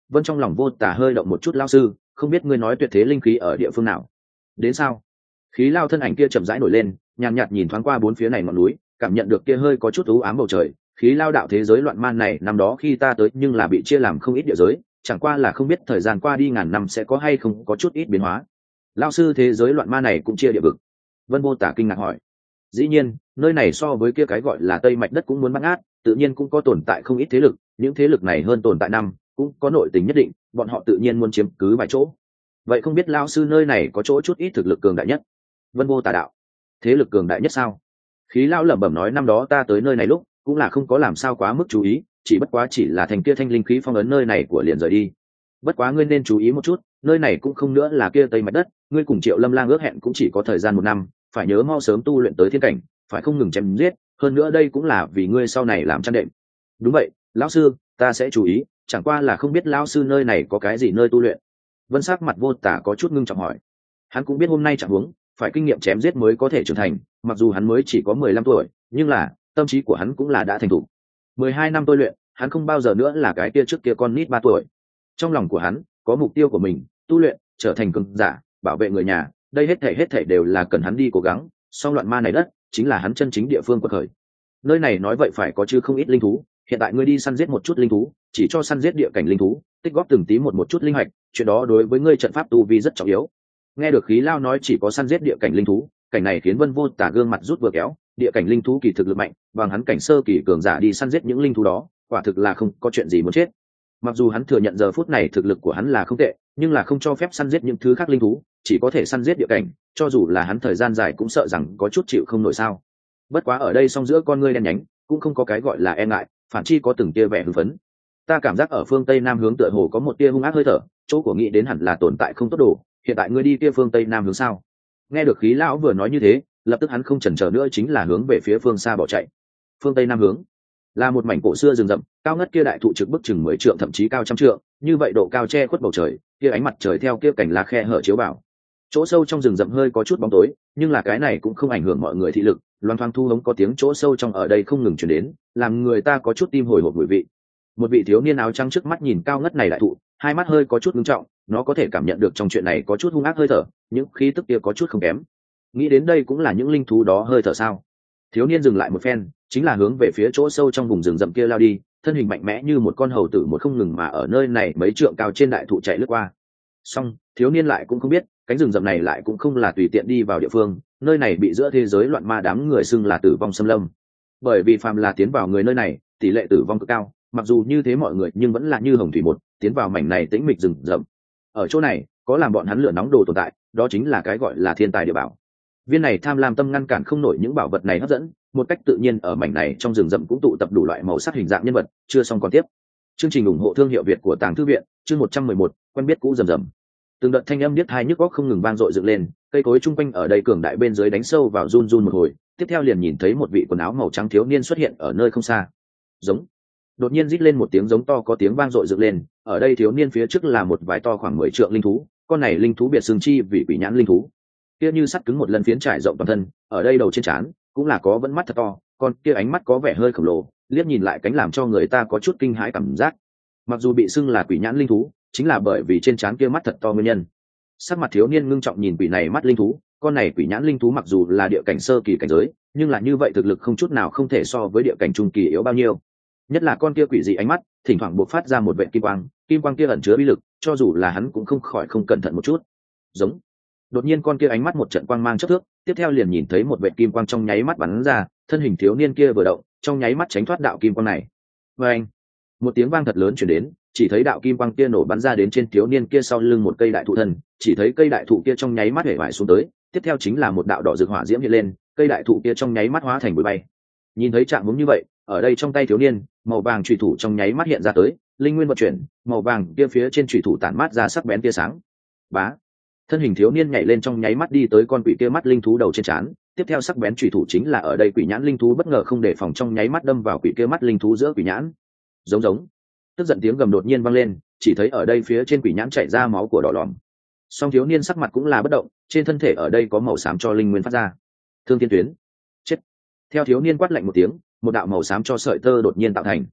Vân trong lòng vô tả hơi động một chút. Lao sư, không biết ngươi nói tuyệt thế linh khí ở địa phương nào? Đến sao? Khí Lao thân ảnh kia chậm rãi nổi lên, nhàn nhạt nhìn thoáng qua bốn phía này ngọn núi, cảm nhận được kia hơi có chút u ám bầu trời. Khí Lao đạo thế giới loạn man này năm đó khi ta tới nhưng là bị chia làm không ít địa giới, chẳng qua là không biết thời gian qua đi ngàn năm sẽ có hay không có chút ít biến hóa. Lao sư, thế giới loạn ma này cũng chia địa vực? Vân vô tả kinh ngạc hỏi. Dĩ nhiên, nơi này so với kia cái gọi là Tây Mạch đất cũng muốn bắt ngát, tự nhiên cũng có tồn tại không ít thế lực, những thế lực này hơn tồn tại năm, cũng có nội tình nhất định, bọn họ tự nhiên muốn chiếm cứ vài chỗ. Vậy không biết lão sư nơi này có chỗ chút ít thực lực cường đại nhất? Vân vô tà đạo. Thế lực cường đại nhất sao? Khí lão lẩm bẩm nói, năm đó ta tới nơi này lúc cũng là không có làm sao quá mức chú ý, chỉ bất quá chỉ là thành kia thanh linh khí phong ấn nơi này của liền rời đi. Bất quá ngươi nên chú ý một chút, nơi này cũng không nữa là kia Tây Mạch đất, ngươi cùng Triệu Lâm Lang ước hẹn cũng chỉ có thời gian 1 năm, phải nhớ mau sớm tu luyện tới thiên cảnh, phải không ngừng chém giết, hơn nữa đây cũng là vì ngươi sau này làm chăn đệm. Đúng vậy, lão sư, ta sẽ chú ý, chẳng qua là không biết lão sư nơi này có cái gì nơi tu luyện. Vân sắc mặt vô tả có chút ngưng trọng hỏi. Hắn cũng biết hôm nay chẳng huống, phải kinh nghiệm chém giết mới có thể trưởng thành, mặc dù hắn mới chỉ có 15 tuổi, nhưng là tâm trí của hắn cũng là đã thành thục. 12 năm tôi luyện, hắn không bao giờ nữa là cái kia trước kia con nít 3 tuổi. Trong lòng của hắn có mục tiêu của mình, tu luyện, trở thành cường giả, bảo vệ người nhà, đây hết thảy đều là cần hắn đi cố gắng. Song loạn ma này đất chính là hắn chân chính địa phương quật khởi. Nơi này nói vậy phải có chứ không ít linh thú, hiện tại ngươi đi săn giết một chút linh thú, chỉ cho săn giết địa cảnh linh thú, tích góp từng tí một chút linh hạch, chuyện đó đối với ngươi trận pháp tu vi rất trọng yếu. Nghe được Khí Lao nói chỉ có săn giết địa cảnh linh thú, cảnh này khiến Vân vô tả gương mặt rút vừa kéo, địa cảnh linh thú kỳ thực lực mạnh, bằng hắn cảnh sơ kỳ cường giả đi săn giết những linh thú đó, quả thực là không có chuyện gì muốn chết. Mặc dù hắn thừa nhận giờ phút này thực lực của hắn là không tệ, nhưng là không cho phép săn giết những thứ khác linh thú, chỉ có thể săn giết địa cảnh, cho dù là hắn thời gian dài cũng sợ rằng có chút chịu không nổi sao. Bất quá ở đây song giữa con ngươi đen nhánh cũng không có cái gọi là e ngại, phản chi có từng tia vẻ hưng phấn. Ta cảm giác ở phương tây nam hướng tựa hồ có một tia hung ác hơi thở, chỗ của nghĩ đến hẳn là tồn tại không tốt đồ, hiện tại ngươi đi kia phương tây nam hướng sao? Nghe được Khí lão vừa nói như thế, lập tức hắn không chần chờ nữa chính là hướng về phía phương xa bỏ chạy. Phương tây nam hướng là một mảnh cổ xưa rừng rậm, cao ngất kia đại thụ trực bức chừng 10 trượng thậm chí cao trăm trượng, như vậy độ cao che khuất bầu trời, kia ánh mặt trời theo kia cảnh lá khe hở chiếu vào. Chỗ sâu trong rừng rậm hơi có chút bóng tối, nhưng là cái này cũng không ảnh hưởng mọi người thị lực, loan thoáng thu hống có tiếng chỗ sâu trong ở đây không ngừng truyền đến, làm người ta có chút tim hồi hộp mùi vị. Một vị thiếu niên áo trắng trước mắt nhìn cao ngất này đại thụ, hai mắt hơi có chút ngưng trọng, nó có thể cảm nhận được trong chuyện này có chút hung ác hơi thở, những khí tức kia có chút không kém. Nghĩ đến đây cũng là những linh thú đó hơi thở sao? Thiếu niên dừng lại một phen, chính là hướng về phía chỗ sâu trong vùng rừng rậm kia lao đi, thân hình mạnh mẽ như một con hầu tử một không ngừng mà ở nơi này mấy trượng cao trên đại thụ chạy lướt qua. Song thiếu niên lại cũng không biết, cánh rừng rậm này lại cũng không là tùy tiện đi vào địa phương, nơi này bị giữa thế giới loạn ma đám người xưng là tử vong xâm lâm. Bởi vì phàm là tiến vào người nơi này, tỷ lệ tử vong cực cao, mặc dù như thế mọi người nhưng vẫn là như hồng thủy một, tiến vào mảnh này tĩnh mịch rừng rậm. Ở chỗ này, có làm bọn hắn lửa nóng đồ tồn tại, đó chính là cái gọi là thiên tài địa bảo. Viên này tham lam tâm ngăn cản không nổi những bảo vật này hấp dẫn, một cách tự nhiên ở mảnh này trong rừng rậm cũng tụ tập đủ loại màu sắc hình dạng nhân vật, chưa xong còn tiếp. Chương trình ủng hộ thương hiệu Việt của Tàng Thư viện, chương 111, quen biết cũ rầm rầm. Từng đợt thanh âm điếc tai nhức óc không ngừng vang dội dựng lên, cây cối chung quanh ở đây cường đại bên dưới đánh sâu vào run run một hồi, tiếp theo liền nhìn thấy một vị quần áo màu trắng thiếu niên xuất hiện ở nơi không xa. Giống. Đột nhiên rít lên một tiếng giống to có tiếng vang dội dựng lên, ở đây thiếu niên phía trước là một vài to khoảng 10 trượng linh thú, con này linh thú biệt xương chi vì quỷ nhãn linh thú. Kia như sắt cứng một lần phiến trải rộng toàn thân, ở đây đầu trên trán cũng là có vẫn mắt thật to, con kia ánh mắt có vẻ hơi khổng lồ, liếc nhìn lại cánh làm cho người ta có chút kinh hãi cảm giác. Mặc dù bị xưng là quỷ nhãn linh thú, chính là bởi vì trên trán kia mắt thật to nguyên nhân. Sắc mặt thiếu niên ngưng trọng nhìn quỷ này mắt linh thú, con này quỷ nhãn linh thú mặc dù là địa cảnh sơ kỳ cảnh giới, nhưng là như vậy thực lực không chút nào không thể so với địa cảnh trung kỳ yếu bao nhiêu. Nhất là con kia quỷ dị ánh mắt, thỉnh thoảng bộc phát ra một vệt kim quang kia ẩn chứa bí lực, cho dù là hắn cũng không khỏi không cẩn thận một chút. Giống. Đột nhiên con kia ánh mắt một trận quang mang chớp thước, tiếp theo liền nhìn thấy một vệt kim quang trong nháy mắt bắn ra, thân hình thiếu niên kia vừa động, trong nháy mắt tránh thoát đạo kim quang này. Oeng! Một tiếng vang thật lớn truyền đến, chỉ thấy đạo kim quang kia nổ bắn ra đến trên thiếu niên kia sau lưng một cây đại thụ thân, chỉ thấy cây đại thụ kia trong nháy mắt hể vải xuống tới, tiếp theo chính là một đạo đỏ rực hỏa diễm hiện lên, cây đại thụ kia trong nháy mắt hóa thành bụi bay. Nhìn thấy trạng huống như vậy, ở đây trong tay thiếu niên, màu vàng chủy thủ trong nháy mắt hiện ra tới, linh nguyên vận chuyển, màu vàng kia phía trên chủy thủ tản mát ra sắc bén tia sáng. Bá! Thân hình thiếu niên nhảy lên trong nháy mắt đi tới con quỷ kia mắt linh thú đầu trên trán, tiếp theo sắc bén chủy thủ chính là ở đây quỷ nhãn linh thú bất ngờ không đề phòng trong nháy mắt đâm vào quỷ kia mắt linh thú giữa quỷ nhãn. Giống giống. Tức giận tiếng gầm đột nhiên vang lên, chỉ thấy ở đây phía trên quỷ nhãn chảy ra máu của đỏ lòm. Song thiếu niên sắc mặt cũng là bất động, trên thân thể ở đây có màu xám cho linh nguyên phát ra. Thương Thiên Tuyến. Chết. Theo thiếu niên quát lạnh một tiếng, một đạo màu xám cho sợi tơ đột nhiên tạo thành.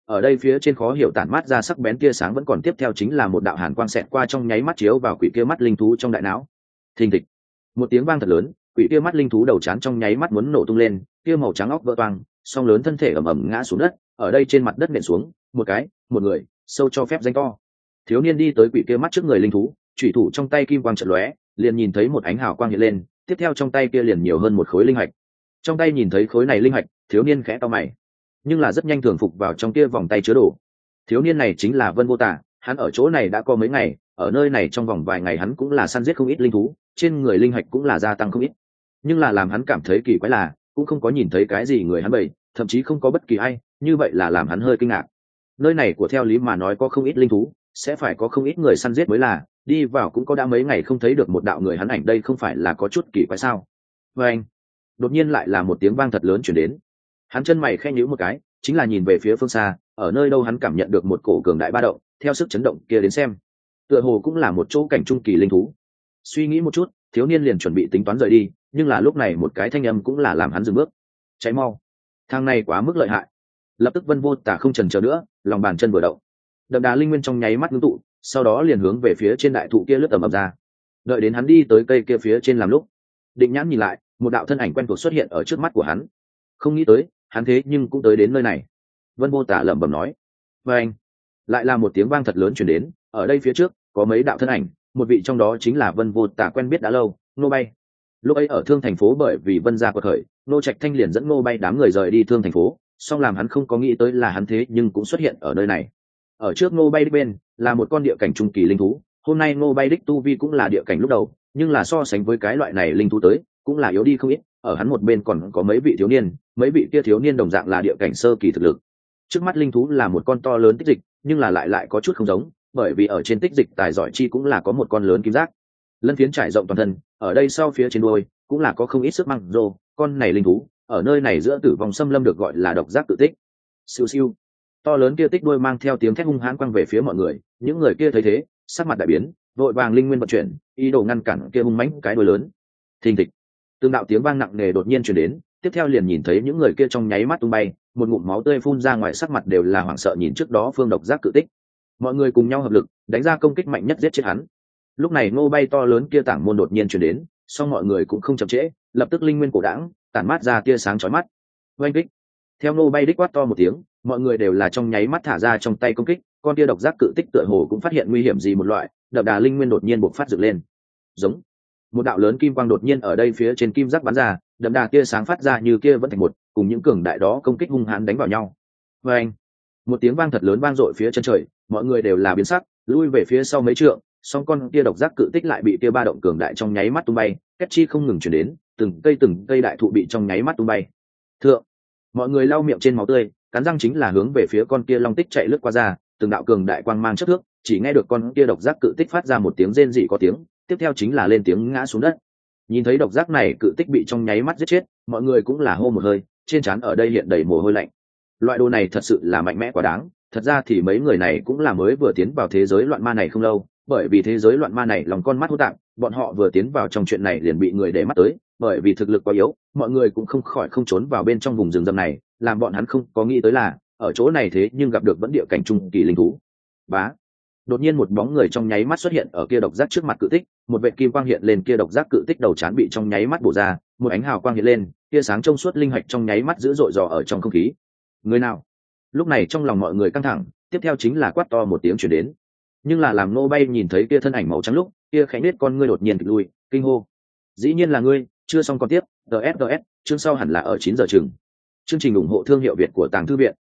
ở đây phía trên khó hiểu tản mát ra sắc bén tia sáng vẫn còn, tiếp theo chính là một đạo hàn quang xẹt qua trong nháy mắt chiếu vào quỷ kia mắt linh thú trong đại não. Thình thịch, một tiếng vang thật lớn, quỷ kia mắt linh thú đầu trán trong nháy mắt muốn nổ tung lên, kia màu trắng óc vỡ toang, song lớn thân thể ầm ầm ngã xuống đất, ở đây trên mặt đất nện xuống, một người, sâu cho phép danh to. Thiếu niên đi tới quỷ kia mắt trước người linh thú, chủy thủ trong tay kim quang chợt lóe, liền nhìn thấy một ánh hào quang hiện lên, tiếp theo trong tay kia liền nhiều hơn một khối linh hạch. Trong tay nhìn thấy khối này linh hạch, thiếu niên khẽ cau mày, nhưng là rất nhanh thường phục vào trong kia vòng tay chứa đồ. Thiếu niên này chính là Vân Vô Tả, hắn ở chỗ này đã có mấy ngày, ở nơi này trong vòng vài ngày hắn cũng là săn giết không ít linh thú, trên người linh hạch cũng là gia tăng không ít. Nhưng là làm hắn cảm thấy kỳ quái là, cũng không có nhìn thấy cái gì người hắn bầy, thậm chí không có bất kỳ ai, như vậy là làm hắn hơi kinh ngạc. Nơi này của theo lý mà nói có không ít linh thú, sẽ phải có không ít người săn giết mới là, đi vào cũng có đã mấy ngày không thấy được một đạo người hắn ảnh, đây không phải là có chút kỳ quái sao? Và anh, đột nhiên lại là một tiếng vang thật lớn truyền đến. Hắn chân mày khẽ nhíu một cái, chính là nhìn về phía phương xa, ở nơi đâu hắn cảm nhận được một cổ cường đại ba động, theo sức chấn động kia đến xem, tựa hồ cũng là một chỗ cảnh trung kỳ linh thú. Suy nghĩ một chút, thiếu niên liền chuẩn bị tính toán rời đi, nhưng là lúc này một cái thanh âm cũng là làm hắn dừng bước. Cháy mau, thang này quá mức lợi hại. Lập tức Vân Vô Tả không chần chờ nữa, lòng bàn chân vừa động, đậm đà linh nguyên trong nháy mắt ngưng tụ, sau đó liền hướng về phía trên đại thụ kia lướt tầm ập ra. Đợi đến hắn đi tới cây kia phía trên làm lúc, định nhãn nhìn lại, một đạo thân ảnh quen thuộc xuất hiện ở trước mắt của hắn. Không nghĩ tới, hắn thế nhưng cũng tới đến nơi này. Vân Vô Tả lẩm bẩm nói. Và anh, lại là một tiếng vang thật lớn truyền đến, ở đây phía trước có mấy đạo thân ảnh, một vị trong đó chính là Vân Vô Tả quen biết đã lâu, Ngô Bay. Lúc ấy ở Thương thành phố, bởi vì Vân gia quật khởi, Ngô Trạch Thanh liền dẫn Ngô Bay đám người rời đi Thương thành phố, song làm hắn không có nghĩ tới là hắn thế nhưng cũng xuất hiện ở nơi này. Ở trước Ngô Bay đích bên là một con địa cảnh trung kỳ linh thú, hôm nay Ngô Bay đích tu vi cũng là địa cảnh lúc đầu, nhưng là so sánh với cái loại này linh thú tới, cũng là yếu đi không ít. Ở hắn một bên còn có mấy vị thiếu niên, mấy vị kia thiếu niên đồng dạng là địa cảnh sơ kỳ thực lực. Trước mắt linh thú là một con to lớn tích dịch, nhưng là lại có chút không giống, bởi vì ở trên tích dịch tài giỏi chi cũng là có một con lớn kim giác, lân phiến trải rộng toàn thân, ở đây sau phía trên đuôi cũng là có không ít sức măng rô. Con này linh thú ở nơi này giữa tử vong xâm lâm được gọi là độc giác tự tích. Siêu siêu, to lớn kia tích đuôi mang theo tiếng thét hung hãn quăng về phía mọi người. Những người kia thấy thế, sắc mặt đại biến, vội vàng linh nguyên vận chuyển, ý đồ ngăn cản kia hung mãnh cái đuôi lớn. Thình thịch, từng đạo tiếng vang nặng nề đột nhiên truyền đến, tiếp theo liền nhìn thấy những người kia trong nháy mắt tung bay, một ngụm máu tươi phun ra ngoài, sắc mặt đều là hoảng sợ nhìn trước đó phương độc giác cự tích. Mọi người cùng nhau hợp lực đánh ra công kích mạnh nhất giết chết hắn. Lúc này Ngô Bay to lớn kia tảng môn đột nhiên truyền đến, song mọi người cũng không chậm trễ, lập tức linh nguyên cổ đãng tản mát ra tia sáng chói mắt. Oanh kích, theo Ngô Bay đích quát to một tiếng, mọi người đều là trong nháy mắt thả ra trong tay công kích. Con kia độc giác cự tích tựa hồ cũng phát hiện nguy hiểm gì một loại, đậm đà linh nguyên đột nhiên bộc phát dựng lên. Giống, một đạo lớn kim quang đột nhiên ở đây phía trên kim giác bắn ra, đậm đà tia sáng phát ra như kia vẫn thành một, cùng những cường đại đó công kích hung hãn đánh vào nhau. Oanh, một tiếng vang thật lớn vang dội phía chân trời, mọi người đều là biến sắc, lui về phía sau mấy trượng. Song con kia độc giác cự tích lại bị kia ba động cường đại trong nháy mắt tung bay, két chi không ngừng chuyển đến, từng cây đại thụ bị trong nháy mắt tung bay. Thượng, mọi người lau miệng trên máu tươi, cắn răng chính là hướng về phía con kia long tích chạy lướt qua ra, từng đạo cường đại quang mang chất thước, chỉ nghe được con kia độc giác cự tích phát ra một tiếng rên rỉ có tiếng, tiếp theo chính là lên tiếng ngã xuống đất. Nhìn thấy độc giác này cự tích bị trong nháy mắt giết chết, mọi người cũng là hô một hơi, trên trán ở đây hiện đầy mồ hôi lạnh. Loại đồ này thật sự là mạnh mẽ quá đáng. Thật ra thì mấy người này cũng là mới vừa tiến vào thế giới loạn ma này không lâu, bởi vì thế giới loạn ma này lòng con mắt hút tạm, bọn họ vừa tiến vào trong chuyện này liền bị người để mắt tới, bởi vì thực lực quá yếu, mọi người cũng không khỏi không trốn vào bên trong vùng rừng rậm này, làm bọn hắn không có nghĩ tới là ở chỗ này thế nhưng gặp được vẫn địa cảnh trung kỳ linh thú. Bá, đột nhiên một bóng người trong nháy mắt xuất hiện ở kia độc giác trước mặt cự tích, một vệt kim quang hiện lên, kia độc giác cự tích đầu trán bị trong nháy mắt bổ ra, một ánh hào quang hiện lên, kia sáng trong suốt linh hạch trong nháy mắt dữ dội dò ở trong không khí. Người nào? Lúc này trong lòng mọi người căng thẳng, tiếp theo chính là quát to một tiếng truyền đến. Nhưng là làm Ngô Bay nhìn thấy kia thân ảnh màu trắng lúc, kia khẽ nết con ngươi đột nhiên kịch lui, kinh hô. Dĩ nhiên là ngươi, chưa xong còn tiếp, DS, chương sau hẳn là ở 9 giờ chừng. Chương trình ủng hộ thương hiệu Việt của Tàng Thư viện.